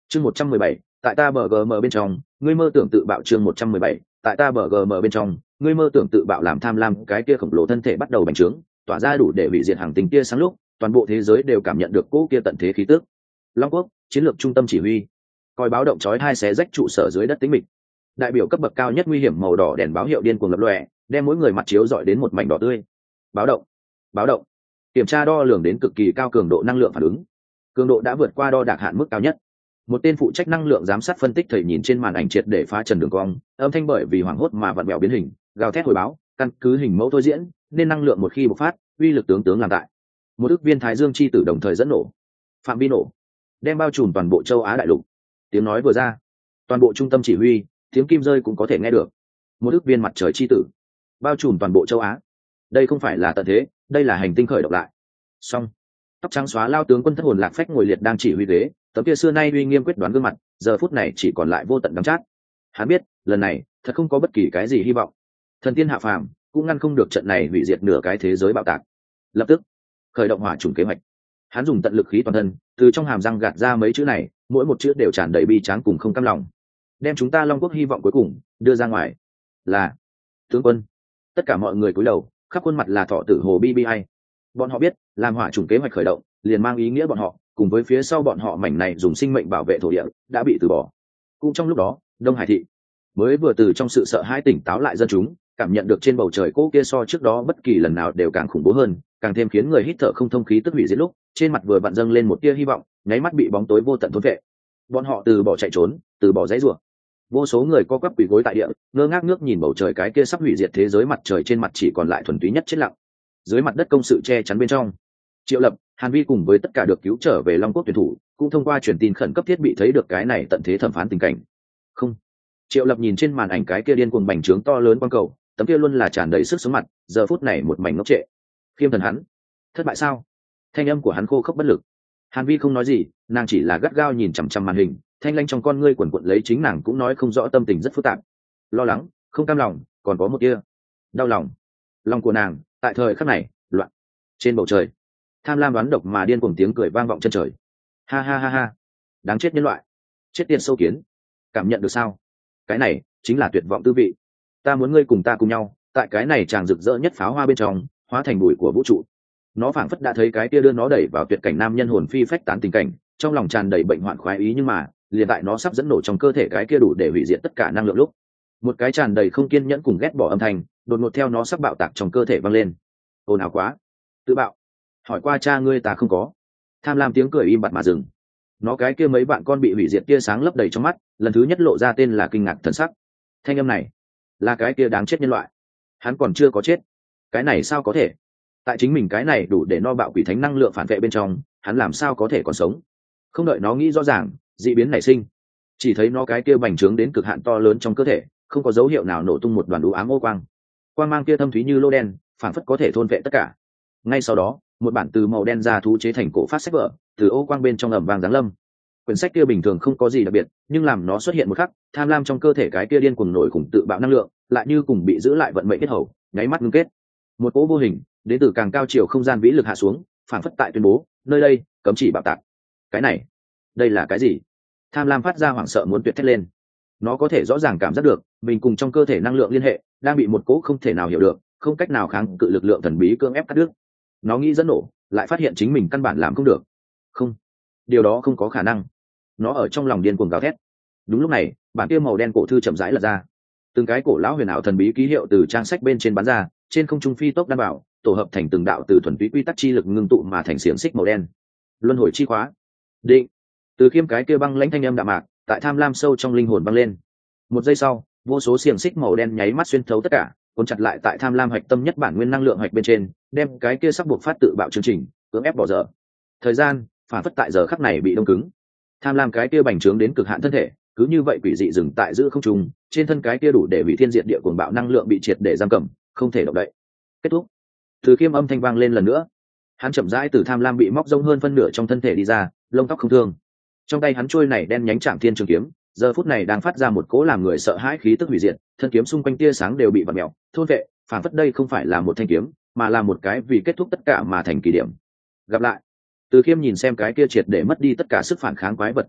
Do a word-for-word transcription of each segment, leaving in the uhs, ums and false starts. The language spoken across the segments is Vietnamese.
chương một trăm mười bảy tại ta bờ gm bên trong ngươi mơ tưởng tự bạo. chương một trăm mười bảy tại ta bờ gm bên trong ngươi mơ tưởng tự bạo. Làm tham lam cái kia khổng lồ thân thể bắt đầu bành trướng, tỏa ra đủ để hủy diệt hàng tinh kia sáng lúc, toàn bộ thế giới đều cảm nhận được cỗ kia tận thế khí tức. Long quốc chiến lược trung tâm chỉ huy, coi báo động chói hai xé rách trụ sở dưới đất tĩnh mịch. Đại biểu cấp bậc cao nhất nguy hiểm màu đỏ đèn báo hiệu điên cuồng lập lòe, đem mỗi người mặt chiếu dọi đến một mảnh đỏ tươi. Báo động, báo động. Kiểm tra đo lường đến cực kỳ cao cường độ năng lượng phản ứng, cường độ đã vượt qua đo đạc hạn mức cao nhất. Một tên phụ trách năng lượng giám sát phân tích thầy nhìn trên màn ảnh triệt để phá trần đường cong, âm thanh bởi vì hoảng hốt mà vặn vẹo biến hình, gào thét hồi báo, căn cứ hình mẫu thôi diễn, nên năng lượng một khi bộc phát, uy lực tướng tướng làm tại. Một ức viên thái dương chi tử đồng thời dẫn nổ, phạm vi nổ, đem bao trùm toàn bộ châu Á đại lục. Tiếng nói vừa ra, toàn bộ trung tâm chỉ huy, tiếng kim rơi cũng có thể nghe được. Một ức viên mặt trời chi tử, bao trùm toàn bộ châu Á. Đây không phải là tận thế, đây là hành tinh khởi động lại. Xong, tóc trắng xóa lao tướng quân thất hồn lạc phách ngồi liệt đang chỉ huy ghế, tấm kia xưa nay uy nghiêm quyết đoán gương mặt, giờ phút này chỉ còn lại vô tận đắng chát. Hắn biết, lần này thật không có bất kỳ cái gì hy vọng. Thần tiên hạ phàm cũng ngăn không được trận này hủy diệt nửa cái thế giới bạo tạc. Lập tức khởi động hỏa chủng kế hoạch. Hắn dùng tận lực khí toàn thân, từ trong hàm răng gạt ra mấy chữ này, mỗi một chữ đều tràn đầy bi tráng cùng không cam lòng. Đem chúng ta Long quốc hy vọng cuối cùng đưa ra ngoài. Là tướng quân. Tất cả mọi người cúi đầu, khắp khuôn mặt là thọ tử hồ bi bi hay. Bọn họ biết, làm hỏa chủng kế hoạch khởi động, liền mang ý nghĩa bọn họ cùng với phía sau bọn họ mảnh này dùng sinh mệnh bảo vệ thổ địa đã bị từ bỏ. Cũng trong lúc đó, Đông Hải thị mới vừa từ trong sự sợ hãi tỉnh táo lại, dân chúng cảm nhận được trên bầu trời cỗ kia so trước đó bất kỳ lần nào đều càng khủng bố hơn, càng thêm khiến người hít thở không thông khí tức hủy diệt lúc, trên mặt vừa vặn dâng lên một tia hy vọng, nháy mắt bị bóng tối vô tận thôn vệ. Bọn họ từ bỏ chạy trốn, từ bỏ giãy giụa. Vô số người co quắp quỳ gối tại địa, ngơ ngác ngước nhìn bầu trời cái kia sắp hủy diệt thế giới, mặt trời trên mặt chỉ còn lại thuần túy nhất chết lặng. Dưới mặt đất công sự che chắn bên trong, Triệu Lập, Hàn Vi cùng với tất cả được cứu trở về Long quốc tuyển thủ cũng thông qua truyền tin khẩn cấp thiết bị thấy được cái này tận thế thẩm phán tình cảnh. Không. Triệu Lập nhìn trên màn ảnh cái kia điên cuồng bành trướng to lớn quang cầu, tấm kia luôn là tràn đầy sức sống mặt, giờ phút này một mảnh ngốc trệ. Khiêm thần hắn, thất bại sao? Thanh âm của hắn khô khốc bất lực. Hàn Vi không nói gì, nàng chỉ là gắt gao nhìn chằm chằm màn hình, thanh lanh trong con ngươi quần quật lấy, chính nàng cũng nói không rõ, tâm tình rất phức tạp, lo lắng, không cam lòng, còn có một tia đau lòng. Lòng của nàng tại thời khắc này loạn. Trên bầu trời, tham lam đoán độc mà điên cuồng tiếng cười vang vọng chân trời. Ha ha ha ha, đáng chết nhân loại, chết tiệt sâu kiến, cảm nhận được sao? Cái này chính là tuyệt vọng tư vị. Ta muốn ngươi cùng ta cùng nhau, tại cái này tràng rực rỡ nhất pháo hoa bên trong, hóa thành bụi của vũ trụ. Nó phảng phất đã thấy cái kia đưa nó đẩy vào tuyệt cảnh nam nhân hồn phi phách tán tình cảnh, trong lòng tràn đầy bệnh hoạn khoái ý, nhưng mà liền tại nó sắp dẫn nổ trong cơ thể cái kia đủ để hủy diệt tất cả năng lượng lúc, một cái tràn đầy không kiên nhẫn cùng ghét bỏ âm thanh đột ngột theo nó sắp bạo tạc trong cơ thể vang lên. Ồn ào quá, tự bạo, hỏi qua cha ngươi ta không có. Tham lam tiếng cười im bặt mà dừng. Nó cái kia mấy bạn con bị hủy diệt tia sáng lấp đầy trong mắt, lần thứ nhất lộ ra tên là kinh ngạc thần sắc. Thanh âm này là cái kia đáng chết nhân loại, hắn còn chưa có chết. Cái này sao có thể? Tại chính mình cái này đủ để no bạo quỷ thánh năng lượng phản vệ bên trong, hắn làm sao có thể còn sống? Không đợi nó nghĩ rõ ràng, dị biến nảy sinh. Chỉ thấy nó cái kia bành trướng đến cực hạn to lớn trong cơ thể, không có dấu hiệu nào nổ tung một đoàn u ám ô quang. Quang mang kia thâm thúy như lô đen, phản phất có thể thôn vệ tất cả. Ngay sau đó, một bản từ màu đen ra thú chế thành cổ phát sách vở từ ô quang bên trong ẩm vàng giáng lâm. Quyển sách kia bình thường không có gì đặc biệt, nhưng làm nó xuất hiện một khắc, tham lam trong cơ thể cái kia điên cuồng nổi khủng tự bạo năng lượng, lại như cùng bị giữ lại vận mệnh kết hầu, nháy mắt ngưng kết. Một cỗ vô hình đến từ càng cao chiều không gian vĩ lực hạ xuống, phản phất tại tuyên bố, nơi đây cấm chỉ bạo tạc. Cái này, đây là cái gì? Tham lam phát ra hoảng sợ muốn tuyệt thét lên. Nó có thể rõ ràng cảm giác được mình cùng trong cơ thể năng lượng liên hệ đang bị một cỗ không thể nào hiểu được, không cách nào kháng cự lực lượng thần bí cưỡng ép cắt đứt. Nó nghĩ dẫn nổ, lại phát hiện chính mình căn bản làm không được. Không, điều đó không có khả năng. Nó ở trong lòng điên cuồng gào thét. Đúng lúc này, bản kia màu đen cổ thư chậm rãi lật ra. Từng cái cổ lão huyền ảo thần bí ký hiệu từ trang sách bên trên bắn ra, trên không trung phi tốc đan bảo, tổ hợp thành từng đạo từ thuần túy quy tắc chi lực ngưng tụ mà thành xiềng xích màu đen. Luân hồi chi khóa. Định. Từ khiêm cái kia băng lãnh thanh âm đạm mạc, tại tham lam sâu trong linh hồn băng lên. Một giây sau, vô số xiềng xích màu đen nháy mắt xuyên thấu tất cả, cuốn chặt lại tại tham lam hạch tâm nhất bản nguyên năng lượng hạch bên trên, đem cái kia sắp buộc phát tự bạo chương trình cưỡng ép bỏ dở. Thời gian phản phất tại giờ khắc này bị đông cứng. Tham lam cái kia bành trướng đến cực hạn thân thể, cứ như vậy quỷ dị dừng tại giữa không trung, trên thân cái kia đủ để hủy thiên diệt địa cuồng bạo năng lượng bị triệt để giam cầm, không thể động đậy. Kết thúc. Từ khiêm âm thanh vang lên lần nữa. Hắn chậm rãi từ tham lam bị móc rông hơn phân nửa trong thân thể đi ra, lông tóc không thương. Trong tay hắn trôi này đen nhánh Trảm Thiên trường kiếm, giờ phút này đang phát ra một cỗ làm người sợ hãi khí tức hủy diệt, thân kiếm xung quanh tia sáng đều bị vặn mèo, thôn vệ, phản phất đây không phải là một thanh kiếm, mà là một cái vì kết thúc tất cả mà thành kỳ điểm. Gặp lại. Từ khiêm nhìn xem cái kia triệt để mất đi tất cả sức phản kháng quái vật to lớn,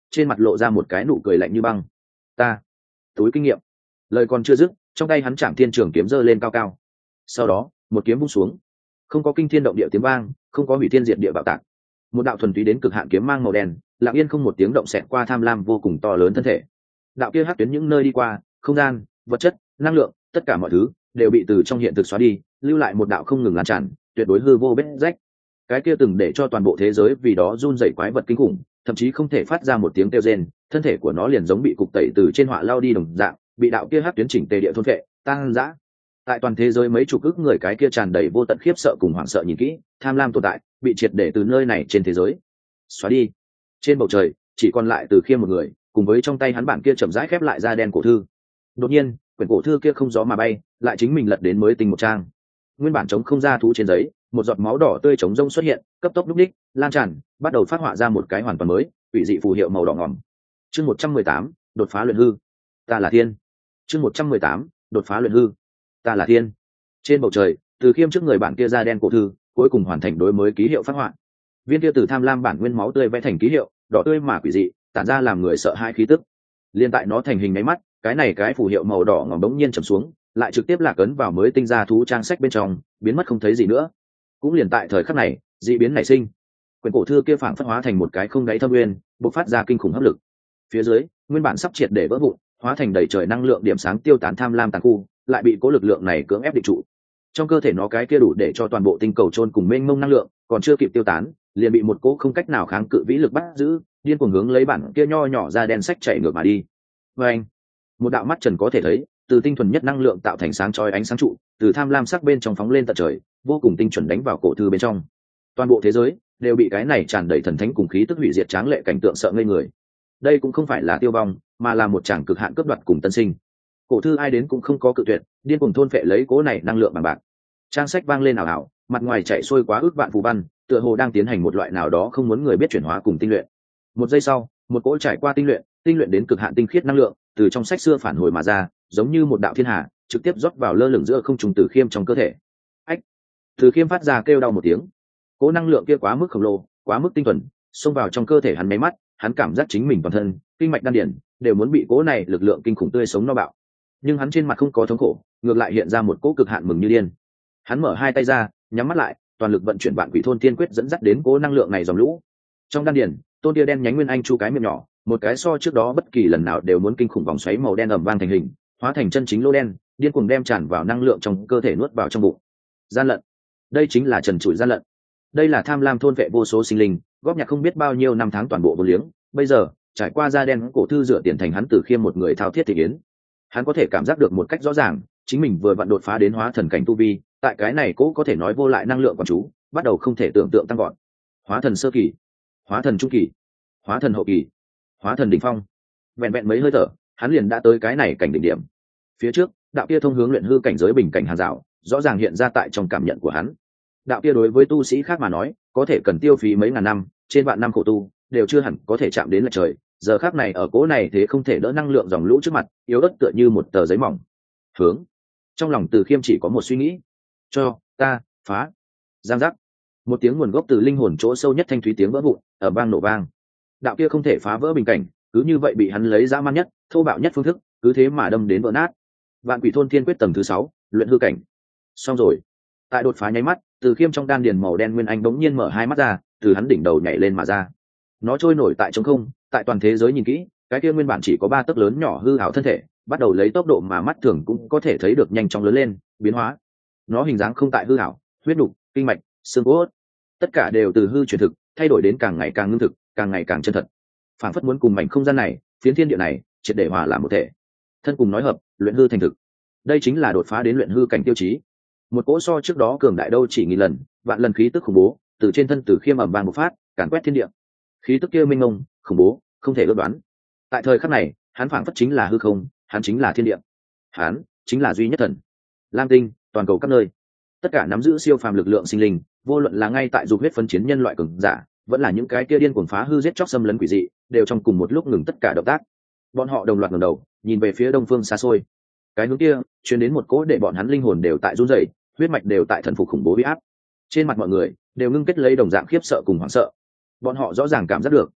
trên mặt lộ ra một cái nụ cười lạnh như băng. Ta túi kinh nghiệm. Lời còn chưa dứt, trong tay hắn chạm thiên trường kiếm giơ lên cao cao. Sau đó một kiếm vung xuống, không có kinh thiên động địa tiếng vang, không có hủy thiên diệt địa bạo tạc, một đạo thuần túy đến cực hạn kiếm mang màu đen lặng yên không một tiếng động xẹt qua tham lam vô cùng to lớn thân thể. Đạo kia hắc tuyến những nơi đi qua, không gian, vật chất, năng lượng, tất cả mọi thứ đều bị từ trong hiện thực xóa đi, lưu lại một đạo không ngừng lan tràn, tuyệt đối hư vô vết rách. Cái kia từng để cho toàn bộ thế giới vì đó run rẩy quái vật kinh khủng, thậm chí không thể phát ra một tiếng kêu rên, thân thể của nó liền giống bị cục tẩy từ trên họa lao đi đồng dạng, bị đạo kia hắc tuyến chỉnh tề địa thôn phệ, tăng dã. Tại toàn thế giới mấy chục ức người cái kia tràn đầy vô tận khiếp sợ cùng hoảng sợ nhìn kỹ, tham lam tồn tại, bị triệt để từ nơi này trên thế giới xóa đi. Trên bầu trời chỉ còn lại Từ Khiêm một người, cùng với trong tay hắn bản kia chậm rãi khép lại da đen cổ thư. Đột nhiên, quyển cổ thư kia không gió mà bay, lại chính mình lật đến mới tinh một trang. Nguyên bản chống không ra thú trên giấy, một giọt máu đỏ tươi chống rông xuất hiện, cấp tốc lúc đích, lan tràn, bắt đầu phát họa ra một cái hoàn toàn mới, quỷ dị phù hiệu màu đỏ ngòm. Chương một trăm mười tám, đột phá luyện hư. Ta là thiên. Chương một trăm mười tám, đột phá luyện hư. Ta là thiên. Trên bầu trời, Từ Khiêm trước người bản kia da đen cổ thư, cuối cùng hoàn thành đối mới ký hiệu phát họa. Viên kia từ tham lam bản nguyên máu tươi vẽ thành ký hiệu, đỏ tươi mà quỷ dị, tản ra làm người sợ hai khí tức. Liên tại nó thành hình máy mắt, cái này cái phù hiệu màu đỏ ngòm đống nhiên trầm xuống, lại trực tiếp lạc ấn vào mới tinh ra thú trang sách bên trong, biến mất không thấy gì nữa. Cũng liền tại thời khắc này, dị biến nảy sinh. Quyển cổ thư kia phảng phất hóa thành một cái không đáy thâm nguyên, bộc phát ra kinh khủng hấp lực. Phía dưới, nguyên bản sắp triệt để vỡ vụn, hóa thành đầy trời năng lượng điểm sáng tiêu tán tham lam tàn khu, lại bị cố lực lượng này cưỡng ép định trụ. Trong cơ thể nó cái kia đủ để cho toàn bộ tinh cầu chôn cùng mênh mông năng lượng, còn chưa kịp tiêu tán, liền bị một cỗ không cách nào kháng cự vĩ lực bắt giữ, điên cuồng hướng lấy bản kia nho nhỏ ra đen sách chạy ngược mà đi. Và anh, một đạo mắt trần có thể thấy, từ tinh thuần nhất năng lượng tạo thành sáng chói ánh sáng trụ, từ tham lam sắc bên trong phóng lên tận trời, vô cùng tinh chuẩn đánh vào cổ thư bên trong. Toàn bộ thế giới đều bị cái này tràn đầy thần thánh cùng khí tức hủy diệt tráng lệ cảnh tượng sợ ngây người. Đây cũng không phải là tiêu vong, mà là một tràng cực hạn cướp đoạt cùng tân sinh. Cổ thư ai đến cũng không có cự tuyệt, điên cuồng thôn phệ lấy cỗ này năng lượng bằng bạc. Trang sách vang lên ảo ảo, mặt ngoài chạy xuôi quá ước vạn phù văn, tựa hồ đang tiến hành một loại nào đó không muốn người biết chuyển hóa cùng tinh luyện. Một giây sau, một cỗ trải qua tinh luyện, tinh luyện đến cực hạn tinh khiết năng lượng, từ trong sách xưa phản hồi mà ra, giống như một đạo thiên hà, trực tiếp rót vào lơ lửng giữa không trung Từ Khiêm trong cơ thể. Ách! Từ Khiêm phát ra kêu đau một tiếng. Cỗ năng lượng kia quá mức khổng lồ, quá mức tinh thuần, xông vào trong cơ thể hắn mấy mắt, hắn cảm giác chính mình toàn thân, kinh mạch đan điển đều muốn bị cỗ này lực lượng kinh khủng tươi sống no bạo. Nhưng hắn trên mặt không có thống khổ, ngược lại hiện ra một cỗ cực hạn mừng như điên. Hắn mở hai tay ra, nhắm mắt lại, toàn lực vận chuyển Vạn Quỷ Thôn Tiên Quyết dẫn dắt đến cỗ năng lượng này dòng lũ. Trong đan điển, tôn tia đen nhánh nguyên anh chu cái miệng nhỏ, một cái so trước đó bất kỳ lần nào đều muốn kinh khủng vòng xoáy màu đen ầm vang thành hình, hóa thành chân chính lô đen, điên cuồng đem tràn vào năng lượng trong cơ thể nuốt vào trong bụng. Gian lận. Đây chính là trần trụi gian lận. Đây là tham lam thôn vệ vô số sinh linh, góp nhặt không biết bao nhiêu năm tháng toàn bộ vô liếng, bây giờ trải qua da đen cổ thư rửa tiền thành hắn Từ Khiêm một người thao thiết thị yến. Hắn có thể cảm giác được một cách rõ ràng, chính mình vừa vặn đột phá đến hóa thần cảnh tu vi, tại cái này cố có thể nói vô lại năng lượng của chú, bắt đầu không thể tưởng tượng tăng gọn. Hóa thần sơ kỳ, hóa thần trung kỳ, hóa thần hậu kỳ, hóa thần đỉnh phong. Vẹn vẹn mấy hơi thở, hắn liền đã tới cái này cảnh đỉnh điểm. Phía trước, đạo kia thông hướng luyện hư cảnh giới bình cảnh hàng rào, rõ ràng hiện ra tại trong cảm nhận của hắn. Đạo kia đối với tu sĩ khác mà nói, có thể cần tiêu phí mấy ngàn năm, trên vạn năm khổ tu, đều chưa hẳn có thể chạm đến lệch trời. Giờ khác này ở cố này thế không thể đỡ năng lượng dòng lũ trước mặt, yếu ớt tựa như một tờ giấy mỏng. Hướng. Trong lòng Từ Khiêm chỉ có một suy nghĩ. Cho ta phá. Giang giác. Một tiếng nguồn gốc từ linh hồn chỗ sâu nhất thanh thúy tiếng vỡ vụn, ở vang nổ vang. Đạo kia không thể phá vỡ bình cảnh, cứ như vậy bị hắn lấy dã man nhất, thô bạo nhất phương thức, cứ thế mà đâm đến vỡ nát. Vạn Quỷ Thôn Thiên Quyết tầng thứ sáu, luyện hư cảnh. Xong rồi. Tại đột phá nháy mắt, Từ Khiêm trong đan điền màu đen nguyên anh bỗng nhiên mở hai mắt ra, từ hắn đỉnh đầu nhảy lên mà ra. Nó trôi nổi tại trống không, tại toàn thế giới nhìn kỹ, cái kia nguyên bản chỉ có ba tấc lớn nhỏ hư ảo thân thể, bắt đầu lấy tốc độ mà mắt thường cũng có thể thấy được nhanh chóng lớn lên, biến hóa. Nó hình dáng không tại hư ảo, huyết nục, kinh mạch, xương cốt, tất cả đều từ hư chuyển thực, thay đổi đến càng ngày càng ngưng thực, càng ngày càng chân thật. Phản phất muốn cùng mảnh không gian này, phiến thiên địa này, triệt để hòa làm một thể. Thân cùng nói hợp, luyện hư thành thực. Đây chính là đột phá đến luyện hư cảnh tiêu chí. Một cỗ so trước đó cường đại đâu chỉ nghìn lần, vạn lần khí tức khủng bố, từ trên thân Từ Khiêm ầm vang một phát, càn quét thiên địa. Khí tức kia minh mông, khủng bố, không thể ước đoán. Tại thời khắc này, hắn phảng phất chính là hư không, hắn chính là thiên địa, hắn chính là duy nhất thần. Lam tinh, toàn cầu các nơi, tất cả nắm giữ siêu phàm lực lượng sinh linh, vô luận là ngay tại dục huyết phân chiến nhân loại cường giả, vẫn là những cái kia điên cuồng phá hư giết chóc xâm lấn quỷ dị, đều trong cùng một lúc ngừng tất cả động tác. Bọn họ đồng loạt ngẩng đầu, nhìn về phía đông phương xa xôi. Cái hướng kia, truyền đến một cỗ để bọn hắn linh hồn đều tại run rẩy, huyết mạch đều tại thần phục khủng bố uy áp. Trên mặt mọi người đều ngưng kết lấy đồng dạng khiếp sợ cùng hoảng sợ. Bọn họ rõ ràng cảm giác được,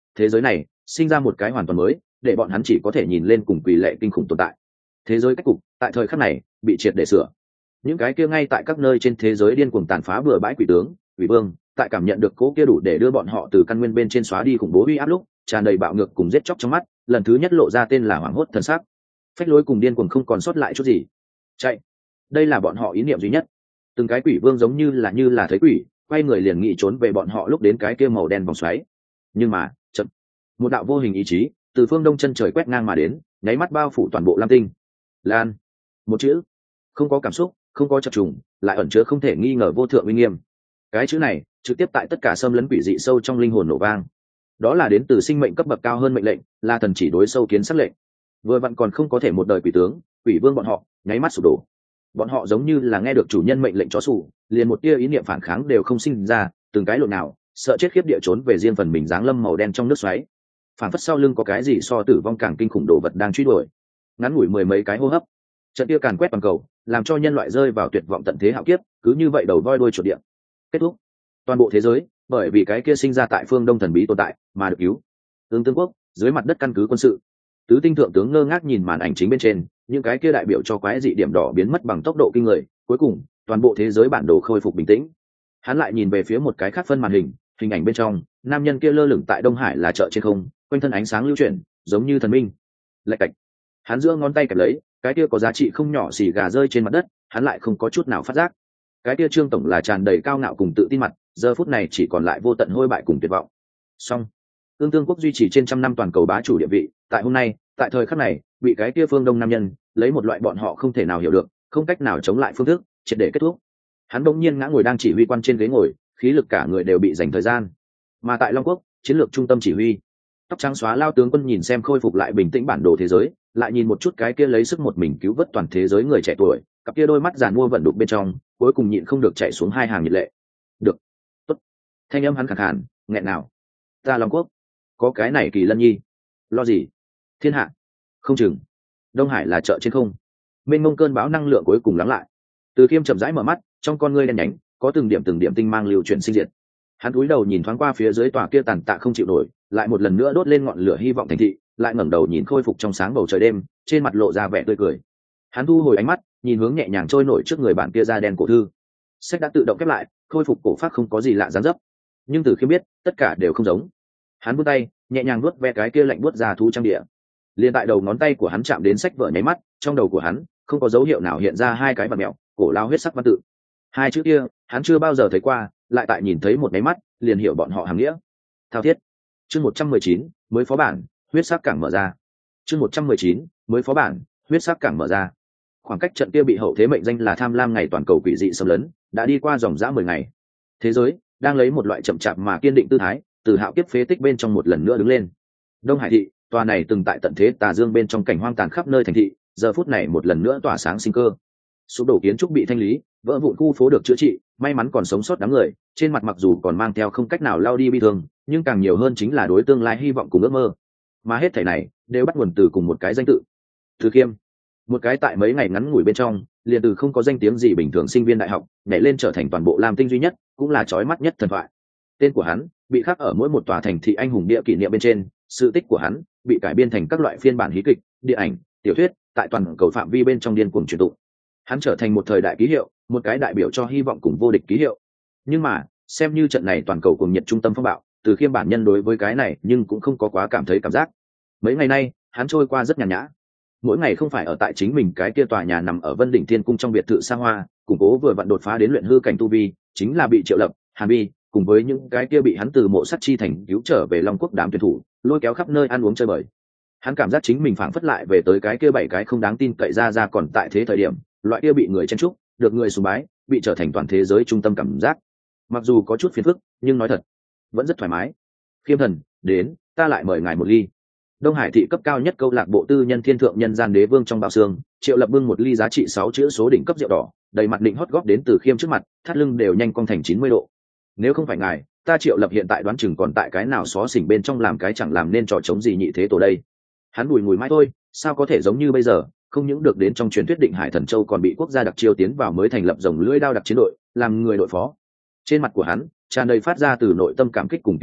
thế giới này sinh ra một cái hoàn toàn mới, để bọn hắn chỉ có thể nhìn lên cùng quỷ lệ kinh khủng tồn tại. Thế giới cách cục tại thời khắc này bị triệt để sửa. Những cái kia ngay tại các nơi trên thế giới điên cuồng tàn phá bừa bãi quỷ tướng, quỷ vương, tại cảm nhận được cố kia đủ để đưa bọn họ từ căn nguyên bên trên xóa đi khủng bố uy áp lúc, tràn đầy bạo ngược cùng giết chóc trong mắt, lần thứ nhất lộ ra tên là hoảng hốt thần sắc. Phách lối cùng điên cuồng không còn sót lại chút gì. Chạy. Đây là bọn họ ý niệm duy nhất. Từng cái quỷ vương giống như là như là thấy quỷ, quay người liền nghĩ trốn về bọn họ lúc đến cái kia màu đen vòng xoáy. Nhưng mà, chậm. Một đạo vô hình ý chí từ phương đông chân trời quét ngang mà đến, nháy mắt bao phủ toàn bộ lam tinh. Lan. Một chữ, không có cảm xúc, không có chập trùng, lại ẩn chứa không thể nghi ngờ vô thượng uy nghiêm. Cái chữ này trực tiếp tại tất cả xâm lấn quỷ dị sâu trong linh hồn nổ vang. Đó là đến từ sinh mệnh cấp bậc cao hơn mệnh lệnh, là thần chỉ đối sâu kiến sắc lệnh. Vừa vặn còn không có thể một đời quỷ tướng, quỷ vương bọn họ nháy mắt sụp đổ. Bọn họ giống như là nghe được chủ nhân mệnh lệnh chó sủ, liền một tia ý niệm phản kháng đều không sinh ra, từng cái lộn nào sợ chết khiếp địa trốn về riêng phần mình dáng lâm màu đen trong nước xoáy. Phản phất sau lưng có cái gì so tử vong càng kinh khủng đồ vật đang truy đuổi. Ngắn ngủi mười mấy cái hô hấp, trận kia càn quét toàn cầu, làm cho nhân loại rơi vào tuyệt vọng tận thế hạo kiếp, cứ như vậy đầu voi đuôi chuột địa. Kết thúc. Toàn bộ thế giới bởi vì cái kia sinh ra tại phương đông thần bí tồn tại mà được cứu. Tương Tương quốc dưới mặt đất căn cứ quân sự, tứ tinh thượng tướng ngơ ngác nhìn màn ảnh chính bên trên, những cái kia đại biểu cho quái dị điểm đỏ biến mất bằng tốc độ kinh người, cuối cùng toàn bộ thế giới bản đồ khôi phục bình tĩnh. Hắn lại nhìn về phía một cái khác phân màn hình, hình ảnh bên trong nam nhân kia lơ lửng tại Đông Hải là chợ trên không, quanh thân ánh sáng lưu chuyển giống như thần minh. Lạch cạch. Hắn giữa ngón tay kẹp lấy cái kia có giá trị không nhỏ xì gà rơi trên mặt đất, hắn lại không có chút nào phát giác. Cái kia Trương tổng là tràn đầy cao ngạo cùng tự tin mặt, giờ phút này chỉ còn lại vô tận hôi bại cùng tuyệt vọng. Song Tương Tương quốc duy trì trên trăm năm toàn cầu bá chủ địa vị, tại hôm nay tại thời khắc này bị cái kia phương đông nam nhân lấy một loại bọn họ không thể nào hiểu được, không cách nào chống lại phương thức triệt để kết thúc. Hắn bỗng nhiên ngã ngồi đang chỉ huy quan trên ghế ngồi, khí lực cả người đều bị dành thời gian. Mà tại Long quốc chiến lược trung tâm chỉ huy, tóc trắng xóa lao tướng quân nhìn xem khôi phục lại bình tĩnh bản đồ thế giới, lại nhìn một chút cái kia lấy sức một mình cứu vớt toàn thế giới người trẻ tuổi, cặp kia đôi mắt giàn mua vận đục bên trong cuối cùng nhịn không được chạy xuống hai hàng nhiệt lệ. Được, tốt. Thanh âm hắn khàn khàn nghẹn nào. Ta Long quốc có cái này Kỳ Lân Nhi, lo gì? Thiên hạ không chừng. Đông Hải là chợ trên không. Mênh mông cơn bão năng lượng cuối cùng lắng lại. Từ Khiêm chậm rãi mở mắt, trong con ngươi đen nhánh có từng điểm từng điểm tinh mang lưu chuyển sinh diệt. Hắn cúi đầu nhìn thoáng qua phía dưới tòa kia tàn tạ không chịu nổi, lại một lần nữa đốt lên ngọn lửa hy vọng thành thị, lại ngẩng đầu nhìn khôi phục trong sáng bầu trời đêm, trên mặt lộ ra vẻ tươi cười. Hắn thu hồi ánh mắt, nhìn hướng nhẹ nhàng trôi nổi trước người bản kia da đen cổ thư. Sách đã tự động khép lại, khôi phục cổ pháp không có gì lạ dáng dấp, nhưng Từ Khiêm biết tất cả đều không giống. Hắn vươn tay nhẹ nhàng vuốt ve cái kia lạnh buốt ra thú trang địa, liền tại đầu ngón tay của hắn chạm đến sách vở nháy mắt, trong đầu của hắn không có dấu hiệu nào hiện ra hai cái vật mẹo cổ lao huyết sắc văn tự. Hai chữ kia hắn chưa bao giờ thấy qua, lại tại nhìn thấy một nháy mắt liền hiểu bọn họ hàm nghĩa. Thao thiết. Chương một trăm mười chín mới phó bản huyết sắc cảng mở ra. Chương một trăm mười chín mới phó bản huyết sắc cảng mở ra. Khoảng cách trận kia bị hậu thế mệnh danh là tham lam ngày toàn cầu quỷ dị xâm lấn đã đi qua dòng dã mười ngày. Thế giới đang lấy một loại chậm chạp mà kiên định tư thái từ hạo kiếp phế tích bên trong một lần nữa đứng lên. Đông Hải thị, tòa này từng tại tận thế tà dương bên trong cảnh hoang tàn khắp nơi thành thị, giờ phút này một lần nữa tỏa sáng sinh cơ. Sụp đổ kiến trúc bị thanh lý, vỡ vụn khu phố được chữa trị, may mắn còn sống sót đám người, trên mặt mặc dù còn mang theo không cách nào lao đi bi thương, nhưng càng nhiều hơn chính là đối tương lai hy vọng cùng ước mơ. Mà hết thảy này đều bắt nguồn từ cùng một cái danh tự, Từ Khiêm. Một cái tại mấy ngày ngắn ngủi bên trong, liền từ không có danh tiếng gì bình thường sinh viên đại học, nhảy lên trở thành toàn bộ Lam Tinh duy nhất, cũng là chói mắt nhất thần thoại. Tên của hắn bị khắc ở mỗi một tòa thành thị anh hùng địa kỷ niệm bên trên, sự tích của hắn bị cải biên thành các loại phiên bản hí kịch, điện ảnh, tiểu thuyết, tại toàn cầu phạm vi bên trong điên cuồng truyền tụng. Hắn trở thành một thời đại ký hiệu, một cái đại biểu cho hy vọng cùng vô địch ký hiệu. Nhưng mà, xem như trận này toàn cầu cùng nhiệt trung tâm phong bạo, Từ Khiêm bản nhân đối với cái này nhưng cũng không có quá cảm thấy cảm giác. Mấy ngày nay, hắn trôi qua rất nhàn nhã. Mỗi ngày không phải ở tại chính mình cái kia tòa nhà nằm ở Vân Đỉnh Thiên Cung trong biệt thự xa hoa, củng cố vừa vặn đột phá đến luyện hư cảnh tu vi, chính là bị Triệu Lập, Hàn Bi, cùng với những cái kia bị hắn từ mộ sắt chi thành cứu trở về Long Quốc đám tuyển thủ, lôi kéo khắp nơi ăn uống chơi bời. Hắn cảm giác chính mình phảng phất lại về tới cái kia bảy cái không đáng tin cậy ra ra còn tại thế thời điểm, loại kia bị người chen chúc, được người sùng bái, bị trở thành toàn thế giới trung tâm cảm giác. Mặc dù có chút phiền phức, nhưng nói thật, vẫn rất thoải mái. Khiêm thần, đến, ta lại mời ngài một ly. Đông Hải thị cấp cao nhất câu lạc bộ tư nhân Thiên Thượng Nhân Gian Đế Vương trong bao xương, Triệu Lập bưng một ly giá trị sáu chữ số đỉnh cấp rượu đỏ, đầy mặt định hót góp đến Từ Khiêm trước mặt, thắt lưng đều nhanh cong thành chín mươi độ. Nếu không phải ngài, ta Triệu Lập hiện tại đoán chừng còn tại cái nào xó xỉnh bên trong làm cái chẳng làm nên trò chống gì nhị thế tổ đây. Hắn bùi ngùi mãi thôi, sao có thể giống như bây giờ, không những được đến trong truyền thuyết Định Hải Thần Châu còn bị quốc gia đặc chiêu tiến vào mới thành lập rồng lưỡi đao đặc chiến đội, làm người đội phó. Trên mặt của hắn tràn đầy phát ra từ nội tâm cảm kích cùng tiêu ngạo,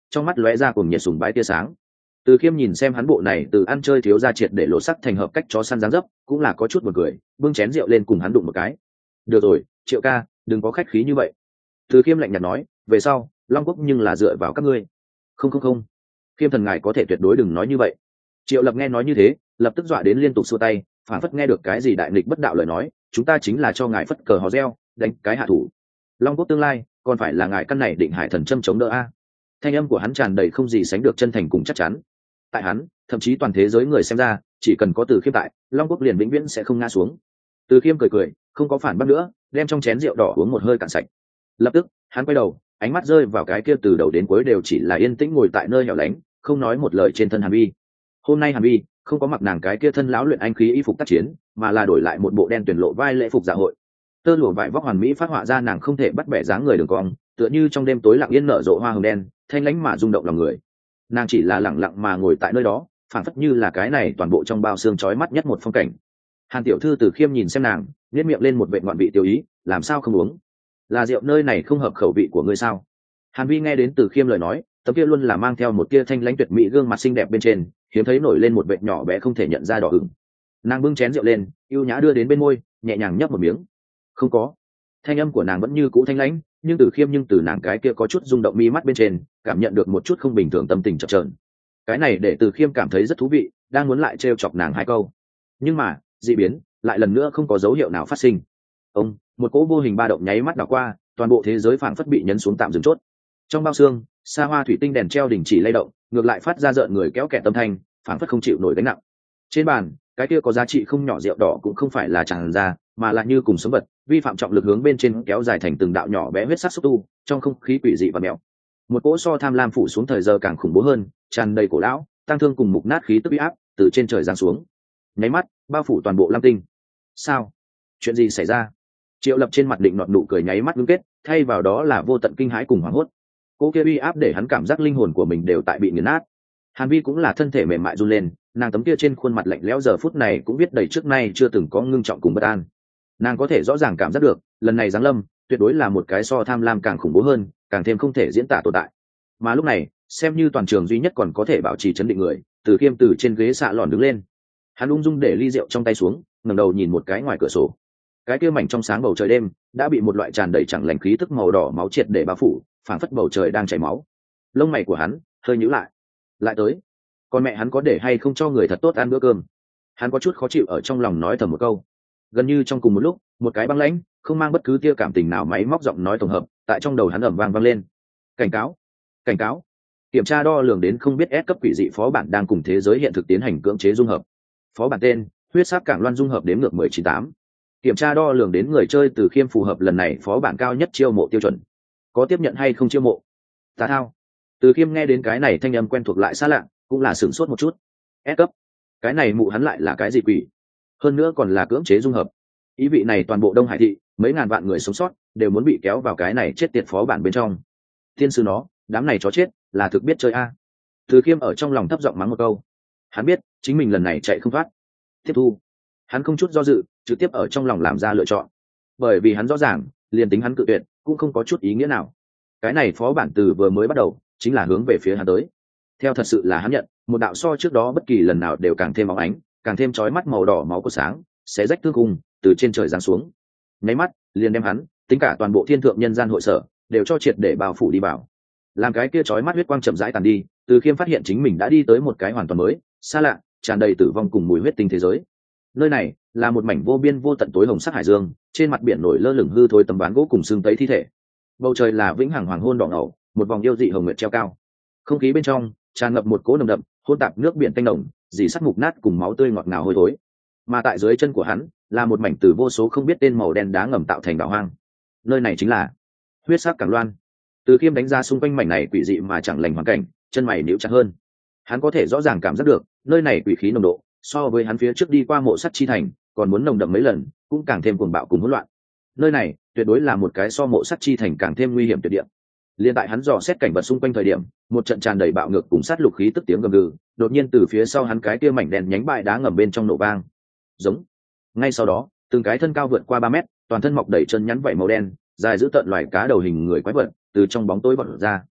trong mắt lóe ra cùng nhiệt sùng bái tia sáng. Từ Khiêm nhìn xem hắn bộ này từ ăn chơi thiếu ra triệt để lộ sắc thành hợp cách chó săn dáng dấp, cũng là có chút buồn cười, bưng chén rượu lên cùng hắn đụng một cái. Được rồi, Triệu ca, đừng có khách khí như vậy. Từ Khiêm lạnh nhạt nói, về sau Long Quốc nhưng là dựa vào các ngươi. Không không không, Khiêm thần ngài có thể tuyệt đối đừng nói như vậy. Triệu Lập nghe nói như thế, lập tức dọa đến liên tục xua tay, phản phất nghe được cái gì đại nghịch bất đạo lời nói, chúng ta chính là cho ngài phất cờ hò reo, đánh cái hạ thủ. Long Quốc tương lai còn phải là ngài căn này định hải thần châm chống đỡ a. Thanh âm của hắn tràn đầy không gì sánh được chân thành cùng chắc chắn. Tại hắn, thậm chí toàn thế giới người xem ra, chỉ cần có Từ Khiêm tại, Long Quốc liền vĩnh viễn sẽ không ngã xuống. Từ Khiêm cười cười, không có phản bác nữa, đem trong chén rượu đỏ uống một hơi cạn sạch. Lập tức, hắn quay đầu, ánh mắt rơi vào cái kia từ đầu đến cuối đều chỉ là yên tĩnh ngồi tại nơi hẻo lánh, không nói một lời trên thân Hàn Vi. Hôm nay Hàn Vi không có mặc nàng cái kia thân lão luyện anh khí y phục tác chiến, mà là đổi lại một bộ đen tuyển lộ vai lễ phục dạ hội. Tơ lụa vải vóc hoàn mỹ phát họa ra nàng không thể bắt bẻ dáng người đường cong, tựa như trong đêm tối lặng yên nở rộ hoa hồng đen, thanh lãnh mà rung động lòng người. Nàng chỉ là lặng lặng mà ngồi tại nơi đó, phảng phất như là cái này toàn bộ trong bao xương chói mắt nhất một phong cảnh. Hàn tiểu thư Từ Khiêm nhìn xem nàng, nhếch miệng lên một vệt ngoạn vị tiêu ý, làm sao không uống? Là rượu nơi này không hợp khẩu vị của ngươi sao? Hàn Vi nghe đến Từ Khiêm lời nói, tấm kia luôn là mang theo một tia thanh lãnh tuyệt mỹ gương mặt xinh đẹp bên trên, hiếm thấy nổi lên một vệt nhỏ bé không thể nhận ra đỏ ửng. Nàng bưng chén rượu lên, ưu nhã đưa đến bên môi, nhẹ nhàng nhấp một miếng. Không có. Thanh âm của nàng vẫn như cũ thanh lãnh, nhưng Từ Khiêm nhưng từ nàng cái kia có chút rung động mi mắt bên trên, cảm nhận được một chút không bình thường tâm tình chập chờn. Cái này để Từ Khiêm cảm thấy rất thú vị, đang muốn lại trêu chọc nàng hai câu. Nhưng mà, dị biến lại lần nữa không có dấu hiệu nào phát sinh. Ông, một cỗ vô hình ba động nháy mắt đảo qua, toàn bộ thế giới phảng phất bị nhấn xuống tạm dừng chốt. Trong bao xương, xa hoa thủy tinh đèn treo đình chỉ lay động, ngược lại phát ra rợn người kéo kẹt tâm thanh, phảng phất không chịu nổi gánh nặng. Trên bàn, cái kia có giá trị không nhỏ rượu đỏ cũng không phải là tràn ra, mà là như cùng sống vật, vi phạm trọng lực hướng bên trên kéo dài thành từng đạo nhỏ bé huyết sắc xúc tu, trong không khí quỷ dị và mèo. Một cỗ so tham lam phủ xuống thời giờ càng khủng bố hơn, tràn đầy cổ lão, tăng thương cùng mục nát khí tức uy áp từ trên trời giáng xuống. Nháy mắt, bao phủ toàn bộ Lam Tinh. Sao? Chuyện gì xảy ra? Triệu Lập trên mặt định nọt nụ cười nháy mắt ngưng kết, thay vào đó là vô tận kinh hãi cùng hoảng hốt. Cô kia uy áp để hắn cảm giác linh hồn của mình đều tại bị nghiền nát. Hàn Vi cũng là thân thể mềm mại run lên, nàng tấm kia trên khuôn mặt lạnh lẽo giờ phút này cũng biết đầy trước nay chưa từng có ngưng trọng cùng bất an. Nàng có thể rõ ràng cảm giác được, lần này giáng lâm tuyệt đối là một cái so tham lam càng khủng bố hơn, càng thêm không thể diễn tả tồn tại. Mà lúc này, xem như toàn trường duy nhất còn có thể bảo trì chấn định người, Từ Khiêm từ trên ghế xạ lòn đứng lên. Hắn ung dung để ly rượu trong tay xuống, ngẩng đầu nhìn một cái ngoài cửa sổ. Cái kia mảnh trong sáng bầu trời đêm đã bị một loại tràn đầy chẳng lành khí tức màu đỏ máu triệt để bao phủ, phảng phất bầu trời đang chảy máu. Lông mày của hắn hơi nhíu lại. Lại tới, con mẹ hắn có để hay không cho người thật tốt ăn bữa cơm? Hắn có chút khó chịu ở trong lòng nói thầm một câu. Gần như trong cùng một lúc, một cái băng lãnh, không mang bất cứ tia cảm tình nào máy móc giọng nói tổng hợp tại trong đầu hắn ầm vang vang lên. Cảnh cáo, cảnh cáo. Kiểm tra đo lường đến không biết S cấp quỷ dị phó bản đang cùng thế giới hiện thực tiến hành cưỡng chế dung hợp. Phó bản tên: huyết sắc cảng loan dung hợp đếm ngược mười chín tám. Kiểm tra đo lường đến người chơi Từ Khiêm phù hợp lần này phó bản cao nhất chiêu mộ tiêu chuẩn. Có tiếp nhận hay không chiêu mộ? Tá thao. Từ Khiêm nghe đến cái này thanh âm quen thuộc lại xa lạ, cũng là sửng sốt một chút. S cấp, cái này mụ hắn lại là cái gì quỷ? Hơn nữa còn là cưỡng chế dung hợp. Ý vị này toàn bộ Đông Hải thị mấy ngàn vạn người sống sót đều muốn bị kéo vào cái này chết tiệt phó bản bên trong. Thiên sư nó, đám này chó chết là thực biết chơi a. Từ Khiêm ở trong lòng thấp giọng mắng một câu. Hắn biết chính mình lần này chạy không thoát. Tiếp thu. Hắn không chút do dự, trực tiếp ở trong lòng làm ra lựa chọn. Bởi vì hắn rõ ràng, liền tính hắn cự tuyệt cũng không có chút ý nghĩa nào. Cái này phó bản từ vừa mới bắt đầu chính là hướng về phía hắn tới. Theo thật sự là hắn nhận một đạo so trước đó bất kỳ lần nào đều càng thêm óng ánh, càng thêm chói mắt màu đỏ máu của sáng, xé rách thương khung từ trên trời giáng xuống. Nháy mắt liền đem hắn, tính cả toàn bộ thiên thượng nhân gian hội sở đều cho triệt để bao phủ đi vào. Làm cái kia chói mắt huyết quang chậm rãi tàn đi, Từ Khiêm phát hiện chính mình đã đi tới một cái hoàn toàn mới, xa lạ, tràn đầy tử vong cùng mùi huyết tinh thế giới. Nơi này là một mảnh vô biên vô tận tối hồng sắc hải dương, trên mặt biển nổi lơ lửng hư thối tấm ván gỗ cùng xương tấy thi thể. Bầu trời là vĩnh hằng hoàng hôn đỏ ngầu, một vòng yêu dị hồng nguyệt treo cao. Không khí bên trong tràn ngập một cỗ nồng đậm, hỗn tạp nước biển tanh nồng, dì sắt mục nát cùng máu tươi ngọt ngào hôi thối. Mà tại dưới chân của hắn là một mảnh từ vô số không biết tên màu đen đá ngầm tạo thành đảo hoang. Nơi này chính là huyết sắc cảng loan. Từ Khiêm đánh ra xung quanh mảnh này quỷ dị mà chẳng lành hoàn cảnh, chân mày níu chặt hơn. Hắn có thể rõ ràng cảm giác được nơi này quỷ khí nồng độ so với hắn phía trước đi qua mộ sắt chi thành còn muốn nồng đậm mấy lần, cũng càng thêm cuồng bạo cùng hỗn loạn. Nơi này tuyệt đối là một cái so mộ sắt chi thành càng thêm nguy hiểm tuyệt địa. Liên tại hắn dò xét cảnh vật xung quanh thời điểm, một trận tràn đầy bạo ngược cùng sát lục khí tức tiếng gầm gừ, đột nhiên từ phía sau hắn cái kia mảnh đèn nhánh bại đá ngầm bên trong nổ vang. Giống. Ngay sau đó, từng cái thân cao vượt qua ba mét, toàn thân mọc đầy chân nhắn vảy màu đen, dài giữ tận loài cá đầu hình người quái vật, từ trong bóng tối vọt ra.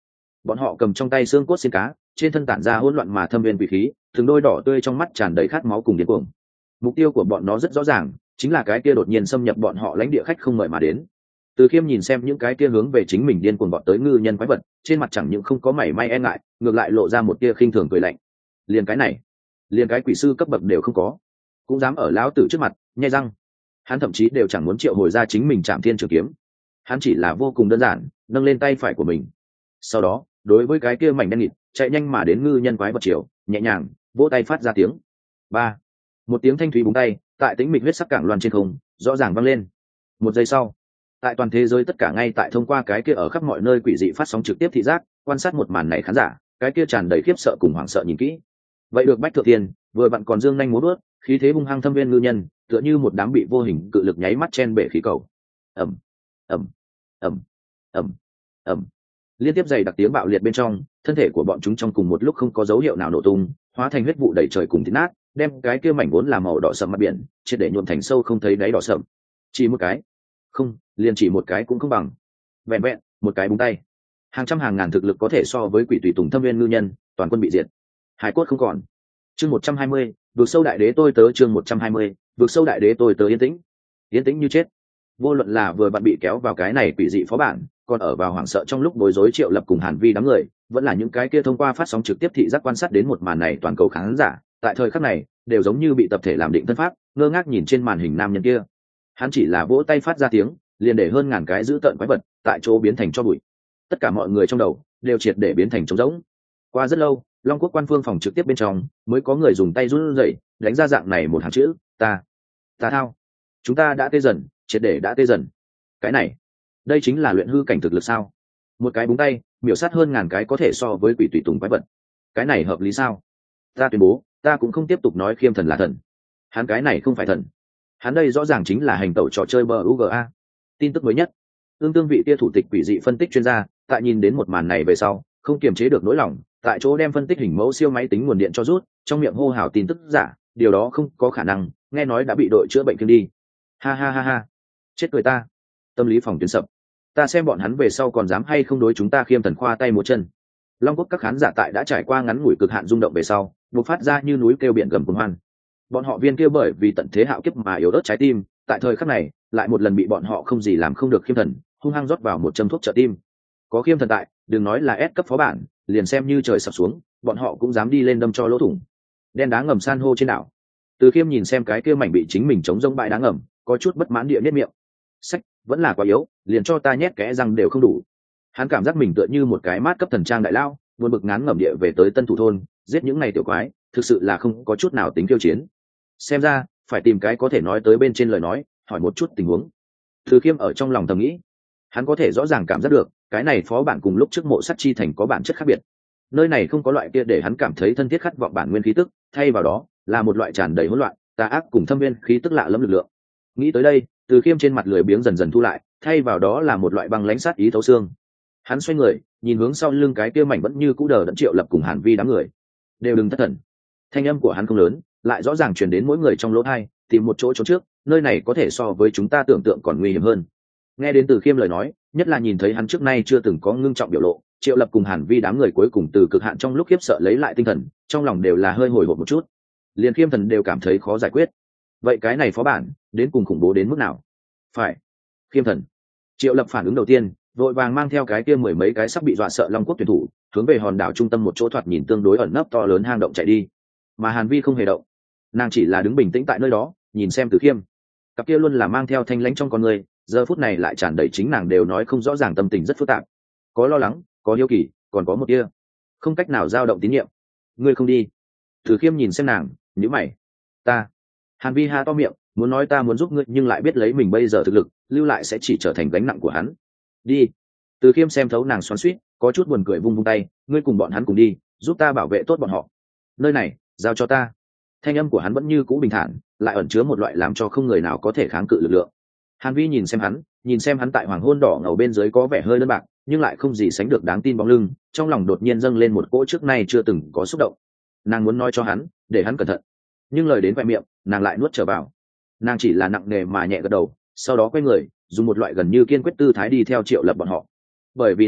bọn họ cầm trong tay xương cốt xiên cá, trên thân tản ra hỗn loạn mà thâm viên quỷ khí, từng đôi đỏ tươi trong mắt tràn đầy khát máu cùng điên cuồng. Mục tiêu của bọn nó rất rõ ràng, chính là cái kia đột nhiên xâm nhập bọn họ lãnh địa khách không mời mà đến. Từ Khiêm nhìn xem những cái kia hướng về chính mình điên cuồng bọn tới ngư nhân quái vật, trên mặt chẳng những không có mảy may e ngại, ngược lại lộ ra một tia khinh thường cười lạnh. Liền cái này, liền cái quỷ sư cấp bậc đều không có, cũng dám ở lão tử trước mặt nhai răng. Hắn thậm chí đều chẳng muốn triệu hồi ra chính mình Trảm Thiên Trường Kiếm, hắn chỉ là vô cùng đơn giản nâng lên tay phải của mình, sau đó đối với cái kia mảnh đen nghịt chạy nhanh mà đến ngư nhân quái vật chiều nhẹ nhàng vỗ tay phát ra tiếng ba, một tiếng thanh thúy búng tay tại tĩnh mịch huyết sắc cảng loan trên không rõ ràng vang lên. Một giây sau, tại toàn thế giới tất cả ngay tại thông qua cái kia ở khắp mọi nơi quỷ dị phát sóng trực tiếp thị giác quan sát một màn này khán giả, cái kia tràn đầy khiếp sợ cùng hoảng sợ nhìn kỹ. Vậy được Bách Thượng Tiên vừa vặn còn dương nhanh múa bước, khí thế hung hăng thâm viên ngư nhân tựa như một đám bị vô hình cự lực nháy mắt chen bể khí cầu. ầm ầm ầm ầm ầm, liên tiếp dày đặc tiếng bạo liệt bên trong, thân thể của bọn chúng trong cùng một lúc không có dấu hiệu nào nổ tung, hóa thành huyết vụ đầy trời cùng thít nát, đem cái kia mảnh vốn là màu đỏ sậm mặt biển triệt để nhuộm thành sâu không thấy đáy đỏ sậm. Chỉ một cái, không, liền chỉ một cái cũng không bằng. Vẹn vẹn một cái búng tay, hàng trăm hàng ngàn thực lực có thể so với quỷ tùy tùng thâm viên ngư nhân toàn quân bị diệt, hải cốt không còn. Chương một trăm hai mươi, vượt sâu đại đế tôi tớ. Chương một trăm hai mươi, vượt sâu đại đế tôi tớ. Yên tĩnh, yên tĩnh như chết. Vô luận là vừa bạn bị kéo vào cái này quỷ dị phó bản, còn ở vào hoảng sợ trong lúc bối rối Triệu Lập cùng Hàn Vi đám người, vẫn là những cái kia thông qua phát sóng trực tiếp thị giác quan sát đến một màn này toàn cầu khán giả, tại thời khắc này đều giống như bị tập thể làm định thân pháp, ngơ ngác nhìn trên màn hình nam nhân kia. Hắn chỉ là vỗ tay phát ra tiếng, liền để hơn ngàn cái dữ tợn quái vật tại chỗ biến thành tro bụi. Tất cả mọi người trong đầu đều triệt để biến thành trống rỗng. Qua rất lâu, Long Quốc quan phương phòng trực tiếp bên trong mới có người dùng tay run rẩy đánh ra dạng này một hàng chữ: ta ta thao, chúng ta đã tê dần, triệt để đã tê dần. Cái này, đây chính là luyện hư cảnh thực lực sao? Một cái búng tay miểu sát hơn ngàn cái có thể so với quỷ tùy tùng quái vật, cái này hợp lý sao? Ta tuyên bố, ta cũng không tiếp tục nói Khiêm thần là thần. Hắn cái này không phải thần, hắn đây rõ ràng chính là hành tẩu trò chơi bờ u g a. Tin tức mới nhất, tương tương vị tia thủ tịch quỷ dị phân tích chuyên gia tại nhìn đến một màn này về sau không kiềm chế được nỗi lòng, tại chỗ đem phân tích hình mẫu siêu máy tính nguồn điện cho rút, trong miệng hô hào tin tức giả, điều đó không có khả năng, nghe nói đã bị đội chữa bệnh kiêng đi. Ha ha ha ha, chết cười ta, tâm lý phòng tuyến sập, ta xem bọn hắn về sau còn dám hay không đối chúng ta Khiêm thần khoa tay múa chân. Long Quốc các khán giả tại đã trải qua ngắn ngủi cực hạn rung động về sau bộc phát ra như núi kêu biển gầm cuồng hoan. Bọn họ viên kia bởi vì tận thế hạo kiếp mà yếu ớt trái tim, tại thời khắc này lại một lần bị bọn họ không gì làm không được Khiêm thần hung hăng rót vào một châm thuốc trợ tim. Có Khiêm thần tại, đừng nói là S cấp phó bản, liền xem như trời sập xuống bọn họ cũng dám đi lên đâm cho lỗ thủng. Đen đá ngầm san hô trên đảo, Từ Khiêm nhìn xem cái kia mảnh bị chính mình chống rông bãi đá ngầm, có chút bất mãn địa nết miệng. Sách, vẫn là quá yếu, liền cho ta nhét kẽ răng đều không đủ. Hắn cảm giác mình tựa như một cái mát cấp thần trang đại lao, buồn bực ngán ngẩm địa về tới Tân Thủ thôn, giết những này tiểu quái, thực sự là không có chút nào tính kiêu chiến. Xem ra phải tìm cái có thể nói tới bên trên lời nói, hỏi một chút tình huống. Từ Khiêm ở trong lòng thầm nghĩ, hắn có thể rõ ràng cảm giác được cái này phó bản cùng lúc trước Mộ Sắt Chi Thành có bản chất khác biệt. Nơi này không có loại kia để hắn cảm thấy thân thiết khát vọng bản nguyên khí tức, thay vào đó là một loại tràn đầy hỗn loạn, tà ác cùng thâm viên khí tức lạ lẫm lực lượng. Nghĩ tới đây, Từ Khiêm trên mặt lười biếng dần dần thu lại, thay vào đó là một loại băng lãnh sát ý thấu xương. Hắn xoay người, nhìn hướng sau lưng cái kia mảnh vẫn như cũ đờ đẫn Triệu Lập cùng Hàn Vi đám người. Đều đừng thất thần. Thanh âm của hắn không lớn, lại rõ ràng truyền đến mỗi người trong lỗ tai, tìm một chỗ trốn trước, nơi này có thể so với chúng ta tưởng tượng còn nguy hiểm hơn. Nghe đến Từ Khiêm lời nói, nhất là nhìn thấy hắn trước nay chưa từng có ngưng trọng biểu lộ, Triệu Lập cùng Hàn Vi đám người cuối cùng từ cực hạn trong lúc khiếp sợ lấy lại tinh thần, trong lòng đều là hơi hồi hộp một chút. Liền Khiêm thần đều cảm thấy khó giải quyết. Vậy cái này phó bản đến cùng khủng bố đến mức nào? Phải, Khiêm thần. Triệu Lập phản ứng đầu tiên, vội vàng mang theo cái kia mười mấy cái sắp bị dọa sợ Long Quốc tuyển thủ, hướng về hòn đảo trung tâm một chỗ thoạt nhìn tương đối ẩn nấp to lớn hang động chạy đi. Mà Hàn Vi không hề động, nàng chỉ là đứng bình tĩnh tại nơi đó, nhìn xem Từ Khiêm. Cặp kia luôn là mang theo thanh lãnh trong con người, giờ phút này lại tràn đầy chính nàng đều nói không rõ ràng tâm tình rất phức tạp, có lo lắng, có hiếu kỳ, còn có một tia không cách nào dao động tín nhiệm. Ngươi không đi? Từ Khiêm nhìn xem nàng, nhíu mày. Ta. Hàn Vi ha to miệng, muốn nói ta muốn giúp ngươi, nhưng lại biết lấy mình bây giờ thực lực, lưu lại sẽ chỉ trở thành gánh nặng của hắn. Đi. Từ Khiêm xem thấu nàng xoắn xuýt, có chút buồn cười vung vung tay, ngươi cùng bọn hắn cùng đi, giúp ta bảo vệ tốt bọn họ. Nơi này, giao cho ta. Thanh âm của hắn vẫn như cũ bình thản, lại ẩn chứa một loại làm cho không người nào có thể kháng cự lực lượng. Hàn Vi nhìn xem hắn, nhìn xem hắn tại hoàng hôn đỏ ngầu bên dưới có vẻ hơi đơn bạc, nhưng lại không gì sánh được đáng tin bóng lưng, trong lòng đột nhiên dâng lên một cỗ trước nay chưa từng có xúc động. Nàng muốn nói cho hắn, để hắn cẩn thận, nhưng lời đến vẹn miệng, nàng lại nuốt trở vào. Nàng chỉ là nặng nề mà nhẹ gật đầu, sau đó quay người, dùng một loại gần như kiên quyết tư thái đi theo Triệu Lập bọn họ. Bởi vì nàng biết,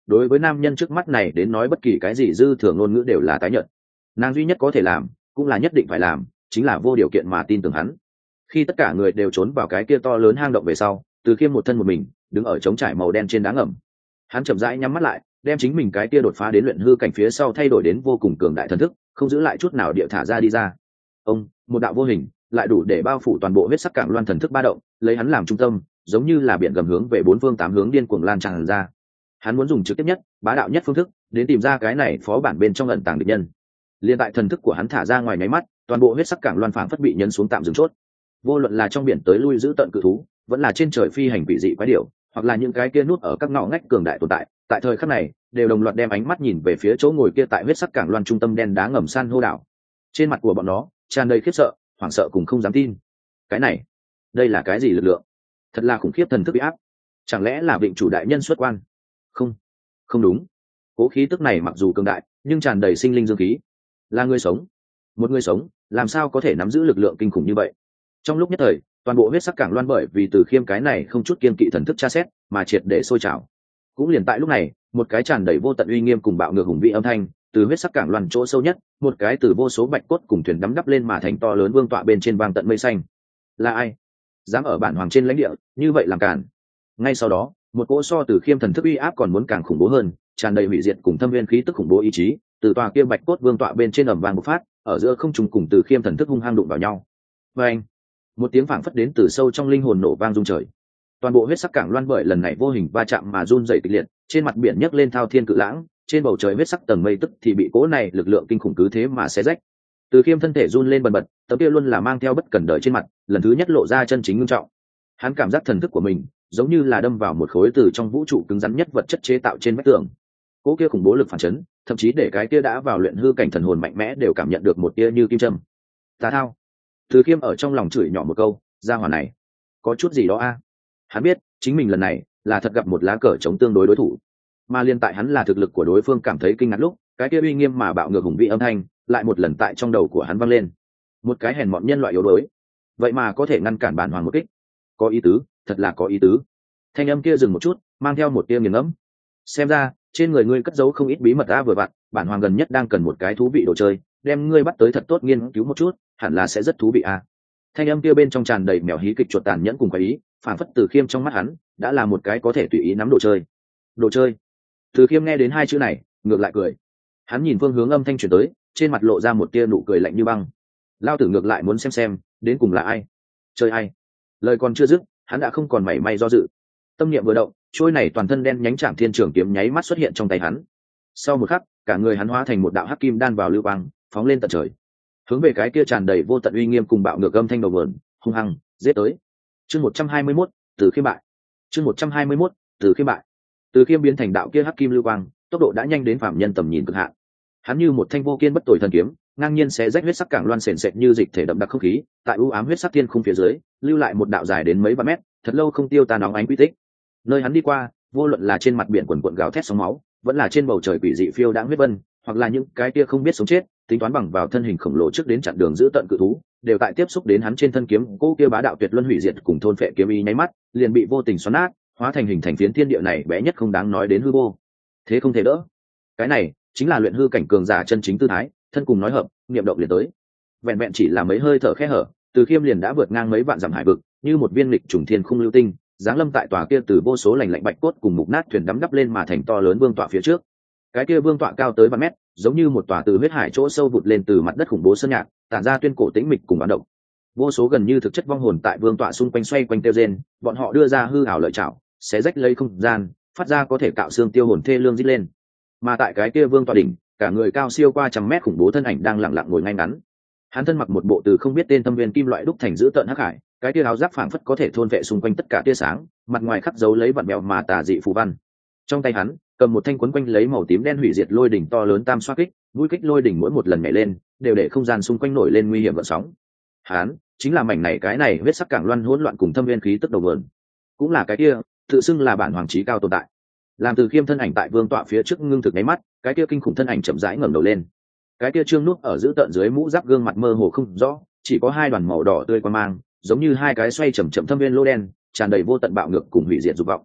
đối với nam nhân trước mắt này đến nói bất kỳ cái gì dư thừa ngôn ngữ đều là tái nhợt. Nàng duy nhất có thể làm cũng là nhất định phải làm, chính là vô điều kiện mà tin tưởng hắn. Khi tất cả người đều trốn vào cái kia to lớn hang động về sau, Từ Khiêm một thân một mình đứng ở trống trải màu đen trên đá ngầm. Hắn chậm rãi nhắm mắt lại, đem chính mình cái kia đột phá đến luyện hư cảnh phía sau thay đổi đến vô cùng cường đại thần thức, không giữ lại chút nào địa thả ra đi ra. Ông, một đạo vô hình, lại đủ để bao phủ toàn bộ huyết sắc cảng loan thần thức ba động, lấy hắn làm trung tâm, giống như là biển gầm hướng về bốn phương tám hướng điên cuồng lan tràn ra. Hắn muốn dùng trực tiếp nhất, bá đạo nhất phương thức, đến tìm ra cái này phó bản bên trong ẩn tàng địch nhân. Liên tại thần thức của hắn thả ra ngoài nháy mắt, toàn bộ huyết sắc cảng loan phảng phất bị nhấn xuống tạm dừng chốt. Vô luận là trong biển tới lui giữ tận cự thú, vẫn là trên trời phi hành quỷ dị quái điểu, hoặc là những cái kia nút ở các ngõ ngách cường đại tồn tại, tại thời khắc này đều đồng loạt đem ánh mắt nhìn về phía chỗ ngồi kia tại huyết sắc cảng loan trung tâm đen đá ngầm san hô đảo. Trên mặt của bọn nó tràn đầy khiếp sợ, hoảng sợ cùng không dám tin. Cái này, đây là cái gì lực lượng? Thật là khủng khiếp thần thức bị áp. Chẳng lẽ là Vịnh chủ đại nhân xuất quan? Không, không đúng. Cố khí tức này mặc dù cường đại, nhưng tràn đầy sinh linh dương khí. Là người sống. Một người sống, làm sao có thể nắm giữ lực lượng kinh khủng như vậy? Trong lúc nhất thời, toàn bộ huyết sắc cảng loan bởi vì Từ Khiêm cái này không chút kiên kỵ thần thức tra xét, mà triệt để sôi trào. Cũng liền tại lúc này, một cái tràn đầy vô tận uy nghiêm cùng bạo ngược hùng vĩ âm thanh, từ huyết sắc cảng loan chỗ sâu nhất, một cái từ vô số bạch cốt cùng thuyền đắm đắp lên mà thành to lớn vương tọa bên trên vang tận mây xanh. Là ai dám ở bản hoàng trên lãnh địa như vậy làm cản? Ngay sau đó, một cỗ so Từ Khiêm thần thức uy áp còn muốn càng khủng bố hơn, tràn đầy hủy diệt cùng thâm viên khí tức khủng bố ý chí, từ tòa kia bạch cốt vương tọa bên trên ầm vang một phát, ở giữa không trung cùng Từ Khiêm thần thức hung hăng đụng vào nhau. Và anh, một tiếng phảng phất đến từ sâu trong linh hồn nổ vang rung trời. Toàn bộ huyết sắc cảng loan bởi lần này vô hình va chạm mà run rẩy kịch liệt, trên mặt biển nhấc lên thao thiên cự lãng, trên bầu trời huyết sắc tầng mây tức thì bị cỗ này lực lượng kinh khủng cứ thế mà xé rách. Từ Khiêm thân thể run lên bần bật, tấm kia luôn là mang theo bất cẩn đời trên mặt, lần thứ nhất lộ ra chân chính nghiêm trọng. Hắn cảm giác thần thức của mình giống như là đâm vào một khối từ trong vũ trụ cứng rắn nhất vật chất chế tạo trên vách tường. Cỗ kia khủng bố lực phản chấn, thậm chí để cái kia đã vào luyện hư cảnh thần hồn mạnh mẽ đều cảm nhận được một tia như kim châm. Tà thao. Từ Khiêm ở trong lòng chửi nhỏ một câu, gia hỏa này có chút gì đó a. Hắn biết chính mình lần này là thật gặp một lá cờ chống tương đối đối thủ, mà liên tại hắn là thực lực của đối phương cảm thấy kinh ngạc lúc, cái kia uy nghiêm mà bạo ngược hùng vĩ âm thanh lại một lần tại trong đầu của hắn vang lên. Một cái hèn mọn nhân loại yếu đuối, vậy mà có thể ngăn cản bản hoàng một kích, có ý tứ, thật là có ý tứ. Thanh âm kia dừng một chút, mang theo một tia nghiền ngẫm. Xem ra trên người ngươi cất giấu không ít bí mật a, vừa vặn bản hoàng gần nhất đang cần một cái thú vị đồ chơi, đem ngươi bắt tới thật tốt nghiên cứu một chút, hẳn là sẽ rất thú vị a. Thanh âm kia bên trong tràn đầy mèo hí kịch chuột tàn nhẫn cùng quái ý, phản phất Từ Khiêm trong mắt hắn đã là một cái có thể tùy ý nắm đồ chơi. Đồ chơi. Từ Khiêm nghe đến hai chữ này ngược lại cười. Hắn nhìn phương hướng âm thanh chuyển tới, trên mặt lộ ra một tia nụ cười lạnh như băng. Lao tử ngược lại muốn xem xem đến cùng là ai, chơi ai. Lời còn chưa dứt, hắn đã không còn mảy may do dự. Tâm niệm vừa động, trôi này toàn thân đen nhánh Trảm Thiên Trường kiếm nháy mắt xuất hiện trong tay hắn. Sau một khắc, cả người hắn hóa thành một đạo hắc kim đan vào lưu quang, phóng lên tận trời, hướng về cái kia tràn đầy vô tận uy nghiêm cùng bạo ngược âm thanh đầu vườn hung hăng giết tới. Chương một trăm hai mươi mốt, Từ Khiêm bại. Chương một trăm hai mươi mốt, Từ Khiêm bại. Từ Khiêm biến thành đạo kia hắc kim lưu quang, tốc độ đã nhanh đến phạm nhân tầm nhìn cực hạn. Hắn như một thanh vô kiên bất tồi thần kiếm, ngang nhiên xé rách huyết sắc cảng loan sền sệt như dịch thể đậm đặc không khí, tại u ám huyết sắc thiên khung phía dưới, lưu lại một đạo dài đến mấy vạn mét, thật lâu không tiêu tan nóng ánh quy tích. Nơi hắn đi qua, vô luận là trên mặt biển quần quần gào thét sóng máu, vẫn là trên bầu trời quỷ dị phiêu đãng huyết vân, hoặc là những cái kia không biết sống chết, tính toán bằng vào thân hình khổng lồ trước đến chặn đường giữ tận cự thú, đều tại tiếp xúc đến hắn trên thân kiếm cố kia bá đạo tuyệt luân hủy diệt cùng thôn phệ kiếm ý nháy mắt, liền bị vô tình xoắn nát, hóa thành hình thành phiến thiên địa này bé nhất không đáng nói đến hư vô. Thế không thể đỡ. Cái này chính là luyện hư cảnh cường giả chân chính tư thái, thân cùng nói hợp, niệm động liền tới. Vẹn vẹn chỉ là mấy hơi thở khẽ hở, Từ Khiêm liền đã vượt ngang mấy vạn dặm hải vực, như một viên lịch trùng thiên khung lưu tinh, giáng lâm tại tòa kia từ vô số lành lạnh bạch cốt cùng mục nát thuyền đắm đắp lên mà thành to lớn vương tọa phía trước. Cái kia vương tọa cao tới vạn mét, giống như một tòa từ huyết hải chỗ sâu vụt lên từ mặt đất khủng bố sơn nhạc, tản ra tuyên cổ tĩnh mịch cùng bán động. Vô số gần như thực chất vong hồn tại vương tọa xung quanh xoay quanh tiêu rên, bọn họ đưa ra hư ảo lợi chảo, xé rách lấy không gian, phát ra có thể cạo xương tiêu hồn thê lương rít lên. Mà tại cái kia vương tọa đỉnh, cả người cao siêu qua trăm mét khủng bố thân ảnh đang lặng lặng ngồi ngay ngắn. Hắn thân mặc một bộ từ không biết tên thâm viên kim loại đúc thành giữ tợn hắc hải, cái tia áo giáp phảng phất có thể thôn vệ xung quanh tất cả tia sáng, mặt ngoài khắc dấu lấy vặn mèo mà tà dị phù văn. Trong tay hắn cầm một thanh quấn quanh lấy màu tím đen hủy diệt lôi đỉnh to lớn tam xoa kích, mũi kích lôi đỉnh mỗi một lần nhảy lên đều để không gian xung quanh nổi lên nguy hiểm gợn sóng. Hắn chính là mảnh này cái này huyết sắc cảng loan hỗn loạn cùng thâm viên khí tức đầu vườn, cũng là cái kia tự xưng là bản hoàng chí cao tồn tại. Làm Từ Khiêm thân ảnh tại vương tọa phía trước ngưng thực nháy mắt, cái kia kinh khủng thân ảnh chậm rãi ngẩng đầu lên. Cái kia trương nút ở giữa tận dưới mũ giáp gương mặt mơ hồ không rõ, chỉ có hai đoàn màu đỏ tươi qua mang, giống như hai cái xoay chậm chậm thâm viên lô đen, tràn đầy vô tận bạo ngược cùng hủy diệt dục vọng.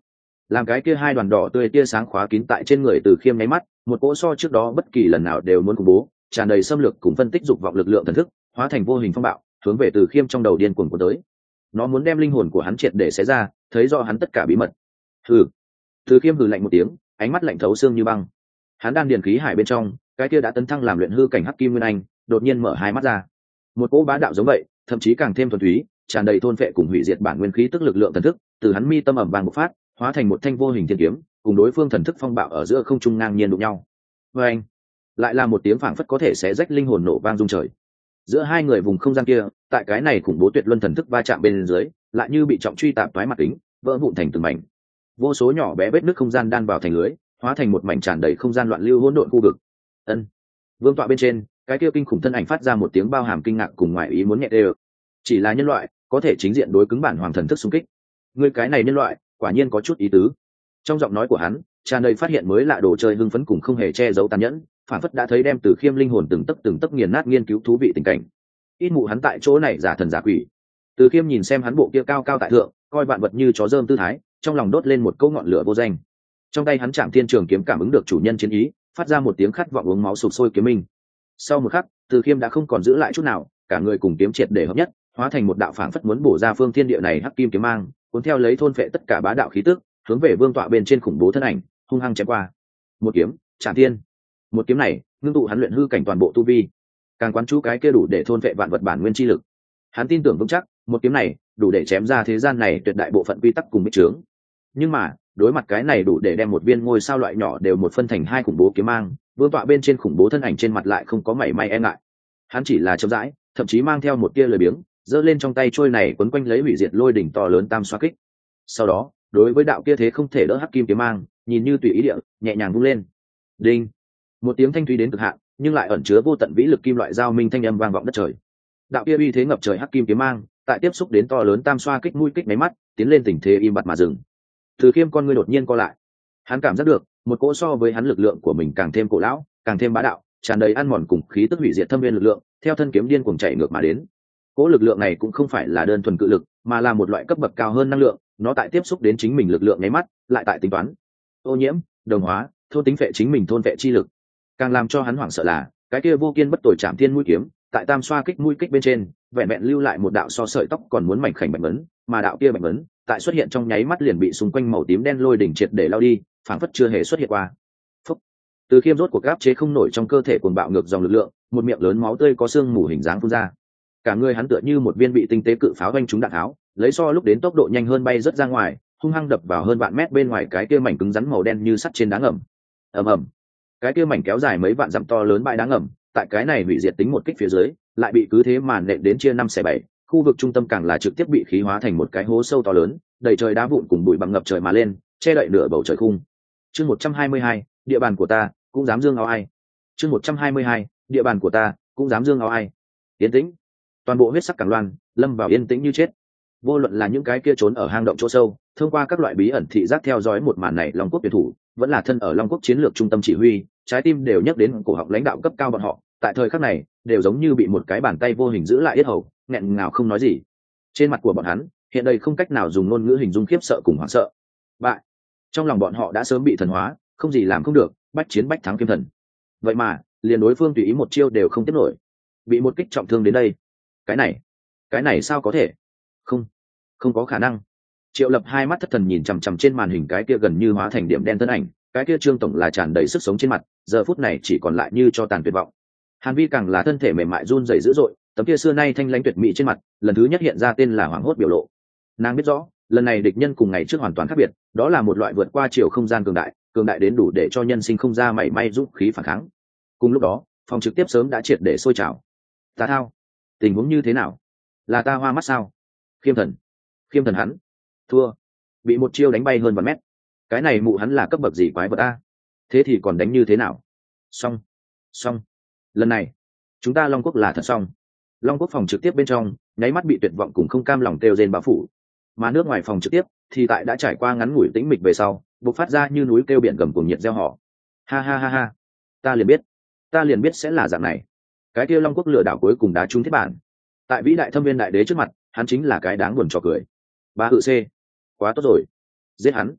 làm cái kia hai đoàn đỏ tươi tia sáng khóa kín tại trên người Từ Khiêm nháy mắt, một cỗ so trước đó bất kỳ lần nào đều muốn khủng bố, tràn đầy xâm lược cùng phân tích dục vọng lực lượng thần thức, hóa thành vô hình phong bạo, hướng về Từ Khiêm trong đầu điên cuồng cuốn tới. Nó muốn đem linh hồn của hắn triệt để xé ra, thấy rõ hắn tất cả bí mật. Hừ. Từ Khiêm hừ lạnh một tiếng, ánh mắt lạnh thấu xương như băng. Hắn đang điền khí hải bên trong, cái kia đã tấn thăng làm luyện hư cảnh hắc kim nguyên anh, đột nhiên mở hai mắt ra. Một cỗ bá đạo giống vậy, thậm chí càng thêm thuần túy, tràn đầy thôn phệ cùng hủy diệt bản nguyên khí tức lực lượng thần thức, từ hắn mi tâm ẩm vang bộc phát, hóa thành một thanh vô hình thiên kiếm, cùng đối phương thần thức phong bạo ở giữa không trung ngang nhiên đụng nhau. Và anh, lại là một tiếng phảng phất có thể xé rách linh hồn nổ vang rung trời. Giữa hai người vùng không gian kia, tại cái này khủng bố tuyệt luân thần thức va chạm bên dưới, lại như bị trọng truy tạp toái mặt kính, vỡ vụn thành từng mảnh. Vô số nhỏ bé vết nứt không gian đan vào thành lưới, hóa thành một mảnh tràn đầy không gian loạn lưu hỗn độn khu vực. Ân. Vương tọa bên trên, cái kia kinh khủng thân ảnh phát ra một tiếng bao hàm kinh ngạc cùng ngoại ý muốn nhẹ đều. Chỉ là nhân loại, có thể chính diện đối cứng bản hoàng thần thức xung kích. Người cái này nhân loại, quả nhiên có chút ý tứ. Trong giọng nói của hắn, tràn đầy phát hiện mới lạ đồ chơi hưng phấn cùng không hề che giấu tàn nhẫn, phản phất đã thấy đem Từ Khiêm linh hồn từng tấc từng tấc nghiền nát nghiên cứu thú vị tình cảnh. Ít mụ hắn tại chỗ này giả thần giả quỷ. Từ Khiêm nhìn xem hắn bộ kia cao cao tại thượng, coi vạn vật như chó dơm tư thái, trong lòng đốt lên một câu ngọn lửa vô danh. Trong tay hắn chạm thiên trường kiếm cảm ứng được chủ nhân chiến ý, phát ra một tiếng khát vọng uống máu sục sôi kiếm minh. Sau một khắc, Từ Khiêm đã không còn giữ lại chút nào, cả người cùng kiếm triệt để hợp nhất, hóa thành một đạo phảng phất muốn bổ ra phương thiên địa này hắc kim kiếm mang, cuốn theo lấy thôn phệ tất cả bá đạo khí tức, hướng về vương tọa bên trên khủng bố thân ảnh, hung hăng chém qua. Một kiếm, chạm thiên. Một kiếm này, ngưng tụ hắn luyện hư cảnh toàn bộ tu vi, càng quán chú cái kia đủ để thôn vệ vạn vật bản nguyên chi lực. Hắn tin tưởng vững chắc, một kiếm này đủ để chém ra thế gian này tuyệt đại bộ phận quy tắc cùng bích trướng. Nhưng mà, đối mặt cái này đủ để đem một viên ngôi sao loại nhỏ đều một phân thành hai khủng bố kiếm mang, vương tọa bên trên khủng bố thân ảnh trên mặt lại không có mảy may e ngại. Hắn chỉ là chậm rãi, thậm chí mang theo một tia lười biếng, giơ lên trong tay trôi này quấn quanh lấy hủy diệt lôi đỉnh to lớn tam xoa kích. Sau đó, đối với đạo kia thế không thể đỡ hắc kim kiếm mang, nhìn như tùy ý địa, nhẹ nhàng vung lên. Đinh. Một tiếng thanh thúy đến cực hạn, nhưng lại ẩn chứa vô tận vĩ lực kim loại giao minh thanh âm vang vọng đất trời. Đạo kia uy thế ngập trời hắc kim kiếm mang, tại tiếp xúc đến to lớn tam xoa kích mũi kích máy mắt, tiến lên tình thế im bặt mà dừng. Từ Khiêm con ngươi đột nhiên co lại. Hắn cảm giác được, một cỗ so với hắn lực lượng của mình càng thêm cổ lão, càng thêm bá đạo, tràn đầy ăn mòn cùng khí tức hủy diệt thâm viên lực lượng, theo thân kiếm điên cuồng chạy ngược mà đến. Cỗ lực lượng này cũng không phải là đơn thuần cự lực, mà là một loại cấp bậc cao hơn năng lượng, nó tại tiếp xúc đến chính mình lực lượng nháy mắt, lại tại tính toán, ô nhiễm, đồng hóa, thôn tính phệ chính mình thôn vệ chi lực. Càng làm cho hắn hoảng sợ là, cái kia vô kiên bất tồi chạm thiên mũi kiếm, tại tam xoa kích mũi kích bên trên, vẹn vẹn lưu lại một đạo so sợi tóc còn muốn mảnh khảnh bạch vấn, mà đạo kia bạch vấn, tại xuất hiện trong nháy mắt liền bị xung quanh màu tím đen lôi đỉnh triệt để lao đi, phảng phất chưa hề xuất hiện qua. Phúc. Từ Khiêm rốt cuộc áp chế không nổi trong cơ thể cuồng bạo ngược dòng lực lượng, một miệng lớn máu tươi có xương mù hình dáng phun ra. Cả người hắn tựa như một viên bị tinh tế cự pháo vanh trúng đạn tháo, lấy so lúc đến tốc độ nhanh hơn bay rất ra ngoài, hung hăng đập vào hơn vạn mét bên ngoài cái kia mảnh cứng rắn màu đen như sắt trên đá ngầm. Ầm ầm. Cái kia mảnh kéo dài mấy vạn dặm to lớn bãi đá ngầm, tại cái này hủy diệt tính một kích phía dưới, lại bị cứ thế mà nện đến chia năm xẻ bảy, khu vực trung tâm càng là trực tiếp bị khí hóa thành một cái hố sâu to lớn, đầy trời đá vụn cùng bụi bặm ngập trời mà lên, che đậy nửa bầu trời khung. Chương một trăm hai mươi hai, địa bàn của ta, cũng dám dương ao ai. Chương một trăm hai mươi hai, địa bàn của ta, cũng dám dương ao ai. Yên tĩnh. Toàn bộ huyết sắc Cảng Loan lâm vào yên tĩnh như chết. Vô luận là những cái kia trốn ở hang động chỗ sâu, thông qua các loại bí ẩn thị giác theo dõi một màn này Long Quốc tuyển thủ, vẫn là thân ở Long Quốc chiến lược trung tâm chỉ huy, trái tim đều nhắc đến cổ họng lãnh đạo cấp cao bọn họ, tại thời khắc này, đều giống như bị một cái bàn tay vô hình giữ lại yết hầu, nghẹn ngào không nói gì. Trên mặt của bọn hắn, hiện đây không cách nào dùng ngôn ngữ hình dung khiếp sợ cùng hoảng sợ. Bại. Trong lòng bọn họ đã sớm bị thần hóa, không gì làm không được, bách chiến bách thắng kiêm thần. Vậy mà, liền đối phương tùy ý một chiêu đều không tiếp nổi, bị một kích trọng thương đến đây. Cái này, cái này sao có thể? Không, không có khả năng. Triệu Lập hai mắt thất thần nhìn chằm chằm trên màn hình cái kia gần như hóa thành điểm đen thân ảnh, cái kia Trương tổng là tràn đầy sức sống trên mặt, giờ phút này chỉ còn lại như cho tàn tuyệt vọng. Hàn Vi càng là thân thể mềm mại run rẩy dữ dội, tấm kia xưa nay thanh lãnh tuyệt mỹ trên mặt, lần thứ nhất hiện ra tên là hoảng hốt biểu lộ. Nàng biết rõ, lần này địch nhân cùng ngày trước hoàn toàn khác biệt, đó là một loại vượt qua chiều không gian cường đại, cường đại đến đủ để cho nhân sinh không ra mảy may dũng khí phản kháng. Cùng lúc đó, phòng trực tiếp sớm đã triệt để sôi trào. Ta thao, tình huống như thế nào? Là ta hoa mắt sao? Khiêm thần, khiêm thần hắn thua, bị một chiêu đánh bay hơn vạn mét. Cái này mụ hắn là cấp bậc gì quái vật a? Thế thì còn đánh như thế nào? Xong, xong. Lần này, chúng ta Long Quốc là thật xong. Long Quốc phòng trực tiếp bên trong, nháy mắt bị tuyệt vọng cùng không cam lòng kêu rên bao phủ. Mà nước ngoài phòng trực tiếp, thì tại đã trải qua ngắn ngủi tĩnh mịch về sau, bộc phát ra như núi kêu biển gầm cùng nhiệt gieo họ. Ha ha ha ha, ta liền biết, ta liền biết sẽ là dạng này. Cái kia Long Quốc lừa đảo cuối cùng đá trúng thiết bản. Tại vĩ đại thâm viên đại đế trước mặt, hắn chính là cái đáng buồn trò cười. Ba hự c, quá tốt rồi, giết hắn.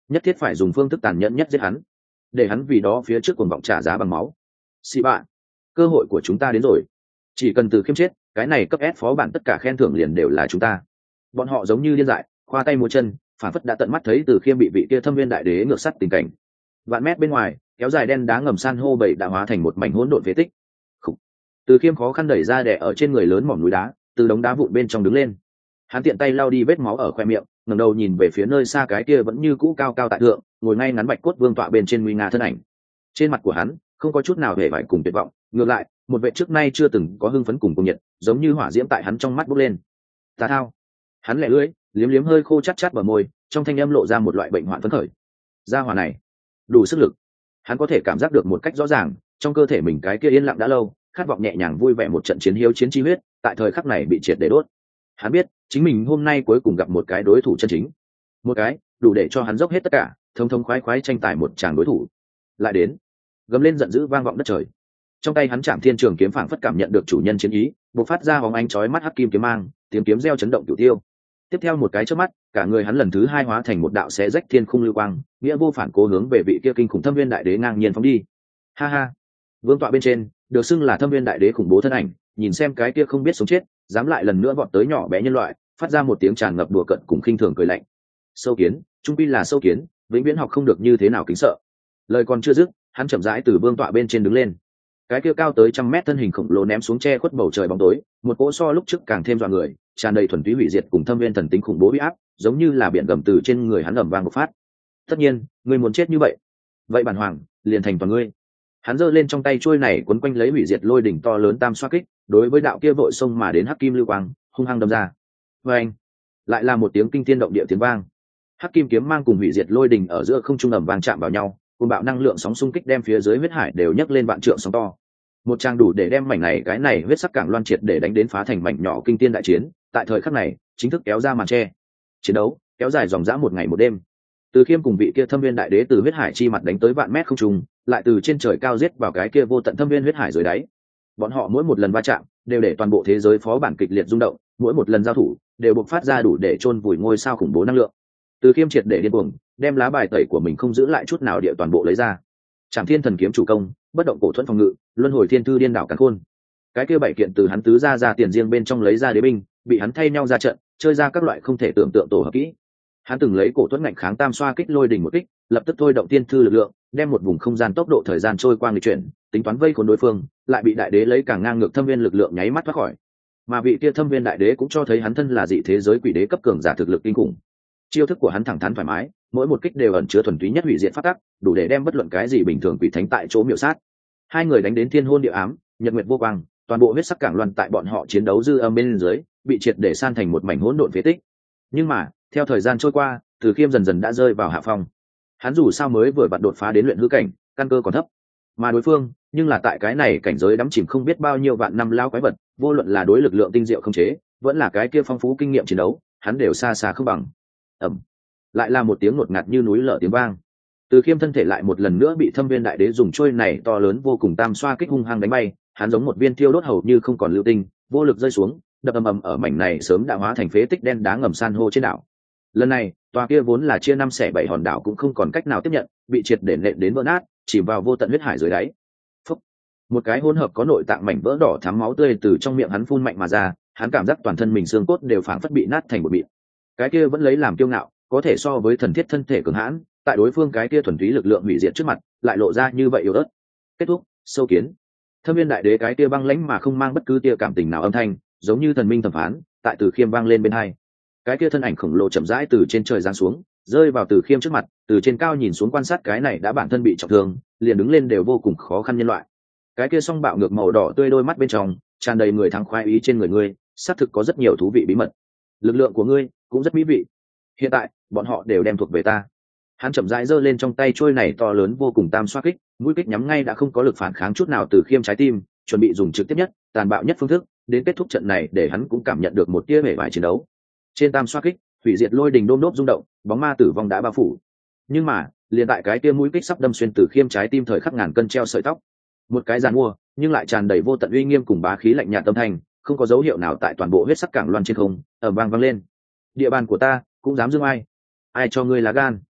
nhất thiết phải dùng phương thức tàn nhẫn nhất giết hắn, để hắn vì đó phía trước cuồng vọng trả giá bằng máu. Xì bạ, cơ hội của chúng ta đến rồi. Chỉ cần Từ Khiêm chết, cái này cấp S phó bản tất cả khen thưởng liền đều là chúng ta. Bọn họ giống như điên dại, khoa tay múa chân, phản phất đã tận mắt thấy Từ Khiêm bị vị kia thâm viên đại đế ngược sắt tình cảnh. Vạn mét bên ngoài, kéo dài đen đá ngầm san hô bảy đã hóa thành một mảnh hỗn độn phế tích. Khủ. Từ Khiêm khó khăn đẩy ra đè ở trên người lớn mỏm núi đá, từ đống đá vụn bên trong đứng lên. Hắn tiện tay lau đi vết máu ở khoe miệng, ngẩng đầu nhìn về phía nơi xa cái kia vẫn như cũ cao cao tại thượng, ngồi ngay ngắn bạch cốt vương tọa bên trên nguy nga thân ảnh. Trên mặt của hắn không có chút nào hề vải cùng tuyệt vọng, ngược lại, một vệ trước nay chưa từng có hưng phấn cùng cùng nhiệt, giống như hỏa diễm tại hắn trong mắt bốc lên. Tà thao. Hắn lẻ lưỡi, liếm liếm hơi khô chát chát bờ môi, trong thanh âm lộ ra một loại bệnh hoạn phấn khởi. Gia hỏa này, đủ sức lực. Hắn có thể cảm giác được một cách rõ ràng, trong cơ thể mình cái kia yên lặng đã lâu, khát vọng nhẹ nhàng vui vẻ một trận chiến hiếu chiến chi huyết, tại thời khắc này bị triệt để đốt. Hắn biết, chính mình hôm nay cuối cùng gặp một cái đối thủ chân chính, một cái đủ để cho hắn dốc hết tất cả, thông thông khoái khoái tranh tài một tràng đối thủ. Lại đến, gầm lên giận dữ vang vọng đất trời. Trong tay hắn Trảm Thiên Trường kiếm phảng phất cảm nhận được chủ nhân chiến ý, bộc phát ra bóng ánh chói mắt hắc kim kiếm mang, tiếng kiếm reo chấn động cửu tiêu. Tiếp theo một cái chớp mắt, cả người hắn lần thứ hai hóa thành một đạo xé rách thiên khung lưu quang, nghĩa vô phản cố hướng về vị kia kinh khủng Thâm Viên Đại Đế ngang nhiên phóng đi. Ha ha, vương tọa bên trên, được xưng là Thâm Viên Đại Đế khủng bố thân ảnh, nhìn xem cái kia không biết sống chết, dám lại lần nữa vọt tới nhỏ bé nhân loại, phát ra một tiếng tràn ngập đùa cợt cùng khinh thường cười lạnh. Sâu kiến, trung quy là sâu kiến, vĩnh viễn học không được như thế nào kính sợ. Lời còn chưa dứt, hắn chậm rãi từ vương tọa bên trên đứng lên. Cái kia cao tới trăm mét thân hình khổng lồ ném xuống che khuất bầu trời bóng tối, một cỗ so lúc trước càng thêm dọa người, tràn đầy thuần túy hủy diệt cùng thâm viên thần tính khủng bố uy áp, giống như là biển gầm từ trên người hắn ầm vang một phát. Tất nhiên, ngươi muốn chết như vậy, vậy bản hoàng liền thành toàn ngươi. Hắn giơ lên trong tay chuôi này quấn quanh lấy hủy diệt lôi đỉnh to lớn tam xoa kích, đối với đạo kia vội xông mà đến hắc kim lưu quang, hung hăng đâm ra. Và anh, lại là một tiếng kinh thiên động địa tiếng vang. Hắc kim kiếm mang cùng hủy diệt lôi đỉnh ở giữa không trung ầm vang chạm vào nhau, cùng bạo năng lượng sóng xung kích đem phía dưới huyết hải đều nhấc lên vạn trượng sóng to. Một trang đủ để đem mảnh này cái này huyết sắc cảng loan triệt để đánh đến phá thành mảnh nhỏ kinh thiên đại chiến, tại thời khắc này chính thức kéo ra màn che. Chiến đấu kéo dài dòng dã một ngày một đêm. Từ Khiêm cùng vị kia thâm viên đại đế từ huyết hải chi mặt đánh tới vạn mét không trung, lại từ trên trời cao giết vào cái kia vô tận thâm viên huyết hải dưới đáy. Bọn họ mỗi một lần va chạm đều để toàn bộ thế giới phó bản kịch liệt rung động, mỗi một lần giao thủ đều bộc phát ra đủ để chôn vùi ngôi sao khủng bố năng lượng. Từ Khiêm triệt để điên cuồng, đem lá bài tẩy của mình không giữ lại chút nào địa toàn bộ lấy ra. Trảm Thiên Thần kiếm chủ công, bất động cổ thuẫn phòng ngự, luân hồi thiên thư điên đảo càn khôn. Cái kia bảy kiện từ hắn tứ ra ra tiền riêng bên trong lấy ra đế binh, bị hắn thay nhau ra trận, chơi ra các loại không thể tưởng tượng tổ hợp kỹ. Hắn từng lấy cổ thuẫn ngạnh kháng tam xoa kích lôi đỉnh một kích, lập tức thôi động tiên thư lực lượng, đem một vùng không gian tốc độ thời gian trôi qua nghịch chuyển, tính toán vây khốn đối phương, lại bị đại đế lấy càng ngang ngược thâm viên lực lượng nháy mắt thoát khỏi. Mà vị kia thâm viên đại đế cũng cho thấy hắn thân là dị thế giới quỷ đế cấp cường giả thực lực kinh khủng. Chiêu thức của hắn thẳng thắn thoải mái, mỗi một kích đều ẩn chứa thuần túy nhất hủy diệt pháp tắc, đủ để đem bất luận cái gì bình thường quỷ thánh tại chỗ miểu sát. Hai người đánh đến thiên hôn địa ám, nhật nguyệt vô quang, toàn bộ huyết sắc cảng loan tại bọn họ chiến đấu dư âm bên dưới, bị triệt để san thành một mảnh hỗn độn phế tích. Nhưng mà, theo thời gian trôi qua, Từ Khiêm dần dần đã rơi vào hạ phong. Hắn dù sao mới vừa vặn đột phá đến luyện hư cảnh, căn cơ còn thấp. Mà đối phương, nhưng là tại cái này cảnh giới đắm chìm không biết bao nhiêu vạn năm lao quái vật, vô luận là đối lực lượng tinh diệu không chế, vẫn là cái kia phong phú kinh nghiệm chiến đấu, hắn đều xa xa không bằng. Ầm. Lại là một tiếng ngột ngạt như núi lở tiếng vang. Từ Khiêm thân thể lại một lần nữa bị thâm viên đại đế dùng trôi này to lớn vô cùng tam xoa kích hung hăng đánh bay, hắn giống một viên thiêu đốt hầu như không còn lưu tinh, vô lực rơi xuống, đập ầm ầm ở mảnh này sớm đã hóa thành phế tích đen đá ngầm san hô trên đảo. Lần này, tòa kia vốn là chia năm xẻ bảy hòn đảo cũng không còn cách nào tiếp nhận, bị triệt để nện đến vỡ nát, chìm vào vô tận huyết hải dưới đáy. Phúc. Một cái hỗn hợp có nội tạng mảnh vỡ đỏ thắm máu tươi từ trong miệng hắn phun mạnh mà ra, hắn cảm giác toàn thân mình xương cốt đều phảng phất bị nát thành một bịt. Cái kia vẫn lấy làm kiêu ngạo, có thể so với thần thiết thân thể cường hãn, tại đối phương cái kia thuần túy lực lượng hủy diệt trước mặt, lại lộ ra như vậy yếu ớt. Kết thúc, sâu kiến. Thâm viên đại đế cái kia băng lãnh mà không mang bất cứ tia cảm tình nào âm thanh, giống như thần minh thẩm phán, tại Từ Khiêm vang lên bên hai. Cái kia thân ảnh khổng lồ chậm rãi từ trên trời giáng xuống, rơi vào Từ Khiêm trước mặt, từ trên cao nhìn xuống quan sát cái này đã bản thân bị trọng thương, liền đứng lên đều vô cùng khó khăn nhân loại. Cái kia song bạo ngược màu đỏ tươi đôi mắt bên trong, tràn đầy người thắng khoái ý trên người ngươi, xác thực có rất nhiều thú vị bí mật. Lực lượng của ngươi cũng rất mỹ vị. Hiện tại, bọn họ đều đem thuộc về ta. Hắn chậm rãi giơ lên trong tay trôi này to lớn vô cùng tam xoa kích, mũi kích nhắm ngay đã không có lực phản kháng chút nào Từ Khiêm trái tim, chuẩn bị dùng trực tiếp nhất, tàn bạo nhất phương thức, đến kết thúc trận này để hắn cũng cảm nhận được một tia vẻ vải chiến đấu. Trên tam xoa kích, hủy diệt lôi đình đôm đốp rung động, bóng ma tử vong đã bao phủ. Nhưng mà, liền tại cái tia mũi kích sắp đâm xuyên Từ Khiêm trái tim thời khắc ngàn cân treo sợi tóc. Một cái giàn mua, nhưng lại tràn đầy vô tận uy nghiêm cùng bá khí lạnh nhạt tâm thành, không có dấu hiệu nào tại toàn bộ huyết sắc cảng loan trên không, ầm vang vang lên. Địa bàn của ta, cũng dám dương ai? Ai cho ngươi lá gan?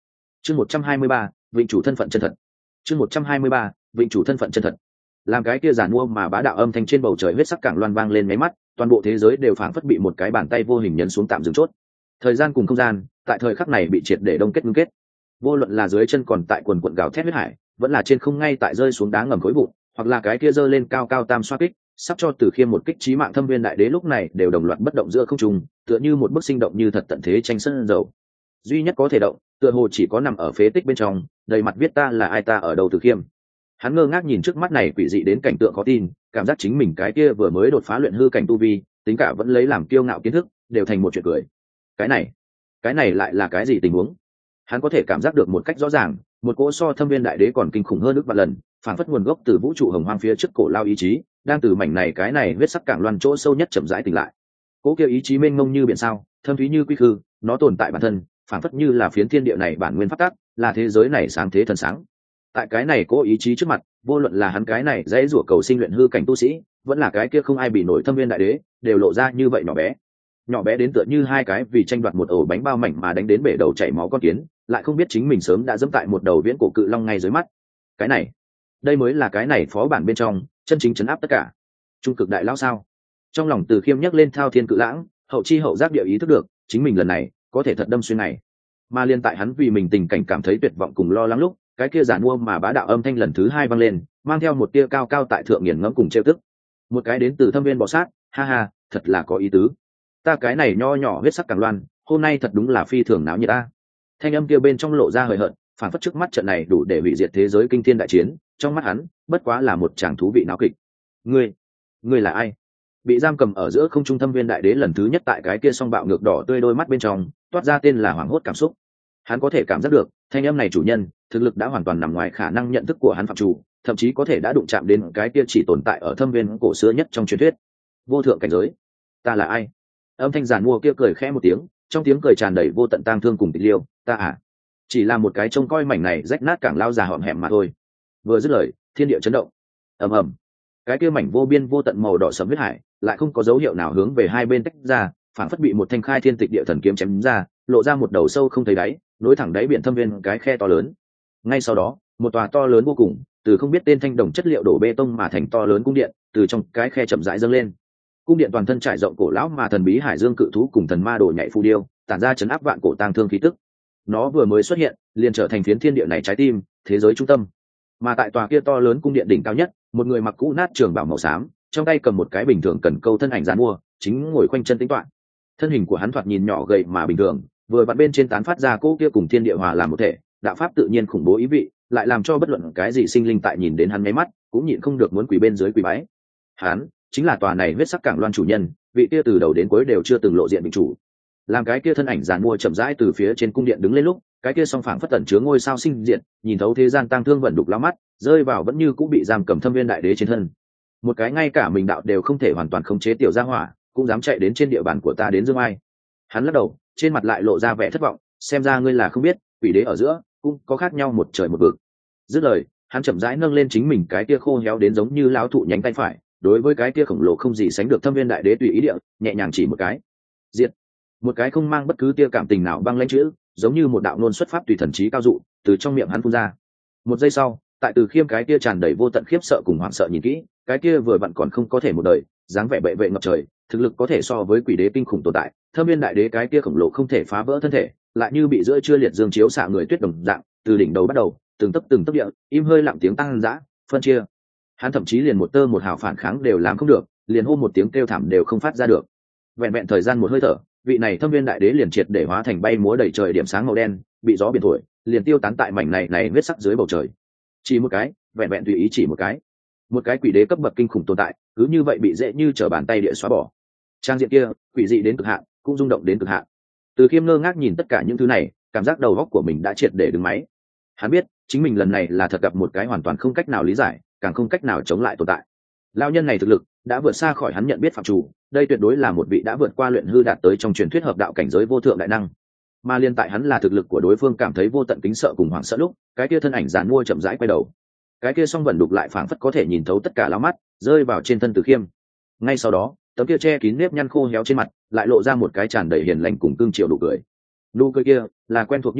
chương một trăm hai mươi ba vịnh chủ thân phận chân thật. chương một trăm hai mươi ba vịnh chủ thân phận chân thật. Làm cái kia giản mua mà bá đạo âm thanh trên bầu trời huyết sắc cảng loan vang lên mấy mắt, toàn bộ thế giới đều phảng phất bị một cái bàn tay vô hình nhấn xuống tạm dừng chốt. Thời gian cùng không gian tại thời khắc này bị triệt để đông kết ngưng kết. Vô luận là dưới chân còn tại quần quần gào thét huyết hải, vẫn là trên không ngay tại rơi xuống đá ngầm khối vụn, hoặc là cái kia giơ lên cao cao tam xoa kích, sắp cho Từ Khiêm một kích chí mạng thâm viên đại đế lúc này đều đồng loạt bất động giữa không trung, tựa như một bức sinh động như thật tận thế tranh sân dầu. Duy nhất có thể động, tựa hồ chỉ có nằm ở phế tích bên trong, đầy mặt viết ta là ai ta ở đâu Từ Khiêm. Hắn ngơ ngác nhìn trước mắt này quỷ dị đến cảnh tượng khó tin, cảm giác chính mình cái kia vừa mới đột phá luyện hư cảnh tu vi, tính cả vẫn lấy làm kiêu ngạo kiến thức, đều thành một chuyện cười. Cái này, cái này lại là cái gì tình huống? Hắn có thể cảm giác được một cách rõ ràng, một cỗ so thâm viên đại đế còn kinh khủng hơn ước vạn lần, phản phất nguồn gốc từ vũ trụ hồng hoang phía trước cổ lao ý chí, đang từ mảnh này cái này huyết sắc cảng loan chỗ sâu nhất chậm rãi tỉnh lại. Cỗ kia ý chí mênh mông như biển sao, thâm thúy như quy khư, nó tồn tại bản thân, phản phất như là phiến thiên địa này bản nguyên pháp tắc, là thế giới này sáng thế thần sáng. Tại cái này cỗ ý chí trước mặt, vô luận là hắn cái này dễ rủa cầu sinh luyện hư cảnh tu sĩ, vẫn là cái kia không ai bị nổi thâm viên đại đế, đều lộ ra như vậy nhỏ bé. Nhỏ bé đến tựa như hai cái vì tranh đoạt một ổ bánh bao mảnh mà đánh đến bể đầu chảy máu con kiến, lại không biết chính mình sớm đã dẫm tại một đầu viễn cổ cự long ngay dưới mắt. Cái này, đây mới là cái này phó bản bên trong chân chính chấn áp tất cả trung cực đại lão sao. Trong lòng Từ Khiêm nhấc lên thao thiên cự lãng, hậu chi hậu giác địa ý thức được chính mình lần này có thể thật đâm xuyên này. Mà liên tại hắn vì mình tình cảnh cảm thấy tuyệt vọng cùng lo lắng lúc, cái kia giản mua mà bá đạo âm thanh lần thứ hai vang lên, mang theo một tia cao cao tại thượng nghiền ngẫm cùng trêu tức. Một cái đến từ thâm viên bò sát, ha ha, thật là có ý tứ. Ta cái này nho nhỏ huyết sắc cảng loan, hôm nay thật đúng là phi thường náo nhiệt ta. Thanh âm kia bên trong lộ ra hời hợt, phản phất trước mắt trận này đủ để hủy diệt thế giới kinh thiên đại chiến, trong mắt hắn bất quá là một chàng thú vị náo kịch. Ngươi, ngươi là ai? Bị giam cầm ở giữa không trung thâm viên đại đế lần thứ nhất tại cái kia song bạo ngược đỏ tươi đôi mắt bên trong toát ra tên là hoảng hốt cảm xúc. Hắn có thể cảm giác được thanh âm này chủ nhân thực lực đã hoàn toàn nằm ngoài khả năng nhận thức của hắn phạm chủ, thậm chí có thể đã đụng chạm đến cái kia chỉ tồn tại ở thâm viên cổ xưa nhất trong truyền thuyết vô thượng cảnh giới. Ta là ai? Âm thanh giản mua kia cười khẽ một tiếng, trong tiếng cười tràn đầy vô tận tang thương cùng tịch liêu. Ta à, chỉ là một cái trông coi mảnh này rách nát cảng lao già hõm hẻm mà thôi. Vừa dứt lời, thiên địa chấn động, ầm ầm, cái kia mảnh vô biên vô tận màu đỏ sẫm huyết hải lại không có dấu hiệu nào hướng về hai bên tách ra, phản phất bị một thanh khai thiên tịch địa thần kiếm chém ra, lộ ra một đầu sâu không thấy đáy, nối thẳng đáy biển thâm viên cái khe to lớn. Ngay sau đó, một tòa to lớn vô cùng, từ không biết tên thanh đồng chất liệu đổ bê tông mà thành to lớn cung điện, từ trong cái khe chậm rãi dâng lên. Cung điện toàn thân trải rộng cổ lão mà thần bí hải dương cự thú cùng thần ma đồ nhảy phù điêu, tản ra chấn áp vạn cổ tang thương khí tức. Nó vừa mới xuất hiện, liền trở thành phiến thiên địa này trái tim, thế giới trung tâm. Mà tại tòa kia to lớn cung điện đỉnh cao nhất, một người mặc cũ nát trường bào màu xám, trong tay cầm một cái bình thường cần câu thân ảnh giàn mua, chính ngồi khoanh chân tĩnh toán. Thân hình của hắn thoạt nhìn nhỏ gầy mà bình thường, vừa vặn bên trên tán phát ra cỗ kia cùng thiên địa hòa làm một thể, đạo pháp tự nhiên khủng bố ý vị, lại làm cho bất luận cái gì sinh linh tại nhìn đến hắn mấy mắt, cũng nhịn không được muốn quỳ bên dưới quỳ bái. Hắn chính là tòa này huyết sắc cảng loan chủ nhân, vị kia từ đầu đến cuối đều chưa từng lộ diện bình chủ. Làm cái kia thân ảnh giàn mua chậm rãi từ phía trên cung điện đứng lên lúc, cái kia song phảng phất tẩn chứa ngôi sao sinh diện, nhìn thấu thế gian tang thương vận đục lá mắt, rơi vào vẫn như cũng bị giam cầm thâm viên đại đế trên thân. Một cái ngay cả mình đạo đều không thể hoàn toàn khống chế tiểu gia hỏa, cũng dám chạy đến trên địa bàn của ta đến dương ai. Hắn lắc đầu, trên mặt lại lộ ra vẻ thất vọng, xem ra ngươi là không biết, quỷ đế ở giữa cũng có khác nhau một trời một vực. Dứt lời, hắn chậm rãi nâng lên chính mình cái kia khô héo đến giống như lão thụ nhánh tay phải, đối với cái kia khổng lồ không gì sánh được thâm viên đại đế tùy ý địa, nhẹ nhàng chỉ một cái. Diệt. Một cái không mang bất cứ tia cảm tình nào băng lãnh chữ, giống như một đạo ngôn xuất pháp tùy thần trí cao dụ, từ trong miệng hắn phun ra. Một giây sau, tại Từ Khiêm cái kia tràn đầy vô tận khiếp sợ cùng hoảng sợ nhìn kỹ, cái kia vừa vặn còn không có thể một đời, dáng vẻ bệ vệ ngập trời, thực lực có thể so với quỷ đế kinh khủng tồn tại, thâm viên đại đế cái kia khổng lồ không thể phá vỡ thân thể, lại như bị giữa trưa liệt dương chiếu xạ người tuyết đồng dạng, từ đỉnh đầu bắt đầu, từng tấc từng tấc địa, im hơi lặng tiếng tăng dã, phân chia. Hắn thậm chí liền một tơ một hào phản kháng đều làm không được, liền hô một tiếng kêu thảm đều không phát ra được. Vẹn vẹn thời gian một hơi thở, vị này thâm viên đại đế liền triệt để hóa thành bay múa đầy trời điểm sáng màu đen, bị gió biển thổi, liền tiêu tán tại mảnh này này huyết sắc dưới bầu trời. Chỉ một cái, vẹn vẹn tùy ý chỉ một cái, một cái quỷ đế cấp bậc kinh khủng tồn tại, cứ như vậy bị dễ như trở bàn tay địa xóa bỏ. Trang diện kia, quỷ dị đến cực hạn, cũng rung động đến cực hạn. Từ Khiêm ngơ ngác nhìn tất cả những thứ này, cảm giác đầu óc của mình đã triệt để đứng máy. Hắn biết, chính mình lần này là thật gặp một cái hoàn toàn không cách nào lý giải, càng không cách nào chống lại tồn tại. Lão nhân này thực lực đã vượt xa khỏi hắn nhận biết phạm chủ, đây tuyệt đối là một vị đã vượt qua luyện hư đạt tới trong truyền thuyết hợp đạo cảnh giới vô thượng đại năng. Mà liên tại hắn là thực lực của đối phương cảm thấy vô tận kính sợ cùng hoảng sợ lúc, cái kia thân ảnh giàn mua chậm rãi quay đầu, cái kia song vẩn đục lại phảng phất có thể nhìn thấu tất cả lão mắt, rơi vào trên thân Từ Khiêm. Ngay sau đó, tấm kia che kín nếp nhăn khô héo trên mặt lại lộ ra một cái tràn đầy hiền lành cùng cương triều nụ cười. Nụ cười kia là quen thuộc như vậy,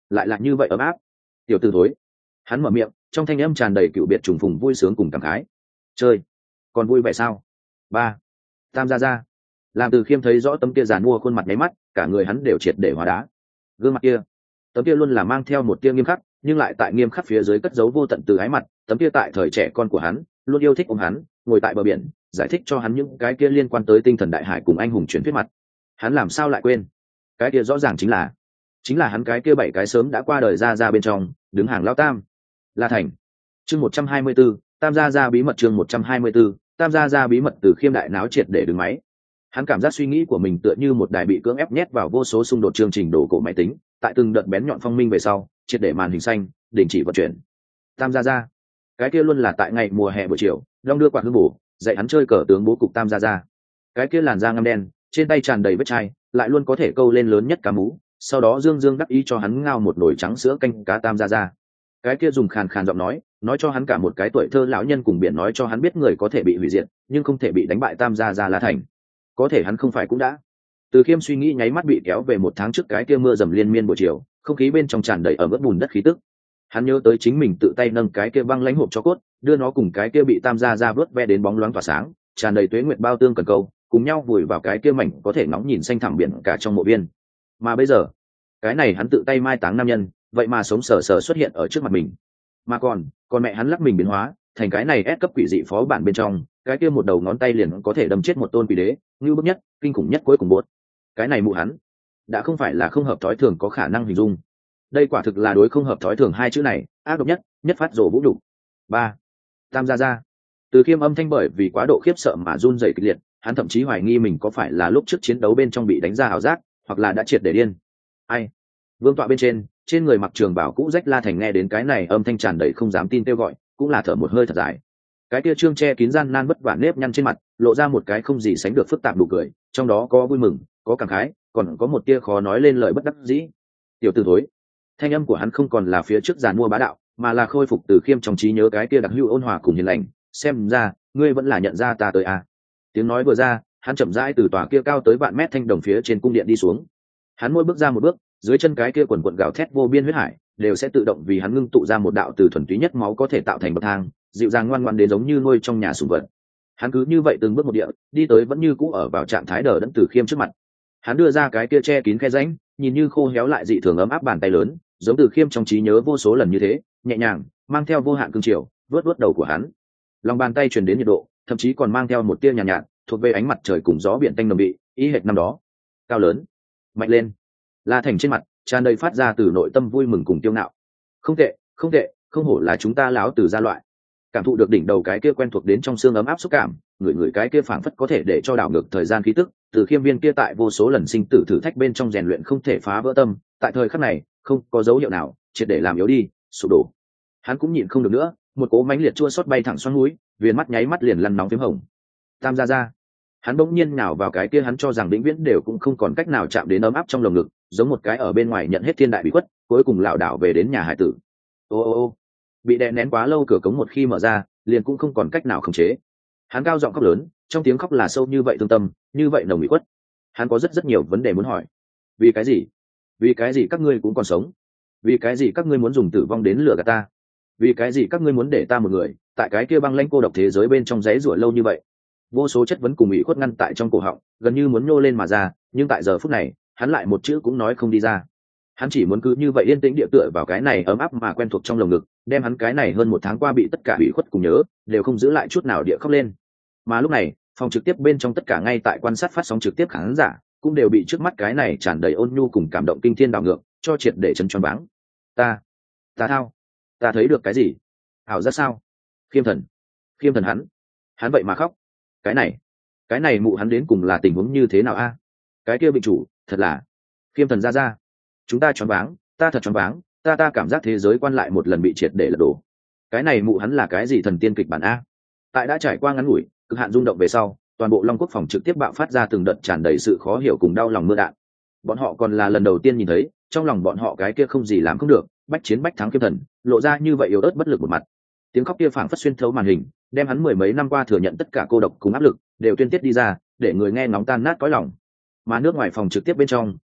lại là như vậy ấm áp. Tiểu tử thối, hắn mở miệng, trong thanh âm tràn đầy cựu biệt trùng phùng vui sướng cùng cảm khái. Chơi còn vui vẻ sao? Ba. Tam gia gia. Làm Từ Khiêm thấy rõ tấm kia giàn mua khuôn mặt nháy mắt, cả người hắn đều triệt để hóa đá. Gương mặt kia, tấm kia luôn là mang theo một tia nghiêm khắc, nhưng lại tại nghiêm khắc phía dưới cất giấu vô tận từ ái mặt. Tấm kia tại thời trẻ con của hắn luôn yêu thích ôm hắn, ngồi tại bờ biển giải thích cho hắn những cái kia liên quan tới tinh thần đại hải cùng anh hùng truyền thuyết mặt. Hắn làm sao lại quên? Cái kia rõ ràng chính là chính là hắn cái kia bảy cái sớm đã qua đời ra ra bên trong đứng hàng lao tam. La Thành. Chương một trăm hai mươi 124, Tam gia gia bí mật. Chương một trăm hai mươi 124, Tam gia gia bí mật. Từ Khiêm đại náo triệt để đứng máy. Hắn cảm giác suy nghĩ của mình tựa như một đài bị cưỡng ép nhét vào vô số xung đột chương trình đồ cổ máy tính, tại từng đợt bén nhọn phong minh về sau, triệt để màn hình xanh, đình chỉ vận chuyển. Tam gia gia, cái kia luôn là tại ngày mùa hè buổi chiều, long đưa quạt hương bổ, dạy hắn chơi cờ tướng bố cục Tam gia gia. Cái kia làn da ngăm đen, trên tay tràn đầy vết chai, lại luôn có thể câu lên lớn nhất cá mú, sau đó dương dương đắc ý cho hắn ngao một nồi trắng sữa canh cá Tam gia gia. Cái kia dùng khàn khàn giọng nói, nói cho hắn cả một cái tuổi thơ lão nhân cùng biển, nói cho hắn biết người có thể bị hủy diệt, nhưng không thể bị đánh bại Tam gia gia La Thành. Có thể hắn không phải cũng đã. Từ Khiêm suy nghĩ nháy mắt bị kéo về một tháng trước cái kia mưa dầm liên miên buổi chiều, không khí bên trong tràn đầy ở mức bùn đất khí tức. Hắn nhớ tới chính mình tự tay nâng cái kia băng lãnh hộp cho cốt, đưa nó cùng cái kia bị Tam gia gia vớt ve đến bóng loáng tỏa sáng, tràn đầy tuế nguyệt bao tương cần câu, cùng nhau vùi vào cái kia mảnh có thể ngóng nhìn xanh thẳm biển cả trong mộ viên. Mà bây giờ, cái này hắn tự tay mai táng nam nhân, vậy mà sống sờ sờ xuất hiện ở trước mặt mình. Mà còn, còn mẹ hắn lắc mình biến hóa, thành cái này ép cấp quỷ dị phó bản bên trong, cái kia một đầu ngón tay liền có thể đâm chết một tôn quỷ đế, như bức nhất, kinh khủng nhất cuối cùng bột. Cái này mụ hắn, đã không phải là không hợp thói thường có khả năng hình dung. Đây quả thực là đối không hợp thói thường hai chữ này, ác độc nhất, nhất phát rồ vũ đủ. Ba. Tam gia gia. Từ Khiêm âm thanh bởi vì quá độ khiếp sợ mà run rẩy kịch liệt, hắn thậm chí hoài nghi mình có phải là lúc trước chiến đấu bên trong bị đánh ra ảo giác, hoặc là đã triệt để điên. Ai? Vương tọa bên trên, trên người mặc trường bào cũ rách La Thành nghe đến cái này âm thanh tràn đầy không dám tin kêu gọi, cũng là thở một hơi thật dài. Cái kia trương che kín gian nan vất vả nếp nhăn trên mặt, lộ ra một cái không gì sánh được phức tạp nụ cười, trong đó có vui mừng, có cảm khái, còn có một tia khó nói lên lời bất đắc dĩ. Tiểu tử thối. Thanh âm của hắn không còn là phía trước giàn mua bá đạo, mà là khôi phục Từ Khiêm trong trí nhớ cái kia đặc hữu ôn hòa cùng hiền lành. Xem ra, ngươi vẫn là nhận ra ta tới à? Tiếng nói vừa ra, hắn chậm rãi từ tòa kia cao tới vạn mét thanh đồng phía trên cung điện đi xuống. Hắn mỗi bước ra một bước, dưới chân cái kia quần quần gào thét vô biên huyết hải đều sẽ tự động vì hắn ngưng tụ ra một đạo từ thuần túy nhất máu có thể tạo thành bậc thang, dịu dàng ngoan ngoãn đến giống như nuôi trong nhà sủng vật. Hắn cứ như vậy từng bước một địa đi tới, vẫn như cũ ở vào trạng thái đờ đẫn Từ Khiêm trước mặt. Hắn đưa ra cái kia che kín khe rãnh, nhìn như khô héo lại dị thường ấm áp bàn tay lớn, giống Từ Khiêm trong trí nhớ vô số lần như thế, nhẹ nhàng, mang theo vô hạn cương triều, vớt vớt đầu của hắn. Lòng bàn tay truyền đến nhiệt độ, thậm chí còn mang theo một tia nhàn nhạt, nhạt, thuộc về ánh mặt trời cùng gió biển tanh nồng bị, ý hệt năm đó. Cao lớn, mạnh lên. La Thành trên mặt tràn đầy phát ra từ nội tâm vui mừng cùng kiêu ngạo. Không tệ, không tệ, không hổ là chúng ta láo từ gia loại. Cảm thụ được đỉnh đầu cái kia quen thuộc đến trong xương ấm áp xúc cảm, người người cái kia phảng phất có thể để cho đảo ngược thời gian khí tức. Từ Khiêm viên kia tại vô số lần sinh tử thử thách bên trong rèn luyện không thể phá vỡ tâm, tại thời khắc này không có dấu hiệu nào triệt để làm yếu đi, sụp đổ. Hắn cũng nhịn không được nữa, một cỗ mãnh liệt chua xót bay thẳng xoắn mũi, viền mắt nháy mắt liền lăn nóng phím hồng. Tam gia gia. Hắn bỗng nhiên nhào vào cái kia hắn cho rằng vĩnh viễn đều cũng không còn cách nào chạm đến ấm áp trong lồng ngực, giống một cái ở bên ngoài nhận hết thiên đại bị khuất, cuối cùng lảo đảo về đến nhà hải tử. Ô ô ô. Bị đè nén quá lâu cửa cống một khi mở ra, liền cũng không còn cách nào khống chế. Hắn cao giọng khóc lớn, trong tiếng khóc là sâu như vậy thương tâm, như vậy nồng bị khuất. Hắn có rất rất nhiều vấn đề muốn hỏi. Vì cái gì? Vì cái gì các ngươi cũng còn sống? Vì cái gì các ngươi muốn dùng tử vong đến lừa gạt ta? Vì cái gì các ngươi muốn để ta một người tại cái kia băng lãnh cô độc thế giới bên trong giấy rủa lâu như vậy? Vô số chất vấn cùng ủy khuất ngăn tại trong cổ họng, gần như muốn nhô lên mà ra, nhưng tại giờ phút này hắn lại một chữ cũng nói không đi ra. Hắn chỉ muốn cứ như vậy yên tĩnh địa tựa vào cái này ấm áp mà quen thuộc trong lồng ngực, đem hắn cái này hơn một tháng qua bị tất cả ủy khuất cùng nhớ đều không giữ lại chút nào địa khóc lên. Mà lúc này phòng trực tiếp bên trong tất cả ngay tại quan sát phát sóng trực tiếp khán giả cũng đều bị trước mắt cái này tràn đầy ôn nhu cùng cảm động kinh thiên đảo ngược cho triệt để chấn choáng váng. Ta, ta thao, ta thấy được cái gì? Ảo giác sao? Khiêm thần, khiêm thần hắn, hắn vậy mà khóc. Cái này, cái này mụ hắn đến cùng là tình huống như thế nào a? Cái kia bị chủ, thật là khiêm thần ra ra. Chúng ta choáng váng, ta thật choáng váng, ta ta cảm giác thế giới quan lại một lần bị triệt để lật đổ. Cái này mụ hắn là cái gì thần tiên kịch bản a? Tại đã trải qua ngắn ngủi cực hạn rung động về sau, toàn bộ Long Quốc phòng trực tiếp bạo phát ra từng đợt tràn đầy sự khó hiểu cùng đau lòng mưa đạn. Bọn họ còn là lần đầu tiên nhìn thấy, trong lòng bọn họ cái kia không gì làm không được, bách chiến bách thắng kiêm thần, lộ ra như vậy yếu ớt bất lực một mặt. Tiếng khóc kia phảng phất xuyên thấu màn hình, đem hắn mười mấy năm qua thừa nhận tất cả cô độc cùng áp lực đều tuyên tiết đi ra, để người nghe ngóng tan nát cõi lòng. Mà nước ngoài phòng trực tiếp bên trong,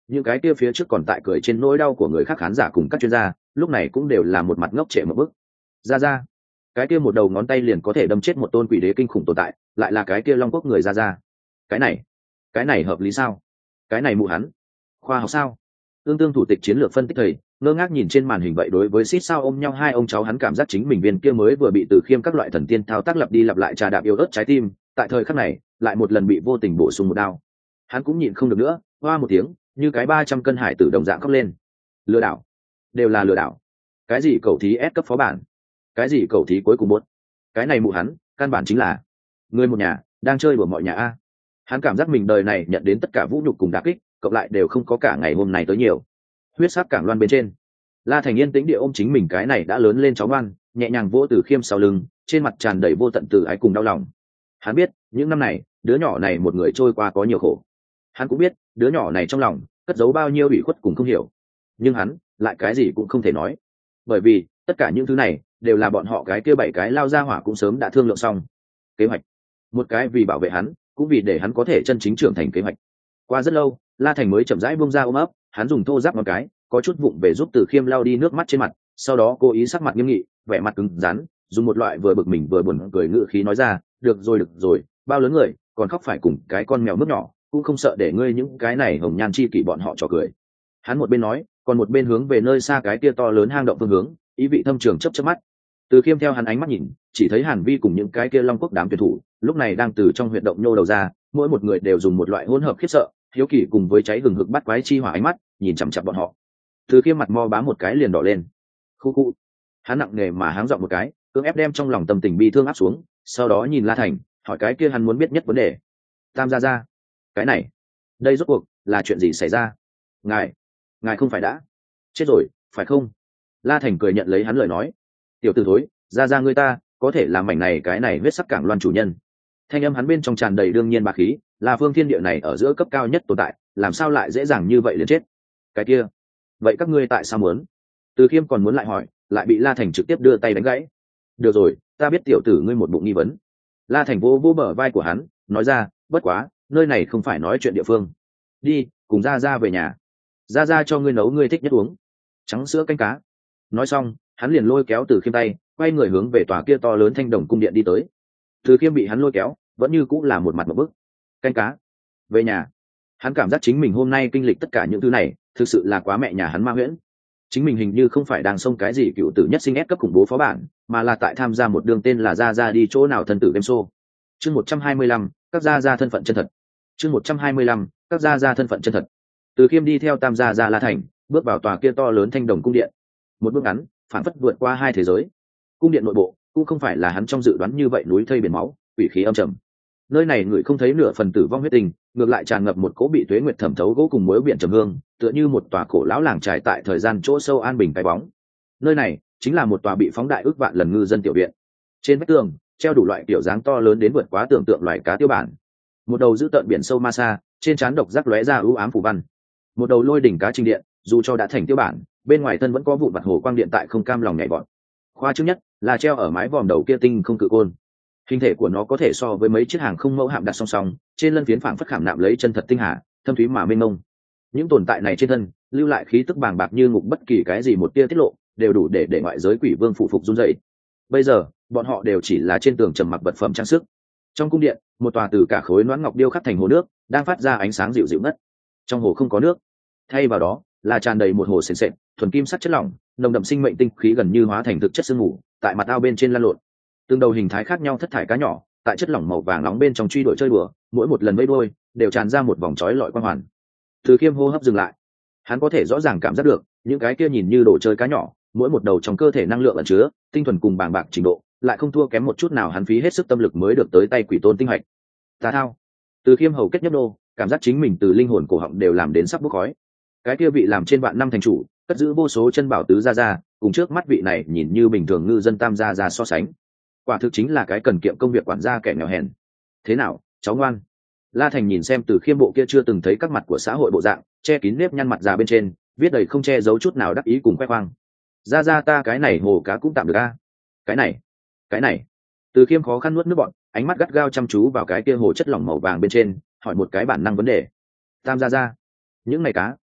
những cái kia phía trước còn tại cười trên nỗi đau của người khác khán giả cùng các chuyên gia lúc này cũng đều là một mặt ngốc trệ một bức. Ra ra, cái kia một đầu ngón tay liền có thể đâm chết một tôn quỷ đế kinh khủng tồn tại, lại là cái kia long quốc người ra ra. Cái này, cái này hợp lý sao? Cái này mụ hắn, khoa học sao? Ương Tương thủ tịch chiến lược phân tích thầy ngơ ngác nhìn trên màn hình vậy đối với xít sao ôm nhau hai ông cháu, hắn cảm giác chính mình viên kia mới vừa bị Từ Khiêm các loại thần tiên thao tác lặp đi lặp lại trà đạp yếu ớt trái tim, tại thời khắc này lại một lần bị vô tình bổ sung một đao. Hắn cũng nhịn không được nữa, hoa một tiếng, như cái ba trăm cân hải tử đồng dạng khóc lên. Lừa đảo, đều là lừa đảo. Cái gì cầu thí S cấp phó bản, cái gì cầu thí cuối cùng bốt, cái này mụ hắn căn bản chính là người một nhà đang chơi đùa mọi nhà a. Hắn cảm giác mình đời này nhận đến tất cả vũ nhục cùng đả kích cộng lại đều không có cả ngày hôm nay tới nhiều. Huyết sắc cảng loan bên trên, La Thành yên tĩnh địa ôm chính mình cái này đã lớn lên cháu ngoan, nhẹ nhàng vỗ Từ Khiêm sau lưng, trên mặt tràn đầy vô tận từ ái cùng đau lòng. Hắn biết những năm này đứa nhỏ này một người trôi qua có nhiều khổ, hắn cũng biết đứa nhỏ này trong lòng cất giấu bao nhiêu ủy khuất cùng không hiểu, nhưng hắn lại cái gì cũng không thể nói, bởi vì tất cả những thứ này đều là bọn họ cái kia bảy cái lao ra hỏa cũng sớm đã thương lượng xong kế hoạch, một cái vì bảo vệ hắn, cũng vì để hắn có thể chân chính trưởng thành kế hoạch. Qua rất lâu, La Thành mới chậm rãi buông ra ôm ấp, hắn dùng thô giáp một cái có chút vụng về giúp Từ Khiêm lau đi nước mắt trên mặt, sau đó cố ý sắc mặt nghiêm nghị, vẻ mặt cứng rắn, dùng một loại vừa bực mình vừa buồn cười ngữ khí nói ra, được rồi được rồi, bao lớn người còn khóc phải cùng cái con mèo nước nhỏ, cũng không sợ để ngươi những cái này hồng nhan chi kỷ bọn họ trò cười. Hắn một bên nói, còn một bên hướng về nơi xa cái kia to lớn hang động phương hướng, ý vị thâm trường chớp chớp mắt. Từ Khiêm theo hắn ánh mắt nhìn, chỉ thấy Hàn Vi cùng những cái kia Long Quốc đám tuyển thủ lúc này đang từ trong huyệt động nhô đầu ra, mỗi một người đều dùng một loại hỗn hợp khiếp sợ, hiếu kỳ cùng với cháy hừng hực bắt quái chi hỏa ánh mắt nhìn chằm chằm bọn họ. Từ Khiêm mặt mo bám một cái liền đỏ lên. Khu khu. Hắn nặng nề mà háng giọng một cái, cưỡng ép đem trong lòng tâm tình bi thương áp xuống, sau đó nhìn La Thành, hỏi cái kia hắn muốn biết nhất vấn đề. Tam gia gia, cái này, đây rốt cuộc là chuyện gì xảy ra? Ngài, ngài không phải đã chết rồi, phải không? La Thành cười nhận lấy hắn lời nói. Tiểu tử thối, gia gia ngươi ta có thể làm mảnh này cái này huyết sắc cảng loan chủ nhân. Thanh âm hắn bên trong tràn đầy đương nhiên bá khí, là phương thiên địa này ở giữa cấp cao nhất tồn tại, làm sao lại dễ dàng như vậy liền chết? Cái kia, vậy các ngươi tại sao muốn? Từ Khiêm còn muốn lại hỏi, lại bị La Thành trực tiếp đưa tay đánh gãy. Được rồi, ta biết tiểu tử ngươi một bụng nghi vấn. La Thành vô vô bờ vai của hắn, nói ra, bất quá, nơi này không phải nói chuyện địa phương. Đi, cùng gia gia về nhà. Gia gia cho ngươi nấu ngươi thích nhất uống trắng sữa canh cá. Nói xong, hắn liền lôi kéo Từ Khiêm tay, quay người hướng về tòa kia to lớn thanh đồng cung điện đi tới. Từ Khiêm bị hắn lôi kéo, vẫn như cũng là một mặt một bức. Canh cá, về nhà. Hắn cảm giác chính mình hôm nay kinh lịch tất cả những thứ này thực sự là quá mẹ nhà hắn ma huyễn. Chính mình hình như không phải đang xông cái gì cựu tử nhất sinh ép cấp khủng bố phó bản, mà là tại tham gia một đường tên là Gia Gia đi chỗ nào thân tử game show. Chương một trăm hai mươi lăm, các Gia Gia thân phận chân thật. Chương một trăm hai mươi lăm, các Gia Gia thân phận chân thật. Từ Khiêm đi theo Tam Gia Gia La Thành, bước vào tòa kia to lớn thanh đồng cung điện. Một bước ngắn, phản phất vượt qua hai thế giới. Cung điện nội bộ cũng không phải là hắn trong dự đoán như vậy núi thây biển máu, quỷ khí âm trầm. Nơi này người không thấy nửa phần tử vong huyết tình, ngược lại tràn ngập một cỗ bị tuế nguyệt thẩm thấu gỗ cùng muối biển trầm hương, tựa như một tòa cổ lão làng trải tại thời gian chỗ sâu an bình cái bóng. Nơi này chính là một tòa bị phóng đại ước vạn lần ngư dân tiểu viện. Trên vách tường treo đủ loại kiểu dáng to lớn đến vượt quá tưởng tượng loài cá tiêu bản. Một đầu giữ tợn biển sâu ma sa, trên trán độc giác lóe ra ưu ám phủ văn. Một đầu lôi đỉnh cá trinh điện, dù cho đã thành tiêu bản, bên ngoài thân vẫn có vụn vặt hồ quang điện tại không cam lòng nhảy vọt. Khoa trước nhất là treo ở mái vòm đầu kia tinh không cự côn. Hình thể của nó có thể so với mấy chiếc hàng không mẫu hạm đặt song song, trên lân phiến phảng phất khảm nạm lấy chân thật tinh hà, thâm thúy mà mênh mông. Những tồn tại này trên thân lưu lại khí tức bàng bạc như ngục, bất kỳ cái gì một tia tiết lộ đều đủ để để ngoại giới quỷ vương phụ phục run dậy. Bây giờ bọn họ đều chỉ là trên tường trầm mặc vật phẩm trang sức. Trong cung điện, một tòa từ cả khối loãng ngọc điêu khắc thành hồ nước đang phát ra ánh sáng dịu dịu ngất. Trong hồ không có nước, thay vào đó là tràn đầy một hồ sền sệt thuần kim sắc chất lỏng, nồng đậm sinh mệnh tinh khí gần như hóa thành thực chất sương mù tại mặt ao bên trên lăn lộn. Từng đầu hình thái khác nhau thất thải cá nhỏ tại chất lỏng màu vàng nóng bên trong truy đuổi chơi đùa, mỗi một lần vẫy đuôi đều tràn ra một vòng chói lọi quang hoàn. Từ Khiêm hô hấp dừng lại, hắn có thể rõ ràng cảm giác được những cái kia nhìn như đồ chơi cá nhỏ, mỗi một đầu trong cơ thể năng lượng ẩn chứa tinh thuần cùng bàng bạc trình độ lại không thua kém một chút nào hắn phí hết sức tâm lực mới được tới tay quỷ tôn tinh hạch. Tà thao. Từ Khiêm hầu kết nhấp đô, cảm giác chính mình từ linh hồn cổ họng đều làm đến sắp bốc khói. Cái kia vị làm trên vạn năm thành chủ, cất giữ vô số chân bảo tứ gia gia, cùng trước mắt vị này nhìn như bình thường ngư dân tam gia gia so sánh, quả thực chính là cái cần kiệm công việc quản gia kẻ nghèo hèn. Thế nào, cháu ngoan? La Thành nhìn xem Từ Khiêm bộ kia chưa từng thấy các mặt của xã hội bộ dạng, che kín nếp nhăn mặt già bên trên, viết đầy không che giấu chút nào đắc ý cùng khoe khoang. Ra ra ta cái này hồ cá cũng tạm được a. Cái này, cái này. Từ Khiêm khó khăn nuốt nước bọt, ánh mắt gắt gao chăm chú vào cái kia hồ chất lỏng màu vàng bên trên, hỏi một cái bản năng vấn đề. Tam gia gia, những này cá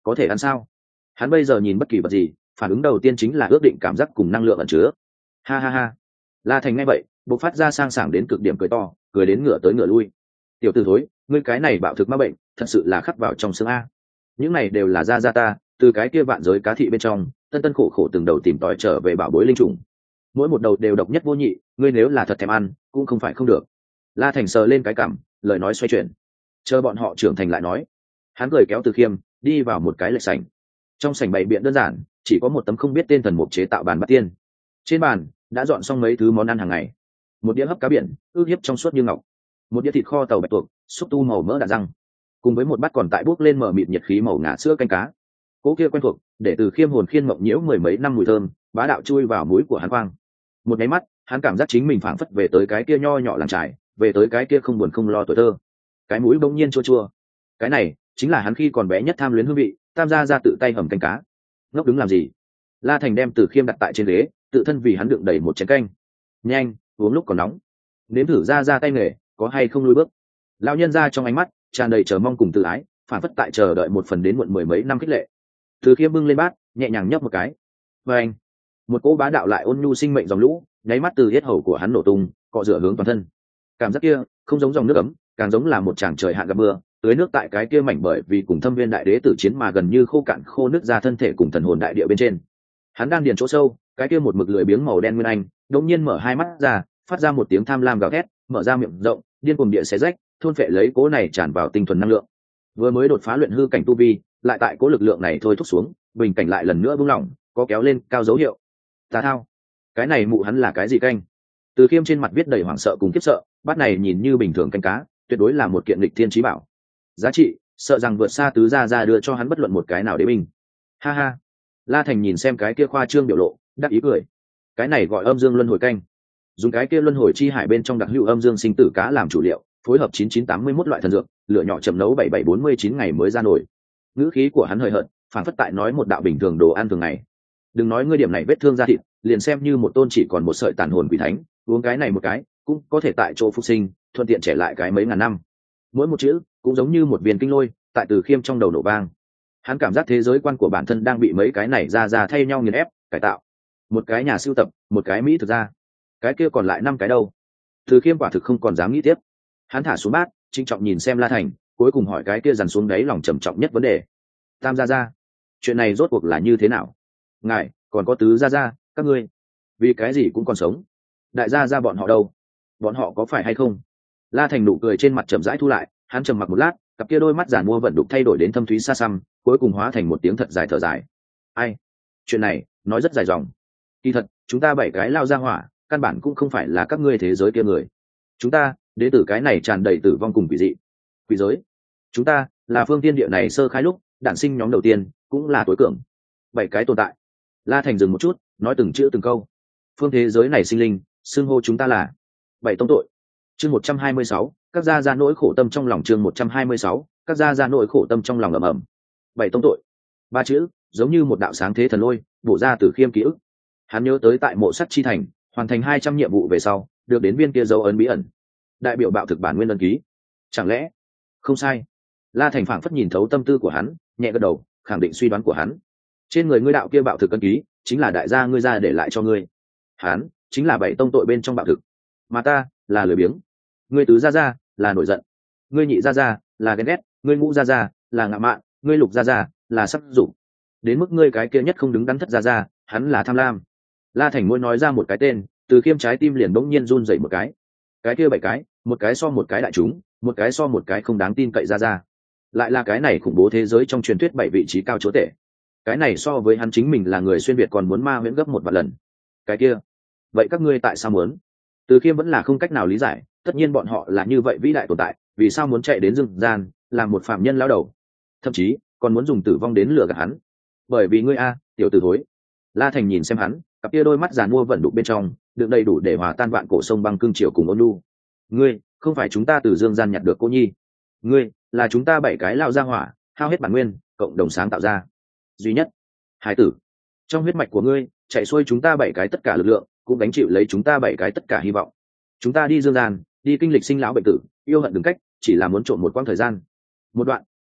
có thể ăn sao? Hắn bây giờ nhìn bất kỳ vật gì, phản ứng đầu tiên chính là ước định cảm giác cùng năng lượng ẩn chứa. Ha ha ha. La Thành nghe vậy, bộc phát ra sang sảng đến cực điểm cười to, cười đến ngửa tới ngửa lui. Tiểu tử thối, ngươi cái này bạo thực ma bệnh, thật sự là khắc vào trong xương a. Những này đều là gia gia ta, từ cái kia vạn giới cá thị bên trong, tân tân khổ khổ từng đầu tìm tòi trở về bảo bối linh trùng. Mỗi một đầu đều độc nhất vô nhị, ngươi nếu là thật thèm ăn, cũng không phải không được. La Thành sờ lên cái cằm, lời nói xoay chuyển. Chờ bọn họ trưởng thành lại nói. Hắn cười kéo Từ Khiêm, đi vào một cái lệch sảnh. Trong sảnh bày biện đơn giản, chỉ có một tấm không biết tên thần mục chế tạo bàn bát tiên. Trên bàn đã dọn xong mấy thứ món ăn hàng ngày. Một đĩa hấp cá biển, ư hiếp trong suốt như ngọc. Một đĩa thịt kho tàu bạch tuộc, xúc tu màu mỡ đạn răng, cùng với một bát còn tại bốc lên mở mịt nhiệt khí màu ngả sữa canh cá. Cố kia quen thuộc, để Từ Khiêm hồn khiên mộng nhiễu mười mấy năm mùi thơm, bá đạo chui vào mũi của hắn khoang. Một cái mắt, hắn cảm giác chính mình phảng phất về tới cái kia nho nhỏ làng trải, về tới cái kia không buồn không lo tuổi thơ. Cái mũi bỗng nhiên chua chua. Cái này chính là hắn khi còn bé nhất tham luyến hương vị, tam gia ra tự tay hầm canh cá. Ngốc đứng làm gì? La Thành đem Từ Khiêm đặt tại trên ghế, tự thân vì hắn đựng đầy một chén canh. Nhanh, uống lúc còn nóng. Nếm thử ra ra tay nghề, có hay không lùi bước. Lão nhân ra trong ánh mắt tràn đầy chờ mong cùng tự ái, phản phất tại chờ đợi một phần đến muộn mười mấy năm khích lệ. Từ Khiêm bưng lên bát, nhẹ nhàng nhấp một cái. Và anh, một cỗ bá đạo lại ôn nhu sinh mệnh dòng lũ, nháy mắt từ yết hầu của hắn nổ tung, cọ rửa hướng toàn thân. Cảm giác kia, không giống dòng nước ấm, càng giống là một tràng trời hạn gặp mưa, tưới nước tại cái kia mảnh bởi vì cùng Thâm Viên đại đế tử chiến mà gần như khô cạn khô nước ra thân thể cùng thần hồn đại địa bên trên. Hắn đang điền chỗ sâu, cái kia một mực lười biếng màu đen nguyên anh, đột nhiên mở hai mắt ra, phát ra một tiếng tham lam gào thét, mở ra miệng rộng, điên cuồng địa xé rách, thôn phệ lấy cỗ này tràn vào tinh thuần năng lượng. Vừa mới đột phá luyện hư cảnh tu vi, lại tại cỗ lực lượng này thôi thúc xuống, bình cảnh lại lần nữa buông lỏng, có kéo lên cao dấu hiệu. Tà thao, cái này mụ hắn là cái gì canh? Từ Khiêm trên mặt viết đầy hoảng sợ cùng khiếp sợ, bát này nhìn như bình thường canh cá, tuyệt đối là một kiện lịch thiên chí bảo. Giá trị, sợ rằng vượt xa tứ gia gia đưa cho hắn bất luận một cái nào đế binh. Ha ha. La Thành nhìn xem cái kia khoa trương biểu lộ, đắc ý cười. Cái này gọi âm dương luân hồi canh. Dùng cái kia luân hồi chi hải bên trong đặc hữu âm dương sinh tử cá làm chủ liệu, phối hợp chín chín tám mươi mốt loại thần dược, lửa nhỏ chậm nấu bảy bảy bốn mươi chín ngày mới ra nổi. Ngữ khí của hắn hơi hợt, phản phất tại nói một đạo bình thường đồ ăn thường ngày. Đừng nói ngươi điểm này vết thương da thịt, liền xem như một tôn chỉ còn một sợi tàn hồn quỷ thánh, uống cái này một cái, cũng có thể tại chỗ phục sinh, thuận tiện trẻ lại cái mấy ngàn năm. Mỗi một chữ cũng giống như một viên kinh lôi, tại Từ Khiêm trong đầu nổ vang. Hắn cảm giác thế giới quan của bản thân đang bị mấy cái này ra ra thay nhau nghiền ép, cải tạo. Một cái nhà sưu tập, một cái mỹ thực ra, cái kia còn lại năm cái đâu? Từ Khiêm quả thực không còn dám nghĩ tiếp. Hắn thả xuống bát, trinh trọng nhìn xem La Thành, cuối cùng hỏi cái kia dằn xuống đáy lòng trầm trọng nhất vấn đề. Tam gia gia, chuyện này rốt cuộc là như thế nào? Ngài, còn có tứ gia gia, các ngươi, vì cái gì cũng còn sống? Đại gia gia bọn họ đâu? Bọn họ có phải hay không? La Thành nụ cười trên mặt chậm rãi thu lại, hắn trầm mặc một lát, cặp kia đôi mắt giản mua vận đục thay đổi đến thâm thúy xa xăm, cuối cùng hóa thành một tiếng thật dài thở dài. Ai? Chuyện này, nói rất dài dòng. Kỳ thật, chúng ta bảy cái lao ra hỏa, căn bản cũng không phải là các ngươi thế giới kia người. Chúng ta, đến từ cái này tràn đầy tử vong cùng quỷ dị. Quỷ giới. Chúng ta, là phương tiên địa này sơ khai lúc, đản sinh nhóm đầu tiên, cũng là tối cường. Bảy cái tồn tại. La Thành dừng một chút, nói từng chữ từng câu. Phương thế giới này sinh linh, xưng hô chúng ta là bảy tông tội. Chương một trăm hai mươi sáu, các gia gia nỗi khổ tâm trong lòng. Chương một trăm hai mươi sáu, các gia gia nỗi khổ tâm trong lòng ầm ầm. Bảy tông tội. Ba chữ, giống như một đạo sáng thế thần lôi, bổ ra Từ Khiêm ký ức. Hắn nhớ tới tại Mộ Sắt Chi Thành, hoàn thành hai trăm nhiệm vụ về sau, được đến viên kia dấu ấn bí ẩn, đại biểu bạo thực bản nguyên ấn ký. Chẳng lẽ? Không sai. La Thành phảng phất nhìn thấu tâm tư của hắn, nhẹ gật đầu, khẳng định suy đoán của hắn. Trên người ngươi đạo kia bạo thực ấn ký, chính là đại gia ngươi ra để lại cho ngươi. Hắn chính là bảy tông tội bên trong bạo thực, mà ta là lười biếng. Ngươi tứ gia gia là nổi giận, ngươi nhị gia gia là ghen ghét, ngươi ngũ gia gia là ngạo mạn, ngươi lục gia gia là sắc dục. Đến mức ngươi cái kia nhất không đứng đắn thất gia gia, hắn là tham lam. La Thành muốn nói ra một cái tên, Từ Khiêm trái tim liền bỗng nhiên run rẩy một cái. Cái kia bảy cái, một cái so một cái đại chúng, một cái so một cái không đáng tin cậy ra ra. Lại là cái này khủng bố thế giới trong truyền thuyết bảy vị trí cao chúa tể. Cái này so với hắn chính mình là người xuyên việt còn muốn ma huyễn gấp một vạn lần. Cái kia, vậy các ngươi tại sao muốn? Từ Khiêm vẫn là không cách nào lý giải, tất nhiên bọn họ là như vậy vĩ đại tồn tại, vì sao muốn chạy đến rừng gian, làm một phạm nhân lão đầu, thậm chí còn muốn dùng tử vong đến lừa gạt hắn? Bởi vì ngươi a, tiểu tử thối. La Thành nhìn xem hắn, cặp kia đôi mắt giàn mua vận đục bên trong, đựng đầy đủ để hòa tan vạn cổ sông băng cương triều cùng ôn nhu. Ngươi, không phải chúng ta từ dương gian nhặt được cô nhi, ngươi là chúng ta bảy cái lao ra hỏa, hao hết bản nguyên, cộng đồng sáng tạo ra duy nhất hải tử. Trong huyết mạch của ngươi chạy xuôi chúng ta bảy cái tất cả lực lượng, cũng gánh chịu lấy chúng ta bảy cái tất cả hy vọng. Chúng ta đi dương gian, đi kinh lịch sinh lão bệnh tử, yêu hận đừng cách, chỉ là muốn trộn một quãng thời gian, một đoạn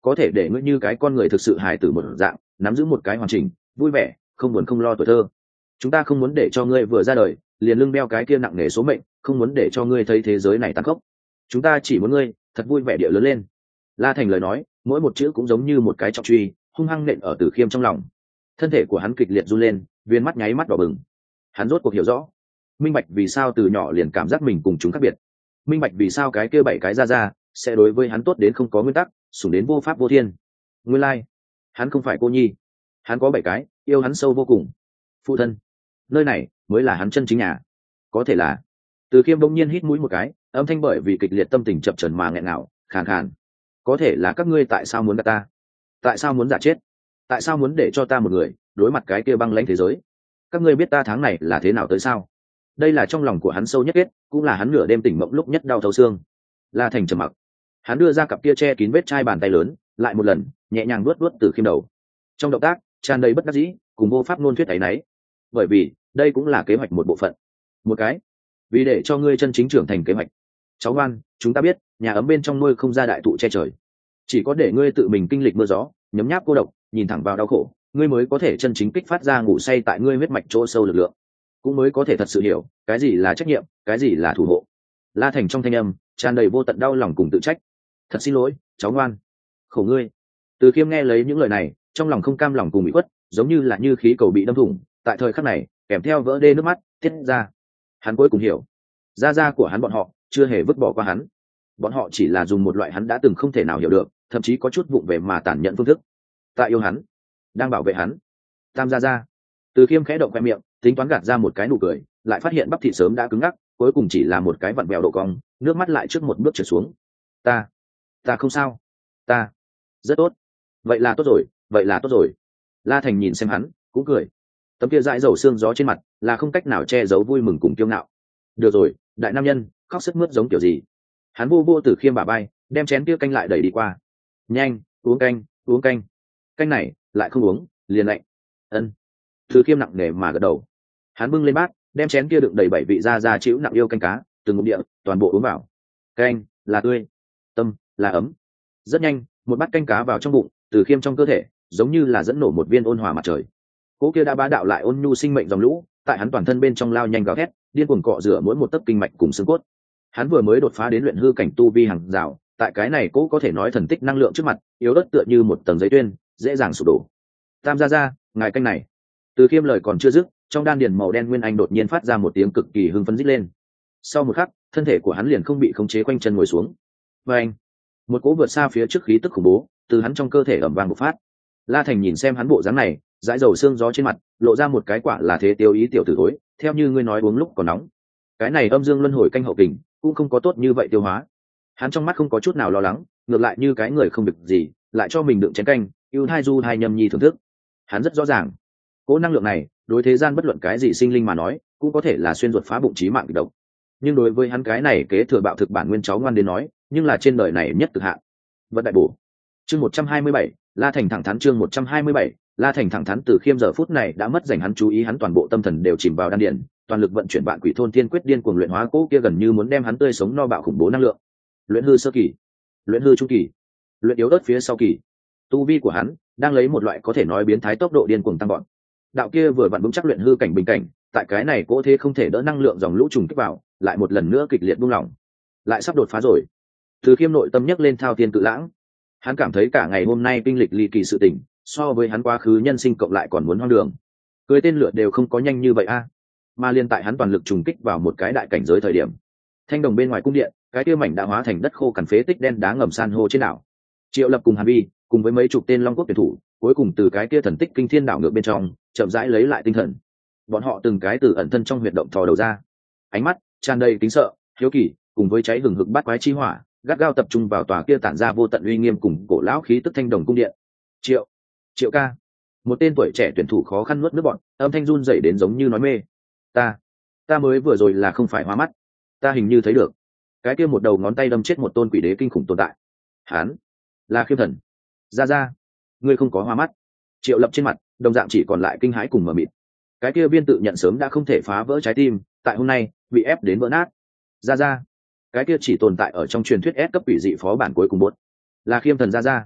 có thể để ngươi như cái con người thực sự hài tử một dạng, nắm giữ một cái hoàn chỉnh vui vẻ không buồn không lo tuổi thơ. Chúng ta không muốn để cho ngươi vừa ra đời liền lưng đeo cái kia nặng nề số mệnh, không muốn để cho ngươi thấy thế giới này tàn khốc. Chúng ta chỉ muốn ngươi thật vui vẻ địa lớn lên. La Thành lời nói mỗi một chữ cũng giống như một cái trọng truy hung hăng nện ở Từ Khiêm trong lòng. Thân thể của hắn kịch liệt run lên, viên mắt nháy mắt đỏ bừng. Hắn rốt cuộc hiểu rõ, minh bạch vì sao từ nhỏ liền cảm giác mình cùng chúng khác biệt, minh bạch vì sao cái kia bảy cái ra ra sẽ đối với hắn tốt đến không có nguyên tắc, sủng đến vô pháp vô thiên. Nguyên lai hắn không phải cô nhi, hắn có bảy cái yêu hắn sâu vô cùng phụ thân. Nơi này mới là hắn chân chính nhà. Có thể là Từ Khiêm bỗng nhiên hít mũi một cái, âm thanh bởi vì kịch liệt tâm tình chập chờn mà nghẹn ngào, khàn khàn. Có thể là các ngươi tại sao muốn gạt ta? Tại sao muốn giả chết? Tại sao muốn để cho ta một người đối mặt cái kia băng lãnh thế giới? Các ngươi biết ta tháng này là thế nào tới sao? Đây là trong lòng của hắn sâu nhất kết, cũng là hắn nửa đêm tỉnh mộng lúc nhất đau thấu xương. La Thành trầm mặc. Hắn đưa ra cặp kia che kín vết chai bàn tay lớn, lại một lần nhẹ nhàng vuốt vuốt Từ Khiêm đầu. Trong động tác tràn đầy bất đắc dĩ cùng vô pháp ngôn thuyết ấy nấy, bởi vì đây cũng là kế hoạch một bộ phận. Một cái vì để cho ngươi chân chính trưởng thành kế hoạch. Cháu ngoan, chúng ta biết nhà ấm bên trong nuôi không ra đại thụ che trời, chỉ có để ngươi tự mình kinh lịch mưa gió, nhấm nháp cô độc, nhìn thẳng vào đau khổ, ngươi mới có thể chân chính kích phát ra ngủ say tại ngươi huyết mạch chỗ sâu lực lượng, cũng mới có thể thật sự hiểu cái gì là trách nhiệm, cái gì là thủ hộ. La Thành trong thanh âm tràn đầy vô tận đau lòng cùng tự trách. Thật xin lỗi cháu ngoan, khổ ngươi. Từ Khiêm nghe lấy những lời này, trong lòng không cam lòng cùng bị khuất, giống như là như khí cầu bị đâm thủng, tại thời khắc này kèm theo vỡ đê nước mắt tiết ra. Hắn cuối cùng hiểu, gia gia của hắn bọn họ chưa hề vứt bỏ qua hắn, bọn họ chỉ là dùng một loại hắn đã từng không thể nào hiểu được, thậm chí có chút vụng về mà tàn nhẫn phương thức tại yêu hắn, đang bảo vệ hắn. Tam gia gia. Từ Khiêm khẽ động khoe miệng, tính toán gạt ra một cái nụ cười, lại phát hiện bắp thịt sớm đã cứng ngắc, cuối cùng chỉ là một cái vặn vẹo độ cong, nước mắt lại trước một bước trượt xuống. Ta, ta không sao, ta rất tốt. Vậy là tốt rồi, vậy là tốt rồi. La Thành nhìn xem hắn, cũng cười. Tấm kia dãi dầu xương gió trên mặt là không cách nào che giấu vui mừng cùng kiêu ngạo. Được rồi, đại nam nhân, khóc sức mướt giống kiểu gì? Hắn vô vô Từ Khiêm bả vai, đem chén kia canh lại đẩy đi qua. Nhanh, uống canh, uống canh. Canh này lại không uống liền lạnh. Ân. Từ Khiêm nặng nề mà gật đầu. Hắn bưng lên bát, đem chén kia đựng đầy bảy vị da da chịu nặng yêu canh cá, từng ngụm địa toàn bộ uống vào. Canh là tươi, tâm là ấm. Rất nhanh, một bát canh cá vào trong bụng, Từ Khiêm trong cơ thể giống như là dẫn nổ một viên ôn hòa mặt trời. Cỗ kia đã bá đạo lại ôn nhu sinh mệnh dòng lũ, tại hắn toàn thân bên trong lao nhanh gào thét, điên cuồng cọ rửa mỗi một tấc kinh mạch cùng xương cốt. Hắn vừa mới đột phá đến luyện hư cảnh tu vi hàng rào, tại cái này cỗ có thể nói thần tích năng lượng trước mặt, yếu ớt tựa như một tầng giấy tuyên, dễ dàng sụp đổ. Tam gia gia, ngài canh này. Từ Khiêm lời còn chưa dứt, trong đan điền màu đen nguyên anh đột nhiên phát ra một tiếng cực kỳ hưng phấn rít lên. Sau một khắc, thân thể của hắn liền không bị khống chế quanh chân ngồi xuống. Và anh, một cỗ vượt xa phía trước khí tức khủng bố từ hắn trong cơ thể ẩm vang bộc phát. La Thành nhìn xem hắn bộ dáng này, dãi dầu xương gió trên mặt, lộ ra một cái quả là thế tiêu ý tiểu tử thối, theo như ngươi nói uống lúc còn nóng. Cái này âm dương luân hồi canh hậu kình cũng không có tốt như vậy tiêu hóa. Hắn trong mắt không có chút nào lo lắng, ngược lại như cái người không việc gì, lại cho mình đựng chén canh, ưu thai du thai nhâm nhi thưởng thức. Hắn rất rõ ràng, cỗ năng lượng này đối thế gian bất luận cái gì sinh linh mà nói cũng có thể là xuyên ruột phá bụng chí mạng kịch độc, nhưng đối với hắn cái này kế thừa bạo thực bản nguyên cháu ngoan đến nói, nhưng là trên đời này nhất cực hạn. Vận đại bổ. Chương một trăm hai mươi bảy, La Thành thẳng thắn. Chương một trăm hai mươi bảy, La Thành thẳng thắn. Từ Khiêm giờ phút này đã mất dành hắn chú ý, hắn toàn bộ tâm thần đều chìm vào đan điền, toàn lực vận chuyển Vạn Quỷ Thôn Thiên Quyết điên cuồng luyện hóa cỗ kia gần như muốn đem hắn tươi sống no bạo khủng bố năng lượng. Luyện hư sơ kỳ, luyện hư trung kỳ, luyện yếu ớt phía sau kỳ. Tu vi của hắn đang lấy một loại có thể nói biến thái tốc độ điên cuồng tăng vọt. Đạo kia vừa vặn vững chắc luyện hư cảnh bình cảnh, tại cái này cỗ thế không thể đỡ năng lượng dòng lũ trùng kích vào, lại một lần nữa kịch liệt buông lỏng, lại sắp đột phá rồi. Từ Khiêm nội tâm nhấc lên thao thiên cự lãng, hắn cảm thấy cả ngày hôm nay kinh lịch ly kỳ sự tình, so với hắn quá khứ nhân sinh cộng lại còn muốn hoang đường. Cưới tên lửa đều không có nhanh như vậy a. Mà liên tại hắn toàn lực trùng kích vào một cái đại cảnh giới thời điểm, thanh đồng bên ngoài cung điện, cái kia mảnh đã hóa thành đất khô cằn phế tích đen đá ngầm san hô trên đảo. Triệu Lập cùng Hàn Vi, cùng với mấy chục tên Long Quốc tuyển thủ, cuối cùng từ cái kia thần tích kinh thiên đảo ngược bên trong, chậm rãi lấy lại tinh thần. Bọn họ từng cái từ ẩn thân trong huyệt động thò đầu ra, ánh mắt tràn đầy kính sợ, hiếu kỳ, cùng với cháy hừng hực bát quái chi hỏa, gắt gao tập trung vào tòa kia tản ra vô tận uy nghiêm cùng cổ lão khí tức thanh đồng cung điện. Triệu, Triệu ca, một tên tuổi trẻ tuyển thủ khó khăn nuốt nước bọn, âm thanh run rẩy đến giống như nói mê. Ta, ta mới vừa rồi là không phải hoa mắt, ta hình như thấy được cái kia một đầu ngón tay đâm chết một tôn quỷ đế kinh khủng tồn tại. Hán, là Khiêm Thần. Ra ra, ngươi không có hoa mắt. Triệu Lập trên mặt đồng dạng chỉ còn lại kinh hãi cùng mờ mịt. Cái kia viên tự nhận sớm đã không thể phá vỡ trái tim, tại hôm nay bị ép đến vỡ nát. Ra ra, cái kia chỉ tồn tại ở trong truyền thuyết S cấp quỷ dị phó bản cuối cùng bốt, là Khiêm Thần. Ra ra,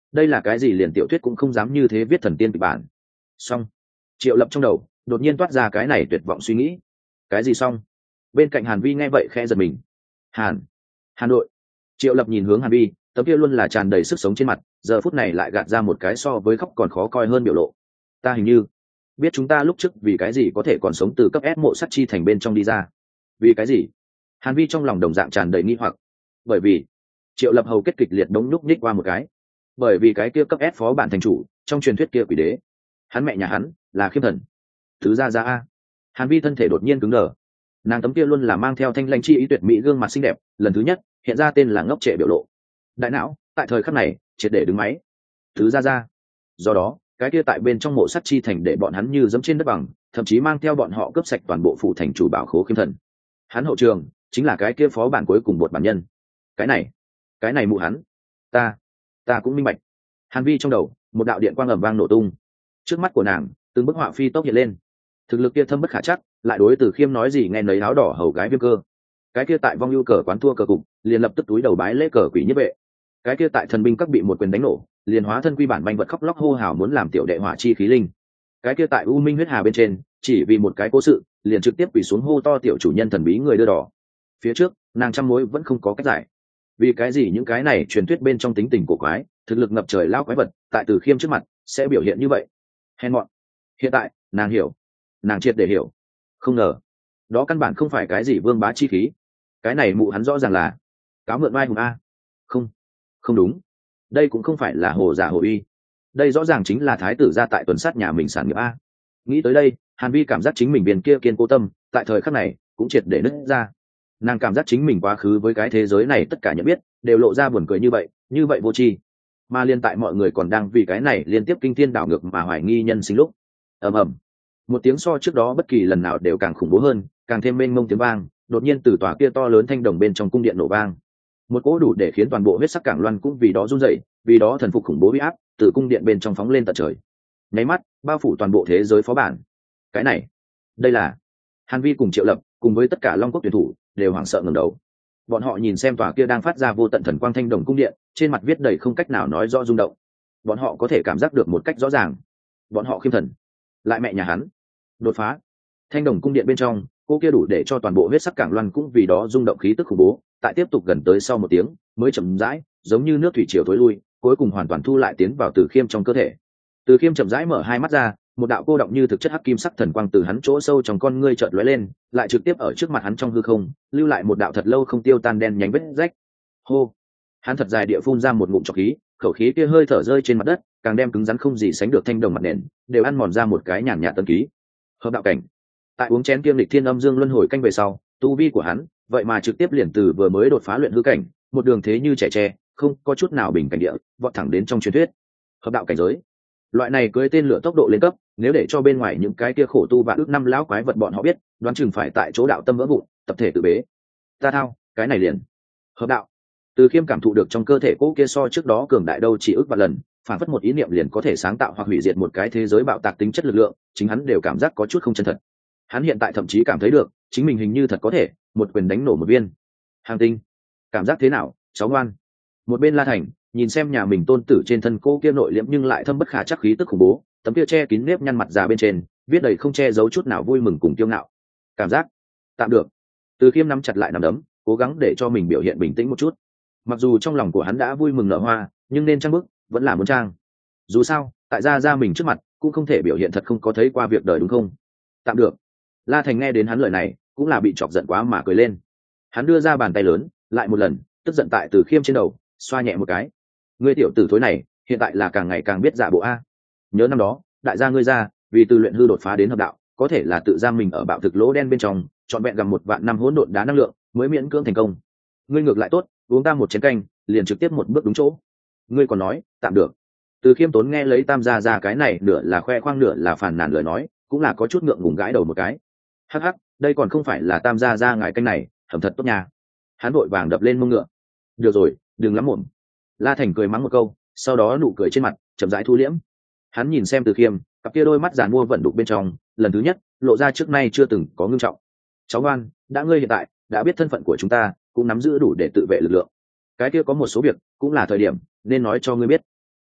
đây là cái gì, liền tiểu thuyết cũng không dám như thế viết thần tiên kịch bản. Xong. Triệu Lập trong đầu đột nhiên toát ra cái này tuyệt vọng suy nghĩ. Cái gì xong? Bên cạnh Hàn Vi nghe vậy khẽ giật mình. Hàn, Hà Nội. Triệu Lập nhìn hướng Hàn Vi, tấm kia luôn là tràn đầy sức sống trên mặt, giờ phút này lại gạt ra một cái so với khóc còn khó coi hơn biểu lộ. Ta hình như biết chúng ta lúc trước vì cái gì có thể còn sống từ cấp S mộ sắt chi thành bên trong đi ra. Vì cái gì? Hàn Vi trong lòng đồng dạng tràn đầy nghi hoặc. Bởi vì Triệu Lập hầu kết kịch liệt đống nhúc nhích qua một cái. Bởi vì cái kia cấp S phó bản thành chủ trong truyền thuyết kia quỷ đế, hắn mẹ nhà hắn là Khiêm Thần. Thứ ra ra a. Hàn Vi thân thể đột nhiên cứng đờ. Nàng tấm kia luôn là mang theo thanh lãnh chi ý tuyệt mỹ gương mặt xinh đẹp, lần thứ nhất hiện ra tên là ngốc trệ biểu lộ. Đại não tại thời khắc này triệt để đứng máy. Thứ ra ra. Do đó cái kia tại bên trong mộ sắt chi thành để bọn hắn như dẫm trên đất bằng, thậm chí mang theo bọn họ cướp sạch toàn bộ phủ thành chủ bảo khố Khiêm Thần. Hắn hậu trường chính là cái kia phó bản cuối cùng một bản nhân. Cái này cái này mụ hắn. Ta ta cũng minh bạch. Hàn Vi trong đầu một đạo điện quang ầm vang nổ tung. Trước mắt của nàng từng bức họa phi tốc hiện lên. Thực lực kia thâm bất khả chắc, lại đối Từ Khiêm nói gì nghe nấy áo đỏ hầu gái Viêm Cơ. Cái kia tại vong ưu cờ quán thua cờ cục, liền lập tức túi đầu bái lễ cờ quỷ nhất vệ. Cái kia tại thần binh các bị một quyền đánh nổ, liền hóa thân quy bản manh vật khóc lóc hô hào muốn làm tiểu đệ hỏa chi khí linh. Cái kia tại u minh huyết hà bên trên, chỉ vì một cái cố sự, liền trực tiếp quỳ xuống hô to tiểu chủ nhân thần bí người đưa đỏ. Phía trước nàng trăm mối vẫn không có cách giải. Vì cái gì những cái này truyền thuyết bên trong tính tình cổ quái, thực lực ngập trời lao quái vật, tại Từ Khiêm trước mặt sẽ biểu hiện như vậy? Hèn mọn. Hiện tại nàng hiểu, nàng triệt để hiểu. Không ngờ đó căn bản không phải cái gì vương bá chi khí. Cái này mụ hắn rõ ràng là cáo mượn vai hùng a. Không, không đúng, đây cũng không phải là hồ giả hồ uy, đây rõ ràng chính là thái tử ra tại tuần sát nhà mình sản nghiệp a. Nghĩ tới đây, Hàn Vi cảm giác chính mình viên kia kiên cố tâm tại thời khắc này cũng triệt để nứt ra. Nàng cảm giác chính mình quá khứ với cái thế giới này tất cả nhận biết đều lộ ra buồn cười như vậy, như vậy vô tri. Mà liên tại mọi người còn đang vì cái này liên tiếp kinh thiên đảo ngược mà hoài nghi nhân sinh lúc, ầm ầm, một tiếng so trước đó bất kỳ lần nào đều càng khủng bố hơn, càng thêm mênh mông tiếng vang đột nhiên từ tòa kia to lớn thanh đồng bên trong cung điện nổ vang. Một cỗ đủ để khiến toàn bộ huyết sắc cảng loan cũng vì đó run rẩy, vì đó thần phục khủng bố uy áp từ cung điện bên trong phóng lên tận trời, nháy mắt bao phủ toàn bộ thế giới phó bản. Cái này, đây là Hàn Vi cùng Triệu Lập cùng với tất cả Long Quốc tuyển thủ đều hoảng sợ ngẩng đầu. Bọn họ nhìn xem tòa kia đang phát ra vô tận thần quang thanh đồng cung điện, trên mặt viết đầy không cách nào nói rõ rung động. Bọn họ có thể cảm giác được một cách rõ ràng, bọn họ Khiêm Thần lại mẹ nhà hắn đột phá. Thanh đồng cung điện bên trong, cô kia đủ để cho toàn bộ huyết sắc cảng loan cũng vì đó rung động khí tức khủng bố, tại tiếp tục gần tới sau một tiếng mới chậm rãi giống như nước thủy triều thối lui, cuối cùng hoàn toàn thu lại tiến vào Từ Khiêm trong cơ thể. Từ Khiêm chậm rãi mở hai mắt ra, một đạo cô động như thực chất hắc kim sắc thần quang từ hắn chỗ sâu trong con ngươi chợt lóe lên, lại trực tiếp ở trước mặt hắn trong hư không lưu lại một đạo thật lâu không tiêu tan đen nhánh vết rách. Hô. Hắn thật dài địa phun ra một ngụm trọc khí, khẩu khí kia hơi thở rơi trên mặt đất, càng đem cứng rắn không gì sánh được thanh đồng mặt nền đều ăn mòn ra một cái nhàn nhạt tân ký. Hợp đạo cảnh. Tại uống chén kiêm lịch thiên âm dương luân hồi canh về sau, tu vi của hắn vậy mà trực tiếp liền từ vừa mới đột phá luyện hư cảnh, một đường thế như trẻ tre, không có chút nào bình cảnh địa, vọt thẳng đến trong truyền thuyết hợp đạo cảnh giới. Loại này cưới tên lửa tốc độ lên cấp, nếu để cho bên ngoài những cái kia khổ tu và ước năm lão quái vật bọn họ biết, đoán chừng phải tại chỗ đạo tâm vỡ vụn, tập thể tự bế. Ta thao, cái này liền hợp đạo. Từ Khiêm cảm thụ được trong cơ thể cỗ kia so trước đó cường đại đâu chỉ ước vạn lần, phản phất một ý niệm liền có thể sáng tạo hoặc hủy diệt một cái thế giới bạo tạc tính chất lực lượng, chính hắn đều cảm giác có chút không chân thật. Hắn hiện tại thậm chí cảm thấy được chính mình hình như thật có thể một quyền đánh nổ một viên hàng tinh. Cảm giác thế nào, cháu ngoan? Một bên La Thành nhìn xem nhà mình tôn tử trên thân cô kia nội liễm nhưng lại thâm bất khả chắc khí tức khủng bố, tấm kia che kín nếp nhăn mặt già bên trên viết đầy không che giấu chút nào vui mừng cùng kiêu ngạo. Cảm giác tạm được. Từ Khiêm nắm chặt lại nắm đấm, cố gắng để cho mình biểu hiện bình tĩnh một chút. Mặc dù trong lòng của hắn đã vui mừng nở hoa, nhưng nên trang bức vẫn là muốn trang. Dù sao tại gia gia mình trước mặt cũng không thể biểu hiện thật không có thấy qua việc đời, đúng không? Tạm được. La Thành nghe đến hắn lời này cũng là bị chọc giận quá mà cười lên. Hắn đưa ra bàn tay lớn lại một lần, tức giận tại Từ Khiêm trên đầu xoa nhẹ một cái. Ngươi tiểu tử thối này hiện tại là càng ngày càng biết giả bộ a. Nhớ năm đó đại gia ngươi ra vì từ luyện hư đột phá đến hợp đạo, có thể là tự giam mình ở bạo thực lỗ đen bên trong, trọn vẹn gần một vạn năm hỗn độn đá năng lượng mới miễn cưỡng thành công. Ngươi ngược lại tốt, uống ta một chén canh liền trực tiếp một bước đúng chỗ. Ngươi còn nói tạm được. Từ Khiêm tốn nghe lấy Tam gia gia cái này nửa là khoe khoang nửa là phàn nàn lời nói, cũng là có chút ngượng ngùng gãi đầu một cái. Hắc hắc, đây còn không phải là Tam gia gia ngài canh này thẩm thật tốt nha. Hắn vội vàng đập lên mông ngựa. Được rồi, đừng lắm mồm. La Thành cười mắng một câu, sau đó nụ cười trên mặt chậm rãi thu liễm. Hắn nhìn xem Từ Khiêm, cặp kia đôi mắt giàn mua vận đục bên trong lần thứ nhất lộ ra trước nay chưa từng có ngưng trọng. Cháu ngoan, đã ngươi hiện tại đã biết thân phận của chúng ta, cũng nắm giữ đủ để tự vệ lực lượng. Cái kia có một số việc cũng là thời điểm nên nói cho ngươi biết.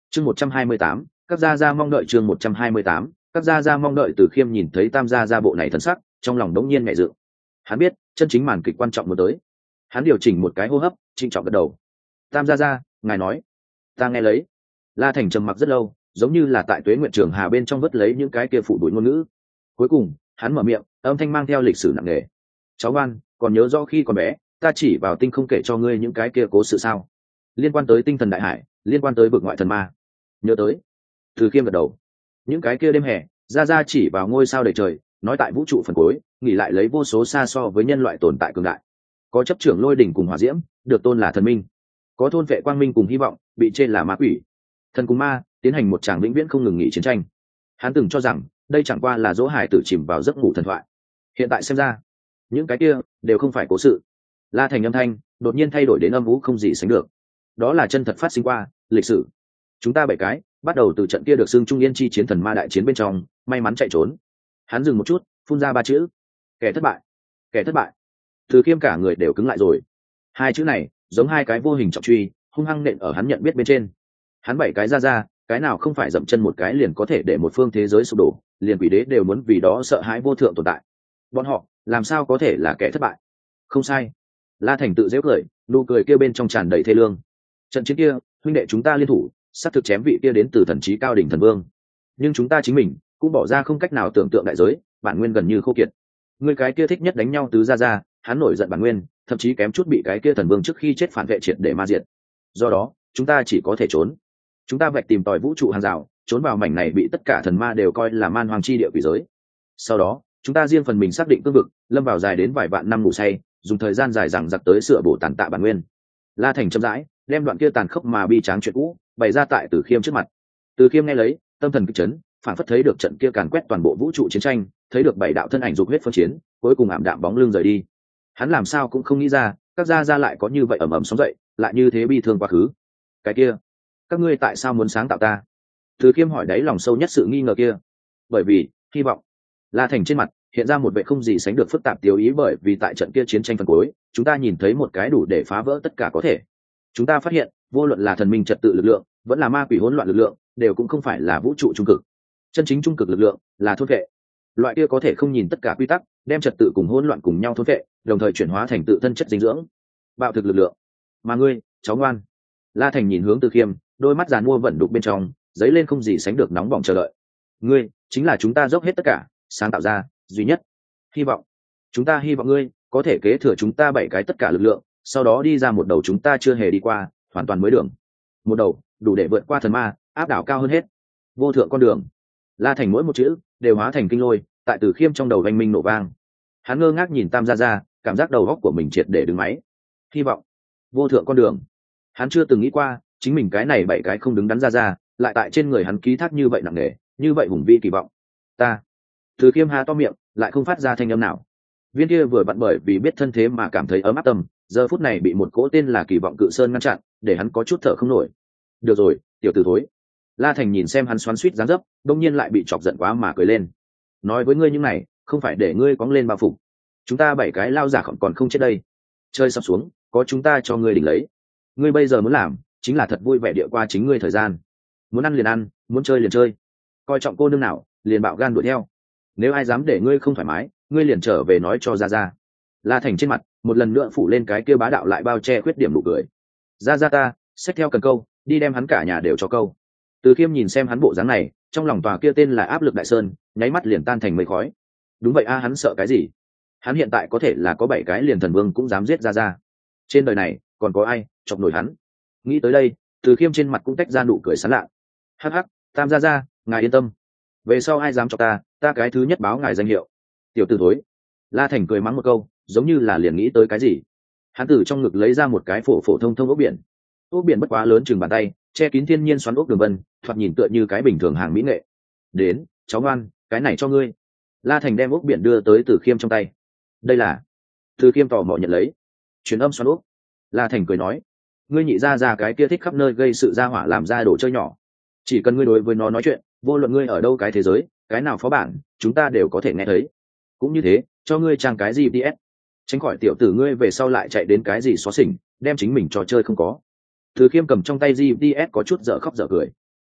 chương một trăm hai mươi tám, các gia gia mong đợi chương một trăm hai mươi tám, các gia gia mong đợi. Từ Khiêm nhìn thấy tam gia gia bộ này thần sắc, trong lòng đống nhiên nhẹ dự. Hắn biết chân chính màn kịch quan trọng muốn tới. Hắn điều chỉnh một cái hô hấp, trịnh trọng gật đầu. Tam gia gia, ngài nói. Ta nghe lấy. La Thành trầm mặc rất lâu, giống như là tại Tuế Nguyện Trường Hà bên trong vớt lấy những cái kia phụ đuổi ngôn ngữ. Cuối cùng hắn mở miệng, âm thanh mang theo lịch sử nặng nề. Cháu ngoan, còn nhớ rõ khi còn bé ta chỉ vào tinh không kể cho ngươi những cái kia cố sự sao? Liên quan tới tinh thần đại hải, liên quan tới vực ngoại thần ma. Nhớ tới. Từ Khiêm gật đầu. Những cái kia đêm hè, ra ra chỉ vào ngôi sao đầy trời, nói tại vũ trụ phần cuối nghỉ lại lấy vô số xa so với nhân loại tồn tại cường đại. Có chấp trưởng lôi đỉnh cùng hỏa diễm, được tôn là thần minh. Có thôn vệ quang minh cùng hy vọng, bị chê là ma quỷ. Thần cùng ma tiến hành một tràng vĩnh viễn không ngừng nghỉ chiến tranh. Hắn từng cho rằng đây chẳng qua là dỗ hải tử chìm vào giấc ngủ thần thoại. Hiện tại xem ra, những cái kia đều không phải cố sự. La Thành âm thanh đột nhiên thay đổi đến âm vũ không gì sánh được. Đó là chân thật phát sinh qua lịch sử. Chúng ta bảy cái bắt đầu từ trận kia được xưng trung yên chi chiến thần ma đại chiến bên trong may mắn chạy trốn. Hắn dừng một chút, phun ra ba chữ: kẻ thất bại. Kẻ thất bại. Từ Khiêm cả người đều cứng lại rồi. Hai chữ này giống hai cái vô hình trọng truy, hung hăng nện ở hắn nhận biết bên trên. Hắn bảy cái ra ra, cái nào không phải dậm chân một cái liền có thể để một phương thế giới sụp đổ, liền quỷ đế đều muốn vì đó sợ hãi vô thượng tồn tại. Bọn họ làm sao có thể là kẻ thất bại? Không sai. La Thành tự giễu cười, nụ cười kia bên trong tràn đầy thê lương. Trận chiến kia, huynh đệ chúng ta liên thủ, sát thực chém vị kia đến từ thần trí cao đỉnh thần vương. Nhưng chúng ta chính mình cũng bỏ ra không cách nào tưởng tượng đại giới, bản nguyên gần như khô kiệt. Người cái kia thích nhất đánh nhau tứ ra ra, hắn nổi giận bản nguyên, thậm chí kém chút bị cái kia thần vương trước khi chết phản vệ triệt để ma diệt. Do đó, chúng ta chỉ có thể trốn. Chúng ta vạch tìm tòi vũ trụ hàng rào, trốn vào mảnh này bị tất cả thần ma đều coi là man hoàng chi địa quỷ giới. Sau đó, chúng ta riêng phần mình xác định cương vực, lâm vào dài đến vài vạn năm ngủ say, dùng thời gian dài dằng dặc tới sửa bổ tàn tạ bản nguyên. La Thành chậm rãi đem đoạn kia tàn khốc mà bi tráng chuyện cũ bày ra tại Từ Khiêm trước mặt. Từ Khiêm nghe lấy, tâm thần kích chấn, phản phất thấy được trận kia càn quét toàn bộ vũ trụ chiến tranh, thấy được bảy đạo thân ảnh dục huyết phân chiến, cuối cùng ảm đạm bóng lưng rời đi. Hắn làm sao cũng không nghĩ ra, các gia gia lại có như vậy ầm ầm sóng dậy, lại như thế bi thương quá khứ. Cái kia, các ngươi tại sao muốn sáng tạo ta? Từ Khiêm hỏi đáy lòng sâu nhất sự nghi ngờ kia. Bởi vì hy vọng. La Thành trên mặt hiện ra một vẻ không gì sánh được phức tạp tiêu ý, bởi vì tại trận kia chiến tranh phần cuối, chúng ta nhìn thấy một cái đủ để phá vỡ tất cả có thể. Chúng ta phát hiện, vô luận là thần minh trật tự lực lượng, vẫn là ma quỷ hỗn loạn lực lượng, đều cũng không phải là vũ trụ trung cực. Chân chính trung cực lực lượng là thôn vệ. Loại kia có thể không nhìn tất cả quy tắc, đem trật tự cùng hỗn loạn cùng nhau thôn vệ, đồng thời chuyển hóa thành tự thân chất dinh dưỡng. Bạo thực lực lượng. Mà ngươi, cháu ngoan. La Thành nhìn hướng Từ Khiêm, đôi mắt giàn mua vẫn đục bên trong, dấy lên không gì sánh được nóng bỏng chờ đợi. Ngươi chính là chúng ta dốc hết tất cả sáng tạo ra duy nhất hy vọng. Chúng ta hy vọng ngươi có thể kế thừa chúng ta bảy cái tất cả lực lượng, sau đó đi ra một đầu chúng ta chưa hề đi qua hoàn toàn mới đường, một đầu đủ để vượt qua thần ma, áp đảo cao hơn hết, vô thượng con đường. La Thành mỗi một chữ đều hóa thành kinh lôi, tại Từ Khiêm trong đầu oanh minh nổ vang. Hắn ngơ ngác nhìn tam gia gia, cảm giác đầu óc của mình triệt để đứng máy. Hy vọng, vô thượng con đường. Hắn chưa từng nghĩ qua chính mình cái này bảy cái không đứng đắn ra ra lại tại trên người hắn ký thác như vậy nặng nề, như vậy hùng vĩ kỳ vọng. Ta. Từ Khiêm há to miệng, lại không phát ra thanh âm nào. Viên kia vừa vặn bởi vì biết thân thế mà cảm thấy ấm áp tâm, giờ phút này bị một cỗ tên là kỳ vọng cự sơn ngăn chặn, để hắn có chút thở không nổi. Được rồi, tiểu tử thối. La Thành nhìn xem hắn xoắn xuýt dáng dấp, đông nhiên lại bị chọc giận quá mà cười lên. Nói với ngươi những này, không phải để ngươi quăng lên bao phục. Chúng ta bảy cái lao giả còn còn không chết đây. Chơi sắp xuống, có chúng ta cho ngươi đỉnh lấy. Ngươi bây giờ muốn làm, chính là thật vui vẻ địa qua chính ngươi thời gian. Muốn ăn liền ăn, muốn chơi liền chơi. Coi trọng cô nương nào, liền bạo gan đuổi theo. Nếu ai dám để ngươi không thoải mái, ngươi liền trở về nói cho ra ra. La Thành trên mặt một lần nữa phủ lên cái kia bá đạo lại bao che khuyết điểm nụ cười. Ra ra ta xách theo cần câu, đi đem hắn cả nhà đều cho câu. Từ Khiêm nhìn xem hắn bộ dáng này, trong lòng tòa kia tên là áp lực đại sơn, nháy mắt liền tan thành mây khói. Đúng vậy a, hắn sợ cái gì? Hắn hiện tại có thể là có bảy cái liền thần vương cũng dám giết ra ra. Trên đời này còn có ai chọc nổi hắn? Nghĩ tới đây, Từ Khiêm trên mặt cũng tách ra nụ cười sán lạ. Hắc hắc, tam gia gia, ngài yên tâm. Về sau ai dám chọc ta, ta cái thứ nhất báo ngài danh hiệu. Tiểu tử thối. La Thành cười mắng một câu, giống như là liền nghĩ tới cái gì. Hắn từ trong ngực lấy ra một cái phổ phổ thông thông ốc biển. Ốc biển bất quá lớn chừng bàn tay, che kín thiên nhiên xoắn ốc đường vân, thoạt nhìn tựa như cái bình thường hàng mỹ nghệ. Đến, cháu ngoan, cái này cho ngươi. La Thành đem ốc biển đưa tới Từ Khiêm trong tay. Đây là. Từ Khiêm tò mò nhận lấy. Truyền âm xoắn ốc. La Thành cười nói, ngươi nhị ra ra cái kia thích khắp nơi gây sự ra hỏa làm ra đồ chơi nhỏ. Chỉ cần ngươi đối với nó nói chuyện, vô luận ngươi ở đâu cái thế giới, cái nào phó bản, chúng ta đều có thể nghe thấy. Cũng như thế, cho ngươi trang cái gì giê pê ét, tránh khỏi tiểu tử ngươi về sau lại chạy đến cái gì xóa xỉnh, đem chính mình trò chơi không có. Từ Khiêm cầm trong tay giê pê ét có chút dở khóc dở cười.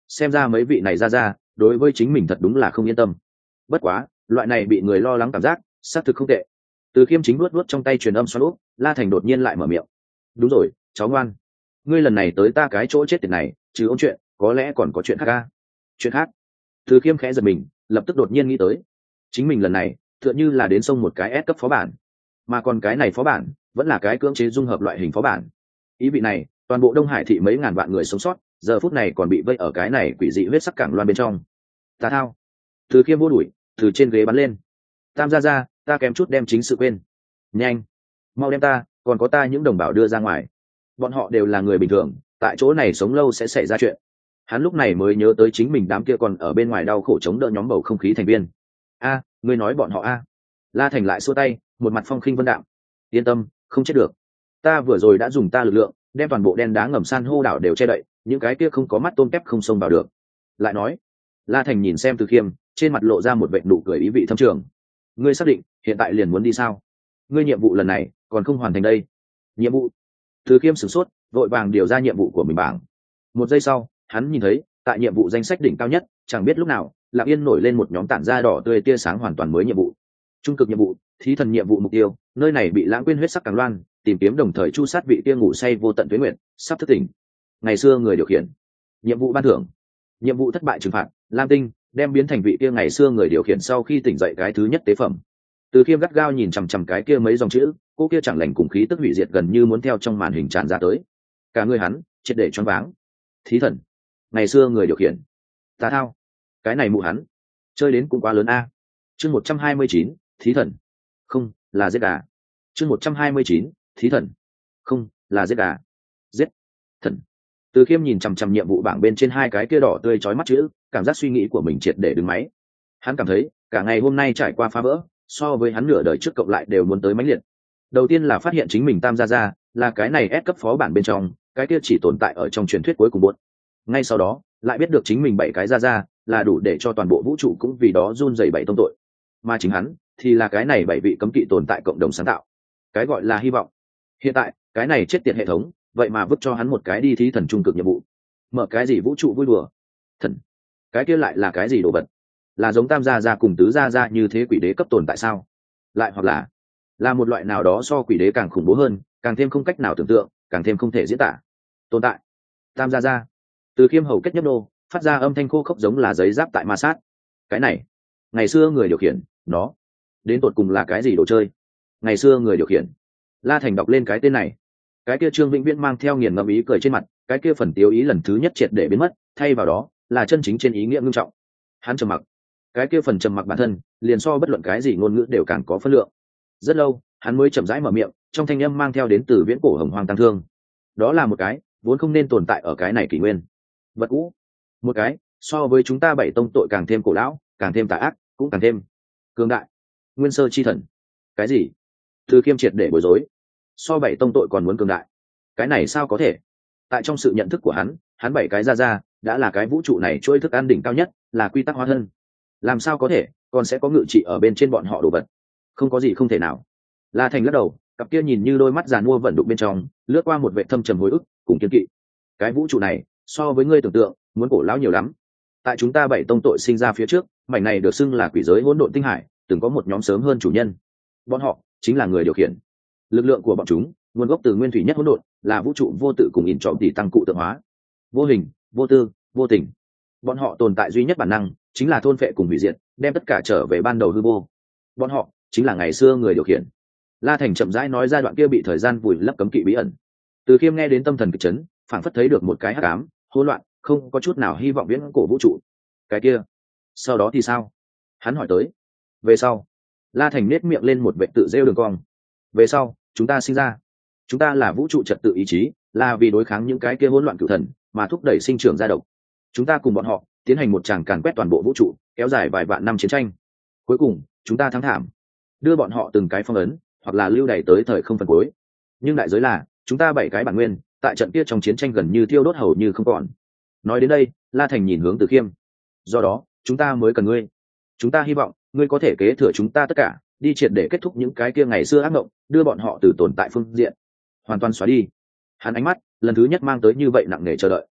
xem ra mấy vị này ra ra đối với chính mình thật đúng là không yên tâm. Bất quá loại này bị người lo lắng cảm giác xác thực không tệ. Từ Khiêm chính luốt luốt trong tay truyền âm xoắn úp, La Thành đột nhiên lại mở miệng. Đúng rồi, cháu ngoan, ngươi lần này tới ta cái chỗ chết tiệt này chứ ôn chuyện có lẽ còn có chuyện khác à? Chuyện khác? Từ Khiêm khẽ giật mình, lập tức đột nhiên nghĩ tới chính mình lần này tựa như là đến sông một cái S cấp phó bản, mà còn cái này phó bản vẫn là cái cưỡng chế dung hợp loại hình phó bản. Ý vị này toàn bộ Đông Hải thị mấy ngàn vạn người sống sót giờ phút này còn bị vây ở cái này quỷ dị huyết sắc cảng loan bên trong. Ta thao. Từ Khiêm vô đuổi từ trên ghế bắn lên. Tam gia gia, ta kém chút đem chính sự quên. Nhanh, mau đem ta còn có ta những đồng bào đưa ra ngoài. Bọn họ đều là người bình thường, tại chỗ này sống lâu sẽ xảy ra chuyện. Hắn lúc này mới nhớ tới chính mình đám kia còn ở bên ngoài đau khổ chống đỡ nhóm bầu không khí thành viên. A, ngươi nói bọn họ a? La Thành lại xua tay, một mặt phong khinh vân đạm. Yên tâm, không chết được. Ta vừa rồi đã dùng ta lực lượng đem toàn bộ đen đá ngầm san hô đảo đều che đậy, những cái kia không có mắt tôm tép không xông vào được. Lại nói, La Thành nhìn xem Từ Khiêm, trên mặt lộ ra một vệt nụ cười ý vị thâm trường. Ngươi xác định hiện tại liền muốn đi sao? Ngươi nhiệm vụ lần này còn không hoàn thành đây. Nhiệm vụ? Từ Khiêm sửng sốt, vội vàng điều ra nhiệm vụ của mình bảng. Một giây sau, hắn nhìn thấy tại nhiệm vụ danh sách đỉnh cao nhất, chẳng biết lúc nào Lặng Yên nổi lên một nhóm tản ra đỏ tươi tia sáng hoàn toàn mới nhiệm vụ. Trung cực nhiệm vụ, thí thần nhiệm vụ mục tiêu, nơi này bị lãng quên huyết sắc càng loan, tìm kiếm đồng thời chu sát vị tia ngủ say vô tận tuế nguyện, sắp thức tỉnh. Ngày xưa người điều khiển. Nhiệm vụ ban thưởng. Nhiệm vụ thất bại trừng phạt, Lam Tinh đem biến thành vị tia ngày xưa người điều khiển sau khi tỉnh dậy cái thứ nhất tế phẩm. Từ Khiêm gắt gao nhìn chằm chằm cái kia mấy dòng chữ, cô kia chẳng lành cùng khí tức hủy diệt gần như muốn theo trong màn hình tràn ra tới. Cả người hắn triệt để choáng váng. Thí thần, ngày xưa người điều khiển. Ta thao, cái này mụ hắn chơi đến cũng quá lớn a. Chương một trăm hai mươi chín, thí thần. Không, là giết gà. Chương một trăm hai mươi chín, thí thần. Không, là giết gà. Giết thần. Từ Khiêm nhìn chằm chằm nhiệm vụ bảng bên trên hai cái kia đỏ tươi chói mắt chữ, cảm giác suy nghĩ của mình triệt để đứng máy. Hắn cảm thấy cả ngày hôm nay trải qua phá vỡ, so với hắn nửa đời trước cộng lại đều muốn tới mãnh liệt. Đầu tiên là phát hiện chính mình tam gia gia là cái này S cấp phó bản bên trong cái kia chỉ tồn tại ở trong truyền thuyết cuối cùng buốt. Ngay sau đó lại biết được chính mình bảy cái gia gia là đủ để cho toàn bộ vũ trụ cũng vì đó run rẩy bảy tông tội, mà chính hắn thì là cái này bảy vị cấm kỵ tồn tại cộng đồng sáng tạo. Cái gọi là hy vọng. Hiện tại cái này chết tiệt hệ thống vậy mà vứt cho hắn một cái đi thí thần trung cực nhiệm vụ. Mở cái gì vũ trụ vui đùa? Thần, cái kia lại là cái gì đồ vật? Là giống tam gia gia cùng tứ gia gia như thế quỷ đế cấp tồn tại sao? Lại hoặc là là một loại nào đó so quỷ đế càng khủng bố hơn, càng thêm không cách nào tưởng tượng, càng thêm không thể diễn tả tồn tại. Tam gia gia. Từ Khiêm hầu kết nhấp nô, phát ra âm thanh khô khốc giống là giấy giáp tại ma sát. Cái này ngày xưa người điều khiển nó đến tột cùng là cái gì đồ chơi? Ngày xưa người điều khiển. La Thành đọc lên cái tên này, cái kia Trương Vĩnh Viễn mang theo nghiền ngẫm ý cười trên mặt, cái kia phần tiêu ý lần thứ nhất triệt để biến mất, thay vào đó là chân chính trên ý nghĩa nghiêm trọng. Hắn trầm mặc, cái kia phần trầm mặc bản thân liền so bất luận cái gì ngôn ngữ đều càng có phân lượng. Rất lâu hắn mới chậm rãi mở miệng, trong thanh âm mang theo đến từ viễn cổ hồng hoang tăng thương. Đó là một cái vốn không nên tồn tại ở cái này kỷ nguyên vật cũ, một cái so với chúng ta bảy tông tội càng thêm cổ lão, càng thêm tà ác, cũng càng thêm cường đại. Nguyên sơ chi thần. Cái gì? Từ Khiêm triệt để bối rối. So bảy tông tội còn muốn cường đại? Cái này sao có thể? Tại trong sự nhận thức của hắn, hắn bảy cái ra ra đã là cái vũ trụ này chuỗi thức ăn đỉnh cao nhất, là quy tắc hóa thân. Làm sao có thể còn sẽ có ngự trị ở bên trên bọn họ đồ vật? Không có gì không thể nào. La Thành lắc đầu, cặp kia nhìn như đôi mắt giàn mua vận đục bên trong lướt qua một vệ thâm trầm hồi ức cùng kiên kỵ. Cái vũ trụ này so với ngươi tưởng tượng muốn cổ lão nhiều lắm. Tại chúng ta bảy tông tội sinh ra phía trước, mảnh này được xưng là quỷ giới hỗn độn tinh hải, từng có một nhóm sớm hơn chủ nhân. Bọn họ chính là người điều khiển. Lực lượng của bọn chúng nguồn gốc từ nguyên thủy nhất hỗn độn, là vũ trụ vô tự cùng in trọng tỷ tăng cụ tượng hóa. Vô hình, vô tư, vô tình. Bọn họ tồn tại duy nhất bản năng chính là thôn phệ cùng hủy diệt, đem tất cả trở về ban đầu hư vô. Bọn họ chính là ngày xưa người điều khiển. La Thành chậm rãi nói ra đoạn kia bị thời gian vùi lấp cấm kỵ bí ẩn. Từ Khiêm nghe đến tâm thần kịch chấn, phảng phất thấy được một cái hắc ám, hỗn loạn, không có chút nào hy vọng viễn cổ vũ trụ. Cái kia, sau đó thì sao? Hắn hỏi tới. Về sau, La Thành nết miệng lên một vệ tự rêu đường cong. Về sau, chúng ta sinh ra, chúng ta là vũ trụ trật tự ý chí, là vì đối kháng những cái kia hỗn loạn cửu thần mà thúc đẩy sinh trưởng ra độc. Chúng ta cùng bọn họ tiến hành một tràng càn quét toàn bộ vũ trụ, kéo dài vài vạn năm chiến tranh. Cuối cùng, chúng ta thắng thảm, đưa bọn họ từng cái phong ấn, hoặc là lưu đày tới thời không phần cuối. Nhưng đại giới là chúng ta bảy cái bản nguyên tại trận kia trong chiến tranh gần như thiêu đốt hầu như không còn. Nói đến đây, La Thành nhìn hướng Từ Khiêm. Do đó chúng ta mới cần ngươi. Chúng ta hy vọng ngươi có thể kế thừa chúng ta tất cả, đi triệt để kết thúc những cái kia ngày xưa ác mộng, đưa bọn họ từ tồn tại phương diện hoàn toàn xóa đi. Hắn ánh mắt lần thứ nhất mang tới như vậy nặng nề chờ đợi.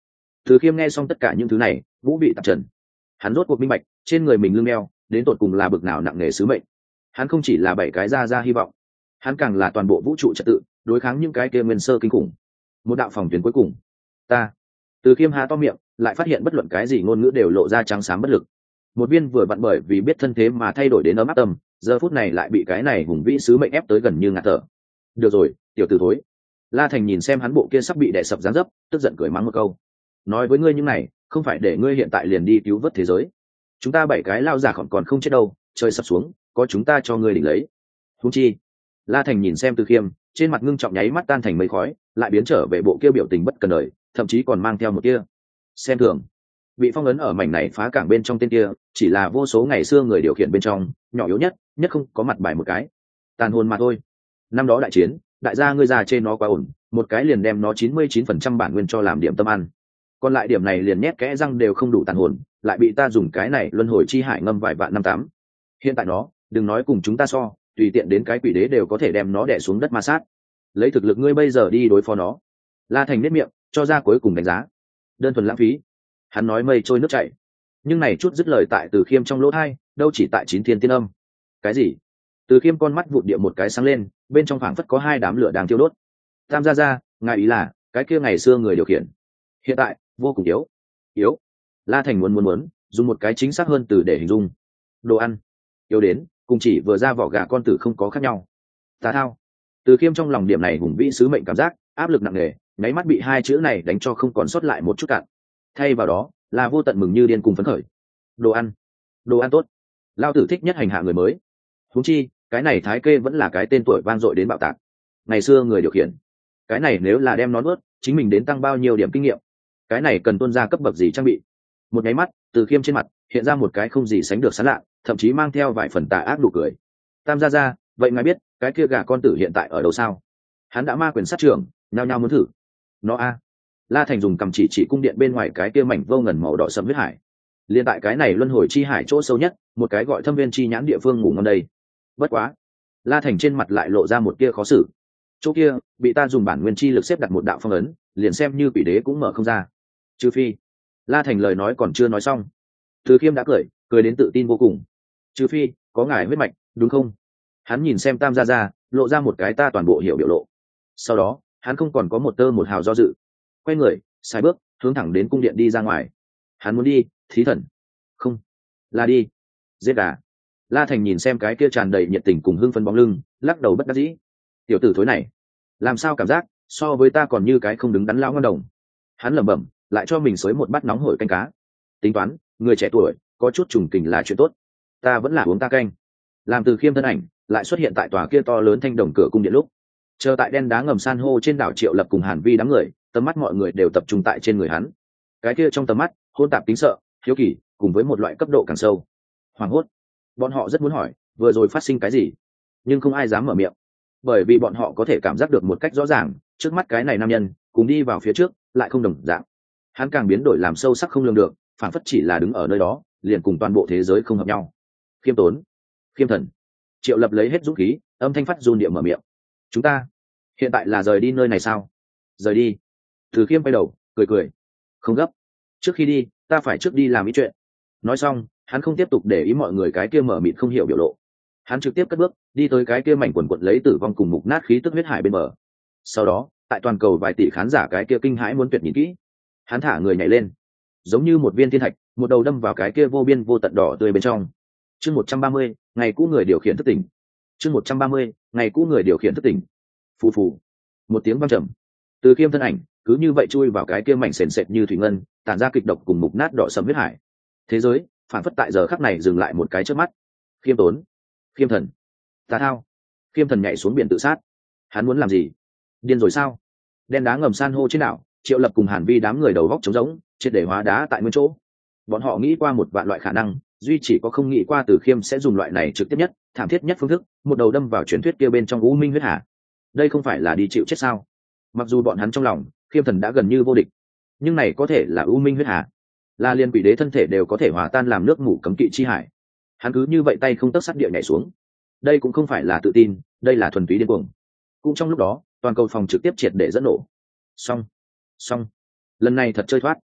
Từ Khiêm nghe xong tất cả những thứ này vũ bị tạp trần. Hắn rốt cuộc minh bạch trên người mình lưng đeo đến tột cùng là bực nào nặng nề sứ mệnh. Hắn không chỉ là bảy cái ra ra hy vọng, hắn càng là toàn bộ vũ trụ trật tự đối kháng những cái kia nguyên sơ kinh khủng. Một đạo phòng tuyến cuối cùng. Ta. Từ Khiêm há to miệng, lại phát hiện bất luận cái gì ngôn ngữ đều lộ ra trắng xám bất lực. Một viên vừa vặn bởi vì biết thân thế mà thay đổi đến ấm áp tâm, giờ phút này lại bị cái này hùng vĩ sứ mệnh ép tới gần như ngạt thở. Được rồi, tiểu tử thối. La Thành nhìn xem hắn bộ kia sắp bị đè sập dáng dấp, tức giận cười mắng một câu. Nói với ngươi những này, không phải để ngươi hiện tại liền đi cứu vớt thế giới. Chúng ta bảy cái lao giả còn còn không chết đâu, trời sập xuống, có chúng ta cho ngươi đỉnh lấy. Huống chi. La Thành nhìn xem Từ Khiêm, trên mặt ngưng trọng nháy mắt tan thành mây khói, lại biến trở về bộ kia biểu tình bất cần đời, thậm chí còn mang theo một kia xem thường. Bị phong ấn ở mảnh này phá cảng bên trong tên kia, chỉ là vô số ngày xưa người điều khiển bên trong, nhỏ yếu nhất, nhất không có mặt bài một cái. Tàn hồn mà thôi. Năm đó đại chiến, đại gia ngươi già trên nó quá ổn, một cái liền đem nó chín mươi chín phần trăm bản nguyên cho làm điểm tâm ăn. Còn lại điểm này liền nhét kẽ răng đều không đủ tàn hồn, lại bị ta dùng cái này luân hồi chi hải ngâm vài vạn năm tám. Hiện tại nó, đừng nói cùng chúng ta so, tùy tiện đến cái quỷ đế đều có thể đem nó đè xuống đất ma sát. Lấy thực lực ngươi bây giờ đi đối phó nó. La Thành nét miệng, cho ra cuối cùng đánh giá. Đơn thuần lãng phí. Hắn nói mây trôi nước chảy, nhưng này chút dứt lời tại Từ Khiêm trong lỗ tai, đâu chỉ tại chín thiên tiên âm. Cái gì? Từ Khiêm con mắt vụt địa một cái sáng lên, bên trong phảng phất có hai đám lửa đang thiêu đốt. Tam gia gia, ngài ý là cái kia ngày xưa người điều khiển hiện tại vô cùng yếu. Yếu. La Thành muốn muốn muốn dùng một cái chính xác hơn từ để hình dung. Đồ ăn. Yếu đến cùng chỉ vừa ra vỏ gà con tử không có khác nhau. Tà thao. Từ Khiêm trong lòng điểm này hùng vĩ sứ mệnh cảm giác áp lực nặng nề, nháy mắt bị hai chữ này đánh cho không còn sót lại một chút cạn. Thay vào đó là vô tận mừng như điên cùng phấn khởi. Đồ ăn. Đồ ăn tốt. Lao tử thích nhất hành hạ người mới. Huống chi cái này Thái Kê vẫn là cái tên tuổi vang dội đến bạo tạc. Ngày xưa người điều khiển, cái này nếu là đem nó nuốt, chính mình đến tăng bao nhiêu điểm kinh nghiệm. Cái này cần tuân ra cấp bậc gì trang bị. Một nháy mắt Từ Khiêm trên mặt hiện ra một cái không gì sánh được sán lạ, thậm chí mang theo vài phần tà ác nụ cười. Tam gia gia, vậy ngài biết cái kia gà con tử hiện tại ở đâu sao? Hắn đã ma quyền sát trưởng, nhao nhao muốn thử. Nó a. La Thành dùng cầm chỉ chỉ cung điện bên ngoài cái kia mảnh vô ngần màu đỏ sẫm huyết hải. Liên tại cái này luân hồi chi hải chỗ sâu nhất, một cái gọi Thâm Viên chi nhãn địa phương ngủ ngon đây. Bất quá, La Thành trên mặt lại lộ ra một tia khó xử. Chỗ kia bị ta dùng bản nguyên chi lực xếp đặt một đạo phong ấn, liền xem như quỷ đế cũng mở không ra. Trừ phi. La Thành lời nói còn chưa nói xong, Từ Khiêm đã cười, cười đến tự tin vô cùng. Trừ phi có ngài huyết mạch, đúng không? Hắn nhìn xem Tam gia gia, lộ ra một cái ta toàn bộ hiểu biểu lộ. Sau đó hắn không còn có một tơ một hào do dự, quay người sai bước hướng thẳng đến cung điện đi ra ngoài. Hắn muốn đi thí thần, không là đi giết gà. La Thành nhìn xem cái kia tràn đầy nhiệt tình cùng hưng phấn bóng lưng, lắc đầu bất đắc dĩ. Tiểu tử thối này làm sao cảm giác so với ta còn như cái không đứng đắn lão ngon đồng. Hắn lẩm bẩm, lại cho mình xới một bát nóng hổi canh cá. Tính toán người trẻ tuổi có chút trùng kình là chuyện tốt, ta vẫn là uống ta canh. Làm Từ Khiêm thân ảnh lại xuất hiện tại tòa kia to lớn thanh đồng cửa cung điện lúc, chờ tại đen đá ngầm san hô trên đảo Triệu Lập cùng Hàn Vi đám người, tầm mắt mọi người đều tập trung tại trên người hắn. Cái kia trong tầm mắt hôn tạp tính sợ, hiếu kỳ cùng với một loại cấp độ càng sâu hoảng hốt. Bọn họ rất muốn hỏi vừa rồi phát sinh cái gì, nhưng không ai dám mở miệng, bởi vì bọn họ có thể cảm giác được một cách rõ ràng, trước mắt cái này nam nhân cùng đi vào phía trước lại không đồng dạng. Hắn càng biến đổi làm sâu sắc không lường được, phản phất chỉ là đứng ở nơi đó liền cùng toàn bộ thế giới không hợp nhau. Khiêm tốn, khiêm thần. Triệu Lập lấy hết dũng khí, âm thanh phát run địa mở miệng. Chúng ta hiện tại là rời đi nơi này sao? Rời đi. Từ Khiêm quay đầu cười cười. Không gấp, trước khi đi ta phải trước đi làm ý chuyện. Nói xong hắn không tiếp tục để ý mọi người cái kia mở mịt không hiểu biểu lộ. Hắn trực tiếp cất bước đi tới cái kia mảnh quần quật lấy tử vong cùng mục nát khí tức huyết hải bên bờ. Sau đó tại toàn cầu vài tỷ khán giả cái kia kinh hãi muốn tuyệt nhìn kỹ, hắn thả người nhảy lên, giống như một viên thiên thạch, một đầu đâm vào cái kia vô biên vô tận đỏ tươi bên trong. Chương một trăm ba mươi, ngày cũ người điều khiển thức tỉnh. Chương một trăm ba mươi, ngày cũ người điều khiển thức tỉnh. Phù phù. Một tiếng vang trầm. Từ Khiêm thân ảnh cứ như vậy chui vào cái kia mảnh sền sệt như thủy ngân, tản ra kịch độc cùng mục nát đỏ sẫm huyết hải. Thế giới phản phất tại giờ khắc này dừng lại một cái chớp mắt. Khiêm tốn, khiêm thần, tà thao. Khiêm thần nhảy xuống biển tự sát. Hắn muốn làm gì? Điên rồi sao? Đen đá ngầm san hô trên đảo, Triệu Lập cùng Hàn Vi đám người đầu góc trống rỗng, triệt để hóa đá tại nguyên chỗ. Bọn họ nghĩ qua một vạn loại khả năng, duy chỉ có không nghĩ qua Từ Khiêm sẽ dùng loại này trực tiếp nhất, thảm thiết nhất phương thức, một đầu đâm vào truyền thuyết kia bên trong u minh huyết hà. Đây không phải là đi chịu chết sao? Mặc dù bọn hắn trong lòng Khiêm thần đã gần như vô địch, nhưng này có thể là u minh huyết hà, là liên quỷ đế thân thể đều có thể hòa tan làm nước ngủ cấm kỵ chi hải. Hắn cứ như vậy tay không tấc sắt địa nhảy xuống. Đây cũng không phải là tự tin, đây là thuần túy điên cuồng. Cũng trong lúc đó toàn cầu phòng trực tiếp triệt để dẫn nổ. Xong, xong, lần này thật chơi thoát.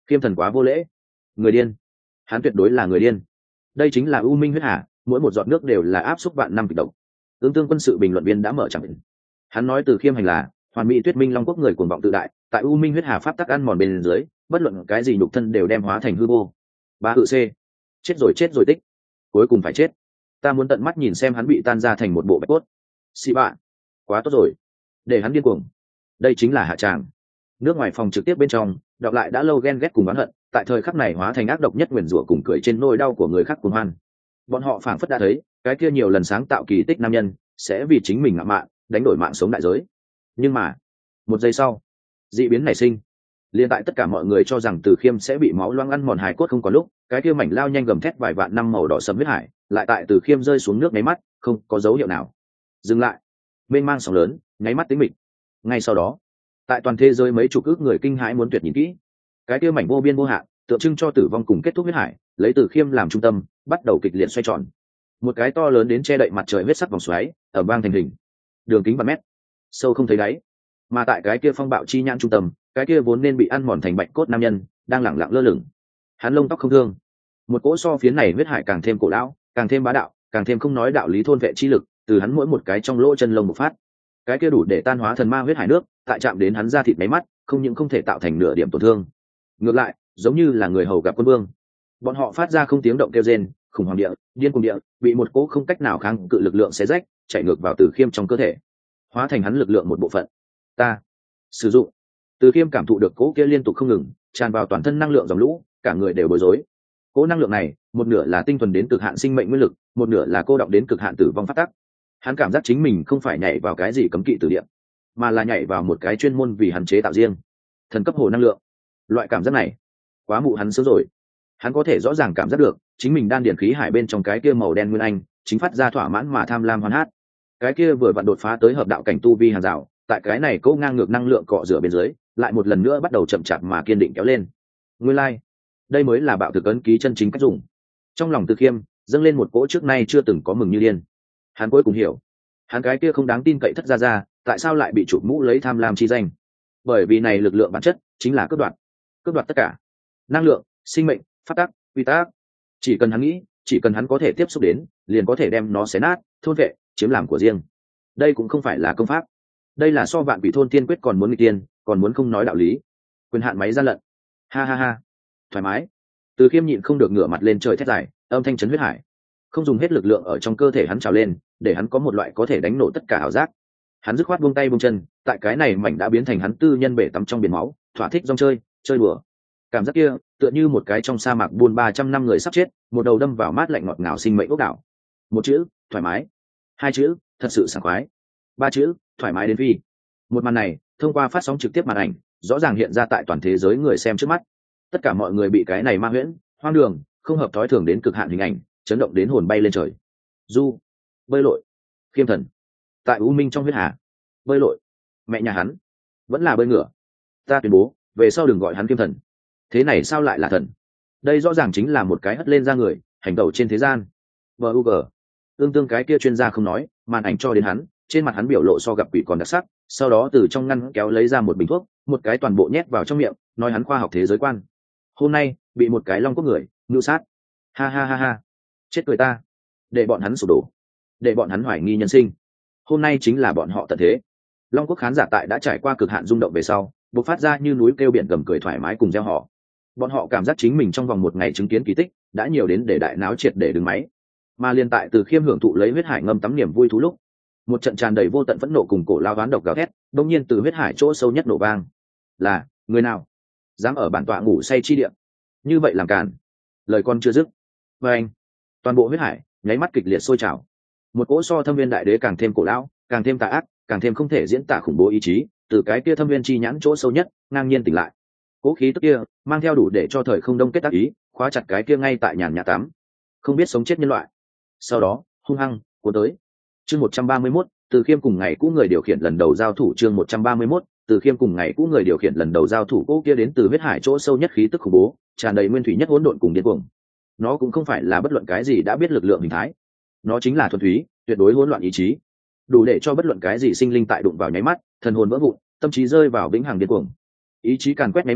Khiêm Thần quá vô lễ. Người điên. Hắn tuyệt đối là người điên. Đây chính là u minh huyết hà, mỗi một giọt nước đều là áp xúc vạn năm kịch độc. Ứng Tương quân sự bình luận viên đã mở chẳng. Hắn nói Từ Khiêm hành là hoàn mỹ tuyết minh long quốc người cuồng vọng tự đại, tại u minh huyết hà pháp tắc ăn mòn bên dưới, bất luận cái gì nhục thân đều đem hóa thành hư vô. Ba tự c, chết rồi chết rồi tích, cuối cùng phải chết. Ta muốn tận mắt nhìn xem hắn bị tan ra thành một bộ bạch cốt. Xì bạ, quá tốt rồi, để hắn điên cuồng. Đây chính là hạ tràng. Nước ngoài phòng trực tiếp bên trong, đọc lại đã lâu ghen ghét cùng oán hận, tại thời khắc này hóa thành ác độc nhất nguyền rủa cùng cười trên nỗi đau của người khác cuồng hoan. Bọn họ phảng phất đã thấy, cái kia nhiều lần sáng tạo kỳ tích nam nhân, sẽ vì chính mình ngạo mạn, đánh đổi mạng sống đại giới. Nhưng mà, một giây sau, dị biến nảy sinh. Liên tại tất cả mọi người cho rằng Từ Khiêm sẽ bị máu loang ăn mòn hài cốt không có lúc, cái kia mảnh lao nhanh gầm thét vài vạn năm màu đỏ sẫm huyết hải, lại tại Từ Khiêm rơi xuống nước nháy mắt, không có dấu hiệu nào. Dừng lại. Mênh mang sóng lớn, nháy mắt tĩnh mịch. Ngay sau đó, tại toàn thế giới mấy chục ước người kinh hãi muốn tuyệt nhìn kỹ. Cái kia mảnh vô biên vô hạn, tượng trưng cho tử vong cùng kết thúc huyết hải, lấy Từ Khiêm làm trung tâm, bắt đầu kịch liệt xoay tròn. Một cái to lớn đến che đậy mặt trời huyết sắc vòng xoáy, ở bang thành hình, đường kính vài mét, sâu không thấy đáy. Mà tại cái kia phong bạo chi nhãn trung tâm, cái kia vốn nên bị ăn mòn thành bạch cốt nam nhân, đang lẳng lặng lơ lửng. Hắn lông tóc không thương, một cỗ so phiến này huyết hải càng thêm cổ lão, càng thêm bá đạo, càng thêm không nói đạo lý thôn vệ chi lực, từ hắn mỗi một cái trong lỗ chân lông bộc phát. Cái kia đủ để tan hóa thần ma huyết hải nước, tại chạm đến hắn ra thịt máy mắt, không những không thể tạo thành nửa điểm tổn thương, ngược lại, giống như là người hầu gặp quân vương. Bọn họ phát ra không tiếng động kêu rên, khủng hoảng địa, điên cuồng địa, bị một cỗ không cách nào kháng cự lực lượng xé rách, chạy ngược vào Từ Khiêm trong cơ thể, hóa thành hắn lực lượng một bộ phận. Ta sử dụng. Từ Khiêm cảm thụ được cỗ kia liên tục không ngừng tràn vào toàn thân năng lượng dòng lũ, cả người đều bối rối. Cỗ năng lượng này, một nửa là tinh thuần đến cực hạn sinh mệnh nguyên lực, một nửa là cô đọng đến cực hạn tử vong phát tắc. Hắn cảm giác chính mình không phải nhảy vào cái gì cấm kỵ từ địa, mà là nhảy vào một cái chuyên môn vì hắn chế tạo riêng thần cấp hồ năng lượng. Loại cảm giác này, quá mụ hắn sớm rồi. Hắn có thể rõ ràng cảm giác được chính mình đan điển khí hải bên trong cái kia màu đen nguyên anh chính phát ra thỏa mãn mà tham lam hoan hát. Cái kia vừa vặn đột phá tới hợp đạo cảnh tu vi hàng rào, tại cái này cố ngang ngược năng lượng cọ rửa bên dưới, lại một lần nữa bắt đầu chậm chạp mà kiên định kéo lên. Nguyên lai, đây mới là bạo thực ấn ký chân chính cách dùng. Trong lòng Từ Khiêm dâng lên một cỗ trước nay chưa từng có mừng như điên. Hắn cuối cùng hiểu, hắn cái kia không đáng tin cậy thất gia gia, tại sao lại bị chụp mũ lấy tham lam chi danh? Bởi vì này lực lượng bản chất chính là cướp đoạt, cướp đoạt tất cả năng lượng, sinh mệnh, phát tác, quy tắc. Chỉ cần hắn nghĩ, chỉ cần hắn có thể tiếp xúc đến, liền có thể đem nó xé nát, thôn vệ, chiếm làm của riêng. Đây cũng không phải là công pháp, đây là so vạn vị thôn tiên quyết còn muốn nghịch tiên, còn muốn không nói đạo lý. Quyền hạn máy gian lận. Ha ha ha, thoải mái. Từ Khiêm nhịn không được ngửa mặt lên trời thét dài, âm thanh chấn huyết hải. Không dùng hết lực lượng ở trong cơ thể hắn trào lên, để hắn có một loại có thể đánh nổ tất cả ảo giác. Hắn dứt khoát buông tay buông chân, tại cái này mảnh đã biến thành hắn tư nhân bể tắm trong biển máu, thỏa thích rong chơi, chơi đùa. Cảm giác kia, tựa như một cái trong sa mạc buồn ba trăm năm người sắp chết, một đầu đâm vào mát lạnh ngọt ngào sinh mệnh ốc đảo. Một chữ, thoải mái. Hai chữ, thật sự sảng khoái. Ba chữ, thoải mái đến phi. Một màn này, thông qua phát sóng trực tiếp màn ảnh, rõ ràng hiện ra tại toàn thế giới người xem trước mắt. Tất cả mọi người bị cái này ma huyễn, hoang đường, không hợp thói thường đến cực hạn hình ảnh, chấn động đến hồn bay lên trời. Du, bơi lội, Khiêm Thần, tại u minh trong huyết hà, bơi lội. Mẹ nhà hắn, vẫn là bơi ngửa. Ta tuyên bố, về sau đừng gọi hắn Khiêm Thần. Thế này sao lại là thần? Đây rõ ràng chính là một cái hất lên ra người, hành tẩu trên thế gian. bug Ương Tương cái kia chuyên gia không nói, màn ảnh cho đến hắn, trên mặt hắn biểu lộ so gặp quỷ còn đặc sắc, sau đó từ trong ngăn kéo lấy ra một bình thuốc, một cái toàn bộ nhét vào trong miệng, nói hắn khoa học thế giới quan. Hôm nay bị một cái long quốc người ngưu sát. Ha ha ha ha, chết cười ta. Để bọn hắn sụp đổ, để bọn hắn hoài nghi nhân sinh. Hôm nay chính là bọn họ tận thế. Long quốc khán giả tại đã trải qua cực hạn rung động về sau, bộc phát ra như núi kêu biển gầm cười thoải mái cùng gieo họ. Bọn họ cảm giác chính mình trong vòng một ngày chứng kiến kỳ tích đã nhiều đến để đại náo triệt để đứng máy. Mà liên tại Từ Khiêm hưởng thụ lấy huyết hải ngâm tắm niềm vui thú lúc, một trận tràn đầy vô tận phẫn nộ cùng cổ lao oán độc gào thét đông nhiên từ huyết hải chỗ sâu nhất nổ vang. Là người nào dám ở bản tọa ngủ say chi địa như vậy làm càn? Lời con chưa dứt, và anh toàn bộ huyết hải nháy mắt kịch liệt sôi trào. Một cỗ so thâm viên đại đế càng thêm cổ lão, càng thêm tà ác, càng thêm không thể diễn tả khủng bố ý chí từ cái kia thâm viên chi nhãn chỗ sâu nhất ngang nhiên tỉnh lại. Cỗ khí tức kia mang theo đủ để cho thời không đông kết tác ý, khóa chặt cái kia ngay tại nhàn nhã tắm không biết sống chết nhân loại. Sau đó hung hăng cuốn tới. Chương một trăm ba mươi mốt, Từ Khiêm cùng ngày cũ người điều khiển lần đầu giao thủ. Chương một trăm ba mươi mốt, Từ Khiêm cùng ngày cũ người điều khiển lần đầu giao thủ. Cỗ kia đến từ huyết hải chỗ sâu nhất khí tức khủng bố, tràn đầy nguyên thủy nhất hỗn độn cùng điên cuồng. Nó cũng không phải là bất luận cái gì đã biết lực lượng hình thái, nó chính là thuần túy, tuyệt đối hỗn loạn ý chí, đủ để cho bất luận cái gì sinh linh tại đụng vào nháy mắt, thần hồn vỡ vụn, tâm trí rơi vào vĩnh hằng điên cuồng. Ý chí càn quét nháy mắt,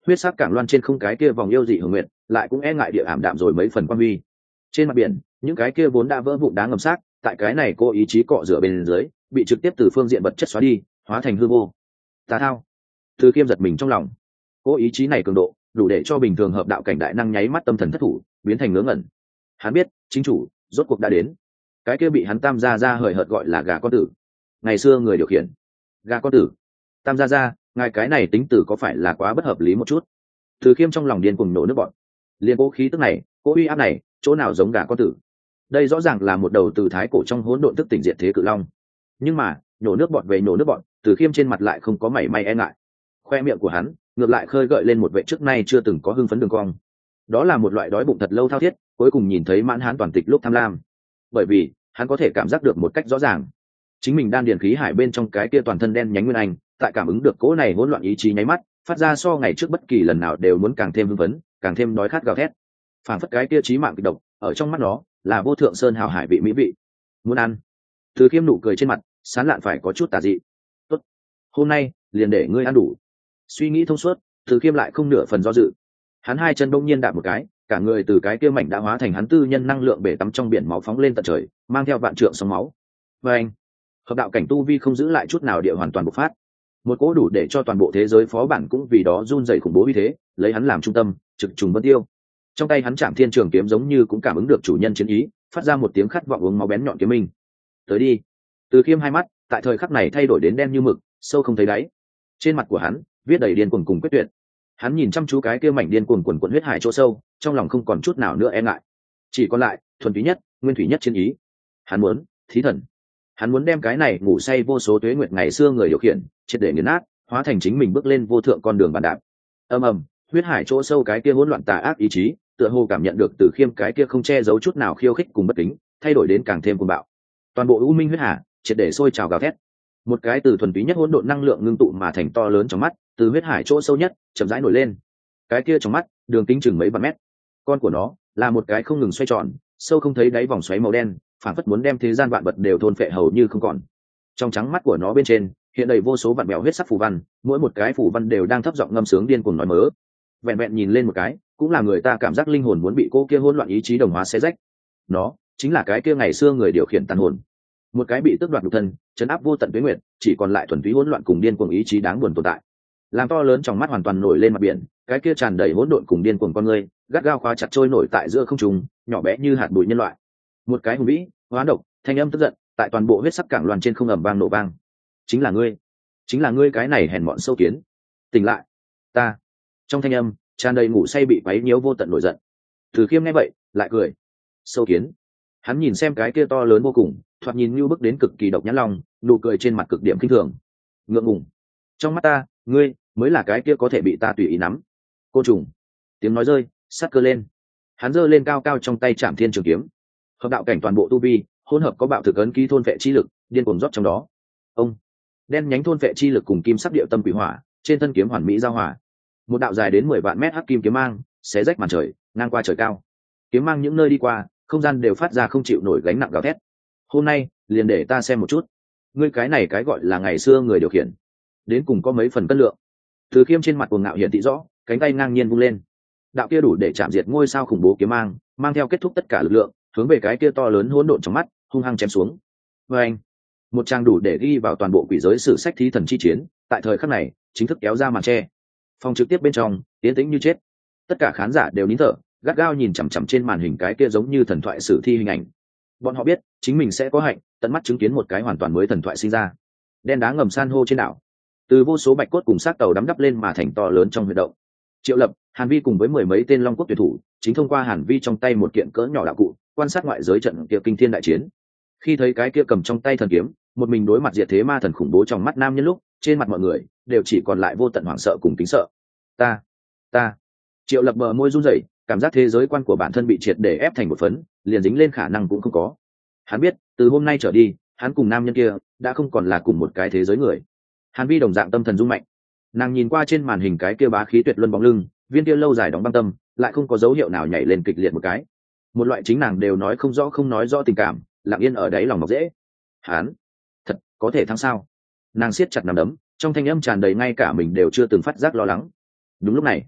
huyết sắc cảng loan trên không cái kia vòng yêu dị hưởng nguyện lại cũng e ngại địa ảm đạm rồi mấy phần quan huy. Trên mặt biển những cái kia vốn đã vỡ vụn đá ngầm xác tại cái này cô ý chí cọ rửa bên dưới bị trực tiếp từ phương diện vật chất xóa đi, hóa thành hư vô. Tà thao. Từ Khiêm giật mình trong lòng. Cô ý chí này cường độ đủ để cho bình thường hợp đạo cảnh đại năng nháy mắt tâm thần thất thủ, biến thành ngớ ngẩn. Hắn biết chính chủ rốt cuộc đã đến. Cái kia bị hắn tam gia gia hời hợt gọi là gà con tử, ngày xưa người điều khiển. Gà con tử, tam gia gia, ngài cái này tính tử có phải là quá bất hợp lý một chút? Từ Khiêm trong lòng điên cuồng nổ nước bọn. Liên cố khí tức này, cố uy áp này, chỗ nào giống gà con tử? Đây rõ ràng là một đầu từ thái cổ trong hỗn độn tức tỉnh diệt thế cự long. Nhưng mà nhổ nước bọt về nhổ nước bọt, Từ Khiêm trên mặt lại không có mảy may e ngại. Khoe miệng của hắn ngược lại khơi gợi lên một vệ trước nay chưa từng có hưng phấn đường cong. Đó là một loại đói bụng thật lâu thao thiết, cuối cùng nhìn thấy mãn hán toàn tịch lúc tham lam. Bởi vì hắn có thể cảm giác được một cách rõ ràng, chính mình đan điền khí hải bên trong cái kia toàn thân đen nhánh nguyên anh, tại cảm ứng được cỗ này hỗn loạn ý chí nháy mắt, phát ra so ngày trước bất kỳ lần nào đều muốn càng thêm hưng phấn, càng thêm đói khát gào thét. Phản phất cái kia chí mạng kịch độc, ở trong mắt nó là vô thượng sơn hào hải vị mỹ vị. Muốn ăn. Từ Khiêm nụ cười trên mặt sán lạn phải có chút tà dị. Tốt, hôm nay liền để ngươi ăn đủ. Suy nghĩ thông suốt, Từ Khiêm lại không nửa phần do dự. Hắn hai chân bỗng nhiên đạp một cái, cả người từ cái kia mảnh đã hóa thành hắn tư nhân năng lượng bể tắm trong biển máu phóng lên tận trời, mang theo vạn trượng sóng máu. Và anh, hợp đạo cảnh tu vi không giữ lại chút nào địa hoàn toàn bộc phát. Một cỗ đủ để cho toàn bộ thế giới phó bản cũng vì đó run rẩy khủng bố uy thế, lấy hắn làm trung tâm, trực trùng vân tiêu. Trong tay hắn chạm thiên trường kiếm giống như cũng cảm ứng được chủ nhân chiến ý, phát ra một tiếng khát vọng uống máu bén nhọn kiếm minh. Tới đi. Từ Khiêm hai mắt tại thời khắc này thay đổi đến đen như mực, sâu không thấy đáy. Trên mặt của hắn viết đầy điên cuồng cùng quyết tuyệt. Hắn nhìn chăm chú cái kia mảnh điên cuồng quần quần huyết hải chỗ sâu, trong lòng không còn chút nào nữa e ngại, chỉ còn lại thuần túy nhất, nguyên thủy nhất chiến ý. Hắn muốn thí thần. Hắn muốn đem cái này ngủ say vô số tuế nguyệt ngày xưa người điều khiển triệt để nghiền nát, hóa thành chính mình bước lên vô thượng con đường bản đạp. Ầm ầm, huyết hải chỗ sâu cái kia hỗn loạn tà ác ý chí, tựa hồ cảm nhận được Từ Khiêm cái kia không che giấu chút nào khiêu khích cùng bất kính, thay đổi đến càng thêm cuồng bạo. Toàn bộ u minh huyết hà triệt để sôi trào gào thét. Một cái từ thuần túy nhất hỗn độn năng lượng ngưng tụ mà thành to lớn trong mắt, từ huyết hải chỗ sâu nhất chậm rãi nổi lên. Cái kia trong mắt đường kính chừng mấy vạn mét, con của nó là một cái không ngừng xoay tròn, sâu không thấy đáy vòng xoáy màu đen, phản phất muốn đem thế gian vạn vật đều thôn phệ hầu như không còn. Trong trắng mắt của nó bên trên hiện đầy vô số vạn mèo huyết sắc phù văn, mỗi một cái phù văn đều đang thấp giọng ngâm sướng điên cuồng nói mớ. Vẹn vẹn nhìn lên một cái, cũng là người ta cảm giác linh hồn muốn bị cô kia hỗn loạn ý chí đồng hóa xé rách. Nó chính là cái kia ngày xưa người điều khiển tàn hồn, một cái bị tước đoạt nhục thân, chấn áp vô tận tuế nguyệt, chỉ còn lại thuần túy hỗn loạn cùng điên cuồng ý chí đáng buồn tồn tại. Làm to lớn trong mắt hoàn toàn nổi lên mặt biển, cái kia tràn đầy hỗn độn cùng điên cuồng con người, gắt gao khóa chặt trôi nổi tại giữa không trung, nhỏ bé như hạt bụi nhân loại. Một cái hùng vĩ, hóa độc, thanh âm tức giận, tại toàn bộ huyết sắc cảng loan trên không ầm vang nổ vang. Chính là ngươi, chính là ngươi cái này hèn mọn sâu kiến. Tỉnh lại, ta. Trong thanh âm tràn đầy ngủ say bị quấy nhiễu vô tận nổi giận. Từ Khiêm nghe vậy, lại cười. Sâu kiến. Hắn nhìn xem cái kia to lớn vô cùng, thoạt nhìn như bức đến cực kỳ độc nhãn long, nụ cười trên mặt cực điểm kinh thường. Ngượng ngùng. Trong mắt ta, ngươi mới là cái kia có thể bị ta tùy ý nắm. Cô trùng. Tiếng nói rơi, sát cơ lên. Hắn giơ lên cao cao trong tay Trảm Thiên Trường Kiếm. Hợp đạo cảnh toàn bộ tu vi, hỗn hợp có bạo thực ấn ký thôn vệ chi lực, điên cuồng rót trong đó. Ông. Đen nhánh thôn vệ chi lực cùng kim sắc điệu tâm quỷ hỏa, trên thân kiếm hoàn mỹ giao hòa. Một đạo dài đến mười vạn mét hắc kim kiếm mang, xé rách màn trời, ngang qua trời cao. Kiếm mang những nơi đi qua, không gian đều phát ra không chịu nổi gánh nặng gào thét. Hôm nay, liền để ta xem một chút, ngươi cái này cái gọi là ngày xưa người điều khiển, đến cùng có mấy phần cân lượng. Từ Khiêm trên mặt cuồng ngạo hiện thị rõ, cánh tay ngang nhiên vung lên. Đạo kia đủ để chạm diệt ngôi sao khủng bố kiếm mang, mang theo kết thúc tất cả lực lượng, hướng về cái kia to lớn hỗn độn trong mắt, hung hăng chém xuống. Và anh, một trang đủ để ghi vào toàn bộ quỷ giới sử sách thí thần chi chiến, tại thời khắc này, chính thức kéo ra màn che. Phòng trực tiếp bên trong, tiến tĩnh như chết. Tất cả khán giả đều nín thở, gắt gao nhìn chằm chằm trên màn hình cái kia giống như thần thoại sử thi hình ảnh. Bọn họ biết, chính mình sẽ có hạnh, tận mắt chứng kiến một cái hoàn toàn mới thần thoại sinh ra. Đen đá ngầm san hô trên đảo, từ vô số bạch cốt cùng xác tàu đắm đắp lên mà thành to lớn trong huy động. Triệu Lập, Hàn Vi cùng với mười mấy tên Long Quốc tuyển thủ, chính thông qua Hàn Vi trong tay một kiện cỡ nhỏ đạo cụ, quan sát ngoại giới trận kia kinh thiên đại chiến. Khi thấy cái kia cầm trong tay thần kiếm, một mình đối mặt diệt thế ma thần khủng bố trong mắt nam nhân lúc, trên mặt mọi người đều chỉ còn lại vô tận hoảng sợ cùng kính sợ. Ta, ta. Triệu Lập bờ môi run rẩy, cảm giác thế giới quan của bản thân bị triệt để ép thành một phấn, liền dính lên khả năng cũng không có. Hắn biết, từ hôm nay trở đi, hắn cùng nam nhân kia đã không còn là cùng một cái thế giới người. Hàn Vi đồng dạng tâm thần rung mạnh, nàng nhìn qua trên màn hình cái kia bá khí tuyệt luân bóng lưng, viên kia lâu dài đóng băng tâm lại không có dấu hiệu nào nhảy lên kịch liệt một cái. Một loại chính nàng đều nói không rõ không nói rõ tình cảm, lặng yên ở đáy lòng mọc dễ. Hắn thật có thể thắng sao? Nàng siết chặt nắm đấm, trong thanh âm tràn đầy ngay cả mình đều chưa từng phát giác lo lắng. Đúng lúc này,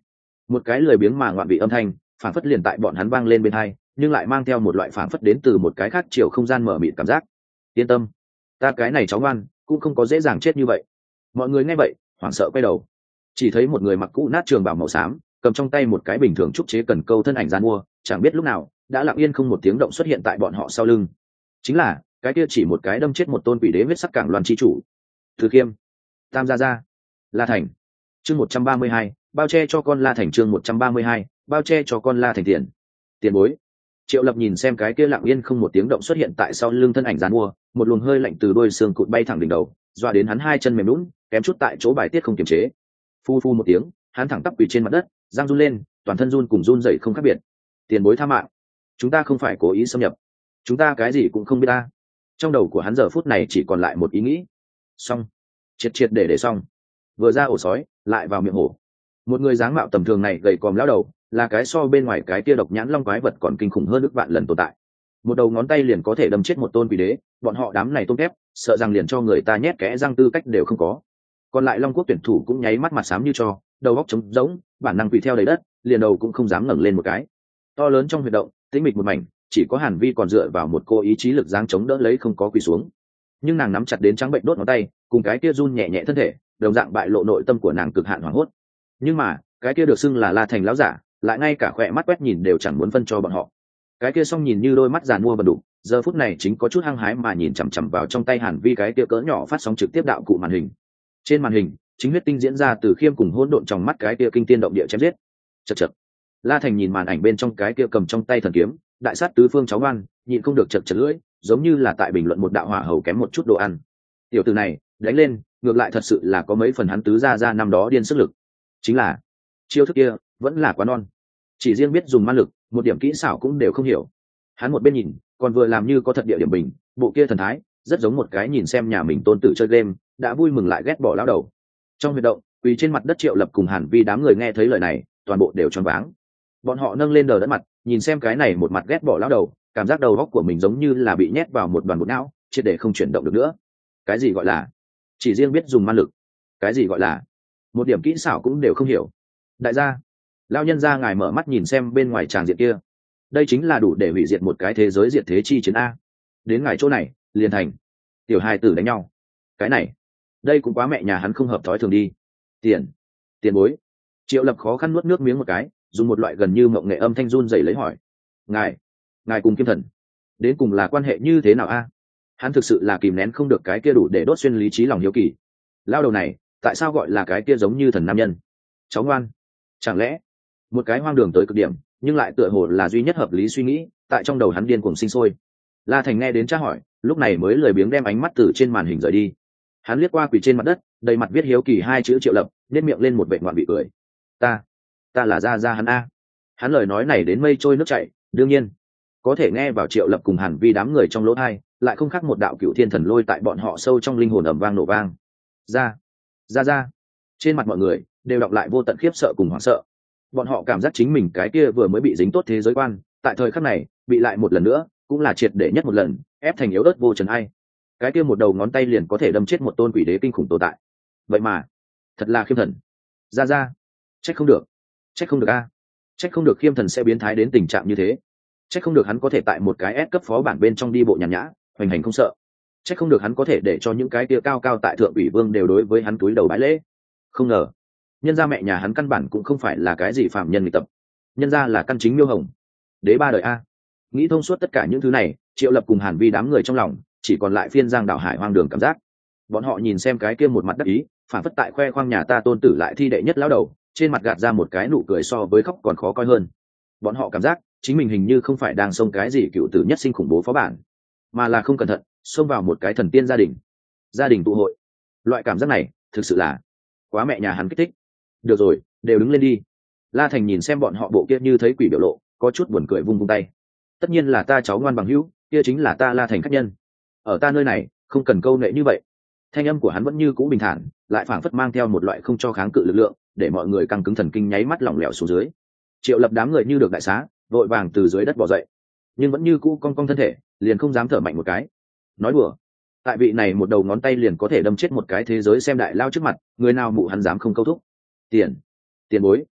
một cái lười biếng mà ngoạn vị âm thanh phảng phất liền tại bọn hắn vang lên bên hai, nhưng lại mang theo một loại phảng phất đến từ một cái khác chiều không gian mở mịt cảm giác. Yên tâm, ta cái này cháu ngoan cũng không có dễ dàng chết như vậy. Mọi người nghe vậy hoảng sợ quay đầu, chỉ thấy một người mặc cũ nát trường bào màu xám, cầm trong tay một cái bình thường trúc chế cần câu thân ảnh gian mua, chẳng biết lúc nào đã lặng yên không một tiếng động xuất hiện tại bọn họ sau lưng. Chính là cái kia chỉ một cái đâm chết một tôn quỷ đế huyết sắc cảng loan chi chủ Từ Khiêm. Tam gia gia, La Thành. Chương một trăm ba mươi hai, bao che cho con La Thành. Chương một trăm ba mươi hai, bao che cho con La Thành. Tiền tiền bối. Triệu Lập nhìn xem cái kia lặng yên không một tiếng động xuất hiện tại sau lưng thân ảnh giàn mua, một luồng hơi lạnh từ đôi xương cụt bay thẳng đỉnh đầu, doa đến hắn hai chân mềm lún, kém chút tại chỗ bài tiết không kiềm chế. Phu phu một tiếng, hắn thẳng tắp quỳ trên mặt đất, răng run lên, toàn thân run cùng run rẩy không khác biệt. Tiền bối tha mạng, chúng ta không phải cố ý xâm nhập, chúng ta cái gì cũng không biết ta. Trong đầu của hắn giờ phút này chỉ còn lại một ý nghĩ: xong, triệt triệt để để xong. Vừa ra ổ sói, lại vào miệng hổ. Một người dáng mạo tầm thường này gầy còm lão đầu, là cái so bên ngoài cái kia độc nhãn long quái vật còn kinh khủng hơn ức vạn lần tồn tại. Một đầu ngón tay liền có thể đâm chết một tôn quỷ đế, bọn họ đám này tôm thép, sợ rằng liền cho người ta nhét kẽ răng tư cách đều không có. Còn lại long quốc tuyển thủ cũng nháy mắt mặt xám như cho, đầu óc trống rỗng, bản năng quỳ theo đầy đất, liền đầu cũng không dám ngẩng lên một cái. To lớn trong huy động, tĩnh mịch một mảnh, chỉ có Hàn Vi còn dựa vào một cô ý chí lực dáng chống đỡ lấy không có quỳ xuống. Nhưng nàng nắm chặt đến trắng bệnh đốt ngón tay, cùng cái kia run nhẹ nhẹ thân thể, đồng dạng bại lộ nội tâm của nàng cực hạn hoảng hốt. Nhưng mà cái kia được xưng là La Thành lão giả, lại ngay cả khỏe mắt quét nhìn đều chẳng muốn phân cho bọn họ. Cái kia song nhìn như đôi mắt giàn mua bần đục, giờ phút này chính có chút hăng hái mà nhìn chằm chằm vào trong tay Hàn Vi cái kia cỡ nhỏ phát sóng trực tiếp đạo cụ màn hình. Trên màn hình chính huyết tinh diễn ra từ Khiêm cùng hỗn độn trong mắt cái kia kinh tiên động địa chém giết. Chậc chậc. La Thành nhìn màn ảnh bên trong cái kia cầm trong tay thần kiếm, đại sát tứ phương cháu ngoan, nhịn không được chậc chậc lưỡi, giống như là tại bình luận một đạo hỏa hầu kém một chút đồ ăn. Tiểu tử này đánh lên, ngược lại thật sự là có mấy phần hắn tứ ra ra năm đó điên sức lực. Chính là chiêu thức kia vẫn là quá non, chỉ riêng biết dùng ma lực, một điểm kỹ xảo cũng đều không hiểu. Hắn một bên nhìn, còn vừa làm như có thật địa điểm bình, bộ kia thần thái rất giống một cái nhìn xem nhà mình tôn tử chơi game, đã vui mừng lại ghét bỏ lão đầu. Trong huy động, quỳ trên mặt đất Triệu Lập cùng Hàn Vi đám người nghe thấy lời này, toàn bộ đều choáng váng. Bọn họ nâng lên đờ đẫn mặt, nhìn xem cái này một mặt ghét bỏ lão đầu, cảm giác đầu óc của mình giống như là bị nhét vào một đoàn bột não, triệt để không chuyển động được nữa. Cái gì gọi là chỉ riêng biết dùng ma lực? Cái gì gọi là một điểm kỹ xảo cũng đều không hiểu? Đại gia, lão nhân gia ngài mở mắt nhìn xem bên ngoài tràng diện kia, đây chính là đủ để hủy diệt một cái thế giới diệt thế chi chiến a. Đến ngài chỗ này liền thành tiểu hài tử đánh nhau, cái này đây cũng quá mẹ nhà hắn không hợp thói thường đi. Tiền tiền bối. Triệu Lập khó khăn nuốt nước miếng một cái, dùng một loại gần như mộng nghệ âm thanh run rẩy lấy hỏi: ngài ngài cùng Kim Thần đến cùng là quan hệ như thế nào a? Hắn thực sự là kìm nén không được cái kia đủ để đốt xuyên lý trí lòng hiếu kỳ. Lao đầu này tại sao gọi là cái kia giống như thần nam nhân? Cháu ngoan, chẳng lẽ một cái hoang đường tới cực điểm, nhưng lại tựa hồ là duy nhất hợp lý suy nghĩ tại trong đầu hắn điên cuồng sinh sôi. La Thành nghe đến tra hỏi, lúc này mới lười biếng đem ánh mắt từ trên màn hình rời đi. Hắn liếc qua quỳ trên mặt đất, đầy mặt viết hiếu kỳ hai chữ Triệu Lập, nét miệng lên một vệ ngoạn bị cười. Ta, ta là gia gia hắn a. Hắn lời nói này đến mây trôi nước chảy, đương nhiên có thể nghe vào Triệu Lập cùng Hàn Vi đám người trong lỗ tai, lại không khác một đạo cựu thiên thần lôi tại bọn họ sâu trong linh hồn ầm vang nổ vang. Ra, ra ra. Trên mặt mọi người đều đọc lại vô tận khiếp sợ cùng hoảng sợ. Bọn họ cảm giác chính mình cái kia vừa mới bị dính tốt thế giới quan, tại thời khắc này bị lại một lần nữa, cũng là triệt để nhất một lần, ép thành yếu ớt vô trần ai. Cái kia một đầu ngón tay liền có thể đâm chết một tôn quỷ đế kinh khủng tồn tại. Vậy mà thật là Khiêm Thần. Ra ra, trách không được, trách không được a, trách không được Khiêm Thần sẽ biến thái đến tình trạng như thế. Trách không được hắn có thể tại một cái S cấp phó bản bên trong đi bộ nhàn nhã, hoành hành không sợ. Trách không được hắn có thể để cho những cái kia cao cao tại thượng ủy vương đều đối với hắn cúi đầu bái lễ. Không ngờ, nhân gia mẹ nhà hắn căn bản cũng không phải là cái gì phạm nhân nghịch tập, nhân gia là căn chính miêu hồng, đế ba đời a. Nghĩ thông suốt tất cả những thứ này, Triệu Lập cùng Hàn Vi đám người trong lòng chỉ còn lại phiên giang đảo hải hoang đường cảm giác. Bọn họ nhìn xem cái kia một mặt đắc ý, phản phất tại khoe khoang nhà ta tôn tử lại thi đệ nhất lão đầu, trên mặt gạt ra một cái nụ cười so với khóc còn khó coi hơn. Bọn họ cảm giác chính mình hình như không phải đang xông cái gì cựu tử nhất sinh khủng bố phó bản, mà là không cẩn thận xông vào một cái thần tiên gia đình, gia đình tụ hội. Loại cảm giác này thực sự là quá mẹ nhà hắn kích thích. Được rồi, đều đứng lên đi. La Thành nhìn xem bọn họ bộ kia như thấy quỷ biểu lộ, có chút buồn cười vung vung tay. Tất nhiên là ta cháu ngoan bằng hữu, kia chính là ta La Thành khách nhân. Ở ta nơi này không cần câu nệ như vậy. Thanh âm của hắn vẫn như cũ bình thản, lại phảng phất mang theo một loại không cho kháng cự lực lượng, để mọi người căng cứng thần kinh nháy mắt lỏng lẻo xuống dưới. Triệu Lập đám người như được đại xá, vội vàng từ dưới đất bò dậy, nhưng vẫn như cũ cong cong thân thể, liền không dám thở mạnh một cái. Nói đùa, tại vị này một đầu ngón tay liền có thể đâm chết một cái thế giới xem đại lao trước mặt, người nào mụ hắn dám không câu thúc. Tiền tiền bối.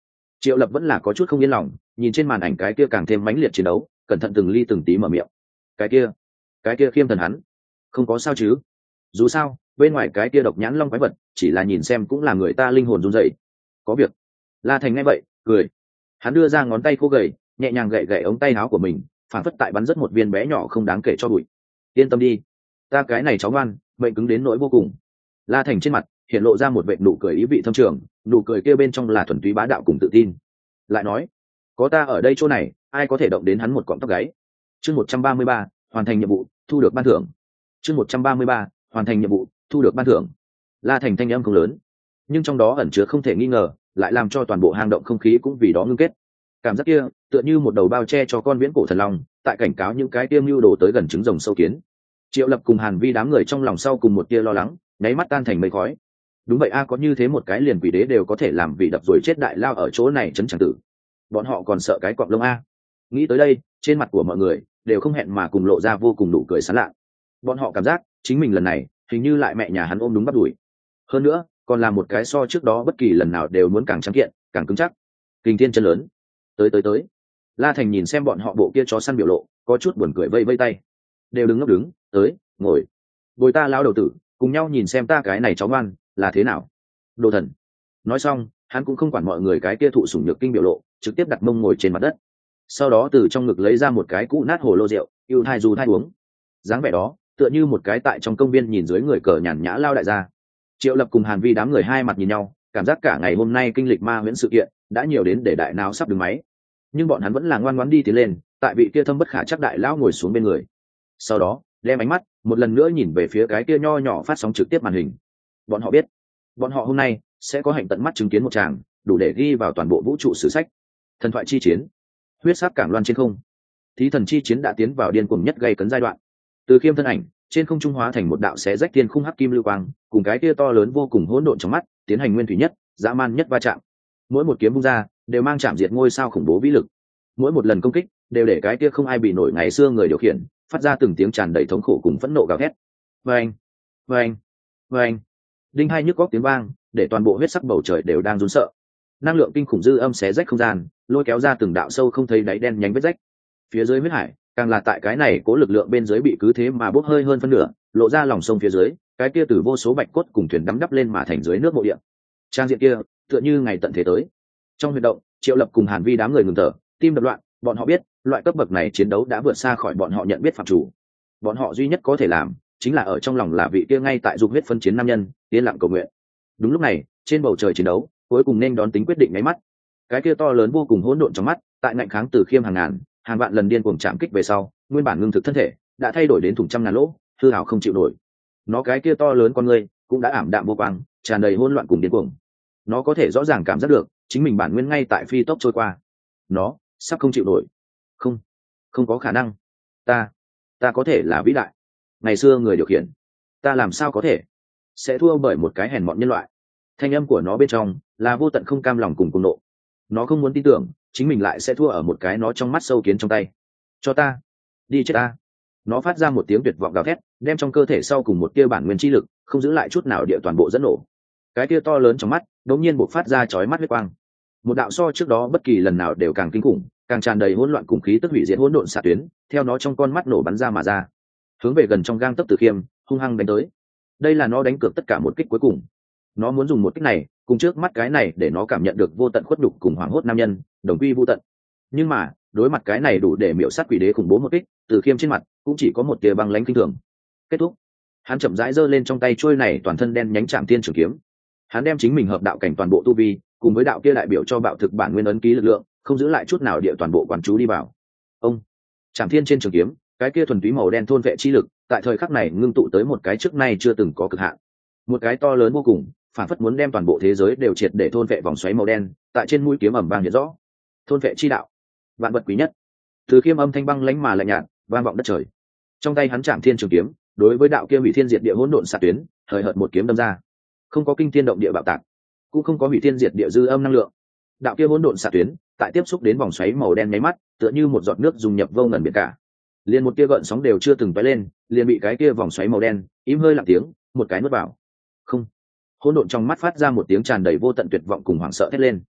Triệu Lập vẫn là có chút không yên lòng, nhìn trên màn ảnh cái kia càng thêm mãnh liệt chiến đấu, cẩn thận từng ly từng tí mở miệng. Cái kia, cái kia khiêm thần hắn, không có sao chứ? Dù sao, bên ngoài cái kia độc nhãn long quái vật, chỉ là nhìn xem cũng là người ta linh hồn run rẩy. Có việc. La Thành nghe vậy, cười. Hắn đưa ra ngón tay khô gầy, nhẹ nhàng gậy gậy ống tay áo của mình, phản phất tại bắn rất một viên bé nhỏ không đáng kể cho bụi. Yên tâm đi, ta cái này cháu ngoan, mệnh cứng đến nỗi vô cùng. La Thành trên mặt hiện lộ ra một vệt nụ cười ý vị thâm trường, nụ cười kia bên trong là thuần túy bá đạo cùng tự tin. Lại nói, có ta ở đây chỗ này, ai có thể động đến hắn một cọng tóc gáy. Chương một trăm ba mươi ba, hoàn thành nhiệm vụ, thu được ban thưởng. Chương một trăm ba mươi ba, hoàn thành nhiệm vụ, thu được ban thưởng. La Thành thanh âm không lớn, nhưng trong đó ẩn chứa không thể nghi ngờ, lại làm cho toàn bộ hang động không khí cũng vì đó ngưng kết. Cảm giác kia tựa như một đầu bao che cho con viễn cổ thần long, tại cảnh cáo những cái tiêm lưu đồ tới gần trứng rồng sâu kiến. Triệu Lập cùng Hàn Vi đám người trong lòng sau cùng một tia lo lắng, nháy mắt tan thành mây khói. Đúng vậy a, có như thế một cái liền quỷ đế đều có thể làm vị đập rồi chết đại lao ở chỗ này chấn chẳng tử, bọn họ còn sợ cái cọp lông a. Nghĩ tới đây, trên mặt của mọi người đều không hẹn mà cùng lộ ra vô cùng nụ cười sán lạ. Bọn họ cảm giác chính mình lần này hình như lại mẹ nhà hắn ôm đúng bắt đuổi, hơn nữa còn là một cái so trước đó bất kỳ lần nào đều muốn càng trắng kiện càng cứng chắc. Kinh thiên chân lớn, tới tới tới. La Thành nhìn xem bọn họ bộ kia chó săn biểu lộ, có chút buồn cười vây vây tay. Đều đứng ngốc đứng, tới, ngồi. Bồi ta lao đầu tử, cùng nhau nhìn xem ta cái này cháu ngoan là thế nào. Đồ thần. Nói xong, hắn cũng không quản mọi người cái kia thụ sủng nhược kinh biểu lộ, trực tiếp đặt mông ngồi trên mặt đất. Sau đó từ trong ngực lấy ra một cái cũ nát hồ lô rượu, yêu thai dù thai uống. Dáng vẻ đó, tựa như một cái tại trong công viên nhìn dưới người cờ nhàn nhã lao đại gia. Triệu Lập cùng Hàn Vi đám người hai mặt nhìn nhau, cảm giác cả ngày hôm nay kinh lịch ma huyễn sự kiện đã nhiều đến để đại não sắp đứng máy. Nhưng bọn hắn vẫn là ngoan ngoãn đi tiến lên, tại vị kia thâm bất khả chắc đại lão ngồi xuống bên người. Sau đó, đem ánh mắt một lần nữa nhìn về phía cái kia nho nhỏ phát sóng trực tiếp màn hình. Bọn họ biết, bọn họ hôm nay sẽ có hạnh tận mắt chứng kiến một tràng đủ để ghi vào toàn bộ vũ trụ sử sách. Thần thoại chi chiến, huyết sắc cảng loan trên không. Thí thần chi chiến đã tiến vào điên cuồng nhất gây cấn giai đoạn. Từ Khiêm thân ảnh trên không trung hóa thành một đạo xé rách thiên khung hắc kim lưu quang, cùng cái kia to lớn vô cùng hỗn độn trong mắt tiến hành nguyên thủy nhất, dã man nhất va chạm. Mỗi một kiếm vung ra đều mang chạm diệt ngôi sao khủng bố vĩ lực. Mỗi một lần công kích đều để cái kia không ai bị nổi ngày xưa người điều khiển phát ra từng tiếng tràn đầy thống khổ cùng phẫn nộ gào thét. Vang, vang, vang. Đinh hai nhức góc tiếng vang, để toàn bộ huyết sắc bầu trời đều đang run sợ. Năng lượng kinh khủng dư âm xé rách không gian, lôi kéo ra từng đạo sâu không thấy đáy đen nhánh vết rách. Phía dưới huyết hải, càng là tại cái này cố lực lượng bên dưới bị cứ thế mà bốc hơi hơn phân nửa, lộ ra lòng sông phía dưới, cái kia từ vô số bạch cốt cùng thuyền đắm đắp lên mà thành dưới nước mộ địa. Trang diện kia, tựa như ngày tận thế tới. Trong huy động, Triệu Lập cùng Hàn Vi đám người ngừng thở, tim đập loạn, bọn họ biết, loại cấp bậc này chiến đấu đã vượt xa khỏi bọn họ nhận biết phạm chủ. Bọn họ duy nhất có thể làm, chính là ở trong lòng là vị kia ngay tại dục huyết phân chiến nam nhân, yên lặng cầu nguyện. Đúng lúc này, trên bầu trời chiến đấu, cuối cùng nên đón tính quyết định ngay mắt. Cái kia to lớn vô cùng hỗn độn trong mắt, tại ngạnh kháng từ Khiêm hàng ngàn, hàng vạn lần điên cuồng chạm kích về sau, nguyên bản ngưng thực thân thể đã thay đổi đến thủng trăm ngàn lỗ, hư hào không chịu nổi. Nó cái kia to lớn con người cũng đã ảm đạm vô quang, tràn đầy hỗn loạn cùng điên cuồng. Nó có thể rõ ràng cảm giác được, chính mình bản nguyên ngay tại phi tốc trôi qua. Nó sắp không chịu nổi. Không, không có khả năng. Ta, ta có thể là vĩ đại. Ngày xưa người điều khiển, ta làm sao có thể sẽ thua bởi một cái hèn mọn nhân loại. Thanh âm của nó bên trong là vô tận không cam lòng cùng cuồng nộ. Nó không muốn tin tưởng chính mình lại sẽ thua ở một cái nó trong mắt sâu kiến trong tay. Cho ta đi chết ta. Nó phát ra một tiếng tuyệt vọng gào thét, đem trong cơ thể sau cùng một tia bản nguyên chi lực không giữ lại chút nào địa toàn bộ dẫn nổ. Cái tia to lớn trong mắt đột nhiên bộc phát ra chói mắt huyết quang, một đạo so trước đó bất kỳ lần nào đều càng kinh khủng, càng tràn đầy hỗn loạn cùng khí tức hủy diệt hỗn độn xạ tuyến theo nó trong con mắt nổ bắn ra mà ra, hướng về gần trong gang tấc Từ Khiêm hung hăng đánh tới. Đây là nó đánh cược tất cả một kích cuối cùng. Nó muốn dùng một kích này cùng trước mắt cái này để nó cảm nhận được vô tận khuất nhục cùng hoảng hốt nam nhân đồng quy vô tận. Nhưng mà đối mặt cái này đủ để miểu sát quỷ đế khủng bố một kích, Từ Khiêm trên mặt cũng chỉ có một tia băng lãnh kinh thường. Kết thúc. Hắn chậm rãi giơ lên trong tay chuôi này toàn thân đen nhánh Trảm Thiên Trường Kiếm. Hắn đem chính mình hợp đạo cảnh toàn bộ tu vi cùng với đạo kia đại biểu cho bạo thực bản nguyên ấn ký lực lượng không giữ lại chút nào địa toàn bộ quán chú đi vào. Ông Trảm Thiên trên trường kiếm, cái kia thuần túy màu đen thôn vệ chi lực tại thời khắc này ngưng tụ tới một cái trước nay chưa từng có cực hạn, một cái to lớn vô cùng, phản phất muốn đem toàn bộ thế giới đều triệt để thôn vệ vòng xoáy màu đen tại trên mũi kiếm ẩm vang hiện rõ. Thôn vệ chi đạo, vạn vật quý nhất. Từ Khiêm âm thanh băng lãnh mà lạnh nhạt vang vọng đất trời. Trong tay hắn Trảm Thiên trường kiếm đối với đạo kia hủy thiên diệt địa hỗn độn xạ tuyến thời hợt một kiếm đâm ra, không có kinh thiên động địa bạo tạc, cũng không có hủy thiên diệt địa dư âm năng lượng. Đạo kia hỗn độn xạ tuyến tại tiếp xúc đến vòng xoáy màu đen nháy mắt tựa như một giọt nước dung nhập vô ngần biển cả, liền một tia gợn sóng đều chưa từng tóe lên, liền bị cái kia vòng xoáy màu đen im hơi lặng tiếng một cái nuốt vào. Không. Hỗn độn trong mắt phát ra một tiếng tràn đầy vô tận tuyệt vọng cùng hoảng sợ thét lên.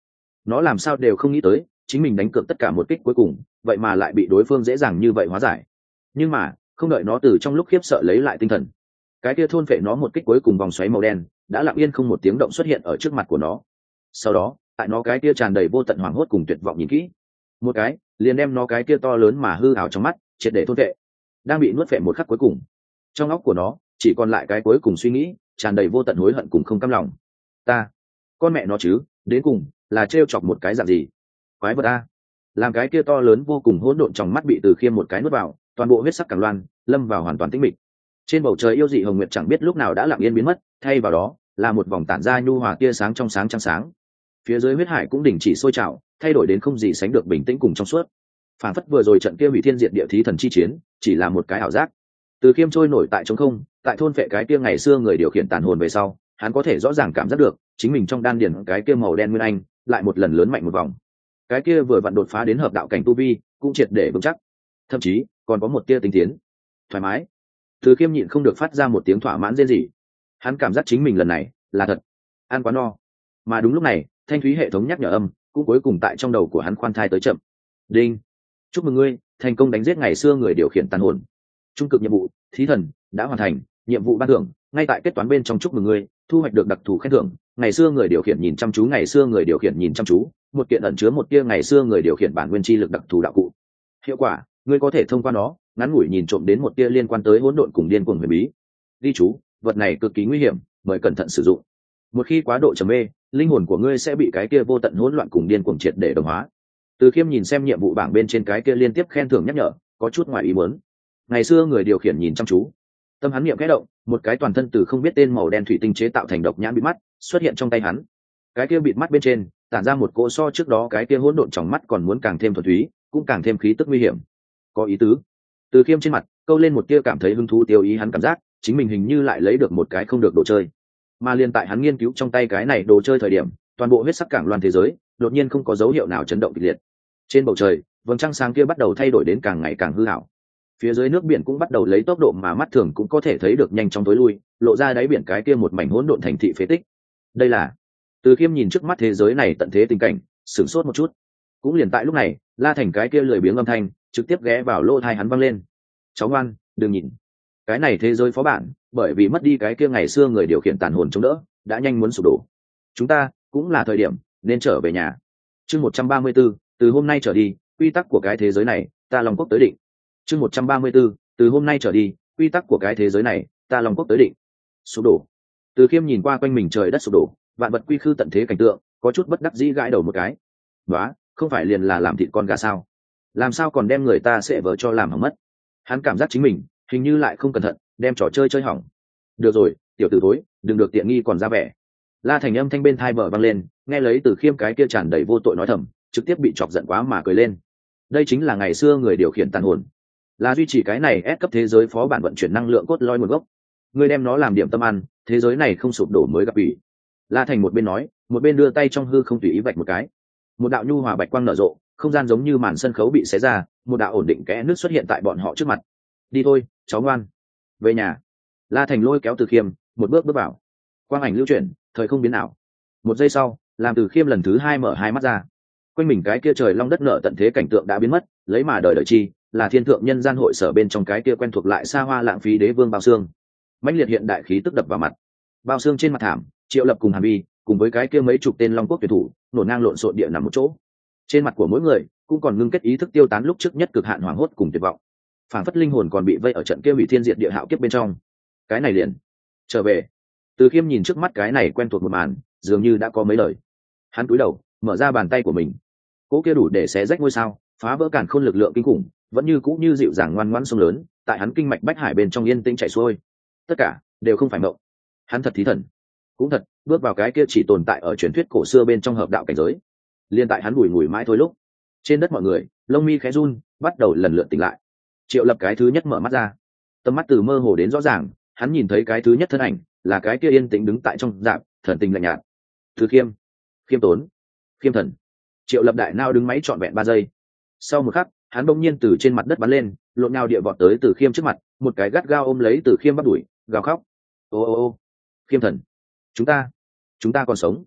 nó làm sao đều không nghĩ tới chính mình đánh cược tất cả một kích cuối cùng vậy mà lại bị đối phương dễ dàng như vậy hóa giải. Nhưng mà không đợi nó từ trong lúc khiếp sợ lấy lại tinh thần, cái kia thôn phệ nó một kích cuối cùng vòng xoáy màu đen đã lặng yên không một tiếng động xuất hiện ở trước mặt của nó. Sau đó tại nó cái kia tràn đầy vô tận hoảng hốt cùng tuyệt vọng nhìn kỹ, một cái liền đem nó cái kia to lớn mà hư ảo trong mắt triệt để thôn phệ. Đang bị nuốt phệ một khắc cuối cùng, trong óc của nó chỉ còn lại cái cuối cùng suy nghĩ, tràn đầy vô tận hối hận cùng không cam lòng. Ta con mẹ nó chứ, đến cùng là trêu chọc một cái dạng gì quái vật a. Làm cái kia to lớn vô cùng hỗn độn trong mắt bị Từ Khiêm một cái nuốt vào, toàn bộ huyết sắc càng loan lâm vào hoàn toàn tĩnh mịch. Trên bầu trời yêu dị hồng nguyệt chẳng biết lúc nào đã lặng yên biến mất, thay vào đó là một vòng tản ra nhu hòa tia sáng trong sáng trăng sáng. Phía dưới huyết hải cũng đình chỉ sôi trào, thay đổi đến không gì sánh được bình tĩnh cùng trong suốt. Phản phất vừa rồi trận kia hủy thiên diệt địa thí thần chi chiến chỉ là một cái ảo giác. Từ Khiêm trôi nổi tại trống không, tại thôn vệ cái kia ngày xưa người điều khiển tàn hồn về sau, hắn có thể rõ ràng cảm giác được chính mình trong đan điền cái kia màu đen nguyên anh lại một lần lớn mạnh một vòng. Cái kia vừa vặn đột phá đến hợp đạo cảnh tu vi cũng triệt để vững chắc, thậm chí còn có một tia tinh tiến. Thoải mái. Từ Khiêm nhịn không được phát ra một tiếng thỏa mãn rên rỉ. Hắn cảm giác chính mình lần này là thật ăn quá no. Mà đúng lúc này, thanh thúy hệ thống nhắc nhở âm cũng cuối cùng tại trong đầu của hắn khoan thai tới chậm. Đinh, chúc mừng ngươi thành công đánh giết ngày xưa người điều khiển tàn hồn. Trung cực nhiệm vụ thí thần đã hoàn thành, nhiệm vụ ban thưởng ngay tại kết toán bên trong. Chúc mừng ngươi thu hoạch được đặc thù khen thưởng. Ngày xưa người điều khiển nhìn chăm chú, ngày xưa người điều khiển nhìn chăm chú, một kiện ẩn chứa một tia ngày xưa người điều khiển bản nguyên chi lực đặc thù đạo cụ. Hiệu quả, ngươi có thể thông qua nó ngắn ngủi nhìn trộm đến một tia liên quan tới hỗn độn cùng điên cuồng huyền bí. Ghi chú, vật này cực kỳ nguy hiểm, mời cẩn thận sử dụng. Một khi quá độ trầm mê, linh hồn của ngươi sẽ bị cái kia vô tận hỗn loạn cùng điên cuồng triệt để đồng hóa. Từ Khiêm nhìn xem nhiệm vụ bảng bên trên cái kia liên tiếp khen thưởng nhắc nhở, có chút ngoài ý muốn. Ngày xưa người điều khiển nhìn chăm chú, tâm hắn niệm khẽ động, một cái toàn thân từ không biết tên màu đen thủy tinh chế tạo thành độc nhãn bịt mắt xuất hiện trong tay hắn. Cái kia bịt mắt bên trên tản ra một cỗ so trước đó cái kia hỗn độn trong mắt còn muốn càng thêm thuần túy, cũng càng thêm khí tức nguy hiểm. Có ý tứ. Từ Khiêm trên mặt câu lên một tia cảm thấy hứng thú, tiêu ý hắn cảm giác chính mình hình như lại lấy được một cái không được đồ chơi. Mà liên tại hắn nghiên cứu trong tay cái này đồ chơi thời điểm, toàn bộ huyết sắc cảng loan thế giới đột nhiên không có dấu hiệu nào chấn động kịch liệt. Trên bầu trời, vầng trăng sáng kia bắt đầu thay đổi đến càng ngày càng hư ảo. Phía dưới nước biển cũng bắt đầu lấy tốc độ mà mắt thường cũng có thể thấy được nhanh chóng tối lui, lộ ra đáy biển cái kia một mảnh hỗn độn thành thị phế tích. Đây là Từ Khiêm nhìn trước mắt thế giới này tận thế tình cảnh, sửng sốt một chút. Cũng liền tại lúc này, La Thành cái kia lười biếng âm thanh trực tiếp ghé vào lỗ tai hắn vang lên. Cháu ngoan, đừng nhìn. Cái này thế giới phó bản, bởi vì mất đi cái kia ngày xưa người điều khiển tàn hồn chống đỡ, đã nhanh muốn sụp đổ. Chúng ta cũng là thời điểm nên trở về nhà. Chương một trăm ba mươi tư, từ hôm nay trở đi, quy tắc của cái thế giới này, ta Long Quốc tới định. Chương một trăm ba mươi tư, từ hôm nay trở đi, quy tắc của cái thế giới này, ta Long Quốc tới định. Sụp đổ. Từ Khiêm nhìn qua quanh mình trời đất sụp đổ, vạn vật quy khư tận thế cảnh tượng, có chút bất đắc dĩ gãi đầu một cái. Đó, không phải liền là làm thịt con gà sao? Làm sao còn đem người ta sẽ vỡ cho làm hỏng mất? Hắn cảm giác chính mình hình như lại không cẩn thận đem trò chơi chơi hỏng. Được rồi, tiểu tử thối, đừng được tiện nghi còn ra vẻ. La Thành âm thanh bên thai bờ vang lên, nghe lấy Từ Khiêm cái kia tràn đầy vô tội nói thầm, trực tiếp bị chọc giận quá mà cười lên. Đây chính là ngày xưa người điều khiển tàn hồn, là duy trì cái này ép cấp thế giới phó bản vận chuyển năng lượng cốt lõi nguồn gốc. Ngươi đem nó làm điểm tâm ăn, thế giới này không sụp đổ mới gặp ủy. La Thành một bên nói, một bên đưa tay trong hư không tùy ý vạch một cái. Một đạo nhu hòa bạch quang nở rộ, không gian giống như màn sân khấu bị xé ra, một đạo ổn định kẽ nước xuất hiện tại bọn họ trước mặt. Đi thôi, cháu ngoan, về nhà. La Thành lôi kéo Từ Khiêm, một bước bước vào. Quang ảnh lưu chuyển, thời không biến ảo. Một giây sau, làm Từ Khiêm lần thứ hai mở hai mắt ra. Quanh mình cái kia trời long đất nở tận thế cảnh tượng đã biến mất, lấy mà đời đời chi, là thiên thượng nhân gian hội sở bên trong cái kia quen thuộc lại xa hoa lãng phí đế vương Bao Xương. Mãnh liệt hiện đại khí tức đập vào mặt. Bao Xương trên mặt thảm, Triệu Lập cùng Hàn Vi, cùng với cái kia mấy chục tên Long Quốc tuyển thủ, nổ ngang lộn xộn địa nằm một chỗ. Trên mặt của mỗi người cũng còn ngưng kết ý thức tiêu tán lúc trước nhất cực hạn hoảng hốt cùng tuyệt vọng. Phản phất linh hồn còn bị vây ở trận kia hủy thiên diệt địa hạo kiếp bên trong. Cái này liền trở về. Từ Khiêm nhìn trước mắt cái này quen thuộc một màn, dường như đã có mấy lời. Hắn cúi đầu, mở ra bàn tay của mình. Cỗ kia đủ để xé rách ngôi sao, phá vỡ càn khôn lực lượng kinh khủng, vẫn như cũ như dịu dàng ngoan ngoãn sông lớn, tại hắn kinh mạch bách hải bên trong yên tĩnh chảy xuôi. Tất cả đều không phải mộng. Hắn thật thí thần, cũng thật bước vào cái kia chỉ tồn tại ở truyền thuyết cổ xưa bên trong hợp đạo cảnh giới. Liên tại hắn bùi ngùi mãi thôi lúc, trên đất mọi người lông mi khẽ run, bắt đầu lần lượt tỉnh lại. Triệu Lập cái thứ nhất mở mắt ra, tầm mắt từ mơ hồ đến rõ ràng, hắn nhìn thấy cái thứ nhất thân ảnh là cái kia yên tĩnh đứng tại trong dạp, thần tình lạnh nhạt. Từ Khiêm, khiêm tốn, khiêm thần. Triệu Lập đại nao đứng máy trọn vẹn ba giây. Sau một khắc, hắn bỗng nhiên từ trên mặt đất bắn lên, lộn nhào địa vọt tới Từ Khiêm trước mặt, một cái gắt gao ôm lấy Từ Khiêm bắt đuổi, gào khóc. Ô ô ô, khiêm thần, chúng ta, chúng ta còn sống.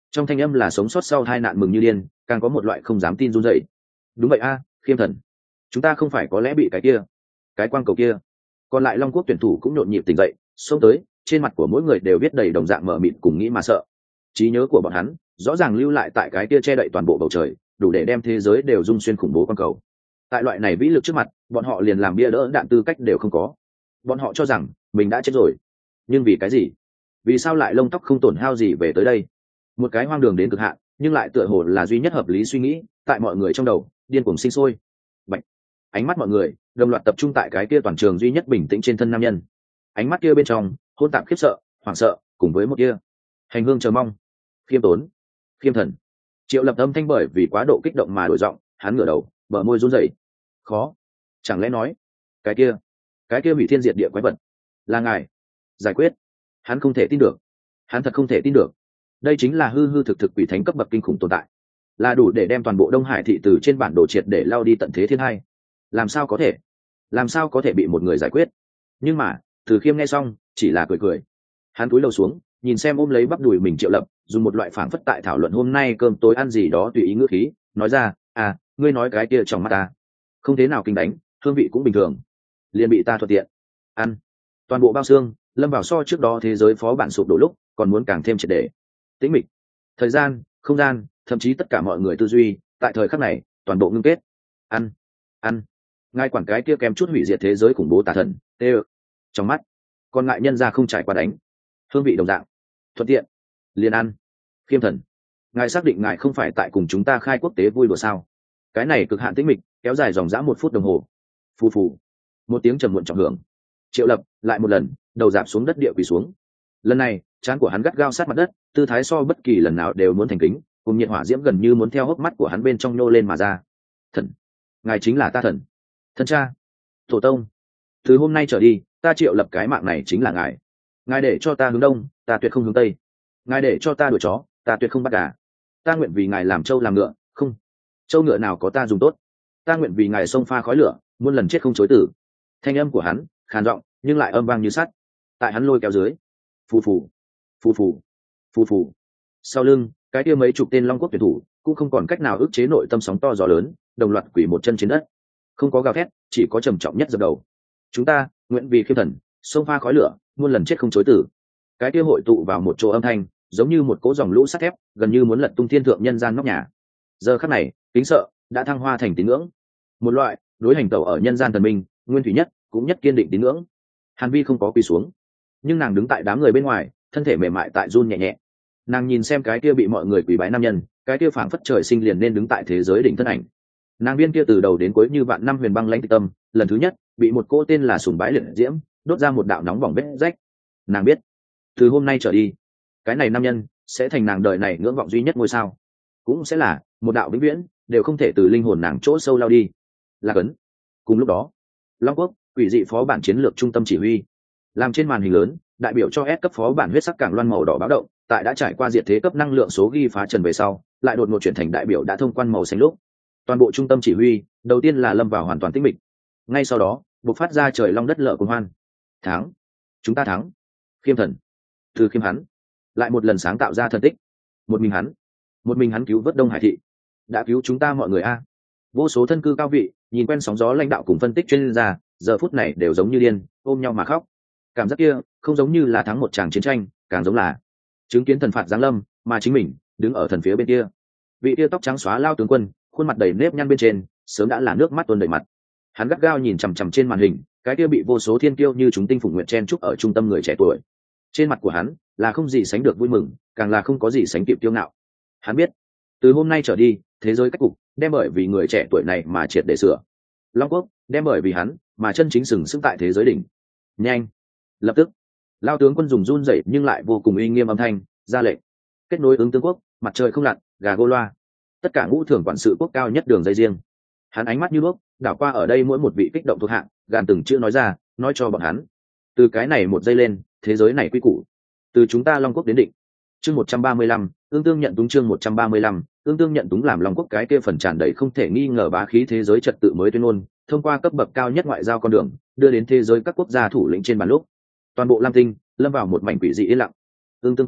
trong thanh âm là sống sót sau hai nạn mừng như điên, càng có một loại không dám tin run rẩy. Đúng vậy a, Khiêm Thần, chúng ta không phải có lẽ bị cái kia cái quang cầu kia. Còn lại Long Quốc tuyển thủ cũng nhộn nhịp tỉnh dậy, xông tới, trên mặt của mỗi người đều viết đầy đồng dạng mờ mịt cùng nghĩ mà sợ. Trí nhớ của bọn hắn rõ ràng lưu lại tại cái kia che đậy toàn bộ bầu trời, đủ để đem thế giới đều rung xuyên khủng bố quang cầu. Tại loại này vĩ lực trước mặt, bọn họ liền làm bia đỡ đạn tư cách đều không có. Bọn họ cho rằng mình đã chết rồi, nhưng vì cái gì? Vì sao lại lông tóc không tổn hao gì về tới đây? Một cái hoang đường đến cực hạn, nhưng lại tựa hồ là duy nhất hợp lý suy nghĩ tại mọi người trong đầu điên cuồng sinh sôi. Bạch. Ánh mắt mọi người đồng loạt tập trung tại cái kia toàn trường duy nhất bình tĩnh trên thân nam nhân. Ánh mắt kia bên trong hôn tạp khiếp sợ, hoảng sợ, cùng với một kia hành hương chờ mong. Khiêm Tốn, Khiêm Thần. Triệu Lập âm thanh bởi vì quá độ kích động mà đổi giọng, hắn ngửa đầu, bờ môi run rẩy. Khó, chẳng lẽ nói cái kia cái kia hủy thiên diệt địa quái vật là ngài giải quyết? Hắn không thể tin được, hắn thật không thể tin được. Đây chính là hư hư thực thực quỷ thánh cấp bậc kinh khủng tồn tại, là đủ để đem toàn bộ Đông Hải thị từ trên bản đồ triệt để lao đi tận thế thiên hai. Làm sao có thể làm sao có thể bị một người giải quyết? Nhưng mà Từ Khiêm nghe xong chỉ là cười cười. Hắn cúi đầu xuống nhìn xem ôm lấy bắp đùi mình Triệu Lập, dùng một loại phảng phất tại thảo luận hôm nay cơm tối ăn gì đó tùy ý ngữ khí nói ra, à ngươi nói cái kia trong mắt ta không thế nào kinh đánh, hương vị cũng bình thường, liền bị ta thuận tiện ăn. Toàn bộ bao xương lâm vào so trước đó thế giới phó bản sụp đổ lúc còn muốn càng thêm triệt để tĩnh mịch. Thời gian, không gian, thậm chí tất cả mọi người tư duy tại thời khắc này toàn bộ ngưng kết. Ăn, ăn. Ngay quản cái kia kém chút hủy diệt thế giới khủng bố tà thần tê trong mắt, còn ngại nhân ra không trải qua đánh, hương vị đồng dạng, thuận tiện, liền ăn. Khiêm Thần, ngài xác định ngài không phải tại cùng chúng ta khai quốc tế vui đùa sao? Cái này cực hạn tĩnh mịch kéo dài dòng dã một phút đồng hồ. Phù phù, một tiếng trầm muộn trọng hưởng. Triệu Lập lại một lần đầu dạp xuống đất, địa quỳ xuống. Lần này trán của hắn gắt gao sát mặt đất, tư thái so bất kỳ lần nào đều muốn thành kính, cùng nhiệt hỏa diễm gần như muốn theo hốc mắt của hắn bên trong nhô lên mà ra. Thần, ngài chính là ta thần, thần cha, tổ tông. Từ hôm nay trở đi, ta Triệu Lập cái mạng này chính là ngài. Ngài để cho ta hướng đông, ta tuyệt không hướng tây. Ngài để cho ta đuổi chó, ta tuyệt không bắt gà. Ta nguyện vì ngài làm trâu làm ngựa, không, trâu ngựa nào có ta dùng tốt. Ta nguyện vì ngài xông pha khói lửa, muôn lần chết không chối tử. Thanh âm của hắn khàn giọng nhưng lại âm vang như sắt. Tại hắn lôi kéo dưới, phù phù, phù phù, phù phù. Sau lưng cái kia mấy chục tên Long Quốc tuyển thủ cũng không còn cách nào ức chế nội tâm sóng to gió lớn, đồng loạt quỳ một chân trên đất. Không có gào thét, chỉ có trầm trọng nhất dập đầu. Chúng ta nguyện vì Khiêm Thần xông pha khói lửa, muôn lần chết không chối tử. Cái kia hội tụ vào một chỗ âm thanh, giống như một cỗ dòng lũ sắt thép, gần như muốn lật tung thiên thượng nhân gian nóc nhà. Giờ khắc này, kính sợ đã thăng hoa thành tín ngưỡng, một loại đối hành tẩu ở nhân gian thần minh, nguyên thủy nhất cũng nhất kiên định tín ngưỡng. Hàn Vi không có quỳ xuống, nhưng nàng đứng tại đám người bên ngoài, thân thể mềm mại tại run nhẹ nhẹ. Nàng nhìn xem cái kia bị mọi người quỳ bái nam nhân, cái kia phảng phất trời sinh liền nên đứng tại thế giới đỉnh thân ảnh. Nàng viên kia từ đầu đến cuối như vạn năm huyền băng lãnh tịch tâm, lần thứ nhất bị một cô tên là Sùng Bái liệt diễm đốt ra một đạo nóng bỏng vết rách. Nàng biết, từ hôm nay trở đi, cái này nam nhân sẽ thành nàng đời này ngưỡng vọng duy nhất ngôi sao, cũng sẽ là một đạo vĩnh viễn đều không thể từ linh hồn nàng chỗ sâu lao đi. Là cấn. Cùng lúc đó, Long Quốc quỷ dị phó bản chiến lược trung tâm chỉ huy làm trên màn hình lớn, đại biểu cho S cấp phó bản huyết sắc cảng loan màu đỏ báo động, tại đã trải qua diệt thế cấp năng lượng số ghi phá trần về sau, lại đột ngột chuyển thành đại biểu đã thông quan màu xanh lúc. Toàn bộ trung tâm chỉ huy đầu tiên là lâm vào hoàn toàn tĩnh mịch, ngay sau đó bộc phát ra trời long đất lở cuồng hoan. Thắng, chúng ta thắng. Khiêm Thần, từ Khiêm hắn lại một lần sáng tạo ra thần tích. Một mình hắn, một mình hắn cứu vớt Đông Hải thị, đã cứu chúng ta mọi người a. Vô số thân cư cao vị, nhìn quen sóng gió lãnh đạo cùng phân tích chuyên gia, giờ phút này đều giống như điên, ôm nhau mà khóc. Cảm giác kia không giống như là thắng một tràng chiến tranh, càng giống là chứng kiến thần phạt giáng lâm, mà chính mình đứng ở thần phía bên kia. Vị kia tóc trắng xóa lao tướng quân, khuôn mặt đầy nếp nhăn bên trên sớm đã là nước mắt tuôn đầy mặt. Hắn gắt gao nhìn chằm chằm trên màn hình, cái kia bị vô số thiên kiêu như chúng tinh phụng nguyện chen chúc ở trung tâm người trẻ tuổi. Trên mặt của hắn là không gì sánh được vui mừng, càng là không có gì sánh kịp kiêu ngạo. Hắn biết, từ hôm nay trở đi, thế giới cách cục đem bởi vì người trẻ tuổi này mà triệt để sửa. Long Quốc đem bởi vì hắn mà chân chính sừng sững tại thế giới đỉnh. Nhanh, lập tức. Lao tướng quân dùng run rẩy nhưng lại vô cùng uy nghiêm âm thanh ra lệnh. Kết nối ứng tướng quốc, mặt trời không lặn, gà gô loa. Tất cả ngũ thường quản sự quốc cao nhất đường dây riêng. Hắn ánh mắt như đuốc đảo qua ở đây mỗi một vị kích động thuộc hạng, gàn từng chữ nói ra, nói cho bọn hắn, từ cái này một giây lên, thế giới này quy củ từ chúng ta Long Quốc đến định. Chương một trăm ba mươi lăm, ương tương nhận túng. Chương một trăm ba mươi lăm, ương tương nhận túng làm Long Quốc cái kia phần tràn đầy không thể nghi ngờ bá khí thế giới trật tự mới tuyên ngôn, thông qua cấp bậc cao nhất ngoại giao con đường, đưa đến thế giới các quốc gia thủ lĩnh trên bàn lúc, toàn bộ Lam Tinh lâm vào một mảnh quỷ dị yên lặng. Ương tương quốc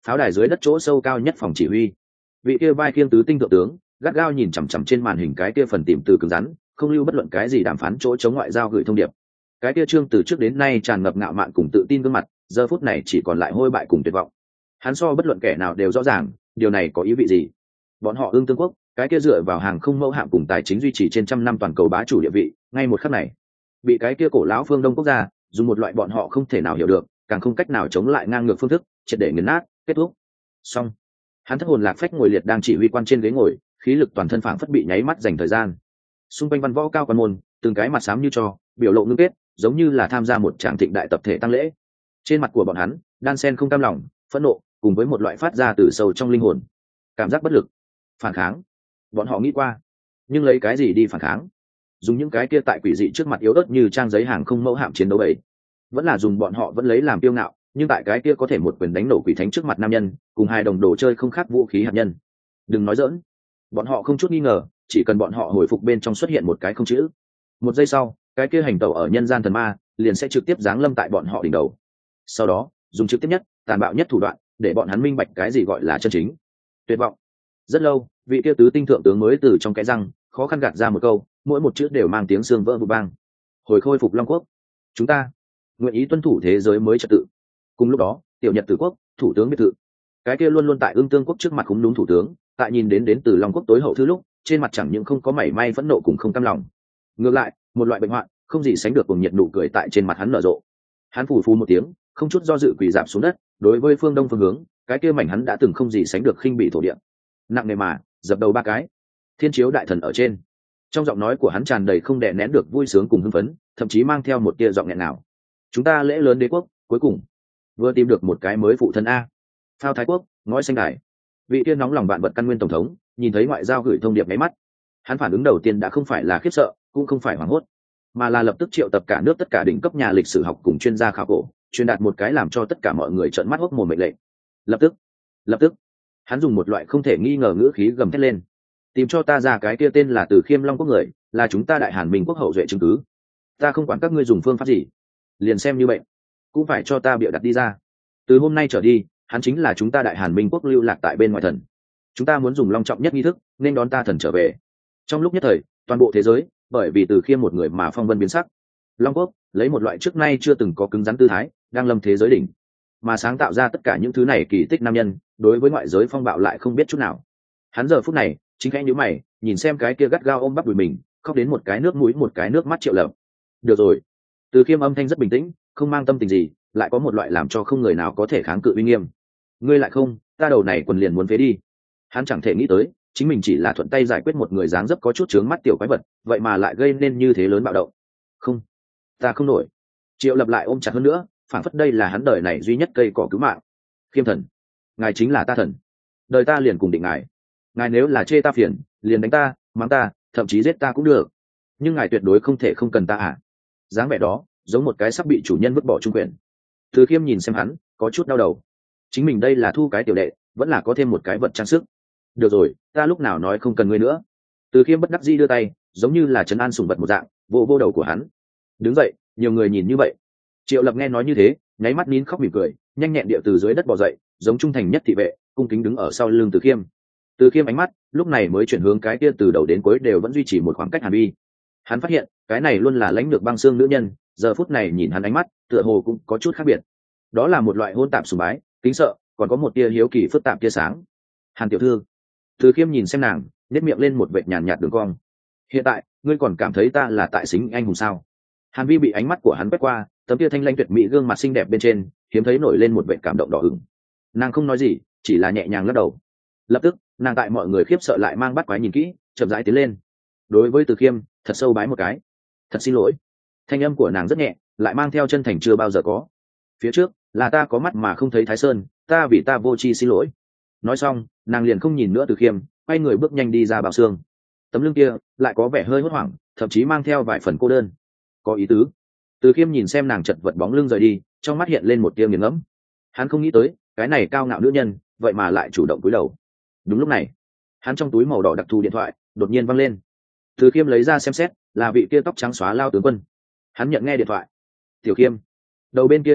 pháo đài dưới đất chỗ sâu cao nhất phòng chỉ huy, vị kia vai khiêng tứ tinh thượng tướng gắt gao nhìn chằm chằm trên màn hình cái kia phần tìm từ cứng rắn, không lưu bất luận cái gì đàm phán chỗ chống ngoại giao gửi thông điệp. Cái kia trương từ trước đến nay tràn ngập ngạo mạn cùng tự tin gương mặt, giờ phút này chỉ còn lại hôi bại cùng tuyệt vọng. Hắn so bất luận kẻ nào đều rõ ràng điều này có ý vị gì. Bọn họ ương tương quốc, cái kia dựa vào hàng không mẫu hạm cùng tài chính duy trì trên trăm năm toàn cầu bá chủ địa vị, ngay một khắc này bị cái kia cổ lão phương đông quốc gia dùng một loại bọn họ không thể nào hiểu được, càng không cách nào chống lại ngang ngược phương thức triệt để nghiền nát, kết thúc. Xong. Hắn thất hồn lạc phách ngồi liệt đang chỉ huy quan trên ghế ngồi, khí lực toàn thân phảng phất bị nháy mắt dành thời gian. Xung quanh văn võ cao quan môn, từng cái mặt xám như tro, biểu lộ ngưng kết, giống như là tham gia một tràng thịnh đại tập thể tăng lễ. Trên mặt của bọn hắn đan sen không cam lòng, phẫn nộ, cùng với một loại phát ra từ sâu trong linh hồn cảm giác bất lực. Phản kháng, bọn họ nghĩ qua, nhưng lấy cái gì đi phản kháng? Dùng những cái kia tại quỷ dị trước mặt yếu ớt như trang giấy hàng không mẫu hạm chiến đấu ấy, vẫn là dùng bọn họ vẫn lấy làm kiêu ngạo, nhưng tại cái kia có thể một quyền đánh nổ quỷ thánh trước mặt nam nhân, cùng hai đồng đồ chơi không khác vũ khí hạt nhân. Đừng nói dỡn, bọn họ không chút nghi ngờ, chỉ cần bọn họ hồi phục bên trong xuất hiện một cái không chữ, một giây sau, cái kia hành tẩu ở nhân gian thần ma liền sẽ trực tiếp giáng lâm tại bọn họ đỉnh đầu. Sau đó, dùng trực tiếp nhất, tàn bạo nhất thủ đoạn, để bọn hắn minh bạch cái gì gọi là chân chính tuyệt vọng. Rất lâu, vị kia tứ tinh thượng tướng mới từ trong cái răng khó khăn gạt ra một câu, mỗi một chữ đều mang tiếng xương vỡ vụ bang. Hồi khôi phục Long Quốc, chúng ta nguyện ý tuân thủ thế giới mới trật tự. Cùng lúc đó, tiểu Nhật Tử Quốc, thủ tướng biệt thự, cái kia luôn luôn tại ương tương quốc trước mặt khúng đúng thủ tướng, tại nhìn đến đến từ Long Quốc tối hậu thứ lúc, trên mặt chẳng những không có mảy may phẫn nộ cùng không cam lòng, ngược lại, một loại bệnh hoạn không gì sánh được cùng nhiệt nụ cười tại trên mặt hắn nở rộ. Hắn phủ phù một tiếng, không chút do dự quỳ dạp xuống đất, đối với phương đông phương hướng, cái kia mảnh hắn đã từng không gì sánh được khinh bỉ thổ địa, nặng nề mà dập đầu ba cái. Thiên chiếu đại thần ở trên, trong giọng nói của hắn tràn đầy không đè nén được vui sướng cùng hưng phấn, thậm chí mang theo một tia giọng nghẹn nào. Chúng ta lễ lớn đế quốc cuối cùng vừa tìm được một cái mới phụ thân a. Phao Thái Quốc, ngói xanh đài, vị tiên nóng lòng vạn vật căn nguyên tổng thống nhìn thấy ngoại giao gửi thông điệp máy mắt, hắn phản ứng đầu tiên đã không phải là khiếp sợ, cũng không phải hoảng hốt, mà là lập tức triệu tập cả nước tất cả đỉnh cấp nhà lịch sử học cùng chuyên gia khảo cổ, truyền đạt một cái làm cho tất cả mọi người trợn mắt hốc mồm mệnh lệnh. Lập tức, lập tức, hắn dùng một loại không thể nghi ngờ ngữ khí gầm thét lên: tìm cho ta ra cái kia tên là Từ Khiêm Long Quốc người, là chúng ta Đại Hàn Minh Quốc hậu duệ chứng cứ. Ta không quản các ngươi dùng phương pháp gì, liền xem như bệnh, cũng phải cho ta bịa đặt đi ra. Từ hôm nay trở đi, hắn chính là chúng ta Đại Hàn Minh Quốc lưu lạc tại bên ngoài thần. Chúng ta muốn dùng long trọng nhất nghi thức nên đón ta thần trở về. Trong lúc nhất thời, toàn bộ thế giới bởi vì Từ Khiêm một người mà phong vân biến sắc. Long Quốc lấy một loại trước nay chưa từng có cứng rắn tư thái, đang lâm thế giới đỉnh, mà sáng tạo ra tất cả những thứ này kỳ tích nam nhân, đối với ngoại giới phong bạo lại không biết chút nào. Hắn giờ phút này chính khẽ nhíu mày, nhìn xem cái kia gắt gao ôm bắp đùi mình, khóc đến một cái nước mũi một cái nước mắt Triệu Lập. Được rồi. Từ Khiêm âm thanh rất bình tĩnh, không mang tâm tình gì, lại có một loại làm cho không người nào có thể kháng cự uy nghiêm. Ngươi lại không, ta đầu này quần liền muốn phế đi. Hắn chẳng thể nghĩ tới, chính mình chỉ là thuận tay giải quyết một người dáng dấp có chút chướng mắt tiểu quái vật, vậy mà lại gây nên như thế lớn bạo động. Không, ta không nổi. Triệu Lập lại ôm chặt hơn nữa, phản phất đây là hắn đời này duy nhất cây cỏ cứu mạng. Khiêm thần, ngài chính là ta thần, đời ta liền cùng định ngài. Ngài nếu là chê ta phiền, liền đánh ta, mắng ta, thậm chí giết ta cũng được, nhưng ngài tuyệt đối không thể không cần ta à? Dáng vẻ đó giống một cái sắp bị chủ nhân vứt bỏ trung quyền. Từ Khiêm nhìn xem hắn, có chút đau đầu. Chính mình đây là thu cái tiểu đệ, vẫn là có thêm một cái vật trang sức. Được rồi, ta lúc nào nói không cần ngươi nữa. Từ Khiêm bất đắc dĩ đưa tay, giống như là trấn an sủng vật một dạng, vô vô đầu của hắn. Đứng dậy, nhiều người nhìn như vậy. Triệu Lập nghe nói như thế, nháy mắt nín khóc mỉm cười, nhanh nhẹn điệu từ dưới đất bò dậy, giống trung thành nhất thị vệ, cung kính đứng ở sau lưng Từ Khiêm. Từ Khiêm ánh mắt lúc này mới chuyển hướng cái kia từ đầu đến cuối đều vẫn duy trì một khoảng cách Hàn Vi. Hắn phát hiện, cái này luôn là lãnh lược băng xương nữ nhân, giờ phút này nhìn hắn ánh mắt, tựa hồ cũng có chút khác biệt. Đó là một loại hôn tạp sùng bái, kính sợ, còn có một tia hiếu kỳ phức tạp tia sáng. Hàn tiểu thư. Từ Khiêm nhìn xem nàng, nhếch miệng lên một vệt nhàn nhạt đường cong. Hiện tại, ngươi còn cảm thấy ta là tại xính anh hùng sao? Hàn Vi bị ánh mắt của hắn quét qua, tấm tia thanh lãnh tuyệt mỹ gương mặt xinh đẹp bên trên, hiếm thấy nổi lên một vệt cảm động đỏ ửng. Nàng không nói gì, chỉ là nhẹ nhàng lắc đầu. Lập tức, nàng tại mọi người khiếp sợ lại mang bắt quái nhìn kỹ, chậm rãi tiến lên. Đối với Từ Khiêm, thật sâu bái một cái. Thật xin lỗi. Thanh âm của nàng rất nhẹ, lại mang theo chân thành chưa bao giờ có. Phía trước là ta có mắt mà không thấy Thái Sơn, ta vì ta vô tri xin lỗi. Nói xong, nàng liền không nhìn nữa Từ Khiêm, quay người bước nhanh đi ra Bảo Sương. Tấm lưng kia lại có vẻ hơi hốt hoảng, thậm chí mang theo vài phần cô đơn. Có ý tứ. Từ Khiêm nhìn xem nàng chật vật bóng lưng rời đi, trong mắt hiện lên một tia nghiền ngẫm. Hắn không nghĩ tới, cái này cao ngạo nữ nhân, vậy mà lại chủ động cúi đầu. Đúng lúc này, hắn trong túi màu đỏ đặc thù điện thoại đột nhiên văng lên. Từ Khiêm lấy ra xem xét, là vị kia tóc trắng xóa lao tướng quân. Hắn nhận nghe điện thoại. Tiểu Khiêm. Đầu bên kia điện thoại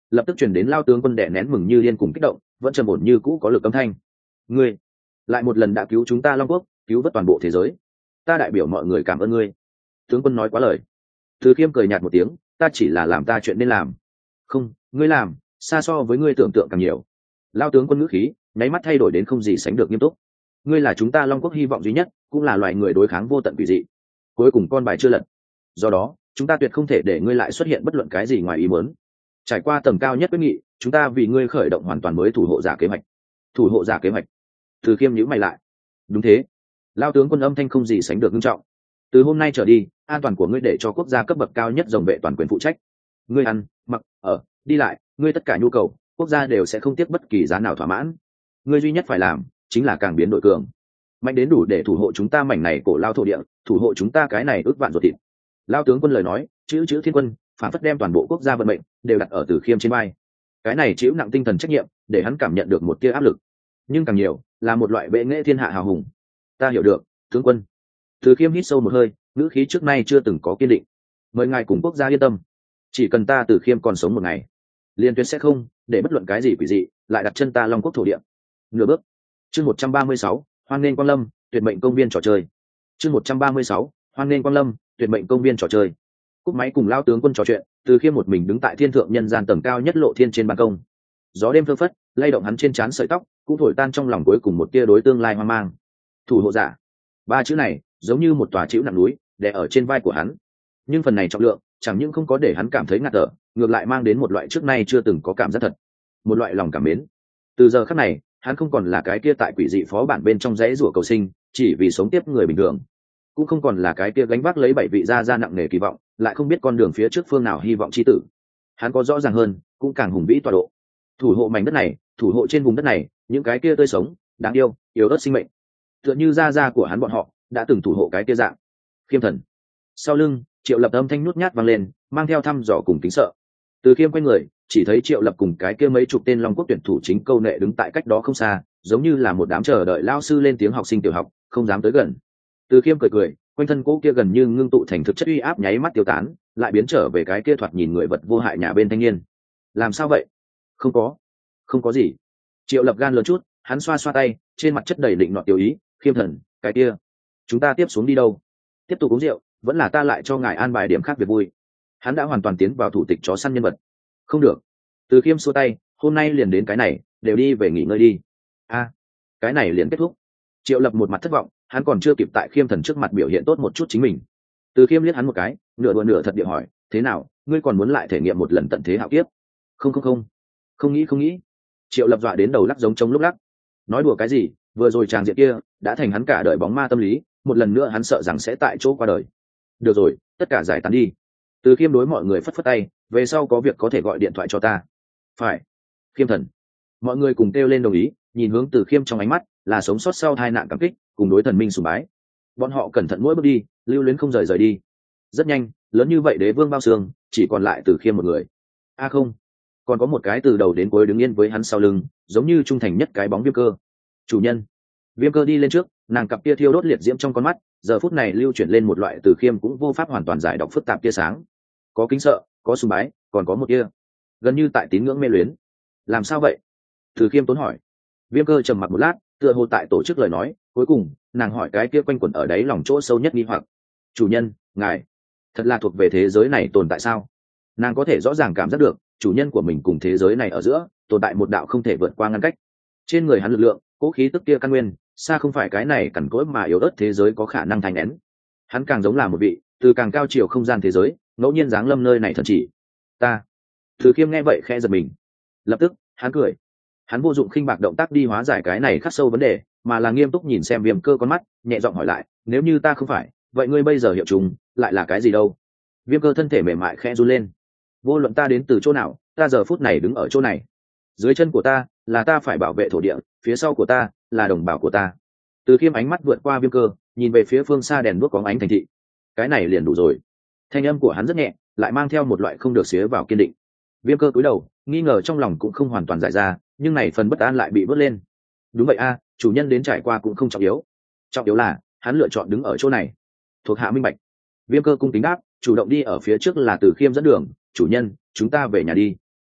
lập tức chuyển đến lao tướng quân đẻ nén mừng như điên cùng kích động, vẫn trầm ổn như cũ có lực âm thanh. Ngươi lại một lần đã cứu chúng ta Long Quốc, cứu vớt toàn bộ thế giới, ta đại biểu mọi người cảm ơn ngươi. Tướng quân nói quá lời. Từ Khiêm cười nhạt một tiếng, ta chỉ là làm ta chuyện nên làm. Không, ngươi làm xa so với ngươi tưởng tượng càng nhiều. Lao tướng quân ngữ khí nháy mắt thay đổi đến không gì sánh được nghiêm túc. Ngươi là chúng ta Long Quốc hy vọng duy nhất, cũng là loài người đối kháng vô tận quỷ dị. Cuối cùng con bài chưa lật, do đó chúng ta tuyệt không thể để ngươi lại xuất hiện bất luận cái gì ngoài ý muốn. Trải qua tầng cao nhất quyết nghị, chúng ta vì ngươi khởi động hoàn toàn mới thủ hộ giả kế hoạch. Thủ hộ giả kế hoạch? Từ Khiêm nhíu mày lại. Đúng thế. Lao tướng quân âm thanh không gì sánh được nghiêm trọng. Từ hôm nay trở đi, an toàn của ngươi để cho quốc gia cấp bậc cao nhất dòng vệ toàn quyền phụ trách. Ngươi ăn, mặc, ở, đi lại, ngươi tất cả nhu cầu, quốc gia đều sẽ không tiếc bất kỳ giá nào thỏa mãn. Ngươi duy nhất phải làm chính là càng biến đổi cường, mạnh đến đủ để thủ hộ chúng ta mảnh này cổ lao thổ địa, thủ hộ chúng ta cái này ước vạn ruột thịt. Lao tướng quân lời nói chữ chữ thiên quân, phản phất đem toàn bộ quốc gia vận mệnh đều đặt ở Từ Khiêm trên vai. Cái này chịu nặng tinh thần trách nhiệm, để hắn cảm nhận được một tia áp lực, nhưng càng nhiều là một loại bệ nghệ thiên hạ hào hùng. Ta hiểu được, tướng quân. Từ Khiêm hít sâu một hơi, ngữ khí trước nay chưa từng có kiên định. Mời ngài cùng quốc gia yên tâm, chỉ cần ta Từ Khiêm còn sống một ngày, liên tuyến sẽ không để bất luận cái gì quỷ dị lại đặt chân ta Long Quốc thổ địa nửa bước. Chương một trăm ba mươi sáu, hoan nghênh quang lâm, tuyệt mệnh công viên trò chơi. Chương một trăm ba mươi sáu, hoan nghênh quang lâm, tuyệt mệnh công viên trò chơi. Cúp máy cùng Lao tướng quân trò chuyện, Từ Khiêm một mình đứng tại thiên thượng nhân gian tầng cao nhất lộ thiên trên ban công. Gió đêm phơ phất lay động hắn trên trán sợi tóc, cũng thổi tan trong lòng cuối cùng một tia đối tương lai hoang mang. Thủ hộ giả, ba chữ này giống như một tòa chịu nặng núi đè ở trên vai của hắn, nhưng phần này trọng lượng chẳng những không có để hắn cảm thấy ngạt thở, ngược lại mang đến một loại trước nay chưa từng có cảm giác thật, một loại lòng cảm mến. Từ giờ khắc này, hắn không còn là cái kia tại quỷ dị phó bản bên trong rẽ rủa cầu sinh chỉ vì sống tiếp người bình thường, cũng không còn là cái kia gánh vác lấy bảy vị gia gia nặng nề kỳ vọng lại không biết con đường phía trước phương nào hy vọng chi tử. Hắn có rõ ràng hơn, cũng càng hùng vĩ tọa độ, thủ hộ mảnh đất này, thủ hộ trên vùng đất này những cái kia tươi sống đáng yêu yếu ớt sinh mệnh, tựa như gia gia của hắn bọn họ đã từng thủ hộ cái kia dạng. Khiêm thần. Sau lưng Triệu Lập âm thanh nhút nhát vang lên, mang theo thăm dò cùng kính sợ. Từ Khiêm quay người, chỉ thấy Triệu Lập cùng cái kia mấy chục tên Long Quốc tuyển thủ chính câu nệ đứng tại cách đó không xa, giống như là một đám chờ đợi lao sư lên tiếng học sinh tiểu học, không dám tới gần. Từ Khiêm cười cười, quanh thân cỗ kia gần như ngưng tụ thành thực chất uy áp nháy mắt tiêu tán, lại biến trở về cái kia thoạt nhìn người vật vô hại nhà bên thanh niên. Làm sao vậy? Không có, không có gì. Triệu Lập gan lớn chút, hắn xoa xoa tay, trên mặt chất đầy định nọ tiểu ý. Khiêm thần, cái kia, chúng ta tiếp xuống đi đâu? Tiếp tục uống rượu, vẫn là ta lại cho ngài an bài điểm khác việc vui? Hắn đã hoàn toàn tiến vào thủ tịch chó săn nhân vật. Không được. Từ Khiêm xua tay, hôm nay liền đến cái này, đều đi về nghỉ ngơi đi. A, à, cái này liền kết thúc. Triệu Lập một mặt thất vọng, hắn còn chưa kịp tại Khiêm thần trước mặt biểu hiện tốt một chút chính mình. Từ Khiêm liếc hắn một cái, nửa đùa nửa thật địa hỏi, thế nào, ngươi còn muốn lại thể nghiệm một lần tận thế hạo kiếp? Không không không, không nghĩ không nghĩ. Triệu Lập dọa đến đầu lắc giống trống lúc lắc. Nói đùa cái gì, vừa rồi tràng diện kia đã thành hắn cả đời bóng ma tâm lý, một lần nữa hắn sợ rằng sẽ tại chỗ qua đời. Được rồi, tất cả giải tán đi. Từ Khiêm đối mọi người phất phất tay, về sau có việc có thể gọi điện thoại cho ta. Phải. Khiêm thần. Mọi người cùng kêu lên đồng ý, nhìn hướng Từ Khiêm trong ánh mắt là sống sót sau tai nạn cảm kích, cùng đối thần minh sùng bái. Bọn họ cẩn thận mỗi bước đi, lưu luyến không rời rời đi. Rất nhanh, lớn như vậy đế vương bao xương, chỉ còn lại Từ Khiêm một người. A à không, còn có một cái từ đầu đến cuối đứng yên với hắn sau lưng, giống như trung thành nhất cái bóng Viêm Cơ. Chủ nhân. Viêm Cơ đi lên trước, nàng cặp kia thiêu đốt liệt diễm trong con mắt, giờ phút này lưu chuyển lên một loại Từ Khiêm cũng vô pháp hoàn toàn giải đọc phức tạp tia sáng. Có kính sợ, có sùng bái, còn có một tia gần như tại tín ngưỡng mê luyến. Làm sao vậy? Từ Khiêm tốn hỏi. Viêm Cơ trầm mặc một lát, tựa hồ tại tổ chức lời nói, cuối cùng nàng hỏi cái kia quanh quẩn ở đáy lòng chỗ sâu nhất nghi hoặc. Chủ nhân, ngài thật là thuộc về thế giới này tồn tại sao? Nàng có thể rõ ràng cảm giác được chủ nhân của mình cùng thế giới này ở giữa tồn tại một đạo không thể vượt qua ngăn cách. Trên người hắn lực lượng, cố khí tức kia căn nguyên, xa không phải cái này cằn cỗi mà yếu ớt thế giới có khả năng thành nén. Hắn càng giống là một vị từ càng cao chiều không gian thế giới ngẫu nhiên giáng lâm nơi này thần chỉ. Ta. Từ Khiêm nghe vậy khẽ giật mình, lập tức hắn cười. Hắn vô dụng khinh bạc động tác đi hóa giải cái này khắc sâu vấn đề, mà là nghiêm túc nhìn xem Viêm Cơ con mắt, nhẹ giọng hỏi lại, nếu như ta không phải, vậy ngươi bây giờ hiệu trùng lại là cái gì đâu? Viêm Cơ thân thể mềm mại khẽ run lên. Vô luận ta đến từ chỗ nào, ta giờ phút này đứng ở chỗ này. Dưới chân của ta là ta phải bảo vệ thổ địa, phía sau của ta là đồng bào của ta. Từ Khiêm ánh mắt vượt qua Viêm Cơ, nhìn về phía phương xa đèn đuốc có ánh thành thị. Cái này liền đủ rồi. Thanh âm của hắn rất nhẹ, lại mang theo một loại không được xía vào kiên định. Viêm Cơ cúi đầu, nghi ngờ trong lòng cũng không hoàn toàn giải ra, nhưng này phần bất an lại bị vớt lên. Đúng vậy a, chủ nhân đến trải qua cũng không trọng yếu. Trọng yếu là hắn lựa chọn đứng ở chỗ này. Thuộc hạ minh bạch. Viêm Cơ cung kính đáp, chủ động đi ở phía trước là Từ Khiêm dẫn đường. Chủ nhân, chúng ta về nhà đi.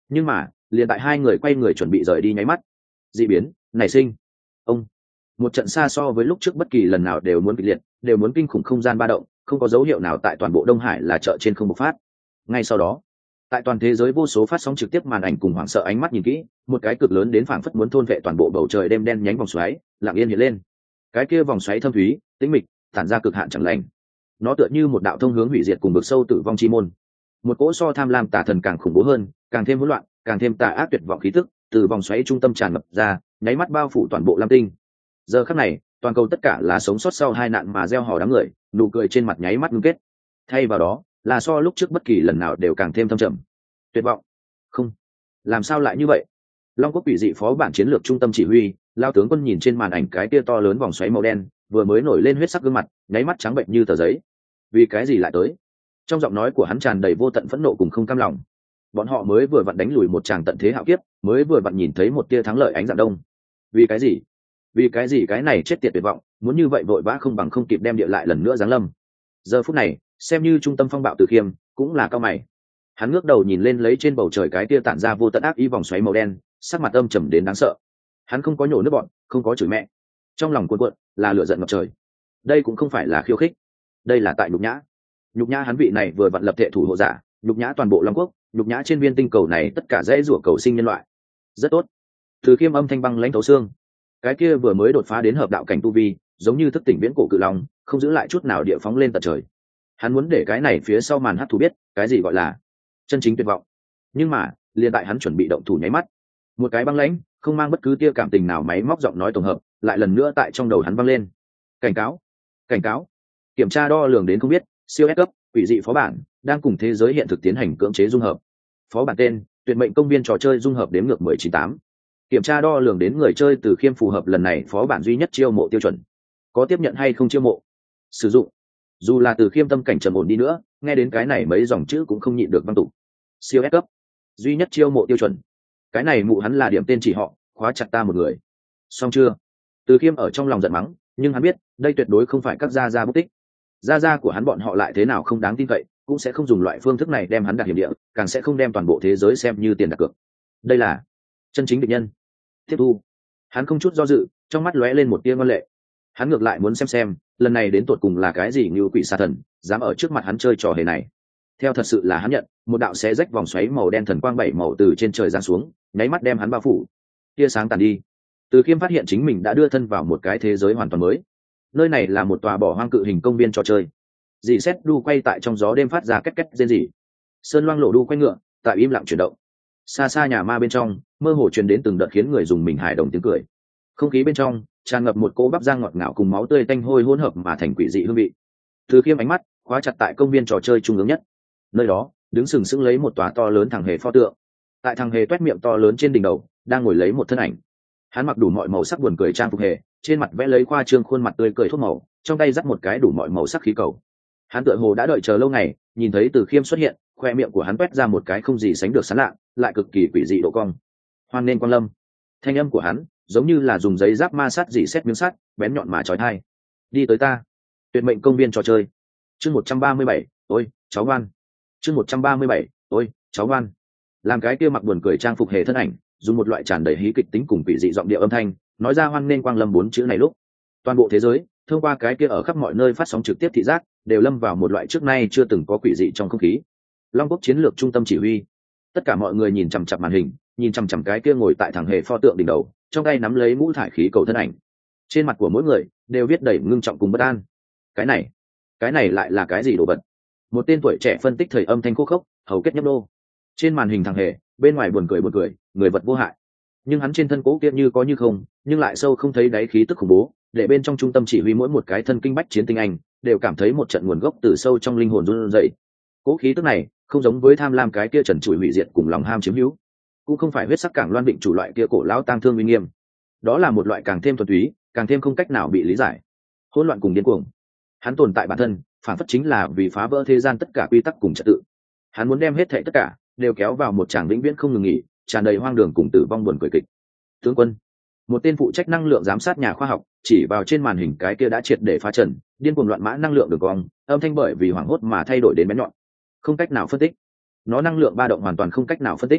Nhưng mà liền tại hai người quay người chuẩn bị rời đi nháy mắt, dị biến nảy sinh. Ông, một trận xa so với lúc trước bất kỳ lần nào đều muốn kịch liệt, đều muốn kinh khủng không gian ba động, không có dấu hiệu nào tại toàn bộ Đông Hải là chợ trên không bộc phát. Ngay sau đó, tại toàn thế giới vô số phát sóng trực tiếp màn ảnh cùng hoảng sợ ánh mắt nhìn kỹ, một cái cực lớn đến phảng phất muốn thôn vệ toàn bộ bầu trời đêm đen nhánh vòng xoáy lặng yên hiện lên. Cái kia vòng xoáy thâm thúy tĩnh mịch, tản ra cực hạn chẳng lành. Nó tựa như một đạo thông hướng hủy diệt cùng vực sâu tử vong chi môn. Một cỗ so tham lam tà thần càng khủng bố hơn, càng thêm hỗn loạn, càng thêm tà ác tuyệt vọng khí tức từ vòng xoáy trung tâm tràn ngập ra, nháy mắt bao phủ toàn bộ lam tinh. Giờ khắc này, toàn cầu tất cả là sống sót sau hai nạn mà gieo hò đám người, nụ cười trên mặt nháy mắt ngưng kết. Thay vào đó, là so lúc trước bất kỳ lần nào đều càng thêm thâm trầm. Tuyệt vọng. Không, làm sao lại như vậy? Long Quốc quỷ dị phó bản chiến lược trung tâm chỉ huy, lao tướng quân nhìn trên màn ảnh cái kia to lớn vòng xoáy màu đen, vừa mới nổi lên huyết sắc gương mặt, nháy mắt trắng bệnh như tờ giấy. Vì cái gì lại tới? Trong giọng nói của hắn tràn đầy vô tận phẫn nộ cùng không cam lòng. Bọn họ mới vừa vặn đánh lùi một tràng tận thế hạo kiếp, mới vừa vặn nhìn thấy một tia thắng lợi ánh dạng đông. Vì cái gì? Vì cái gì cái này chết tiệt tuyệt vọng, muốn như vậy vội vã không bằng không kịp đem địa lại lần nữa giáng lâm. Giờ phút này, xem như trung tâm phong bạo Từ Khiêm, cũng là cao mày. Hắn ngước đầu nhìn lên lấy trên bầu trời cái tia tản ra vô tận ác ý vòng xoáy màu đen, sắc mặt âm trầm đến đáng sợ. Hắn không có nhổ nước bọn, không có chửi mẹ, trong lòng cuộn cuộn là lửa giận ngập trời. Đây cũng không phải là khiêu khích, đây là tại nhục nhã. Nhục nhã hắn vị này vừa vặn lập thể thủ hộ giả, nhục nhã toàn bộ Long Quốc, nhục nhã trên viên tinh cầu này tất cả dễ rủa cầu sinh nhân loại. Rất tốt. Từ Khiêm âm thanh băng lãnh thấu xương. Cái kia vừa mới đột phá đến hợp đạo cảnh tu vi, giống như thức tỉnh viễn cổ cự long, không giữ lại chút nào địa phóng lên tận trời. Hắn muốn để cái này phía sau màn hắc thủ biết, cái gì gọi là chân chính tuyệt vọng. Nhưng mà, liền tại hắn chuẩn bị động thủ nháy mắt, một cái băng lãnh, không mang bất cứ tia cảm tình nào máy móc giọng nói tổng hợp, lại lần nữa tại trong đầu hắn vang lên. Cảnh cáo, cảnh cáo, kiểm tra đo lường đến không biết, siêu S cấp, quỷ dị phó bản, đang cùng thế giới hiện thực tiến hành cưỡng chế dung hợp. Phó bản tên, tuyệt mệnh công viên trò chơi dung hợp đếm ngược mười chín tám. Kiểm tra đo lường đến người chơi Từ Khiêm phù hợp lần này phó bản duy nhất chiêu mộ tiêu chuẩn. Có tiếp nhận hay không chiêu mộ? Sử dụng. Dù là Từ Khiêm tâm cảnh trầm ổn đi nữa, nghe đến cái này mấy dòng chữ cũng không nhịn được văng tục. Siêu S cấp, duy nhất chiêu mộ tiêu chuẩn. Cái này mụ hắn là điểm tên chỉ họ, khóa chặt ta một người. Xong chưa? Từ Khiêm ở trong lòng giận mắng, nhưng hắn biết, đây tuyệt đối không phải các gia gia mục đích. Gia gia của hắn bọn họ lại thế nào không đáng tin cậy, cũng sẽ không dùng loại phương thức này đem hắn đặt hiểm địa, càng sẽ không đem toàn bộ thế giới xem như tiền đặt cược. Đây là chân chính địch nhân. Tiếp thu. Hắn không chút do dự, trong mắt lóe lên một tia ngoan lệ. Hắn ngược lại muốn xem xem, lần này đến tột cùng là cái gì như quỷ sa thần, dám ở trước mặt hắn chơi trò hề này. Theo thật sự là hắn nhận, một đạo xé rách vòng xoáy màu đen thần quang bảy màu từ trên trời giáng xuống, nháy mắt đem hắn bao phủ. Tia sáng tàn đi. Từ Khiêm phát hiện chính mình đã đưa thân vào một cái thế giới hoàn toàn mới. Nơi này là một tòa bỏ hoang cự hình công viên trò chơi. Dì xét đu quay tại trong gió đêm phát ra két két rên rỉ. Sơn loang lộ đu quay ngựa, tại im lặng chuyển động. Xa xa nhà ma bên trong, mơ hồ truyền đến từng đợt khiến người dùng mình hài đồng tiếng cười. Không khí bên trong tràn ngập một cỗ bắp rang ngọt ngào cùng máu tươi tanh hôi hỗn hợp mà thành quỷ dị hương vị. Từ Khiêm ánh mắt khóa chặt tại công viên trò chơi trung ương nhất. Nơi đó, đứng sừng sững lấy một tòa to lớn thằng hề pho tượng. Tại thằng hề toét miệng to lớn trên đỉnh đầu, đang ngồi lấy một thân ảnh. Hắn mặc đủ mọi màu sắc buồn cười trang phục hề, trên mặt vẽ lấy khoa trương khuôn mặt tươi cười thuốc màu, trong tay dắt một cái đủ mọi màu sắc khí cầu. Hắn tựa hồ đã đợi chờ lâu ngày, nhìn thấy Từ Khiêm xuất hiện, khoe miệng của hắn quét ra một cái không gì sánh được sán lạ, lại cực kỳ quỷ dị độ cong. Hoan nên quang lâm. Thanh âm của hắn giống như là dùng giấy giáp ma sát dỉ xét miếng sắt, bén nhọn mà chói tai. Đi tới ta. Tuyệt mệnh công viên trò chơi. Chương một trăm ba mươi bảy, ôi, cháu ngoan. Chương một trăm ba mươi bảy, ôi, cháu ngoan. Làm cái kia mặc buồn cười trang phục hề thân ảnh, dùng một loại tràn đầy hí kịch tính cùng quỷ dị giọng điệu âm thanh, nói ra hoan nên quang lâm bốn chữ này lúc, toàn bộ thế giới, thông qua cái kia ở khắp mọi nơi phát sóng trực tiếp thị giác, đều lâm vào một loại trước nay chưa từng có quỷ dị trong không khí. Long Quốc chiến lược trung tâm chỉ huy, tất cả mọi người nhìn chằm chằm màn hình, nhìn chằm chằm cái kia ngồi tại thẳng hề pho tượng đỉnh đầu, trong tay nắm lấy mũ thải khí cầu thân ảnh. Trên mặt của mỗi người đều viết đầy ngưng trọng cùng bất an. Cái này, cái này lại là cái gì đồ vật? Một tên tuổi trẻ phân tích thời âm thanh khô khốc, hầu kết nhấp nô. Trên màn hình thằng hề, bên ngoài buồn cười buồn cười, người vật vô hại. Nhưng hắn trên thân cố kia như có như không, nhưng lại sâu không thấy đáy khí tức khủng bố, để bên trong trung tâm chỉ huy mỗi một cái thân kinh bách chiến tinh anh đều cảm thấy một trận nguồn gốc từ sâu trong linh hồn run rẩy. Cố khí tức này không giống với tham lam cái kia trần trụi hủy diệt cùng lòng ham chiếm hữu, cũng không phải huyết sắc cảng loan định chủ loại kia cổ lão tang thương uy nghiêm. Đó là một loại càng thêm thuần túy, càng thêm không cách nào bị lý giải, hỗn loạn cùng điên cuồng. Hắn tồn tại bản thân phản phất chính là vì phá vỡ thế gian tất cả quy tắc cùng trật tự. Hắn muốn đem hết thảy tất cả đều kéo vào một tràng vĩnh viễn không ngừng nghỉ, tràn đầy hoang đường cùng tử vong buồn cười kịch. Tướng quân, một tên phụ trách năng lượng giám sát nhà khoa học chỉ vào trên màn hình cái kia đã triệt để phá trần, điên cuồng loạn mã năng lượng đường cong, âm thanh bởi vì hoảng hốt mà thay đổi đến bén nhọn, không cách nào phân tích. Nó năng lượng ba động hoàn toàn không cách nào phân tích.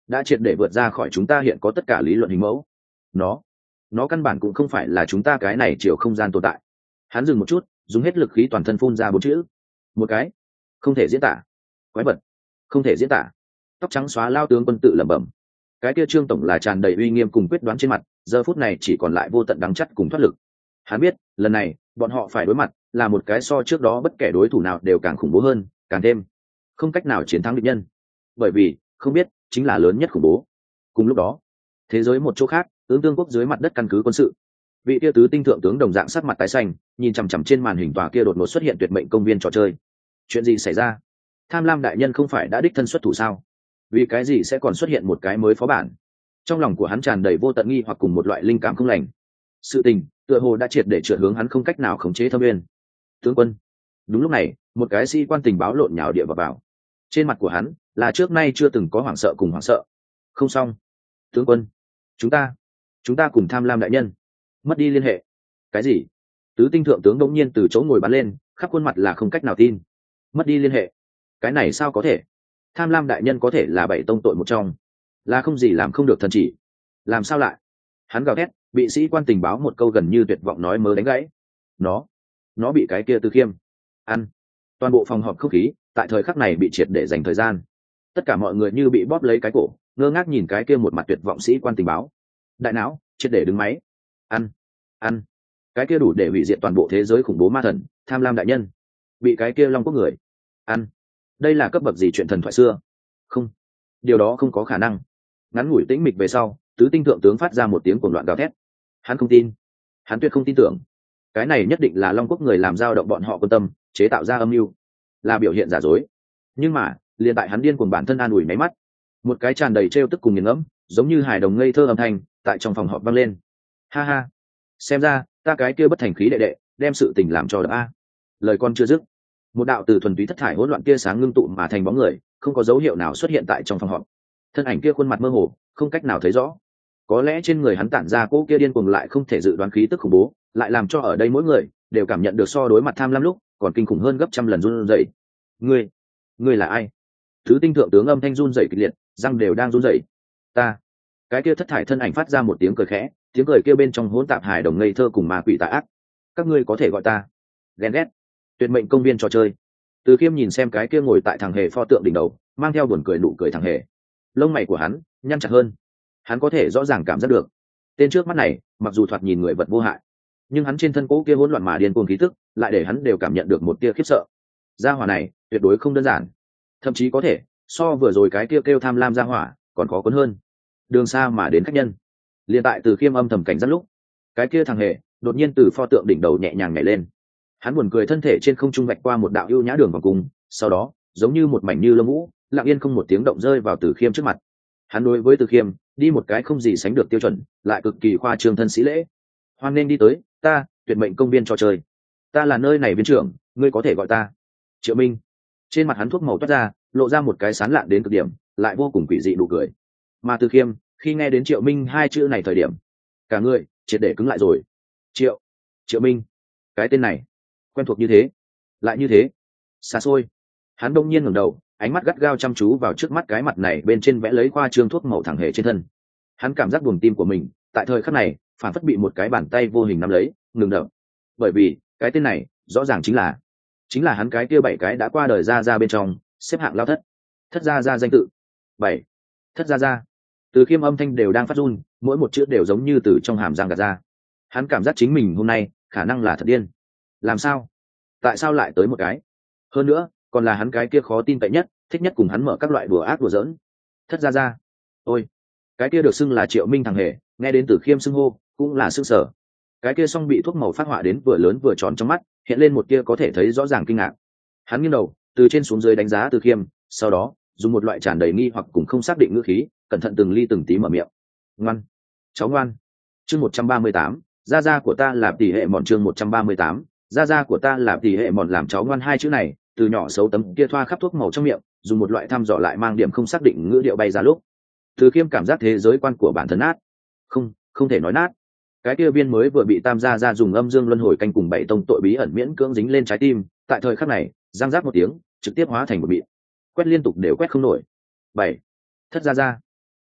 đã triệt để vượt ra khỏi chúng ta hiện có tất cả lý luận hình mẫu. nó nó căn bản cũng không phải là chúng ta cái này chiều không gian tồn tại. Hắn dừng một chút, dùng hết lực khí toàn thân phun ra bốn chữ: một cái. Không thể diễn tả. Quái vật. Không thể diễn tả. Tóc trắng xóa lao tướng quân tự lẩm bẩm. Cái kia Trương tổng là tràn đầy uy nghiêm cùng quyết đoán trên mặt, giờ phút này chỉ còn lại vô tận đắng chắt cùng thoát lực. Hắn biết lần này bọn họ phải đối mặt là một cái so trước đó bất kể đối thủ nào đều càng khủng bố hơn, càng thêm không cách nào chiến thắng địch nhân, bởi vì không biết chính là lớn nhất khủng bố. Cùng lúc đó, thế giới một chỗ khác, tướng tương quốc dưới mặt đất căn cứ quân sự, vị kia tứ tinh thượng tướng đồng dạng sắc mặt tái xanh, nhìn chằm chằm trên màn hình tòa kia đột ngột xuất hiện tuyệt mệnh công viên trò chơi. Chuyện gì xảy ra? Tham Lam đại nhân không phải đã đích thân xuất thủ sao? Vì cái gì sẽ còn xuất hiện một cái mới phó bản? Trong lòng của hắn tràn đầy vô tận nghi hoặc cùng một loại linh cảm không lành. Sự tình tựa hồ đã triệt để trượt hướng hắn không cách nào khống chế thâm uyên. Tướng quân. Đúng lúc này, một cái sĩ quan tình báo lộn nhào địa vào vào. Trên mặt của hắn là trước nay chưa từng có hoảng sợ cùng hoảng sợ. Không xong. Tướng quân. Chúng ta. Chúng ta cùng Tham Lam đại nhân mất đi liên hệ. Cái gì? Tứ tinh thượng tướng đống nhiên từ chỗ ngồi bắn lên, khắp khuôn mặt là không cách nào tin. Mất đi liên hệ? Cái này sao có thể? Tham Lam đại nhân có thể là bảy tông tội một trong, là không gì làm không được thần chỉ. Làm sao lại? Hắn gào thét, bị sĩ quan tình báo một câu gần như tuyệt vọng nói mớ đánh gãy. Nó, nó bị cái kia Từ Khiêm ăn. Toàn bộ phòng họp không khí tại thời khắc này bị triệt để dành thời gian. Tất cả mọi người như bị bóp lấy cái cổ, ngơ ngác nhìn cái kia một mặt tuyệt vọng sĩ quan tình báo. Đại não triệt để đứng máy. Ăn, ăn. Cái kia đủ để hủy diệt toàn bộ thế giới khủng bố ma thần, Tham Lam đại nhân bị cái kia Long Quốc người ăn. Đây là cấp bậc gì chuyện thần thoại xưa? Không, điều đó không có khả năng. Ngắn ngủi tĩnh mịch về sau, tứ tinh thượng tướng phát ra một tiếng cuồng loạn gào thét. Hắn không tin, hắn tuyệt không tin tưởng. Cái này nhất định là Long Quốc người làm dao động bọn họ quân tâm, chế tạo ra âm mưu, là biểu hiện giả dối. Nhưng mà liền tại hắn điên cuồng bản thân an ủi máy mắt, một cái tràn đầy trêu tức cùng nghiền ngẫm, giống như hài đồng ngây thơ âm thanh tại trong phòng họp vang lên. Ha ha, xem ra ta cái kia bất thành khí đệ đệ đem sự tình làm cho đỡ a. Lời con chưa dứt, một đạo từ thuần túy thất thải hỗn loạn tia sáng ngưng tụ mà thành bóng người không có dấu hiệu nào xuất hiện tại trong phòng họp. Thân ảnh kia khuôn mặt mơ hồ, không cách nào thấy rõ. Có lẽ trên người hắn tản ra cỗ kia điên cuồng lại không thể dự đoán khí tức khủng bố, lại làm cho ở đây mỗi người đều cảm nhận được so đối mặt Tham Lam lúc còn kinh khủng hơn gấp trăm lần run rẩy. Ngươi, ngươi là ai? Thứ tinh thượng tướng âm thanh run rẩy kịch liệt, răng đều đang run rẩy. Ta. Cái kia thất thải thân ảnh phát ra một tiếng cười khẽ, tiếng cười kia bên trong hỗn tạp hài đồng ngây thơ cùng ma quỷ tà ác. Các ngươi có thể gọi ta ghen ghét. Tuyệt mệnh công viên trò chơi. Từ Khiêm nhìn xem cái kia ngồi tại thằng hề pho tượng đỉnh đầu, mang theo buồn cười nụ cười thằng hề. Lông mày của hắn nhăn chặt hơn. Hắn có thể rõ ràng cảm giác được, tên trước mắt này mặc dù thoạt nhìn người vật vô hại, nhưng hắn trên thân cỗ kia hỗn loạn mà điên cuồng khí tức lại để hắn đều cảm nhận được một tia khiếp sợ. Gia hỏa này tuyệt đối không đơn giản, thậm chí có thể so vừa rồi cái kia kêu, kêu tham lam gia hỏa còn khó cuốn hơn. Đường xa mà đến khách nhân. Liên tại Từ Khiêm âm thầm cảnh giác lúc, cái kia thằng hề đột nhiên từ pho tượng đỉnh đầu nhẹ nhàng nhảy lên. Hắn buồn cười thân thể trên không trung vạch qua một đạo ưu nhã đường vòng cung, sau đó giống như một mảnh như lông vũ lặng yên không một tiếng động rơi vào Từ Khiêm trước mặt. Hắn đối với Từ Khiêm đi một cái không gì sánh được tiêu chuẩn lại cực kỳ khoa trương thân sĩ lễ. Hoan nên đi tới ta tuyệt mệnh công viên trò chơi, ta là nơi này viên trưởng, ngươi có thể gọi ta Triệu Minh. Trên mặt hắn thuốc màu toát ra, lộ ra một cái sán lạn đến cực điểm lại vô cùng quỷ dị nụ cười. Mà Từ Khiêm khi nghe đến Triệu Minh hai chữ này thời điểm, cả người triệt để cứng lại rồi. Triệu Triệu Minh, cái tên này quen thuộc như thế, lại như thế xa xôi. Hắn đông nhiên ngẩng đầu, ánh mắt gắt gao chăm chú vào trước mắt cái mặt này bên trên vẽ lấy khoa trương thuốc màu thẳng hề trên thân. Hắn cảm giác buồng tim của mình tại thời khắc này phản phất bị một cái bàn tay vô hình nắm lấy, ngừng đập. Bởi vì cái tên này rõ ràng chính là chính là hắn cái kia bảy cái đã qua đời ra ra bên trong xếp hạng lao thất thất gia gia danh tự. Bảy thất gia gia. Từ Khiêm âm thanh đều đang phát run, mỗi một chữ đều giống như từ trong hàm răng gạt ra. Hắn cảm giác chính mình hôm nay khả năng là thật điên. Làm sao? Tại sao lại tới một cái? Hơn nữa còn là hắn cái kia khó tin cậy nhất, thích nhất cùng hắn mở các loại đùa ác đùa giỡn. Thất gia gia. Ôi, cái kia được xưng là Triệu Minh thằng hề, nghe đến Từ Khiêm xưng hô cũng là sưng sở. Cái kia song bị thuốc màu phát họa đến vừa lớn vừa tròn trong mắt hiện lên một kia có thể thấy rõ ràng kinh ngạc. Hắn nghiêng đầu từ trên xuống dưới đánh giá Từ Khiêm, sau đó dùng một loại tràn đầy nghi hoặc cùng không xác định ngữ khí cẩn thận từng ly từng tí mở miệng. Ngoan, cháu ngoan. Chương một trăm ba mươi tám, gia gia của ta là tỷ hệ mòn. Chương một trăm ba mươi tám, gia gia của ta là tỷ hệ mòn. Làm cháu ngoan hai chữ này từ nhỏ xấu tấm kia thoa khắp thuốc màu trong miệng, dùng một loại thăm dò lại mang điểm không xác định ngữ điệu bay ra lúc, Từ Khiêm cảm giác thế giới quan của bản thân nát. Không, không thể nói nát. Cái kia viên mới vừa bị Tam gia gia dùng âm dương luân hồi canh cùng bảy tông tội bí ẩn miễn cưỡng dính lên trái tim, tại thời khắc này, giang giác một tiếng, trực tiếp hóa thành một mịn. Quét liên tục đều quét không nổi. Bảy thất gia gia.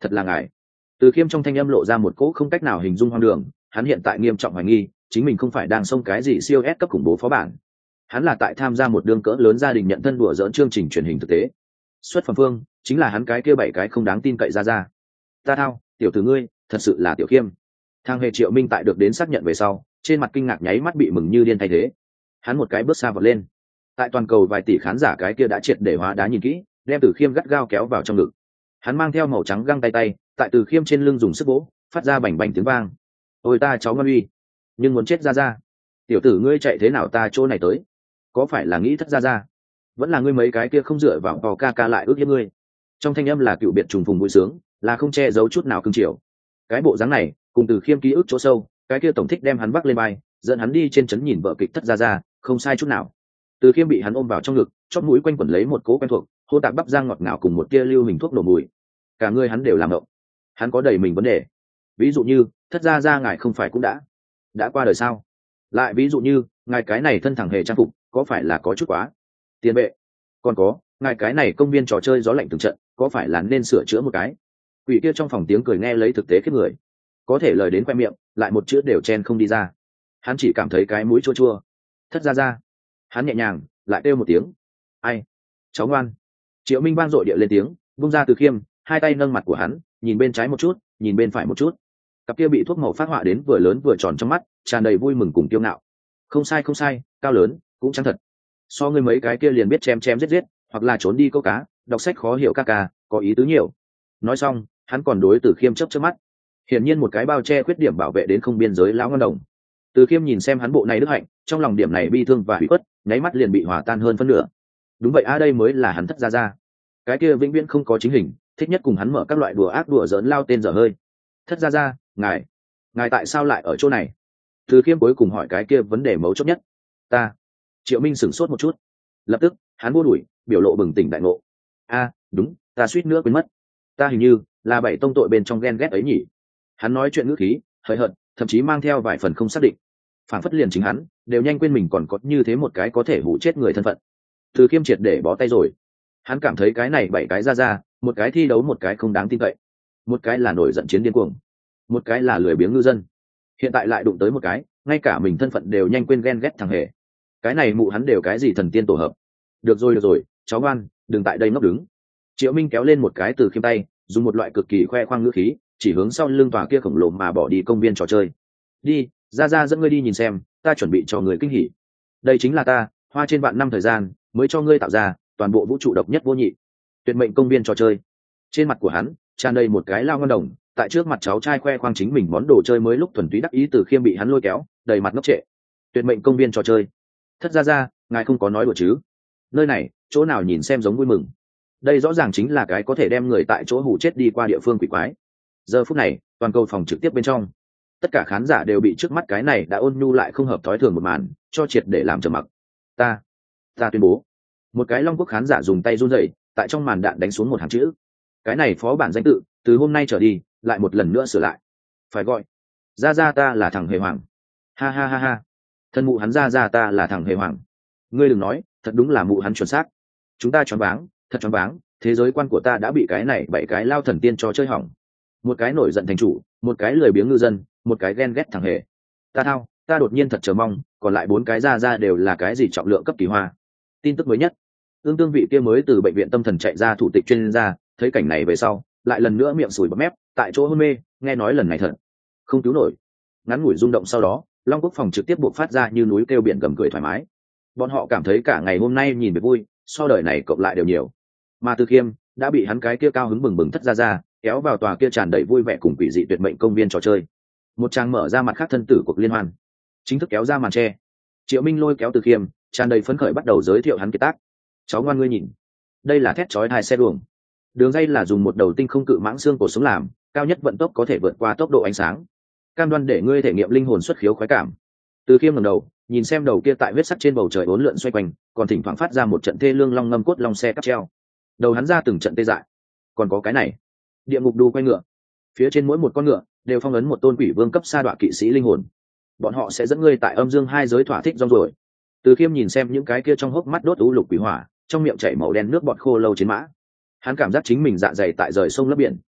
thật là ngài. Từ Khiêm trong thanh âm lộ ra một cỗ không cách nào hình dung hoang đường. Hắn hiện tại nghiêm trọng hoài nghi chính mình không phải đang xông cái gì siêu S cấp khủng bố phó bản, hắn là tại tham gia một đương cỡ lớn gia đình nhận thân đùa dỡn chương trình truyền hình thực tế. Xuất phẩm phương chính là hắn cái kia bảy cái không đáng tin cậy ra ra. Ta thao, tiểu tử ngươi thật sự là Tiểu Khiêm. Thang Hề Triệu Minh tại được đến xác nhận về sau, trên mặt kinh ngạc nháy mắt bị mừng như điên thay thế. Hắn một cái bước xa vọt lên, tại toàn cầu vài tỷ khán giả cái kia đã triệt để hóa đá nhìn kỹ, đem Từ Khiêm gắt gao kéo vào trong ngực. Hắn mang theo màu trắng găng tay tay, tại Từ Khiêm trên lưng dùng sức vỗ, phát ra bành bành tiếng vang. Ôi ta cháu ngoan uy, nhưng muốn chết ra ra. Tiểu tử ngươi chạy thế nào ta chỗ này tới? Có phải là nghĩ thất ra ra? Vẫn là ngươi mấy cái kia không dựa vào tò ca ca lại ước hiếp ngươi? Trong thanh âm là cựu biệt trùng phùng vui sướng, là không che giấu chút nào cưng chiều. Cái bộ dáng này cùng Từ Khiêm ký ức chỗ sâu, cái kia tổng thích đem hắn vác lên vai, dẫn hắn đi trên trấn nhìn vợ kịch thất ra ra, không sai chút nào. Từ Khiêm bị hắn ôm vào trong ngực, chót mũi quanh quẩn lấy một cố quen thuộc, hô tạp bắp rang ngọt ngào cùng một tia lưu hình thuốc nổ mùi. Cả người hắn đều làm động. Hắn có đầy mình vấn đề. Ví dụ như, thất ra ra ngài không phải cũng đã đã qua đời sao? Lại ví dụ như, ngài cái này thân thẳng hề trang phục, có phải là có chút quá tiền bệ? Còn có, ngài cái này công viên trò chơi gió lạnh từng trận, có phải là nên sửa chữa một cái? Quỷ kia trong phòng tiếng cười nghe lấy thực tế khiếp người, có thể lời đến khoe miệng, lại một chữ đều chen không đi ra. Hắn chỉ cảm thấy cái mũi chua chua. Thất ra ra. Hắn nhẹ nhàng lại kêu một tiếng. Ai? Cháu ngoan. Triệu Minh vang dội địa lên tiếng, vung ra Từ Khiêm, hai tay nâng mặt của hắn, nhìn bên trái một chút, nhìn bên phải một chút. Cặp kia bị thuốc màu phát họa đến vừa lớn vừa tròn trong mắt, tràn đầy vui mừng cùng kiêu ngạo. Không sai không sai, cao lớn cũng chẳng thật. So ngươi mấy cái kia liền biết chém chém giết giết, hoặc là trốn đi câu cá, đọc sách khó hiểu ca ca, có ý tứ nhiều. Nói xong, hắn còn đối Từ Khiêm chớp chớp mắt. Hiển nhiên một cái bao che khuyết điểm bảo vệ đến không biên giới lão ngân đồng. Từ Khiêm nhìn xem hắn bộ này đức hạnh, trong lòng điểm này bi thương và hủy khuất, nháy mắt liền bị hòa tan hơn phân nửa. Đúng vậy a, đây mới là hắn thất ra ra. Cái kia vĩnh viễn không có chính hình, thích nhất cùng hắn mở các loại đùa ác đùa giỡn lao tên dở hơi. Thất ra ra, ngài, ngài tại sao lại ở chỗ này? Từ Khiêm cuối cùng hỏi cái kia vấn đề mấu chốt nhất. Ta. Triệu Minh sửng sốt một chút, lập tức hắn vô đuổi, biểu lộ bừng tỉnh đại ngộ. A, đúng, ta suýt nữa quên mất. Ta hình như là bảy tông tội bên trong ghen ghét ấy nhỉ? Hắn nói chuyện ngữ khí hời hợt, thậm chí mang theo vài phần không xác định, phản phất liền chính hắn đều nhanh quên mình còn có như thế một cái có thể hủ chết người thân phận. Từ Khiêm triệt để bó tay rồi. Hắn cảm thấy cái này bảy cái ra ra, một cái thi đấu một cái không đáng tin cậy, một cái là nổi giận chiến điên cuồng, một cái là lười biếng ngư dân, hiện tại lại đụng tới một cái ngay cả mình thân phận đều nhanh quên ghen ghét thằng hề. Cái này mụ hắn đều cái gì thần tiên tổ hợp. Được rồi được rồi, cháu ngoan, đừng tại đây ngốc đứng. Triệu Minh kéo lên một cái Từ Khiêm tay, dùng một loại cực kỳ khoe khoang ngữ khí chỉ hướng sau lưng tòa kia khổng lồ mà bỏ đi công viên trò chơi. Đi, ra ra dẫn ngươi đi nhìn xem, ta chuẩn bị cho người kinh hỉ. Đây chính là ta hoa trên vạn năm thời gian mới cho ngươi tạo ra toàn bộ vũ trụ độc nhất vô nhị tuyệt mệnh công viên trò chơi. Trên mặt của hắn tràn đầy một cái lao ngon đồng, tại trước mặt cháu trai khoe khoang chính mình món đồ chơi mới lúc thuần túy đắc ý. Từ Khiêm bị hắn lôi kéo, đầy mặt ngốc trệ. Tuyệt mệnh công viên trò chơi? Thất ra ra, ngài không có nói đùa chứ? Nơi này chỗ nào nhìn xem giống vui mừng. Đây rõ ràng chính là cái có thể đem người tại chỗ hủ chết đi qua địa phương quỷ quái. Giờ phút này toàn cầu phòng trực tiếp bên trong, tất cả khán giả đều bị trước mắt cái này đã ôn nhu lại không hợp thói thường một màn cho triệt để làm trầm mặc. Ta, ta tuyên bố. Một cái Long Quốc khán giả dùng tay run rẩy, tại trong màn đạn đánh xuống một hàng chữ. Cái này phó bản danh tự, từ hôm nay trở đi, lại một lần nữa sửa lại. Phải gọi, ra ra ta là thằng hề hoàng. Ha ha ha ha. Thân mụ hắn ra ra ta là thằng hề hoàng. Ngươi đừng nói, thật đúng là mụ hắn chuẩn xác. Chúng ta choáng váng, thật choáng váng, thế giới quan của ta đã bị cái này bảy cái lao thần tiên cho chơi hỏng. Một cái nổi giận thành chủ, một cái lười biếng ngư dân, một cái ghen ghét thằng hề. Ta thao, ta đột nhiên thật chờ mong, còn lại bốn cái ra ra đều là cái gì trọng lượng cấp kỳ hoa. Tin tức mới nhất, ương tương vị kia mới từ bệnh viện tâm thần chạy ra thủ tịch chuyên gia, thấy cảnh này về sau lại lần nữa miệng sùi bọt mép, tại chỗ hôn mê. Nghe nói lần này thật không cứu nổi. Ngắn ngủi rung động sau đó, Long Quốc phòng trực tiếp buộc phát ra như núi kêu biển gầm cười thoải mái. Bọn họ cảm thấy cả ngày hôm nay nhìn về vui, so đời này cộng lại đều nhiều. Mà Từ Khiêm đã bị hắn cái kia cao hứng bừng bừng thất ra ra kéo vào tòa kia tràn đầy vui vẻ cùng quỷ dị tuyệt mệnh công viên trò chơi. Một trang mở ra mặt khác thân tử cuộc liên hoan chính thức kéo ra màn tre. Triệu Minh lôi kéo Từ Khiêm, tràn đầy phấn khởi bắt đầu giới thiệu hắn kiệt tác. Cháu ngoan ngươi nhìn, đây là thét chói hai xe đuồng. Đường dây là dùng một đầu tinh không cự mãng xương cổ sống làm, cao nhất vận tốc có thể vượt qua tốc độ ánh sáng, cam đoan để ngươi thể nghiệm linh hồn xuất khiếu khoái cảm. Từ Khiêm ngẩng đầu nhìn xem đầu kia tại huyết sắc trên bầu trời uốn lượn xoay quanh, còn thỉnh thoảng phát ra một trận thê lương long ngâm cốt long xe cắp treo. Đầu hắn ra từng trận tê dại. Còn có cái này, địa ngục đu quay ngựa, phía trên mỗi một con ngựa đều phong ấn một tôn quỷ vương cấp sa đọa kỵ sĩ linh hồn. Bọn họ sẽ dẫn ngươi tại âm dương hai giới thỏa thích rong ruổi. Từ Khiêm nhìn xem những cái kia trong hốc mắt đốt u lục quỷ hỏa, trong miệng chảy màu đen nước bọt khô lâu chiến mã. Hắn cảm giác chính mình dạ dày tại rời sông lấp biển.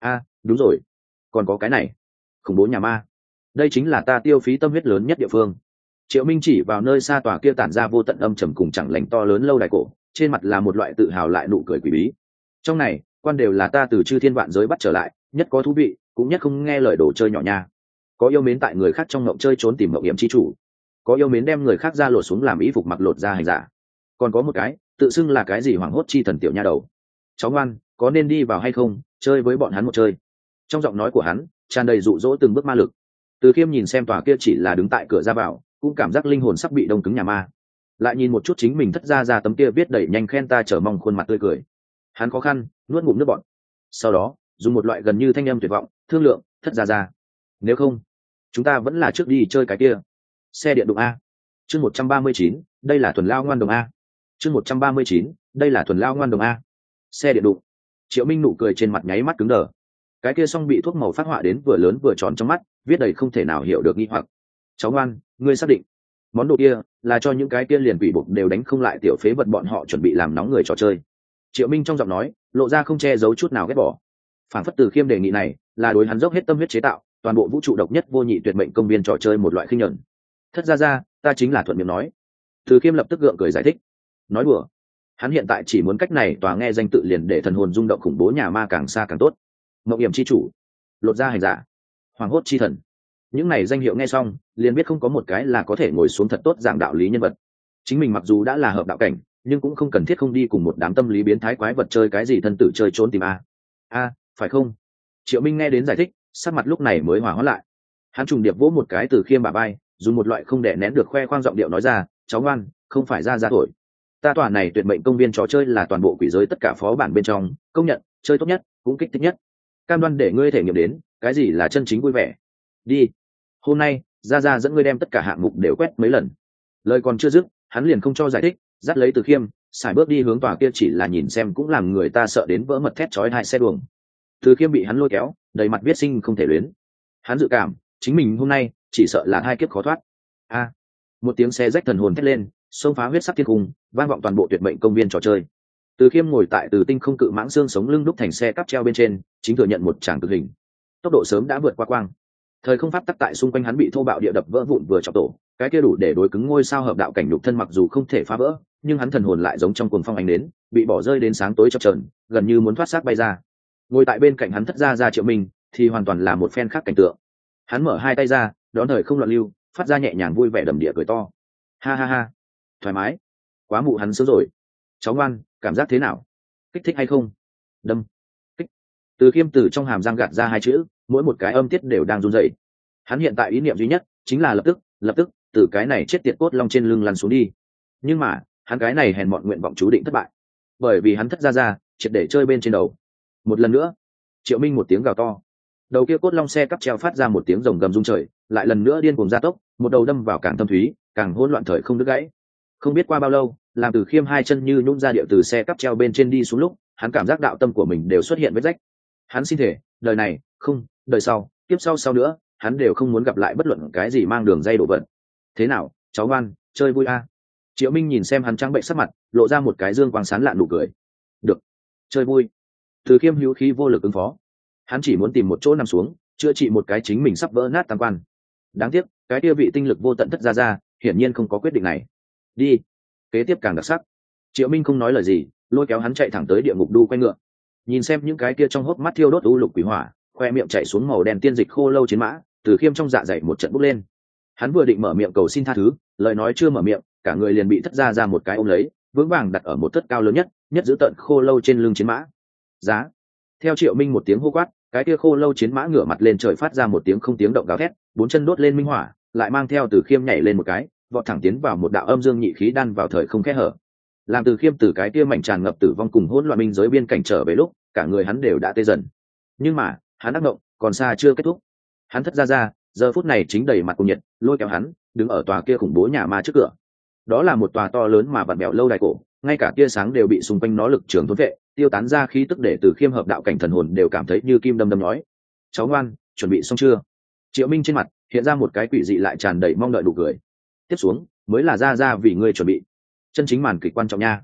A, đúng rồi, còn có cái này, khủng bố nhà ma. Đây chính là ta tiêu phí tâm huyết lớn nhất địa phương. Triệu Minh chỉ vào nơi xa tòa kia tản ra vô tận âm trầm cùng chẳng lành to lớn lâu đài cổ, trên mặt là một loại tự hào lại nụ cười quỷ bí. Trong này, quan đều là ta từ chư thiên vạn giới bắt trở lại, nhất có thú vị, cũng nhất không nghe lời đồ chơi nhỏ nha. Có yêu mến tại người khác trong ngộng chơi trốn tìm ngộng hiểm chi chủ, có yêu mến đem người khác ra lột xuống làm y phục mặc lột ra hành giả, còn có một cái tự xưng là cái gì hoàng hốt chi thần tiểu nha đầu. Cháu ngoan, có nên đi vào hay không, chơi với bọn hắn một chơi. Trong giọng nói của hắn tràn đầy dụ dỗ từng bước ma lực. Từ Khiêm nhìn xem tòa kia chỉ là đứng tại cửa ra vào, cũng cảm giác linh hồn sắp bị đông cứng nhà ma. Lại nhìn một chút chính mình thất ra ra tấm kia viết đẩy nhanh khen ta chờ mong khuôn mặt tươi cười, hắn khó khăn nuốt ngụm nước bọt, sau đó dùng một loại gần như thanh âm tuyệt vọng thương lượng, thất ra ra, nếu không chúng ta vẫn là trước đi chơi cái kia xe điện đụng a. Chương một trăm ba mươi chín, đây là thuần lao ngoan đồng a. Chương một trăm ba mươi chín, đây là thuần lao ngoan đồng a. Xe điện đụng. Triệu Minh nụ cười trên mặt nháy mắt cứng đờ. Cái kia song bị thuốc màu phát họa đến vừa lớn vừa tròn trong mắt, viết đầy không thể nào hiểu được nghi hoặc. Cháu ngoan, ngươi xác định món đồ kia là cho những cái kia liền quỷ bục đều đánh không lại tiểu phế vật bọn họ chuẩn bị làm nóng người trò chơi? Triệu Minh trong giọng nói lộ ra không che giấu chút nào ghét bỏ. Phản phất Từ Khiêm đề nghị này là đối hắn dốc hết tâm huyết chế tạo toàn bộ vũ trụ độc nhất vô nhị tuyệt mệnh công viên trò chơi một loại khinh nhẫn. Thất ra ra, ta chính là thuận miệng nói. Từ Khiêm lập tức gượng cười giải thích. Nói đùa, hắn hiện tại chỉ muốn cách này tòa nghe danh tự liền để thần hồn rung động khủng bố nhà ma càng xa càng tốt. Mộng hiểm chi chủ, lột ra hành giả, hoàng hốt chi thần, những này danh hiệu nghe xong liền biết không có một cái là có thể ngồi xuống thật tốt giảng đạo lý nhân vật. Chính mình mặc dù đã là hợp đạo cảnh, nhưng cũng không cần thiết không đi cùng một đám tâm lý biến thái quái vật chơi cái gì thân tử chơi trốn tìm a. A, phải không? Triệu Minh nghe đến giải thích, sắc mặt lúc này mới hòa hóa lại. Hắn trùng điệp vỗ một cái Từ Khiêm bả vai, dùng một loại không đè nén được khoe khoang giọng điệu nói ra, cháu ngoan, không phải ra ra thổi. Ta tòa này tuyệt mệnh công viên trò chơi là toàn bộ quỷ giới tất cả phó bản bên trong công nhận chơi tốt nhất, cũng kích thích nhất. Cam đoan để ngươi thể nghiệm đến cái gì là chân chính vui vẻ. Đi, hôm nay ra ra dẫn ngươi đem tất cả hạng mục đều quét mấy lần. Lời còn chưa dứt, hắn liền không cho giải thích, dắt lấy Từ Khiêm xài bước đi hướng tòa kia chỉ là nhìn xem cũng làm người ta sợ đến vỡ mật thét chói hai xe đường. Từ Khiêm bị hắn lôi kéo, đầy mặt viết sinh không thể luyến. Hắn dự cảm chính mình hôm nay chỉ sợ là hai kiếp khó thoát. A, một tiếng xe rách thần hồn thét lên, xông phá huyết sắc thiên cung, vang vọng toàn bộ tuyệt mệnh công viên trò chơi. Từ Khiêm ngồi tại Từ Tinh không cự mãng xương sống lưng đúc thành xe cắp treo bên trên, chính thừa nhận một tràng cực hình. Tốc độ sớm đã vượt qua quang. Thời không pháp tắc tại xung quanh hắn bị thô bạo địa đập vỡ vụn vừa chọc tổ, cái kia đủ để đối cứng ngôi sao hợp đạo cảnh nhục thân mặc dù không thể phá vỡ, nhưng hắn thần hồn lại giống trong cuồng phong ánh đến, bị bỏ rơi đến sáng tối chập chờn, gần như muốn thoát xác bay ra. Ngồi tại bên cạnh hắn thất ra ra Triệu Minh, thì hoàn toàn là một phen khác cảnh tượng. Hắn mở hai tay ra, đón thời không loạn lưu, phát ra nhẹ nhàng vui vẻ đầm địa cười to. Ha ha ha, thoải mái, quá mụ hắn sướng rồi. Cháu ngoan, cảm giác thế nào? Kích thích hay không? Đâm, kích. Từ Khiêm từ trong hàm răng gạt ra hai chữ, mỗi một cái âm tiết đều đang run rẩy. Hắn hiện tại ý niệm duy nhất chính là lập tức, lập tức từ cái này chết tiệt cốt long trên lưng lăn xuống đi. Nhưng mà, hắn cái này hèn mọn nguyện vọng chú định thất bại, bởi vì hắn thất ra ra, triệt để chơi bên trên đầu. Một lần nữa, Triệu Minh một tiếng gào to. Đầu kia cốt long xe cắp treo phát ra một tiếng rồng gầm rung trời, lại lần nữa điên cuồng gia tốc, một đầu đâm vào càng thâm thúy, càng hỗn loạn thời không đứt gãy. Không biết qua bao lâu, làm Từ Khiêm hai chân như nhũn ra điệu từ xe cắp treo bên trên đi xuống lúc, hắn cảm giác đạo tâm của mình đều xuất hiện vết rách. Hắn xin thể, đời này, không, đời sau, tiếp sau sau nữa, hắn đều không muốn gặp lại bất luận cái gì mang đường dây đổ vận. Thế nào, cháu ngoan, chơi vui a? Triệu Minh nhìn xem hắn trắng bệnh sắc mặt, lộ ra một cái dương quang sán lạn nụ cười. Được, chơi vui. Từ Khiêm hữu khí vô lực ứng phó. Hắn chỉ muốn tìm một chỗ nằm xuống, chữa trị một cái chính mình sắp vỡ nát tam quan. Đáng tiếc, cái kia vị tinh lực vô tận thất ra ra, hiển nhiên không có quyết định này. Đi, kế tiếp càng đặc sắc. Triệu Minh không nói lời gì, lôi kéo hắn chạy thẳng tới địa ngục đu quay ngựa. Nhìn xem những cái kia trong hốc mắt thiêu đốt u lục quỷ hỏa, khoe miệng chảy xuống màu đen tiên dịch khô lâu chiến mã, Từ Khiêm trong dạ dày một trận bốc lên. Hắn vừa định mở miệng cầu xin tha thứ, lời nói chưa mở miệng, cả người liền bị thất ra ra một cái ôm lấy, vững vàng đặt ở một thất cao lớn nhất, nhất giữ tận khô lâu trên lưng chiến mã. Giá. Theo Triệu Minh một tiếng hô quát, cái kia khô lâu chiến mã ngửa mặt lên trời phát ra một tiếng không tiếng động gào thét, bốn chân đốt lên minh hỏa, lại mang theo Từ Khiêm nhảy lên một cái, vọt thẳng tiến vào một đạo âm dương nhị khí đan vào thời không kẽ hở. Làm Từ Khiêm từ cái kia mảnh tràn ngập tử vong cùng hỗn loạn minh giới biên cảnh trở về lúc, cả người hắn đều đã tê dần. Nhưng mà, hắn ác mộng còn xa chưa kết thúc. Hắn thất ra ra, giờ phút này chính đầy mặt cùng nhiệt, lôi kéo hắn, đứng ở tòa kia khủng bố nhà ma trước cửa. Đó là một tòa to lớn mà vặn vẹo lâu đài cổ, ngay cả tia sáng đều bị xung quanh nó lực trường thôn vệ, tiêu tán ra khí tức để Từ Khiêm hợp đạo cảnh thần hồn đều cảm thấy như kim đâm đâm nói. Cháu ngoan, chuẩn bị xong chưa? Triệu Minh trên mặt hiện ra một cái quỷ dị lại tràn đầy mong đợi đủ cười. Tiếp xuống mới là ra ra vì ngươi chuẩn bị chân chính màn kịch quan trọng nha.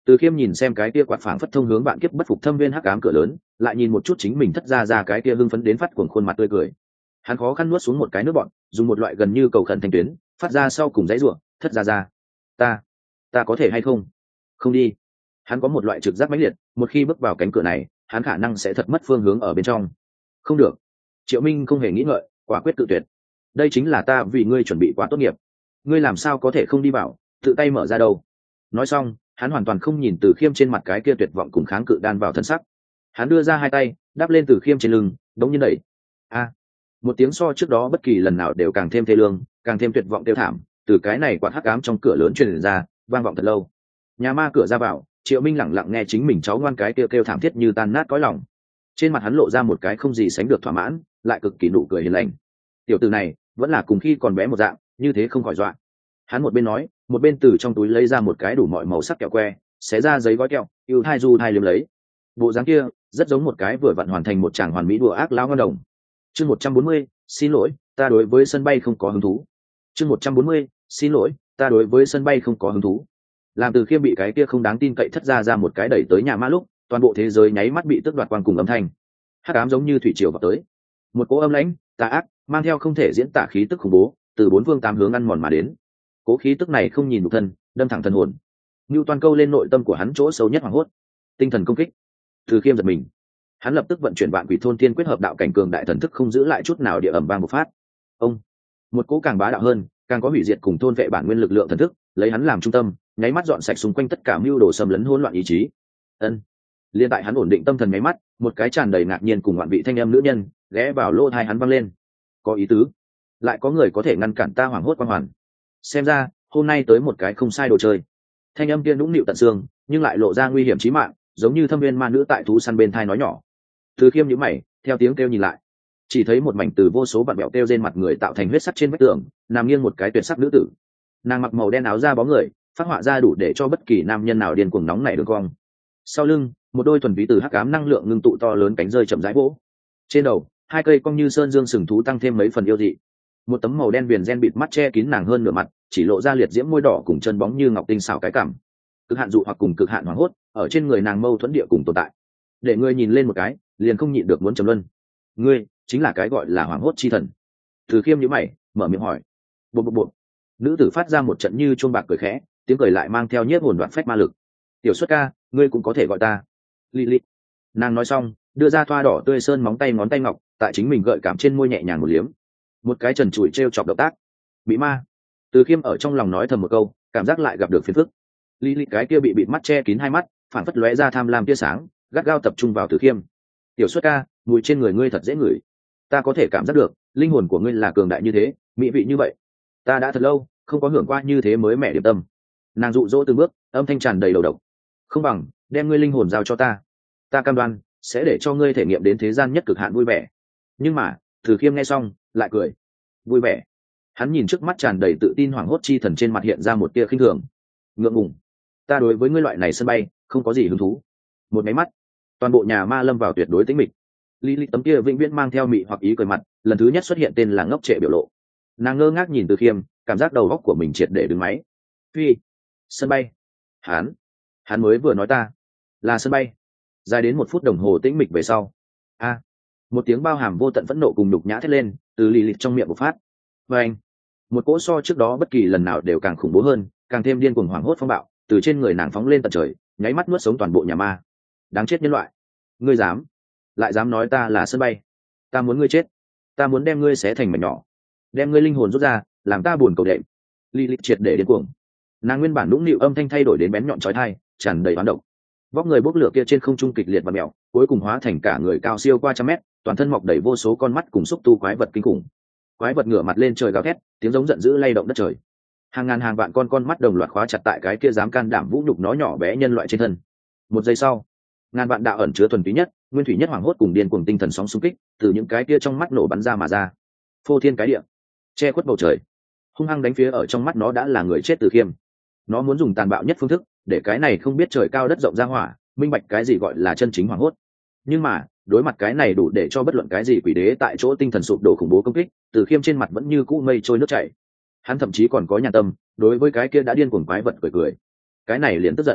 Từ Khiêm nhìn xem cái kia quạt phảng phất thông hướng vạn kiếp bất phục thâm viên hắc ám cửa lớn, lại nhìn một chút chính mình thất ra ra cái kia hưng phấn đến phát cuồng khuôn mặt tươi cười. Hắn khó khăn nuốt xuống một cái nước bọt, dùng một loại gần như cầu khẩn thanh tuyến phát ra sau cùng dãy rủa, thất ra ra, ta, ta có thể hay không? Không đi. Hắn có một loại trực giác mãnh liệt, một khi bước vào cánh cửa này, hắn khả năng sẽ thật mất phương hướng ở bên trong. Không được. Triệu Minh không hề nghĩ ngợi, quả quyết cự tuyệt. Đây chính là ta vì ngươi chuẩn bị quá tốt nghiệp, ngươi làm sao có thể không đi vào, tự tay mở ra đâu. Nói xong, hắn hoàn toàn không nhìn Từ Khiêm trên mặt cái kia tuyệt vọng cùng kháng cự đan vào thân sắc. Hắn đưa ra hai tay đáp lên Từ Khiêm trên lưng, đống nhiên đẩy. A, một tiếng so trước đó bất kỳ lần nào đều càng thêm thê lương, càng thêm tuyệt vọng tiêu thảm, từ cái này quạt hắc ám trong cửa lớn truyền ra, vang vọng thật lâu. Nhà ma cửa ra vào, Triệu Minh lặng lặng nghe chính mình cháu ngoan cái kêu kêu thảm thiết như tan nát cõi lòng. Trên mặt hắn lộ ra một cái không gì sánh được thỏa mãn, lại cực kỳ nụ cười hiền lành. Tiểu tử này vẫn là cùng khi còn bé một dạng, như thế không khỏi dọa. Hắn một bên nói, một bên từ trong túi lấy ra một cái đủ mọi màu sắc kẹo que, xé ra giấy gói kẹo, yêu thai du thai liếm lấy. Bộ dáng kia rất giống một cái vừa vặn hoàn thành một tràng hoàn mỹ đùa ác lão ngon đồng. Chương một trăm bốn mươi, xin lỗi, ta đối với sân bay không có hứng thú. Chương một trăm bốn mươi, xin lỗi, ta đối với sân bay không có hứng thú. Làm Từ Khiêm bị cái kia không đáng tin cậy thất ra ra một cái đẩy tới nhà ma lúc, toàn bộ thế giới nháy mắt bị tước đoạt quang cùng âm thanh. Hắc ám giống như thủy triều vào tới. Một cỗ âm lãnh, tà ác, mang theo không thể diễn tả khí tức khủng bố, từ bốn phương tám hướng ăn mòn mà đến. Cố khí tức này không nhìn nhục thân, đâm thẳng thần hồn. Nưu toàn câu lên nội tâm của hắn chỗ sâu nhất hoảng hốt. Tinh thần công kích. Từ Khiêm giật mình. Hắn lập tức vận chuyển vạn quỷ thôn tiên quyết hợp đạo cảnh cường đại thần thức không giữ lại chút nào địa ẩm bang một phát. Ông, một cỗ càng bá đạo hơn, càng có hủy diệt cùng thôn vệ bản nguyên lực lượng thần thức, lấy hắn làm trung tâm, nháy mắt dọn sạch xung quanh tất cả mưu đồ xâm lấn hỗn loạn ý chí. Ân. Liên tại hắn ổn định tâm thần nháy mắt, một cái tràn đầy ngạc nhiên cùng ngoạn vị thanh âm nữ nhân ghé vào lỗ tai hắn vang lên. Có ý tứ, lại có người có thể ngăn cản ta hoảng hốt quang hoàn. Xem ra hôm nay tới một cái không sai đồ chơi. Thanh âm kia nũng nịu tận xương, nhưng lại lộ ra nguy hiểm chí mạng, giống như thâm viên ma nữ tại thú săn bên thai nói nhỏ. Từ Khiêm nhíu mày, theo tiếng kêu nhìn lại, chỉ thấy một mảnh từ vô số vặn bẹo kêu trên mặt người tạo thành huyết sắc trên vách tường, nằm nghiêng một cái tuyệt sắc nữ tử. Nàng mặc màu đen áo da bóng người, phát họa ra đủ để cho bất kỳ nam nhân nào điên cuồng nóng nảy đường cong. Sau lưng, một đôi thuần túy từ hắc ám năng lượng ngưng tụ to lớn cánh rơi chậm rãi vỗ. Trên đầu, hai cây cong như sơn dương sừng thú tăng thêm mấy phần yêu dị. Một tấm màu đen viền gen bịt mắt che kín nàng hơn nửa mặt, chỉ lộ ra liệt diễm môi đỏ cùng chân bóng như ngọc tinh xảo cái cảm. Cực hạn dụ hoặc cùng cực hạn hoảng hốt, ở trên người nàng mâu thuẫn địa cùng tồn tại. Để ngươi nhìn lên một cái, liền không nhịn được muốn trầm luân. Ngươi chính là cái gọi là hoảng hốt chi thần. Từ Khiêm nhíu mày, mở miệng hỏi. Bộ bộ bộ. Nữ tử phát ra một trận như chuông bạc cười khẽ, tiếng cười lại mang theo nhiếp hồn đoạn phách ma lực. Tiểu Xuất ca, ngươi cũng có thể gọi ta Lily. Nàng nói xong, đưa ra thoa đỏ tươi sơn móng tay ngón tay ngọc, tại chính mình gợi cảm trên môi nhẹ nhàng một liếm. Một cái trần trụi trêu chọc động tác. Bị ma. Từ Khiêm ở trong lòng nói thầm một câu, cảm giác lại gặp được phiền phức. Lily cái kia bị bịt mắt che kín hai mắt, phản phất lóe ra tham lam tia sáng, gắt gao tập trung vào Từ Khiêm. Tiểu Xuất ca, mùi trên người ngươi thật dễ ngửi. Ta có thể cảm giác được, linh hồn của ngươi là cường đại như thế, mỹ vị như vậy. Ta đã thật lâu không có hưởng qua như thế mới mẻ điểm tâm. Nàng dụ dỗ từng bước, âm thanh tràn đầy đầu độc. Không bằng đem ngươi linh hồn giao cho ta, ta cam đoan sẽ để cho ngươi thể nghiệm đến thế gian nhất cực hạn vui vẻ. Nhưng mà Từ Khiêm nghe xong lại cười. Vui vẻ? Hắn nhìn trước mắt tràn đầy tự tin hoảng hốt chi thần trên mặt hiện ra một tia khinh thường. Ngượng ngùng, ta đối với ngươi loại này sân bay không có gì hứng thú. Một máy mắt, toàn bộ nhà ma lâm vào tuyệt đối tĩnh mịch. Lý Lịch tấm kia vĩnh viễn mang theo mị hoặc ý cười mặt, lần thứ nhất xuất hiện tên là ngốc trệ biểu lộ. Nàng ngơ ngác nhìn Từ Khiêm, cảm giác đầu óc của mình triệt để đứng máy. Phi, sân bay? Hắn, hắn mới vừa nói ta là sân bay. Dài đến một phút đồng hồ tĩnh mịch về sau, a, một tiếng bao hàm vô tận phẫn nộ cùng nhục nhã thét lên từ Lý Lịch trong miệng bộc phát. Và anh, một cỗ so trước đó bất kỳ lần nào đều càng khủng bố hơn, càng thêm điên cuồng hoảng hốt phong bạo, từ trên người nàng phóng lên tận trời, nháy mắt nuốt sống toàn bộ nhà ma. Đáng chết nhân loại, ngươi dám, lại dám nói ta là sân bay? Ta muốn ngươi chết, ta muốn đem ngươi xé thành mảnh nhỏ, đem ngươi linh hồn rút ra, làm ta buồn cầu đệm. Lý Lịch triệt để điên cuồng. Nàng nguyên bản nũng nịu âm thanh thay đổi đến bén nhọn chói tai, tràn đầy oán độc. Vóc người bốc lửa kia trên không trung kịch liệt và mèo, cuối cùng hóa thành cả người cao siêu qua trăm mét, toàn thân mọc đầy vô số con mắt cùng xúc tu quái vật kinh khủng. Quái vật ngửa mặt lên trời gào thét, tiếng giống giận dữ lay động đất trời. Hàng ngàn hàng vạn con con mắt đồng loạt khóa chặt tại cái kia dám can đảm vũ nhục nó nhỏ bé nhân loại trên thân. Một giây sau, ngàn vạn đạo ẩn chứa thuần túy nhất, nguyên thủy nhất hoảng hốt cùng điên cuồng tinh thần sóng xung kích, từ những cái kia trong mắt nổ bắn ra mà ra. Phô thiên cái địa, che khuất bầu trời, hung hăng đánh phía ở trong mắt nó đã là người chết Từ Khiêm. Nó muốn dùng tàn bạo nhất phương thức để cái này không biết trời cao đất rộng ra hỏa minh bạch cái gì gọi là chân chính hoảng hốt. Nhưng mà đối mặt cái này đủ để cho bất luận cái gì quỷ đế tại chỗ tinh thần sụp đổ khủng bố công kích, Từ Khiêm trên mặt vẫn như cũ mây trôi nước chảy. Hắn thậm chí còn có nhà tâm đối với cái kia đã điên cuồng quái vật cười cười. Cái này liền tức giận.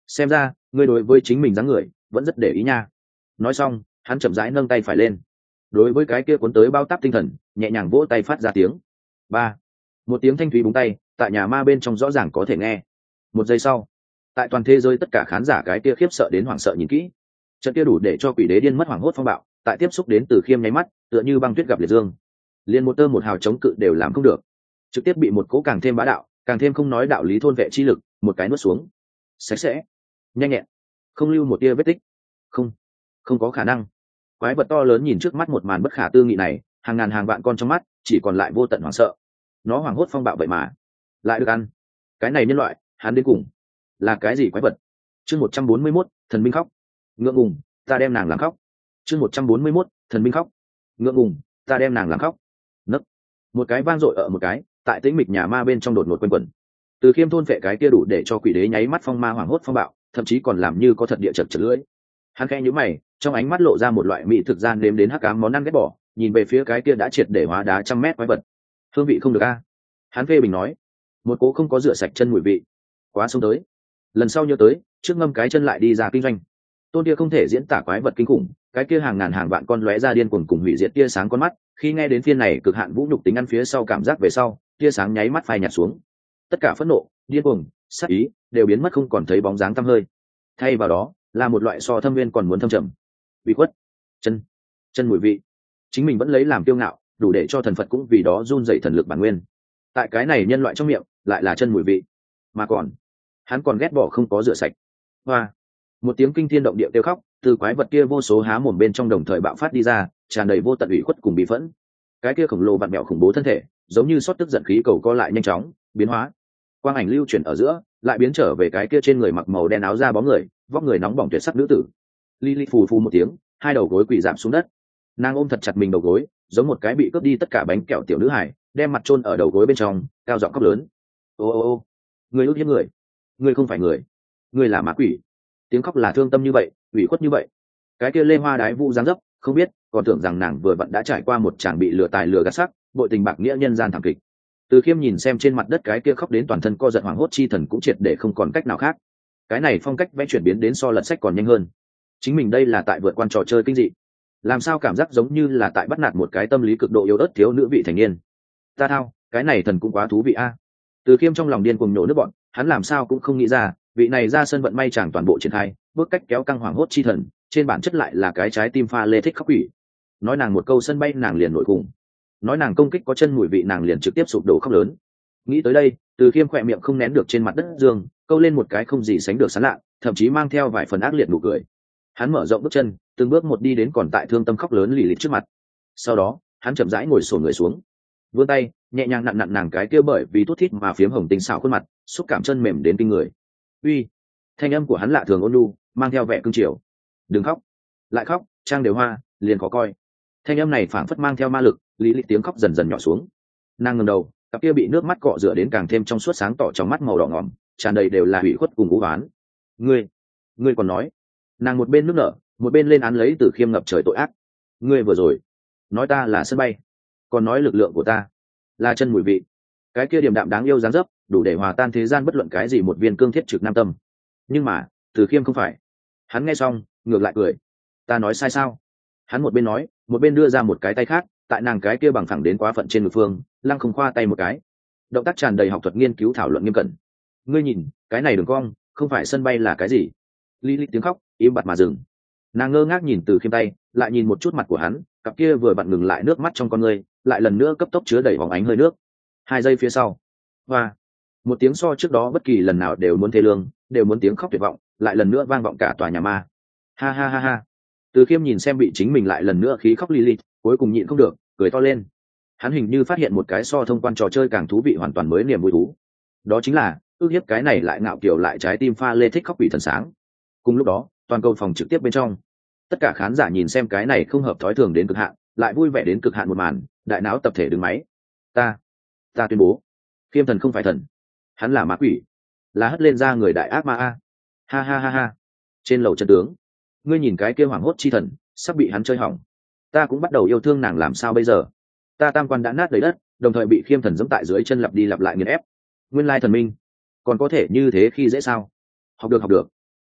xem ra ngươi đối với chính mình dáng người vẫn rất để ý nha. Nói xong hắn chậm rãi nâng tay phải lên, đối với cái kia cuốn tới bao táp tinh thần nhẹ nhàng vỗ tay phát ra tiếng ba. Một tiếng thanh thúy búng tay tại nhà ma bên trong rõ ràng có thể nghe. Một giây sau, tại toàn thế giới tất cả khán giả cái kia khiếp sợ đến hoảng sợ nhìn kỹ. Trận kia đủ để cho quỷ đế điên mất hoảng hốt phong bạo tại tiếp xúc đến Từ Khiêm nháy mắt tựa như băng tuyết gặp liệt dương, liền một tơ một hào chống cự đều làm không được, trực tiếp bị một cố càng thêm bá đạo càng thêm không nói đạo lý thôn vệ chi lực một cái nuốt xuống. Sạch sẽ, nhanh nhẹn, không lưu một tia vết tích. Không, không có khả năng. Quái vật to lớn nhìn trước mắt một màn bất khả tư nghị này, hàng ngàn hàng vạn con trong mắt chỉ còn lại vô tận hoảng sợ. Nó hoảng hốt phong bạo vậy mà lại được ăn. Cái này nhân loại hắn đến cùng là cái gì quái vật? Chương một trăm bốn mươi mốt, thần binh khóc. Ngượng ngùng, ta đem nàng làm khóc. Chương một trăm bốn mươi mốt, thần binh khóc. Ngượng ngùng, ta đem nàng làm khóc. Nấc. Một cái vang dội ở một cái, tại tĩnh mịch nhà ma bên trong đột ngột quanh quẩn. Từ Khiêm thôn phệ cái kia đủ để cho quỷ đế nháy mắt phong ma hoảng hốt phong bạo, thậm chí còn làm như có thật địa chật chật lưỡi. Hắn khẽ nhíu mày, trong ánh mắt lộ ra một loại mỹ thực gian nếm đến hắc ám món ăn ghét bỏ, nhìn về phía cái kia đã triệt để hóa đá trăm mét quái vật. Hương vị không được a. Hắn phê bình nói. Một cố không có rửa sạch chân mùi vị. Quá xông tới. Lần sau nhớ tới, trước ngâm cái chân lại đi ra kinh doanh. Tôn kia không thể diễn tả quái vật kinh khủng, cái kia hàng ngàn hàng vạn con lóe ra điên cuồng cùng hủy diệt tia sáng con mắt, khi nghe đến phiên này cực hạn vũ nhục tính ăn phía sau cảm giác về sau, tia sáng nháy mắt phai nhạt xuống. Tất cả phẫn nộ, điên cuồng, sát ý đều biến mất không còn thấy bóng dáng tăm hơi. Thay vào đó, là một loại so thâm viên còn muốn thâm trầm. Bị khuất, chân, chân mùi vị. Chính mình vẫn lấy làm kiêu ngạo, đủ để cho thần Phật cũng vì đó run dậy thần lực bản nguyên. Tại cái này nhân loại trong miệng, lại là chân mùi vị, mà còn, hắn còn ghét bỏ không có rửa sạch. Hoa, một tiếng kinh thiên động địa kêu khóc từ quái vật kia vô số há mồm bên trong đồng thời bạo phát đi ra, tràn đầy vô tận ủy khuất cùng bị phẫn. Cái kia khổng lồ vặn mẹo khủng bố thân thể giống như xót tức giận khí cầu co lại nhanh chóng biến hóa, quang ảnh lưu chuyển ở giữa lại biến trở về cái kia trên người mặc màu đen áo da bóng người, vóc người nóng bỏng tuyệt sắc nữ tử. Lily phù phù một tiếng, hai đầu gối quỳ giảm xuống đất. Nàng ôm thật chặt mình đầu gối, giống một cái bị cướp đi tất cả bánh kẹo tiểu nữ hải, đem mặt chôn ở đầu gối bên trong, cao giọng khóc lớn. Ô ô ô, người ước hiếp người, người không phải người, người là ma quỷ. Tiếng khóc là thương tâm như vậy, ủy khuất như vậy. Cái kia lê hoa đái vũ dáng dấp, không biết còn tưởng rằng nàng vừa vặn đã trải qua một tràng bị lừa tài lừa gạt sắc, bội tình bạc nghĩa nhân gian thảm kịch. Từ Khiêm nhìn xem trên mặt đất cái kia khóc đến toàn thân co giật hoảng hốt chi thần cũng triệt để không còn cách nào khác. Cái này phong cách vẽ chuyển biến đến so lật sách còn nhanh hơn. Chính mình đây là tại vượt qua trò chơi kinh dị, làm sao cảm giác giống như là tại bắt nạt một cái tâm lý cực độ yếu ớt thiếu nữ vị thành niên. Ta thao, cái này thần cũng quá thú vị a. Từ Khiêm trong lòng điên cuồng nổ nước bọn, hắn làm sao cũng không nghĩ ra, vị này ra sân vận may chẳng toàn bộ triển khai, bước cách kéo căng hoảng hốt chi thần, trên bản chất lại là cái trái tim pha lê thích khóc quỷ. Nói nàng một câu sân bay nàng liền nổi khủng, nói nàng công kích có chân mùi vị nàng liền trực tiếp sụp đổ khóc lớn. Nghĩ tới đây, Từ Khiêm khỏe miệng không nén được trên mặt đất dương, câu lên một cái không gì sánh được sán lạ, thậm chí mang theo vài phần ác liệt nụ cười. Hắn mở rộng bước chân, từng bước một đi đến còn tại thương tâm khóc lớn lì lịt trước mặt. Sau đó, hắn chậm rãi ngồi xổm người xuống, vươn tay, nhẹ nhàng nặn nặn nàng cái kia bởi vì thút thít mà phiếm hồng tinh xảo khuôn mặt, xúc cảm chân mềm đến kinh người. Uy, thanh âm của hắn lạ thường ôn nhu, mang theo vẻ cương triều. Đừng khóc, lại khóc, trang đều hoa, liền khó coi. Thanh âm này phảng phất mang theo ma lực, lý lịch tiếng khóc dần dần nhỏ xuống. Nàng ngẩng đầu, cặp kia bị nước mắt cọ rửa đến càng thêm trong suốt sáng tỏ trong mắt màu đỏ ngỏm, tràn đầy đều là ủy khuất cùng u oán. Ngươi, ngươi còn nói? Nàng một bên nước nở, một bên lên án lấy Từ Khiêm ngập trời tội ác. Ngươi vừa rồi nói ta là sân bay, còn nói lực lượng của ta là chân mùi vị. Cái kia điềm đạm đáng yêu dáng dấp, đủ để hòa tan thế gian bất luận cái gì một viên cương thiết trực nam tâm. Nhưng mà, Từ Khiêm không phải. Hắn nghe xong, ngược lại cười. Ta nói sai sao? Hắn một bên nói, một bên đưa ra một cái tay khác, tại nàng cái kia bằng thẳng đến quá phận trên ngực phương, lăng không khoa tay một cái. Động tác tràn đầy học thuật nghiên cứu thảo luận nghiêm cẩn. Ngươi nhìn, cái này đường cong, không phải sân bay là cái gì? Lý lịch tiếng khóc, im bặt mà dừng. Nàng ngơ ngác nhìn Từ Khiêm tay, lại nhìn một chút mặt của hắn, cặp kia vừa vặn ngừng lại nước mắt trong con ngươi, lại lần nữa cấp tốc chứa đầy vòng ánh hơi nước. Hai giây phía sau, hoa, một tiếng so trước đó bất kỳ lần nào đều muốn thê lương, đều muốn tiếng khóc tuyệt vọng, lại lần nữa vang vọng cả tòa nhà ma. Ha ha ha ha. Từ Khiêm nhìn xem bị chính mình lại lần nữa khí khóc Lilith, cuối cùng nhịn không được, cười to lên. Hắn hình như phát hiện một cái so thông quan trò chơi càng thú vị hoàn toàn mới niềm vui thú. Đó chính là, ước hiếp cái này lại ngạo kiều lại trái tim pha lê thích khóc quỷ thần sáng. Cùng lúc đó, toàn cầu phòng trực tiếp bên trong, tất cả khán giả nhìn xem cái này không hợp thói thường đến cực hạn, lại vui vẻ đến cực hạn một màn, đại não tập thể đứng máy. Ta, ta tuyên bố, Khiêm thần không phải thần, hắn là ma quỷ, là hất lên ra người đại ác ma a. Ha ha ha ha. Trên lầu chân tướng, ngươi nhìn cái kia hoảng hốt chi thần sắp bị hắn chơi hỏng, ta cũng bắt đầu yêu thương nàng làm sao bây giờ. Ta tam quan đã nát đầy đất, đồng thời bị Khiêm thần giẫm tại dưới chân lặp đi lặp lại nghiền ép. Nguyên lai thần minh còn có thể như thế khi dễ sao? Học được học được,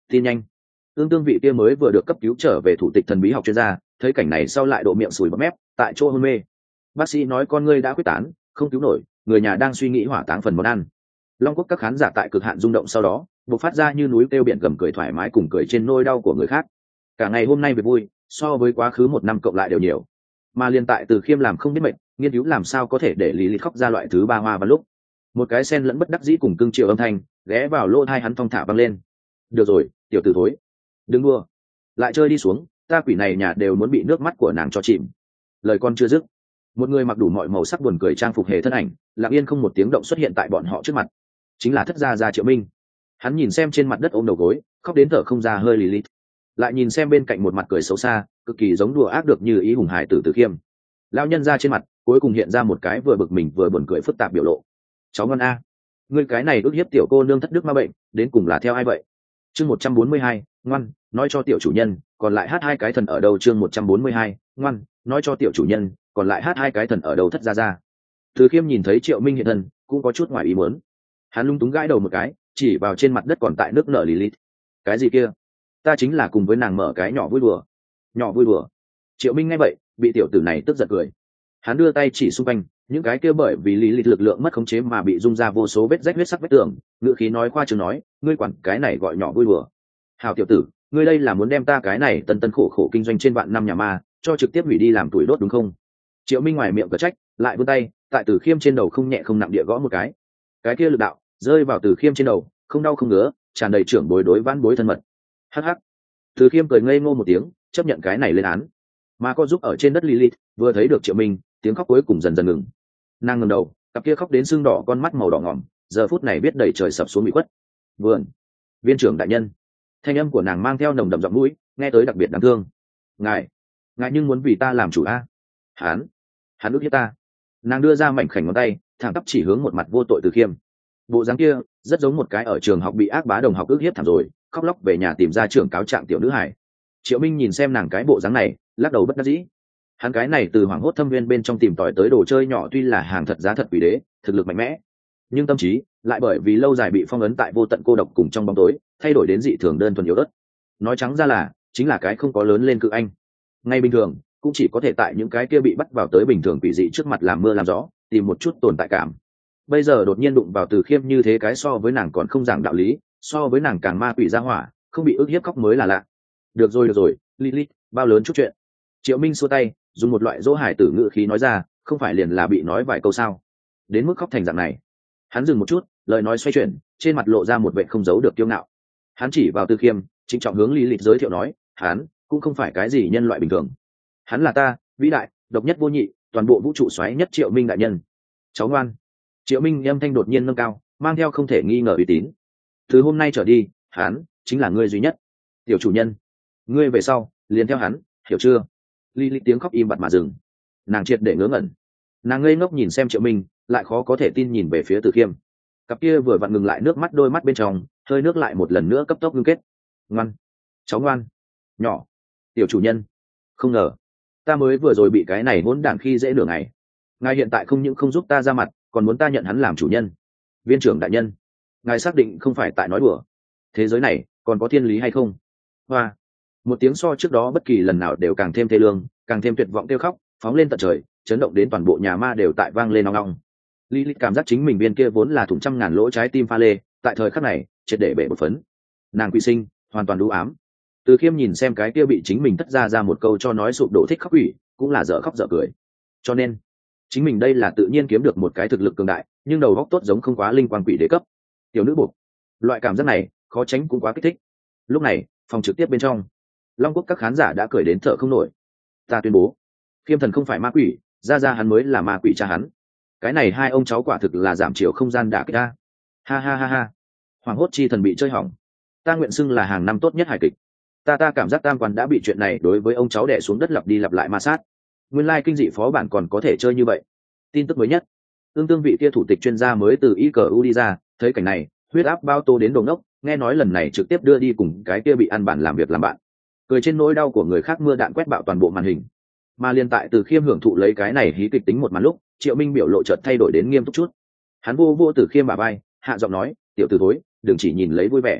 tin nhanh. Ương Tương vị kia mới vừa được cấp cứu trở về thủ tịch thần bí học chuyên gia, thấy cảnh này sau lại độ miệng sùi bọt mép, tại chỗ hôn mê. Bác sĩ nói con ngươi đã quyết tán, không cứu nổi, người nhà đang suy nghĩ hỏa táng phần món ăn. Long Quốc các khán giả tại cực hạn rung động sau đó, bộc phát ra như núi kêu biển gầm cười thoải mái cùng cười trên nỗi đau của người khác. Cả ngày hôm nay việc vui, so với quá khứ một năm cộng lại đều nhiều. Mà liên tại Từ Khiêm làm không biết mệt, nghiên cứu làm sao có thể để Lý Lý khóc ra loại thứ ba hoa vào lúc. Một cái sen lẫn bất đắc dĩ cùng cương chiều âm thanh, ghé vào lỗ tai hắn thong thả vang lên. Được rồi, tiểu tử thối, đừng đua, lại chơi đi xuống, ta quỷ này nhà đều muốn bị nước mắt của nàng cho chìm. Lời con chưa dứt, một người mặc đủ mọi màu sắc buồn cười trang phục hề thân ảnh, lặng yên không một tiếng động xuất hiện tại bọn họ trước mặt. Chính là Thất gia gia Triệu Minh. Hắn nhìn xem trên mặt đất ôm đầu gối, khóc đến thở không ra hơi lì lít, lại nhìn xem bên cạnh một mặt cười xấu xa, cực kỳ giống đùa ác được như ý hùng hải tử Từ Khiêm. Lão nhân ra trên mặt cuối cùng hiện ra một cái vừa bực mình vừa buồn cười phức tạp biểu lộ. Cháu ngoan a, ngươi cái này ức hiếp tiểu cô nương thất đức ma bệnh, đến cùng là theo ai vậy? Chương một trăm bốn mươi hai, ngoan, nói cho tiểu chủ nhân, còn lại hát hai cái thần ở đâu? Chương một trăm bốn mươi hai, ngoan, nói cho tiểu chủ nhân, còn lại hát hai cái thần ở đâu? Thất gia gia. Từ Khiêm nhìn thấy Triệu Minh hiện thân, cũng có chút ngoài ý muốn. Hắn lung túng gãi đầu một cái, chỉ vào trên mặt đất còn tại nước nợ Lilith. Cái gì kia? Ta chính là cùng với nàng mở cái nhỏ vui đùa. Nhỏ vui đùa. Triệu Minh nghe vậy, bị tiểu tử này tức giận cười. Hắn đưa tay chỉ xung quanh, những cái kia bởi vì Lilith lực lượng mất khống chế mà bị rung ra vô số vết rách huyết sắc vết tường, ngữ khí nói khoa trương nói, ngươi quản cái này gọi nhỏ vui đùa. Hảo tiểu tử, ngươi đây là muốn đem ta cái này tân tân khổ khổ kinh doanh trên vạn năm nhà ma, cho trực tiếp hủy đi làm tuổi đốt đúng không? Triệu Minh ngoài miệng cờ trách, lại vươn tay, tại Từ Khiêm trên đầu không nhẹ không nặng địa gõ một cái. Cái kia lực đạo rơi vào Từ Khiêm trên đầu, không đau không ngứa, tràn đầy trưởng bối đối vãn bối thân mật. Hắc hắc. Từ Khiêm cười ngây ngô một tiếng, chấp nhận cái này lên án. Mà có giúp ở trên đất Lilith, vừa thấy được Triệu Minh, tiếng khóc cuối cùng dần dần ngừng. Nàng ngẩng đầu, cặp kia khóc đến sưng đỏ con mắt màu đỏ ngỏm, giờ phút này biết đầy trời sập xuống bị khuất. Vườn, viên trưởng đại nhân. Thanh âm của nàng mang theo nồng đậm giọng mũi, nghe tới đặc biệt đáng thương. Ngài, ngài nhưng muốn vì ta làm chủ a? Hắn, hắn ức hiếp ta. Nàng đưa ra mảnh khảnh ngón tay, thẳng tắp chỉ hướng một mặt vô tội Từ Khiêm. Bộ dáng kia rất giống một cái ở trường học bị ác bá đồng học ức hiếp thảm rồi, khóc lóc về nhà tìm ra trưởng cáo trạng tiểu nữ hải. Triệu Minh nhìn xem nàng cái bộ dáng này, lắc đầu bất đắc dĩ. Hắn cái này từ hoảng hốt thâm viên bên trong tìm tòi tới đồ chơi nhỏ tuy là hàng thật giá thật quỷ đế, thực lực mạnh mẽ, nhưng tâm trí lại bởi vì lâu dài bị phong ấn tại vô tận cô độc cùng trong bóng tối, thay đổi đến dị thường đơn thuần yếu ớt. Nói trắng ra là chính là cái không có lớn lên cự anh. Ngay bình thường cũng chỉ có thể tại những cái kia bị bắt vào tới bình thường quỷ dị trước mặt làm mưa làm gió, tìm một chút tồn tại cảm. Bây giờ đột nhiên đụng vào Từ Khiêm như thế cái so với nàng còn không giảng đạo lý, so với nàng càng ma quỷ ra hỏa, không bị ức hiếp khóc mới là lạ. Được rồi được rồi, Lilith, bao lớn chút chuyện. Triệu Minh xua tay, dùng một loại dỗ hải tử ngữ khí nói ra, không phải liền là bị nói vài câu sao? Đến mức khóc thành dạng này. Hắn dừng một chút, lời nói xoay chuyển, trên mặt lộ ra một vẻ không giấu được kiêu ngạo. Hắn chỉ vào Từ Khiêm, trịnh trọng hướng Lilith giới thiệu nói, hắn cũng không phải cái gì nhân loại bình thường. Hắn là ta, vĩ đại, độc nhất vô nhị, toàn bộ vũ trụ xoáy nhất Triệu Minh đại nhân. Cháu ngoan. Triệu Minh âm thanh đột nhiên nâng cao, mang theo không thể nghi ngờ uy tín. Từ hôm nay trở đi, hắn chính là ngươi duy nhất. Tiểu chủ nhân, ngươi về sau liền theo hắn, hiểu chưa? Lilith tiếng khóc im bặt mà dừng. Nàng triệt để ngớ ngẩn. Nàng ngây ngốc nhìn xem Triệu Minh, lại khó có thể tin nhìn về phía Từ Khiêm. Cặp kia vừa vặn ngừng lại nước mắt đôi mắt bên trong, hơi nước lại một lần nữa cấp tốc ngưng kết. Ngoan, cháu ngoan, nhỏ, tiểu chủ nhân. Không ngờ, ta mới vừa rồi bị cái này hỗn đản khi dễ nửa ngày. Ngài hiện tại không những không giúp ta ra mặt, còn muốn ta nhận hắn làm chủ nhân. Viên trưởng đại nhân, ngài xác định không phải tại nói đùa? Thế giới này còn có thiên lý hay không? Hoa, một tiếng so trước đó bất kỳ lần nào đều càng thêm thê lương, càng thêm tuyệt vọng kêu khóc, phóng lên tận trời, chấn động đến toàn bộ nhà ma đều tại vang lên ong ong. Lilith cảm giác chính mình viên kia vốn là thủng trăm ngàn lỗ trái tim pha lê, tại thời khắc này triệt để bể một phấn. Nàng quỷ sinh, hoàn toàn đú ám. Từ Khiêm nhìn xem cái kia bị chính mình tất ra ra một câu cho nói sụp đổ thích khóc quỷ, cũng là dở khóc dở cười. Cho nên chính mình đây là tự nhiên kiếm được một cái thực lực cường đại, nhưng đầu óc tốt giống không quá linh quang quỷ đế cấp tiểu nữ buộc. Loại cảm giác này khó tránh cũng quá kích thích. Lúc này phòng trực tiếp bên trong, Long Quốc các khán giả đã cười đến thở không nổi. Ta tuyên bố, Khiêm thần không phải ma quỷ, ra ra hắn mới là ma quỷ cha hắn. Cái này hai ông cháu quả thực là giảm chiều không gian đả kích ta. Ha ha ha ha. Hoàng hốt chi thần bị chơi hỏng. Ta nguyện xưng là hàng năm tốt nhất hài kịch. Ta ta cảm giác tam quan đã bị chuyện này đối với ông cháu đè xuống đất lặp đi lặp lại ma sát. Nguyên lai kinh dị phó bản còn có thể chơi như vậy. Tin tức mới nhất, tương tương vị kia thủ tịch chuyên gia mới từ i cu đi ra, thấy cảnh này huyết áp bao tô đến đồn đốc, nghe nói lần này trực tiếp đưa đi cùng cái kia bị ăn bản làm việc làm bạn, cười trên nỗi đau của người khác mưa đạn quét bạo toàn bộ màn hình. Mà liên tại Từ Khiêm hưởng thụ lấy cái này hí kịch tính một màn lúc, Triệu Minh biểu lộ chợt thay đổi đến nghiêm túc chút. Hắn vô vô Từ Khiêm bả vai, hạ giọng nói, tiểu tử thối, đừng chỉ nhìn lấy vui vẻ.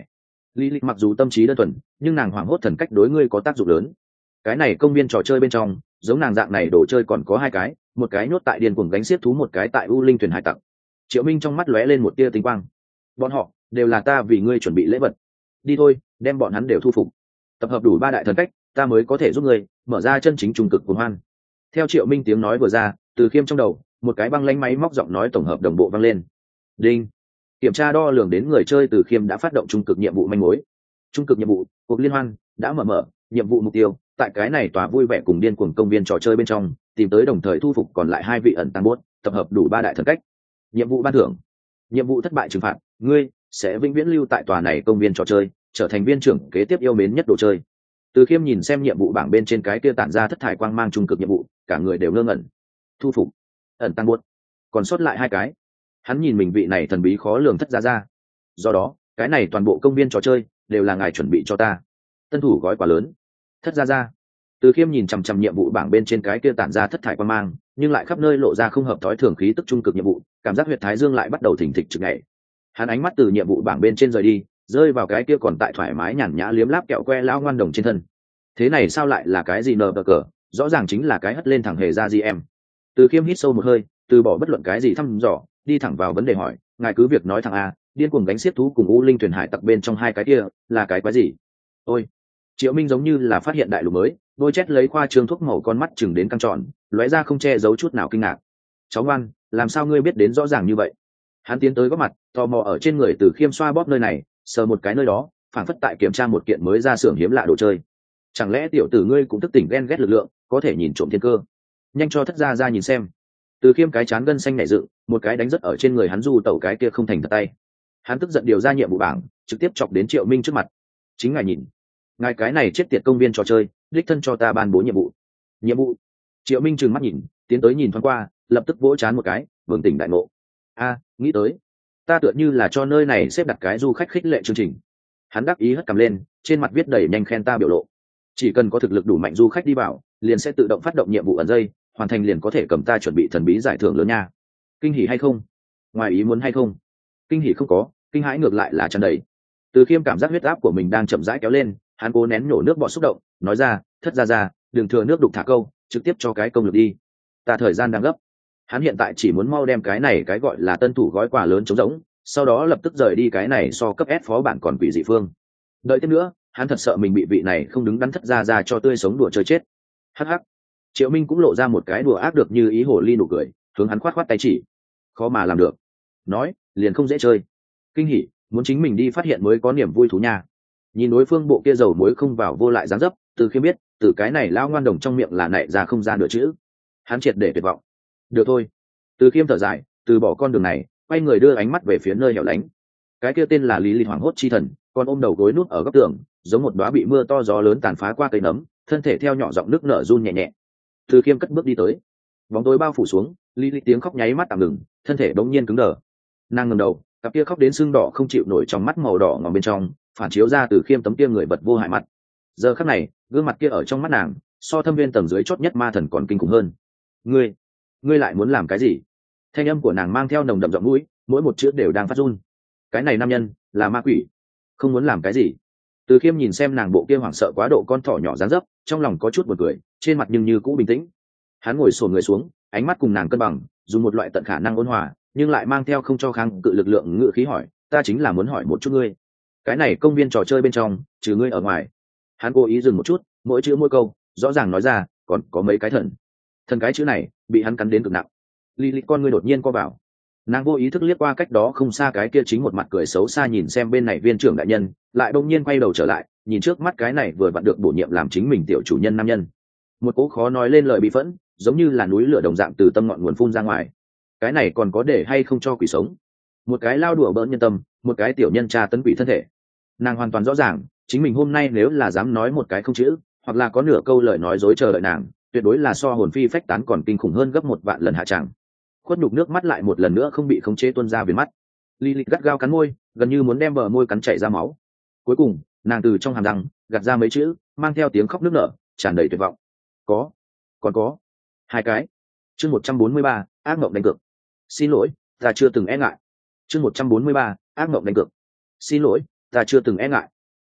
Lý lịch mặc dù tâm trí đơn thuần nhưng nàng hoảng hốt thần cách đối ngươi có tác dụng lớn. Cái này công viên trò chơi bên trong giống nàng dạng này đồ chơi còn có hai cái, một cái nhốt tại điên cuồng gánh xiết thú, một cái tại u linh thuyền hải tặc. Triệu Minh trong mắt lóe lên một tia tinh quang. Bọn họ đều là ta vì ngươi chuẩn bị lễ vật. Đi thôi, đem bọn hắn đều thu phục, tập hợp đủ ba đại thần cách, ta mới có thể giúp ngươi mở ra chân chính trung cực cuồng hoan. Theo Triệu Minh tiếng nói vừa ra, Từ Khiêm trong đầu một cái băng lanh máy móc giọng nói tổng hợp đồng bộ vang lên. Đinh. Kiểm tra đo lường đến người chơi Từ Khiêm đã phát động trung cực nhiệm vụ manh mối. Trung cực nhiệm vụ cuộc liên hoan đã mở mở, nhiệm vụ mục tiêu tại cái này tòa vui vẻ cùng điên cuồng công viên trò chơi bên trong tìm tới đồng thời thu phục còn lại hai vị ẩn tăng bốt, tập hợp đủ ba đại thần cách. Nhiệm vụ ban thưởng: nhiệm vụ thất bại trừng phạt, ngươi sẽ vĩnh viễn lưu tại tòa này công viên trò chơi, trở thành viên trưởng kế tiếp yêu mến nhất đồ chơi. Từ Khiêm nhìn xem nhiệm vụ bảng bên trên cái kia tản ra thất thải quang mang trung cực nhiệm vụ, cả người đều ngơ ngẩn. Thu phục ẩn tăng bốt, còn sót lại hai cái. Hắn nhìn mình vị này thần bí khó lường thất gia gia. Do đó cái này toàn bộ công viên trò chơi đều là ngài chuẩn bị cho ta. Tân thủ gói quà lớn. Thất gia gia. Từ Khiêm nhìn chằm chằm nhiệm vụ bảng bên trên cái kia tản ra thất thải quang mang, nhưng lại khắp nơi lộ ra không hợp thói thường khí tức trung cực nhiệm vụ, cảm giác huyệt thái dương lại bắt đầu thình thịch trực nhảy. Hắn ánh mắt từ nhiệm vụ bảng bên trên rời đi, rơi vào cái kia còn tại thoải mái nhàn nhã liếm láp kẹo que lão ngoan đồng trên thân. Thế này sao lại là cái gì nờ cờ, rõ ràng chính là cái hất lên thẳng hề ra gì em. Từ Khiêm hít sâu một hơi, từ bỏ bất luận cái gì thăm dò, đi thẳng vào vấn đề hỏi, ngài cứ việc nói thẳng a, điên cuồng gánh xiết thú cùng u linh thuyền hải tặc bên trong hai cái kia là cái quái gì? Ôi, Triệu Minh giống như là phát hiện đại lục mới, đôi chét lấy khoa trương thuốc màu con mắt chừng đến căng tròn, lóe ra không che giấu chút nào kinh ngạc. Cháu ngoan, làm sao ngươi biết đến rõ ràng như vậy? Hắn tiến tới góp mặt, tò mò ở trên người Từ Khiêm xoa bóp nơi này, sờ một cái nơi đó, phảng phất tại kiểm tra một kiện mới ra xưởng hiếm lạ đồ chơi. Chẳng lẽ tiểu tử ngươi cũng thức tỉnh ghen ghét lực lượng, có thể nhìn trộm thiên cơ? Nhanh cho thất gia ra nhìn xem. Từ Khiêm cái chán gân xanh nhảy dựng, một cái đánh rất ở trên người hắn du tẩu cái kia không thành thật tay. Hắn tức giận điều ra nhiệm vụ bảng, trực tiếp chọc đến Triệu Minh trước mặt. Chính ngài nhìn, ngài cái này chết tiệt công viên trò chơi, đích thân cho ta ban bố nhiệm vụ. Nhiệm vụ? Triệu Minh trừng mắt nhìn, tiến tới nhìn thoáng qua, lập tức vỗ chán một cái, bừng tỉnh đại ngộ. A, nghĩ tới, ta tựa như là cho nơi này xếp đặt cái du khách khích lệ chương trình. Hắn đắc ý hất cằm lên, trên mặt viết đầy nhanh khen ta biểu lộ. Chỉ cần có thực lực đủ mạnh du khách đi vào, liền sẽ tự động phát động nhiệm vụ ẩn dây, hoàn thành liền có thể cầm ta chuẩn bị thần bí giải thưởng lớn nha. Kinh hỉ hay không? Ngoài ý muốn hay không? Kinh hỉ không có, kinh hãi ngược lại là tràn đầy. Từ Khiêm cảm giác huyết áp của mình đang chậm rãi kéo lên, hắn cố nén nhổ nước bọt xúc động, nói ra, thất gia gia, đừng thừa nước đục thả câu, trực tiếp cho cái công lực đi. Ta thời gian đang gấp. Hắn hiện tại chỉ muốn mau đem cái này cái gọi là tân thủ gói quà lớn trống rỗng, sau đó lập tức rời đi cái này so cấp S phó bản còn quỷ dị phương. Đợi tiếp nữa, hắn thật sợ mình bị vị này không đứng đắn thất gia gia cho tươi sống đùa chơi chết. Hắc hắc. Triệu Minh cũng lộ ra một cái đùa ác được như ý hồ ly nụ cười, hướng hắn khoát khoát tay chỉ. Khó mà làm được. Nói, liền không dễ chơi. Kinh hỉ, muốn chính mình đi phát hiện mới có niềm vui thú nha. Nhìn đối phương bộ kia dầu muối không vào vô lại dáng dấp, Từ Khiêm biết, từ cái này lao ngoan đồng trong miệng là nảy ra không ra nửa chữ. Hắn triệt để tuyệt vọng. Được thôi. Từ Khiêm thở dài, từ bỏ con đường này, quay người đưa ánh mắt về phía nơi hẻo lánh. Cái kia tên là Lý Lịch hoảng hốt chi thần, còn ôm đầu gối nút ở góc tường, giống một đóa bị mưa to gió lớn tàn phá qua cây nấm, thân thể theo nhỏ giọng nước nở run nhẹ nhẹ. Từ Khiêm cất bước đi tới, bóng tối bao phủ xuống, Lý Lịch tiếng khóc nháy mắt tạm ngừng, thân thể bỗng nhiên cứng đờ. Nàng ngẩng đầu, cặp kia khóc đến sưng đỏ không chịu nổi trong mắt màu đỏ ngòm bên trong, phản chiếu ra Từ Khiêm tấm kia người vật vô hại mặt. Giờ khắc này, gương mặt kia ở trong mắt nàng, so thâm viên tầng dưới chót nhất ma thần còn kinh khủng hơn. Ngươi, ngươi lại muốn làm cái gì? Thanh âm của nàng mang theo nồng đậm giọng mũi, mỗi một chữ đều đang phát run. Cái này nam nhân là ma quỷ, không muốn làm cái gì. Từ Khiêm nhìn xem nàng bộ kia hoảng sợ quá độ con thỏ nhỏ dáng dấp, trong lòng có chút buồn cười, trên mặt nhưng như cũ bình tĩnh. Hắn ngồi xổm người xuống, ánh mắt cùng nàng cân bằng, dùng một loại tận khả năng ôn hòa, nhưng lại mang theo không cho kháng cự lực lượng ngự khí hỏi, ta chính là muốn hỏi một chút ngươi, cái này công viên trò chơi bên trong, trừ ngươi ở ngoài. Hắn cố ý dừng một chút, mỗi chữ mỗi câu rõ ràng nói ra, còn có mấy cái thần. Thần cái chữ này bị hắn cắn đến cực nặng. Lý Lịch con ngươi đột nhiên co vào, nàng vô ý thức liếc qua cách đó không xa cái kia chính một mặt cười xấu xa nhìn xem bên này viên trưởng đại nhân, lại đông nhiên quay đầu trở lại, nhìn trước mắt cái này vừa vặn được bổ nhiệm làm chính mình tiểu chủ nhân nam nhân. Một cố khó nói lên lời bị phẫn, giống như là núi lửa đồng dạng từ tâm ngọn nguồn phun ra ngoài. Cái này còn có để hay không cho quỷ sống? Một cái lao đùa bỡn nhân tâm, một cái tiểu nhân tra tấn quỷ thân thể. Nàng hoàn toàn rõ ràng, chính mình hôm nay nếu là dám nói một cái không chữ, hoặc là có nửa câu lời nói dối chờ đợi nàng, tuyệt đối là so hồn phi phách tán còn kinh khủng hơn gấp một vạn lần hạ tràng. Khuất nhục nước mắt lại một lần nữa không bị khống chế tuôn ra viền mắt. Lý Lịch gắt gao cắn môi, gần như muốn đem bờ môi cắn chảy ra máu. Cuối cùng, nàng từ trong hàm răng gạt ra mấy chữ, mang theo tiếng khóc nức nở, tràn đầy tuyệt vọng. Có, còn có hai cái. Chương một trăm bốn mươi ba, ác mộng đánh cược. Xin lỗi, ta chưa từng e ngại. Chương một trăm bốn mươi ba, ác mộng đánh cược. Xin lỗi, ta chưa từng e ngại.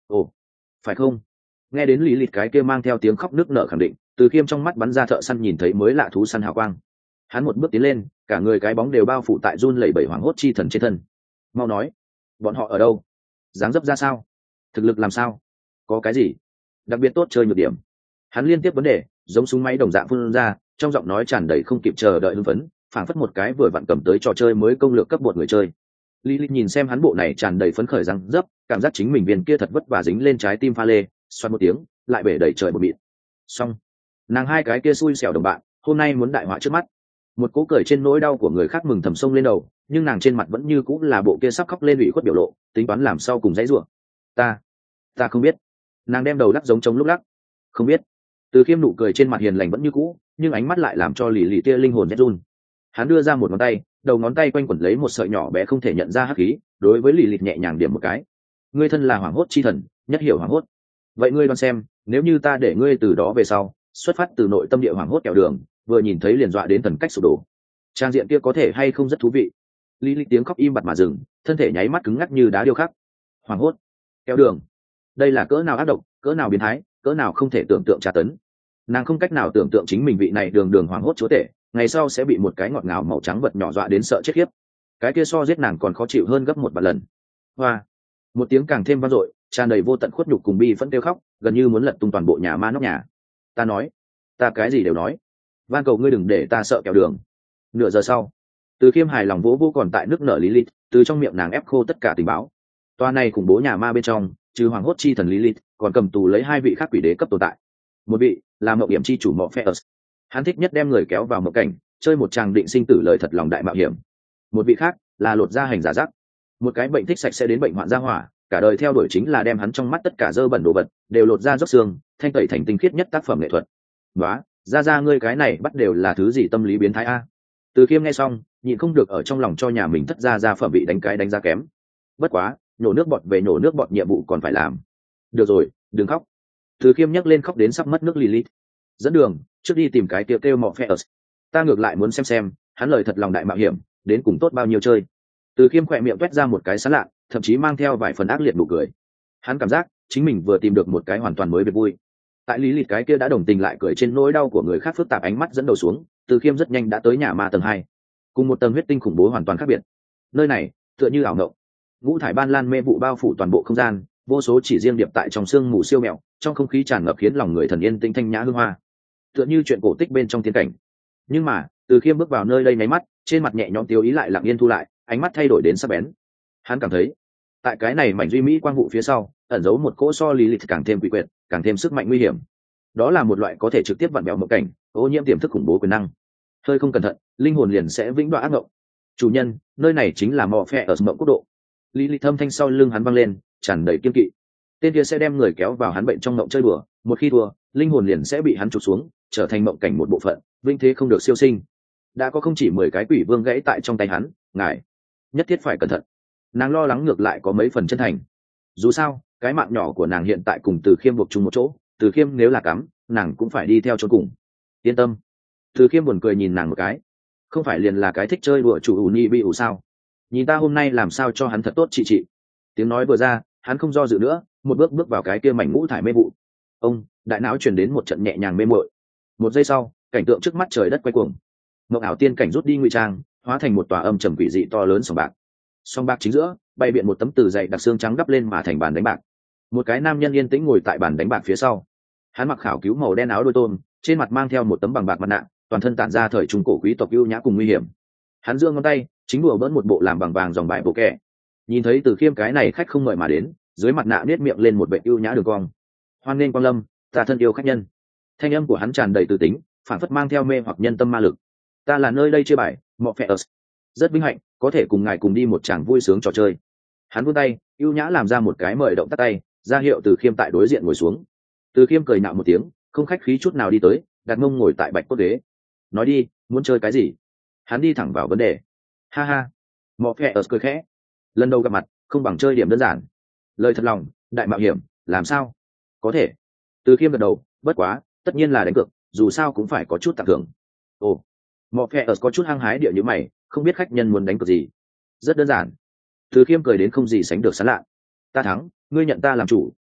ồ, phải không? Nghe đến lý lịch cái kia mang theo tiếng khóc nức nở khẳng định, Từ Khiêm trong mắt bắn ra thợ săn nhìn thấy mới lạ thú săn hào quang. Hắn một bước tiến lên, cả người cái bóng đều bao phủ tại run lẩy bẩy hoảng hốt chi thần trên thân. Mau nói, bọn họ ở đâu? Dáng dấp ra sao? Thực lực làm sao? Có cái gì đặc biệt tốt chơi nhược điểm? Hắn liên tiếp vấn đề giống súng máy đồng dạng phun ra, trong giọng nói tràn đầy không kịp chờ đợi hưng phấn, phảng phất một cái vừa vặn cầm tới trò chơi mới công lược cấp bột người chơi. Lý Lịch nhìn xem hắn bộ này tràn đầy phấn khởi răng dấp, cảm giác chính mình viên kia thật vất vả dính lên trái tim pha lê, xoắn một tiếng, lại bể đầy trời một mịn. Xong, nàng hai cái kia xui xẻo đồng bạn, hôm nay muốn đại họa trước mắt. Một cú cười trên nỗi đau của người khác mừng thầm sông lên đầu, nhưng nàng trên mặt vẫn như cũng là bộ kia sắp khóc lên ủy khuất biểu lộ, tính toán làm sau cùng dãy rủa. Ta, ta không biết. Nàng đem đầu lắc giống trống lúc lắc. Không biết. Từ Khiêm nụ cười trên mặt hiền lành vẫn như cũ, nhưng ánh mắt lại làm cho lì lì tia linh hồn rét run. Hắn đưa ra một ngón tay, đầu ngón tay quanh quẩn lấy một sợi nhỏ bé không thể nhận ra hắc khí, đối với lì lì nhẹ nhàng điểm một cái. Ngươi thân là hoàng hốt chi thần, nhất hiểu hoàng hốt. Vậy ngươi đoán xem, nếu như ta để ngươi từ đó về sau, xuất phát từ nội tâm địa hoàng hốt kẹo đường, vừa nhìn thấy liền dọa đến thần cách sụp đổ, trang diện kia có thể hay không rất thú vị? Lý Lịch tiếng khóc im bặt mà dừng, thân thể nháy mắt cứng ngắc như đá điêu khắc. Hoàng hốt, kẹo đường, đây là cỡ nào ác độc, cỡ nào biến thái, cỡ nào không thể tưởng tượng tra tấn. Nàng không cách nào tưởng tượng chính mình vị này đường đường hoàng hốt chúa tể, ngày sau sẽ bị một cái ngọt ngào màu trắng vật nhỏ dọa đến sợ chết khiếp. Cái kia so giết nàng còn khó chịu hơn gấp một vạn lần. Hoa, một tiếng càng thêm vang dội, tràn đầy vô tận khuất nhục cùng bi phẫn kêu khóc, gần như muốn lật tung toàn bộ nhà ma nóc nhà. Ta nói, ta cái gì đều nói, van cầu ngươi đừng để ta sợ kẹo đường. Nửa giờ sau, Từ Khiêm hài lòng vỗ vỗ còn tại nước nở Lilith, từ trong miệng nàng ép khô tất cả tình báo. Toa này khủng bố nhà ma bên trong, trừ hoàng hốt chi thần Lilith, còn cầm tù lấy hai vị khác quỷ đế cấp tồn tại. Một vị là mộng hiểm chi chủ Morpheus, hắn thích nhất đem người kéo vào mộng cảnh, chơi một tràng định sinh tử lời thật lòng đại mạo hiểm. Một vị khác là lột da hành giả giác, một cái bệnh thích sạch sẽ đến bệnh hoạn gia hỏa, cả đời theo đuổi chính là đem hắn trong mắt tất cả dơ bẩn đồ vật đều lột da róc xương, thanh tẩy thành tinh khiết nhất tác phẩm nghệ thuật. Nóa, ra ra ngươi cái này bắt đều là thứ gì tâm lý biến thái a? Từ Khiêm nghe xong, nhịn không được ở trong lòng cho nhà mình thất ra ra phẩm vị đánh cái đánh giá kém. Bất quá, nhổ nước bọt về nhổ nước bọt nhiệm vụ còn phải làm. Được rồi, đừng khóc. Từ Khiêm nhấc lên khóc đến sắp mất nước Lilith. Dẫn đường, trước đi tìm cái kêu kêu Morpheus. Ta ngược lại muốn xem xem, hắn lời thật lòng đại mạo hiểm, đến cùng tốt bao nhiêu chơi. Từ Khiêm khỏe miệng quét ra một cái sán lạ, thậm chí mang theo vài phần ác liệt nụ cười. Hắn cảm giác chính mình vừa tìm được một cái hoàn toàn mới về vui. Tại Lý Lịch cái kia đã đồng tình lại cười trên nỗi đau của người khác phức tạp ánh mắt dẫn đầu xuống, Từ Khiêm rất nhanh đã tới nhà ma tầng hai, cùng một tầng huyết tinh khủng bố hoàn toàn khác biệt. Nơi này tựa như ảo ngộng, ngũ thải ban lan mê vụ bao phủ toàn bộ không gian, vô số chỉ riêng điệp tại trong sương mù siêu mẹo, trong không khí tràn ngập khiến lòng người thần yên tĩnh thanh nhã hương hoa, tựa như chuyện cổ tích bên trong thiên cảnh. Nhưng mà Từ Khiêm bước vào nơi đây nháy mắt, trên mặt nhẹ nhõm tiêu ý lại lặng yên thu lại, ánh mắt thay đổi đến sắc bén. Hắn cảm thấy tại cái này mảnh duy mỹ quang vụ phía sau ẩn giấu một cỗ so lý lịch càng thêm quỷ quyệt, càng thêm sức mạnh nguy hiểm. Đó là một loại có thể trực tiếp vặn bẹo mộng cảnh, ô nhiễm tiềm thức khủng bố quyền năng. Hơi không cẩn thận, linh hồn liền sẽ vĩnh viễn ác mộng. Chủ nhân, nơi này chính là mỏ phe ở mộng quốc độ. Lý lịch thâm thanh sau lưng hắn văng lên, tràn đầy kiên kỵ. Tên kia sẽ đem người kéo vào hắn bệnh trong mộng chơi đùa, một khi thua, linh hồn liền sẽ bị hắn chụp xuống, trở thành mộng cảnh một bộ phận, vinh thế không được siêu sinh. Đã có không chỉ mười cái quỷ vương gãy tại trong tay hắn, ngài nhất thiết phải cẩn thận. Nàng lo lắng ngược lại có mấy phần chân thành. Dù sao cái mạng nhỏ của nàng hiện tại cùng Từ Khiêm buộc chung một chỗ, Từ Khiêm nếu là cắm, nàng cũng phải đi theo cho cùng. Yên tâm. Từ Khiêm buồn cười nhìn nàng một cái. Không phải liền là cái thích chơi đùa chủ ủ nhi bị ủ sao? Nhìn ta hôm nay làm sao cho hắn thật tốt chị chị. Tiếng nói vừa ra, hắn không do dự nữa, một bước bước vào cái kia mảnh ngũ thải mê vụ. Ông đại não truyền đến một trận nhẹ nhàng mê muội. Một giây sau, cảnh tượng trước mắt trời đất quay cuồng. Mộng ảo tiên cảnh rút đi ngụy trang, hóa thành một tòa âm trầm quỷ dị to lớn sòng bạc. Sòng bạc chính giữa, bay biện một tấm từ dày đặc xương trắng đắp lên mà thành bàn đánh bạc. Một cái nam nhân yên tĩnh ngồi tại bàn đánh bạc phía sau. Hắn mặc khảo cứu màu đen áo đôi tôm, trên mặt mang theo một tấm bằng bạc mặt nạ, toàn thân tản ra thời trung cổ quý tộc ưu nhã cùng nguy hiểm. Hắn giương ngón tay, chính đùa bỡn một bộ làm bằng vàng dòng bài bộ kẹ. Nhìn thấy Từ Khiêm cái này khách không mời mà đến, dưới mặt nạ nết miệng lên một vệ ưu nhã đường cong. Hoan nghênh quang lâm, ta thân yêu khách nhân. Thanh âm của hắn tràn đầy từ tính, phản phất mang theo mê hoặc nhân tâm ma lực. Ta là nơi đây chơi bài, Morpheus. Rất vinh hạnh có thể cùng ngài cùng đi một tràng vui sướng trò chơi. Hắn vươn tay, ưu nhã làm ra một cái mời động tắt tay, ra hiệu Từ Khiêm tại đối diện ngồi xuống. Từ Khiêm cười nạo một tiếng, không khách khí chút nào đi tới, đặt mông ngồi tại bạch cốt ghế. Nói đi, muốn chơi cái gì? Hắn đi thẳng vào vấn đề. Ha ha. Morpheus cười khẽ. Lần đầu gặp mặt, không bằng chơi điểm đơn giản. Lời thật lòng, đại mạo hiểm, làm sao? Có thể. Từ Khiêm gật đầu, bất quá, tất nhiên là đánh cược, dù sao cũng phải có chút tặng thưởng. Ồ. Morpheus có chút hăng hái địa như mày, không biết khách nhân muốn đánh cược gì. Rất đơn giản. Từ Khiêm cười đến không gì sánh được sán lạ. Ta thắng, ngươi nhận ta làm chủ,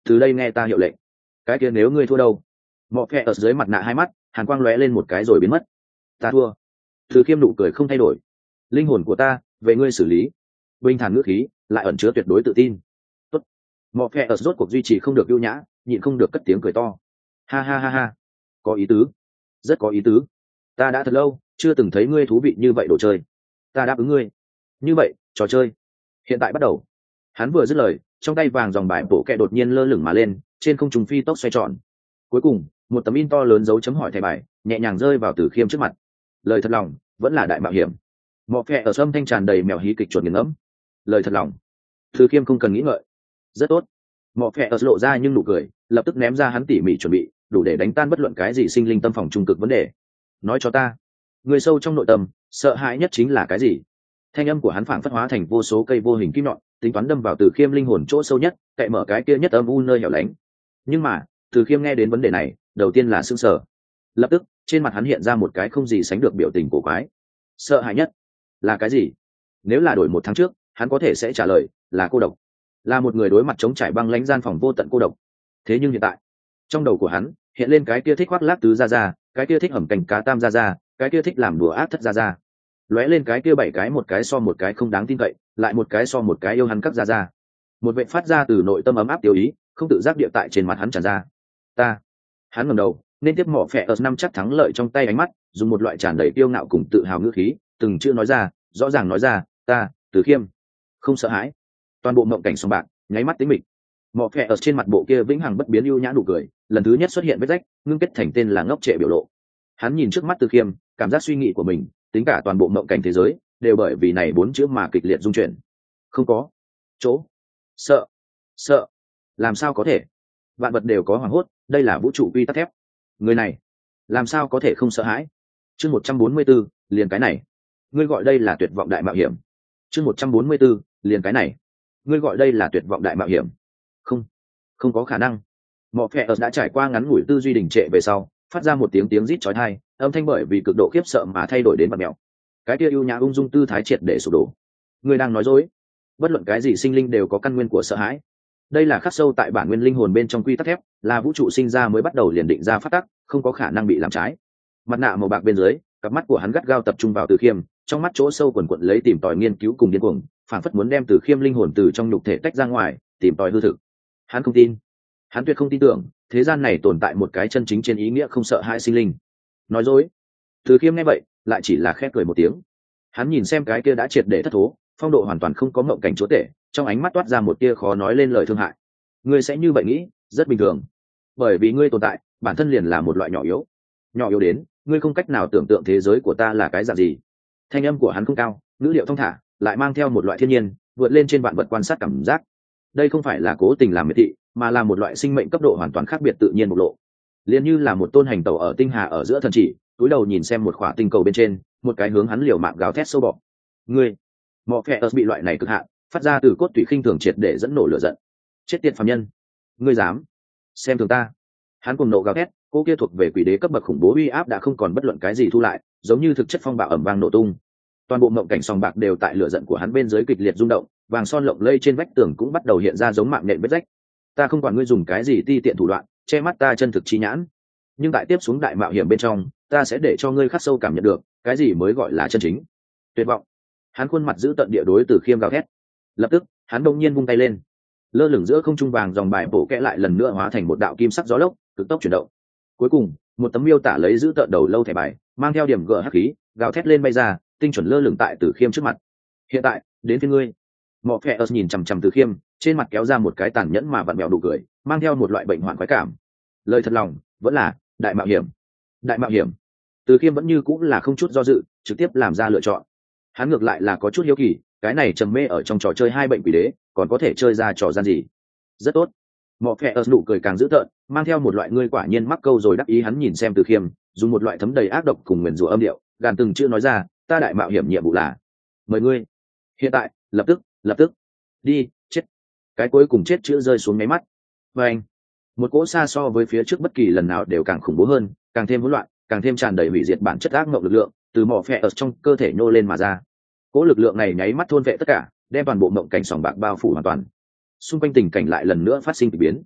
từ đây nghe ta hiệu lệnh. Cái kia nếu ngươi thua đâu? Mọ phe ở dưới mặt nạ hai mắt hàn quang lóe lên một cái rồi biến mất. Ta thua. Từ khiêm nụ cười không thay đổi. Linh hồn của ta về ngươi xử lý. Bình thản ngữ khí lại ẩn chứa tuyệt đối tự tin. Tốt. Mọ phe ở rốt cuộc duy trì không được ưu nhã, nhịn không được cất tiếng cười to. Ha ha ha ha, có ý tứ, rất có ý tứ. Ta đã thật lâu chưa từng thấy ngươi thú vị như vậy đồ chơi. Ta đáp ứng ngươi. Như vậy trò chơi hiện tại bắt đầu. Hắn vừa dứt lời, trong tay vàng dòng bài bổ kẹ đột nhiên lơ lửng mà lên, trên không trung phi tốc xoay tròn. Cuối cùng một tấm in to lớn dấu chấm hỏi thẻ bài nhẹ nhàng rơi vào Từ Khiêm trước mặt. Lời thật lòng vẫn là đại mạo hiểm. Mọ phe ở sâm thanh tràn đầy mèo hí kịch chuột nghiền ngẫm. Lời thật lòng. Từ Khiêm không cần nghĩ ngợi. Rất tốt. Mọ phe ở lộ ra nhưng nụ cười lập tức ném ra hắn tỉ mỉ chuẩn bị, đủ để đánh tan bất luận cái gì sinh linh tâm phòng trung cực vấn đề. Nói cho ta, người sâu trong nội tâm sợ hãi nhất chính là cái gì? Thanh âm của hắn phảng phất hóa thành vô số cây vô hình kim nhọn, tính toán đâm vào Từ Khiêm linh hồn chỗ sâu nhất, cậy mở cái kia nhất âm u nơi hẻo lánh. Nhưng mà Từ Khiêm nghe đến vấn đề này đầu tiên là sững sờ. Lập tức trên mặt hắn hiện ra một cái không gì sánh được biểu tình cổ quái. Sợ hãi nhất là cái gì? Nếu là đổi một tháng trước hắn có thể sẽ trả lời là cô độc, là một người đối mặt chống trải băng lãnh gian phòng vô tận cô độc. Thế nhưng hiện tại trong đầu của hắn hiện lên cái kia thích khoác lác tứ ra ra, cái kia thích hầm canh cá tam ra ra, cái kia thích làm đùa ác thất ra ra, lóe lên cái kia bảy cái, một cái so một cái không đáng tin cậy, lại một cái so một cái yêu hắn các ra ra. Một vệ phát ra từ nội tâm ấm áp tiêu ý không tự giác địa tại trên mặt hắn tràn ra. Ta. Hắn ngẩng đầu nên tiếp mỏ phẹ ở năm chắc thắng lợi trong tay ánh mắt, dùng một loại tràn đầy kiêu ngạo cùng tự hào ngữ khí từng chữ nói ra, rõ ràng nói ra, ta Từ Khiêm không sợ hãi. Toàn bộ mộng cảnh sòng bạc nháy mắt tính mịch. Mọ phẹ ở trên mặt bộ kia vĩnh hằng bất biến ưu nhã nụ cười lần thứ nhất xuất hiện vết rách, ngưng kết thành tên là ngốc trệ biểu lộ. Hắn nhìn trước mắt Từ Khiêm, cảm giác suy nghĩ của mình, tính cả toàn bộ mộng cảnh thế giới đều bởi vì này bốn chữ mà kịch liệt rung chuyển. Không có chỗ sợ. Sợ? Làm sao có thể? Vạn vật đều có hoàng hốt, đây là vũ trụ quy tắc thép. Người này làm sao có thể không sợ hãi? Chương một trăm bốn mươi 144, liền cái này ngươi gọi đây là tuyệt vọng đại mạo hiểm. Chương một trăm bốn mươi 144, liền cái này ngươi gọi đây là tuyệt vọng đại mạo hiểm. Không, không có khả năng. Mọ phẹ đã trải qua ngắn ngủi tư duy đình trệ về sau, phát ra một tiếng tiếng rít chói tai, âm thanh bởi vì cực độ khiếp sợ mà thay đổi đến bạt mèo. Cái kia ưu nhã ung dung tư thái triệt để sụp đổ. Ngươi đang nói dối. Bất luận cái gì sinh linh đều có căn nguyên của sợ hãi. Đây là khắc sâu tại bản nguyên linh hồn bên trong quy tắc thép, là vũ trụ sinh ra mới bắt đầu liền định ra phát tắc, không có khả năng bị làm trái. Mặt nạ màu bạc bên dưới, cặp mắt của hắn gắt gao tập trung vào Từ Khiêm, trong mắt chỗ sâu quần quật lấy tìm tòi nghiên cứu cùng điên cuồng, phản phất muốn đem Từ Khiêm linh hồn từ trong nhục thể tách ra ngoài, tìm tòi hư thực. Hắn không tin, hắn tuyệt không tin tưởng thế gian này tồn tại một cái chân chính trên ý nghĩa không sợ hãi sinh linh. Nói dối. Từ Khiêm nghe vậy lại chỉ là khép cười một tiếng. Hắn nhìn xem cái kia đã triệt để thất thố, phong độ hoàn toàn không có mộng cảnh chúa tể, trong ánh mắt toát ra một tia khó nói lên lời thương hại. Ngươi sẽ như vậy nghĩ rất bình thường, bởi vì ngươi tồn tại bản thân liền là một loại nhỏ yếu. Nhỏ yếu đến ngươi không cách nào tưởng tượng thế giới của ta là cái dạng gì. Thanh âm của hắn không cao, ngữ liệu thong thả, lại mang theo một loại thiên nhiên vượt lên trên vạn vật quan sát cảm giác. Đây không phải là cố tình làm miệt thị, mà là một loại sinh mệnh cấp độ hoàn toàn khác biệt tự nhiên bộc lộ. Liên như là một tôn hành tẩu ở tinh hà ở giữa thần chỉ, túi đầu nhìn xem một khỏa tinh cầu bên trên, một cái hướng hắn liều mạng gào thét sâu bọ. Ngươi, mọ phẹ bị loại này cực hạn phát ra từ cốt tủy khinh thường triệt để dẫn nổ lửa giận. Chết tiệt phàm nhân, ngươi dám xem thường ta? Hắn cùng nộ gào thét, cô kia thuộc về quỷ đế cấp bậc khủng bố uy áp đã không còn bất luận cái gì thu lại, giống như thực chất phong bạo ẩm vang nổ tung. Toàn bộ mộng cảnh sòng bạc đều tại lửa giận của hắn bên dưới kịch liệt rung động, vàng son lộng lây trên vách tường cũng bắt đầu hiện ra giống mạng nện vết rách. Ta không quản ngươi dùng cái gì ti tiện thủ đoạn che mắt ta chân thực chi nhãn, nhưng tại tiếp xuống đại mạo hiểm bên trong, ta sẽ để cho ngươi khắc sâu cảm nhận được cái gì mới gọi là chân chính tuyệt vọng. Hắn khuôn mặt giữ tận địa đối Từ Khiêm gào thét. Lập tức hắn đông nhiên vung tay lên, lơ lửng giữa không trung vàng dòng bài bổ kẽ lại lần nữa hóa thành một đạo kim sắc gió lốc cực tốc chuyển động. Cuối cùng một tấm miêu tả lấy giữ tận đầu lâu thẻ bài mang theo điểm gỡ hắc khí gào thét lên bay ra, tinh chuẩn lơ lửng tại Từ Khiêm trước mặt. Hiện tại đến phía ngươi. Mọ phẹ nhìn chằm chằm Từ Khiêm, trên mặt kéo ra một cái tàn nhẫn mà vặn vẹo đủ cười, mang theo một loại bệnh hoạn khoái cảm. Lời thật lòng vẫn là đại mạo hiểm. Đại mạo hiểm. Từ Khiêm vẫn như cũng là không chút do dự, trực tiếp làm ra lựa chọn. Hắn ngược lại là có chút hiếu kỳ, cái này trầm mê ở trong trò chơi hai bệnh quỷ đế còn có thể chơi ra trò gian gì. Rất tốt. Mọ phẹ nụ cười càng dữ tợn, mang theo một loại ngươi quả nhiên mắc câu rồi đắc ý. Hắn nhìn xem Từ Khiêm, dùng một loại thấm đầy ác độc cùng nguyền rủa âm điệu, gàn từng chữ nói ra, ta đại mạo hiểm nhiệm vụ là mời ngươi hiện tại lập tức lập tức đi chết. Cái cuối cùng chết chữ rơi xuống máy mắt, và anh một cỗ xa so với phía trước bất kỳ lần nào đều càng khủng bố hơn, càng thêm hỗn loạn, càng thêm tràn đầy hủy diệt bản chất ác mộng lực lượng từ mỏ phẹ ở trong cơ thể nhô lên mà ra. Cỗ lực lượng này nháy mắt thôn vệ tất cả, đem toàn bộ mộng cảnh sòng bạc bao phủ hoàn toàn. Xung quanh tình cảnh lại lần nữa phát sinh kỳ biến.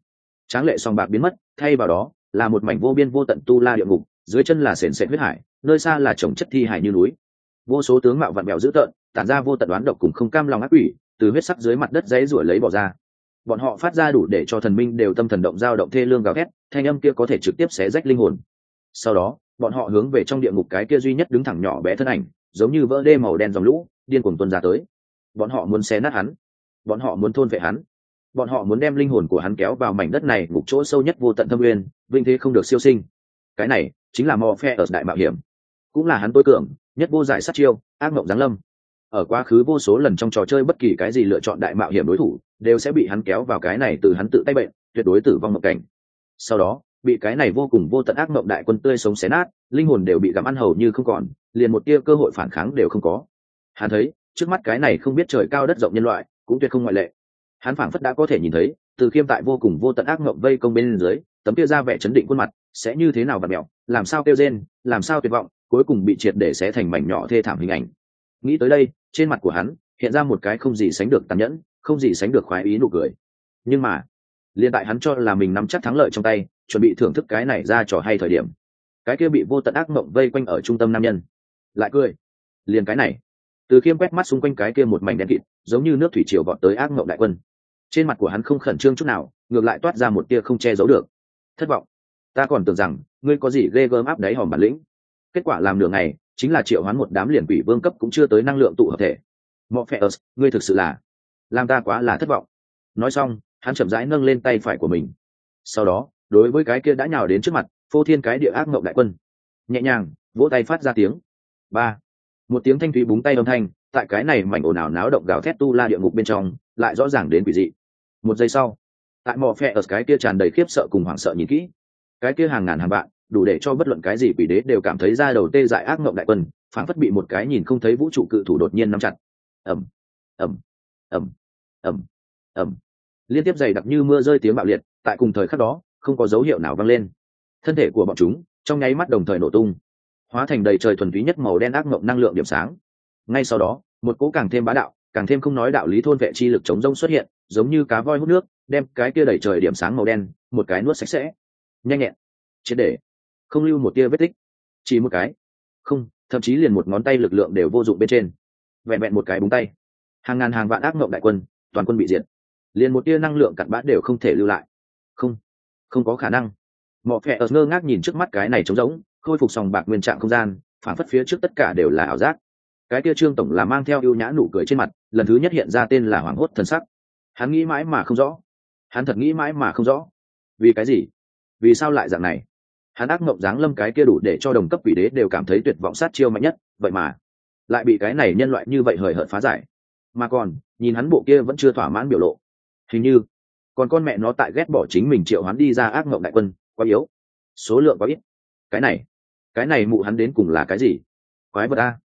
Tráng lệ song bạc biến mất, thay vào đó là một mảnh vô biên vô tận tu la địa ngục, dưới chân là sền sệt huyết hải, nơi xa là chồng chất thi hải như núi. Vô số tướng mạo vặn vẹo dữ tợn, tản ra vô tận đoán độc cùng không cam lòng ác quỷ, từ huyết sắc dưới mặt đất dãy rủa lấy bỏ ra. Bọn họ phát ra đủ để cho thần minh đều tâm thần động dao động thê lương gào thét, thanh âm kia có thể trực tiếp xé rách linh hồn. Sau đó, bọn họ hướng về trong địa ngục cái kia duy nhất đứng thẳng nhỏ bé thân ảnh, giống như vỡ đê màu đen dòng lũ, điên cuồng tuôn ra tới. Bọn họ muốn xé nát hắn, bọn họ muốn thôn vệ hắn, bọn họ muốn đem linh hồn của hắn kéo vào mảnh đất này ngục chỗ sâu nhất vô tận thâm nguyên, vinh thế không được siêu sinh. Cái này chính là Morpheus đại mạo hiểm, cũng là hắn tối cường nhất vô giải sát chiêu, ác mộng giáng lâm. Ở quá khứ vô số lần trong trò chơi, bất kỳ cái gì lựa chọn đại mạo hiểm đối thủ đều sẽ bị hắn kéo vào cái này từ hắn tự tay bệnh tuyệt đối tử vong mộng cảnh. Sau đó bị cái này vô cùng vô tận ác mộng đại quân tươi sống xé nát, linh hồn đều bị gặm ăn hầu như không còn, liền một tia cơ hội phản kháng đều không có. Hắn thấy trước mắt cái này không biết trời cao đất rộng nhân loại cũng tuyệt không ngoại lệ. Hắn phảng phất đã có thể nhìn thấy Từ Khiêm tại vô cùng vô tận ác mộng vây công bên dưới, tấm kia ra vẻ chấn định khuôn mặt sẽ như thế nào vặn mẹo, làm sao kêu rên, làm sao tuyệt vọng, cuối cùng bị triệt để xé thành mảnh nhỏ thê thảm hình ảnh. Nghĩ tới đây, trên mặt của hắn hiện ra một cái không gì sánh được tàn nhẫn, không gì sánh được khoái ý nụ cười. Nhưng mà liên tại hắn cho là mình nắm chắc thắng lợi trong tay, chuẩn bị thưởng thức cái này ra trò hay thời điểm, cái kia bị vô tận ác mộng vây quanh ở trung tâm nam nhân lại cười. Liền cái này, Từ Khiêm quét mắt xung quanh cái kia một mảnh đen kịt, giống như nước thủy triều vọt tới ác mộng đại quân. Trên mặt của hắn không khẩn trương chút nào, ngược lại toát ra một tia không che giấu được thất vọng. Ta còn tưởng rằng ngươi có gì ghê gớm áp đáy hòm bản lĩnh, kết quả làm nửa ngày chính là triệu hoán một đám liền quỷ vương cấp cũng chưa tới năng lượng tụ hợp thể. Morpheus, ngươi thực sự là làm ta quá là thất vọng. Nói xong, hắn chậm rãi nâng lên tay phải của mình, sau đó đối với cái kia đã nhào đến trước mặt phô thiên cái địa ác mộng đại quân nhẹ nhàng vỗ tay phát ra tiếng ba, một tiếng thanh thúy búng tay âm thanh tại cái này mảnh ồn ào náo động gào thét tu la địa ngục bên trong lại rõ ràng đến quỷ dị. Một giây sau, tại Morpheus cái kia tràn đầy khiếp sợ cùng hoảng sợ nhìn kỹ, cái kia hàng ngàn hàng vạn đủ để cho bất luận cái gì quỷ đế đều cảm thấy da đầu tê dại ác mộng đại quân phảng phất bị một cái nhìn không thấy vũ trụ cự thủ đột nhiên nắm chặt. Ầm ầm ầm ầm ầm, liên tiếp dày đặc như mưa rơi tiếng bạo liệt tại cùng thời khắc đó không có dấu hiệu nào vang lên. Thân thể của bọn chúng trong nháy mắt đồng thời nổ tung, hóa thành đầy trời thuần túy nhất màu đen ác mộng năng lượng điểm sáng. Ngay sau đó, một cỗ càng thêm bá đạo, càng thêm không nói đạo lý thôn vệ chi lực chống rông xuất hiện, giống như cá voi hút nước, đem cái kia đầy trời điểm sáng màu đen một cái nuốt sạch sẽ, nhanh nhẹn, triệt để, không lưu một tia vết tích. Chỉ một cái, không, thậm chí liền một ngón tay lực lượng đều vô dụng bên trên. Vẹn vẹn một cái búng tay, hàng ngàn hàng vạn ác mộng đại quân, toàn quân bị diệt, liền một tia năng lượng cặn bã đều không thể lưu lại. Không, không có khả năng. Morpheus ngơ ngác nhìn trước mắt cái này trống rỗng, khôi phục sòng bạc nguyên trạng không gian, phản phất phía trước tất cả đều là ảo giác. Cái kia Trương tổng là mang theo ưu nhã nụ cười trên mặt, lần thứ nhất hiện ra tên là hoảng hốt thần sắc. Hắn nghĩ mãi mà không rõ, hắn thật nghĩ mãi mà không rõ, vì cái gì, vì sao lại dạng này. Hắn ác mộng giáng lâm cái kia đủ để cho đồng cấp quỷ đế đều cảm thấy tuyệt vọng sát chiêu mạnh nhất, vậy mà lại bị cái này nhân loại như vậy hời hợt phá giải. Mà còn nhìn hắn bộ kia vẫn chưa thỏa mãn biểu lộ, hình như còn con mẹ nó tại ghét bỏ chính mình triệu hắn đi ra ác mộng đại quân quá yếu, số lượng quá ít. Cái này cái này mụ hắn đến cùng là cái gì, quái vật a.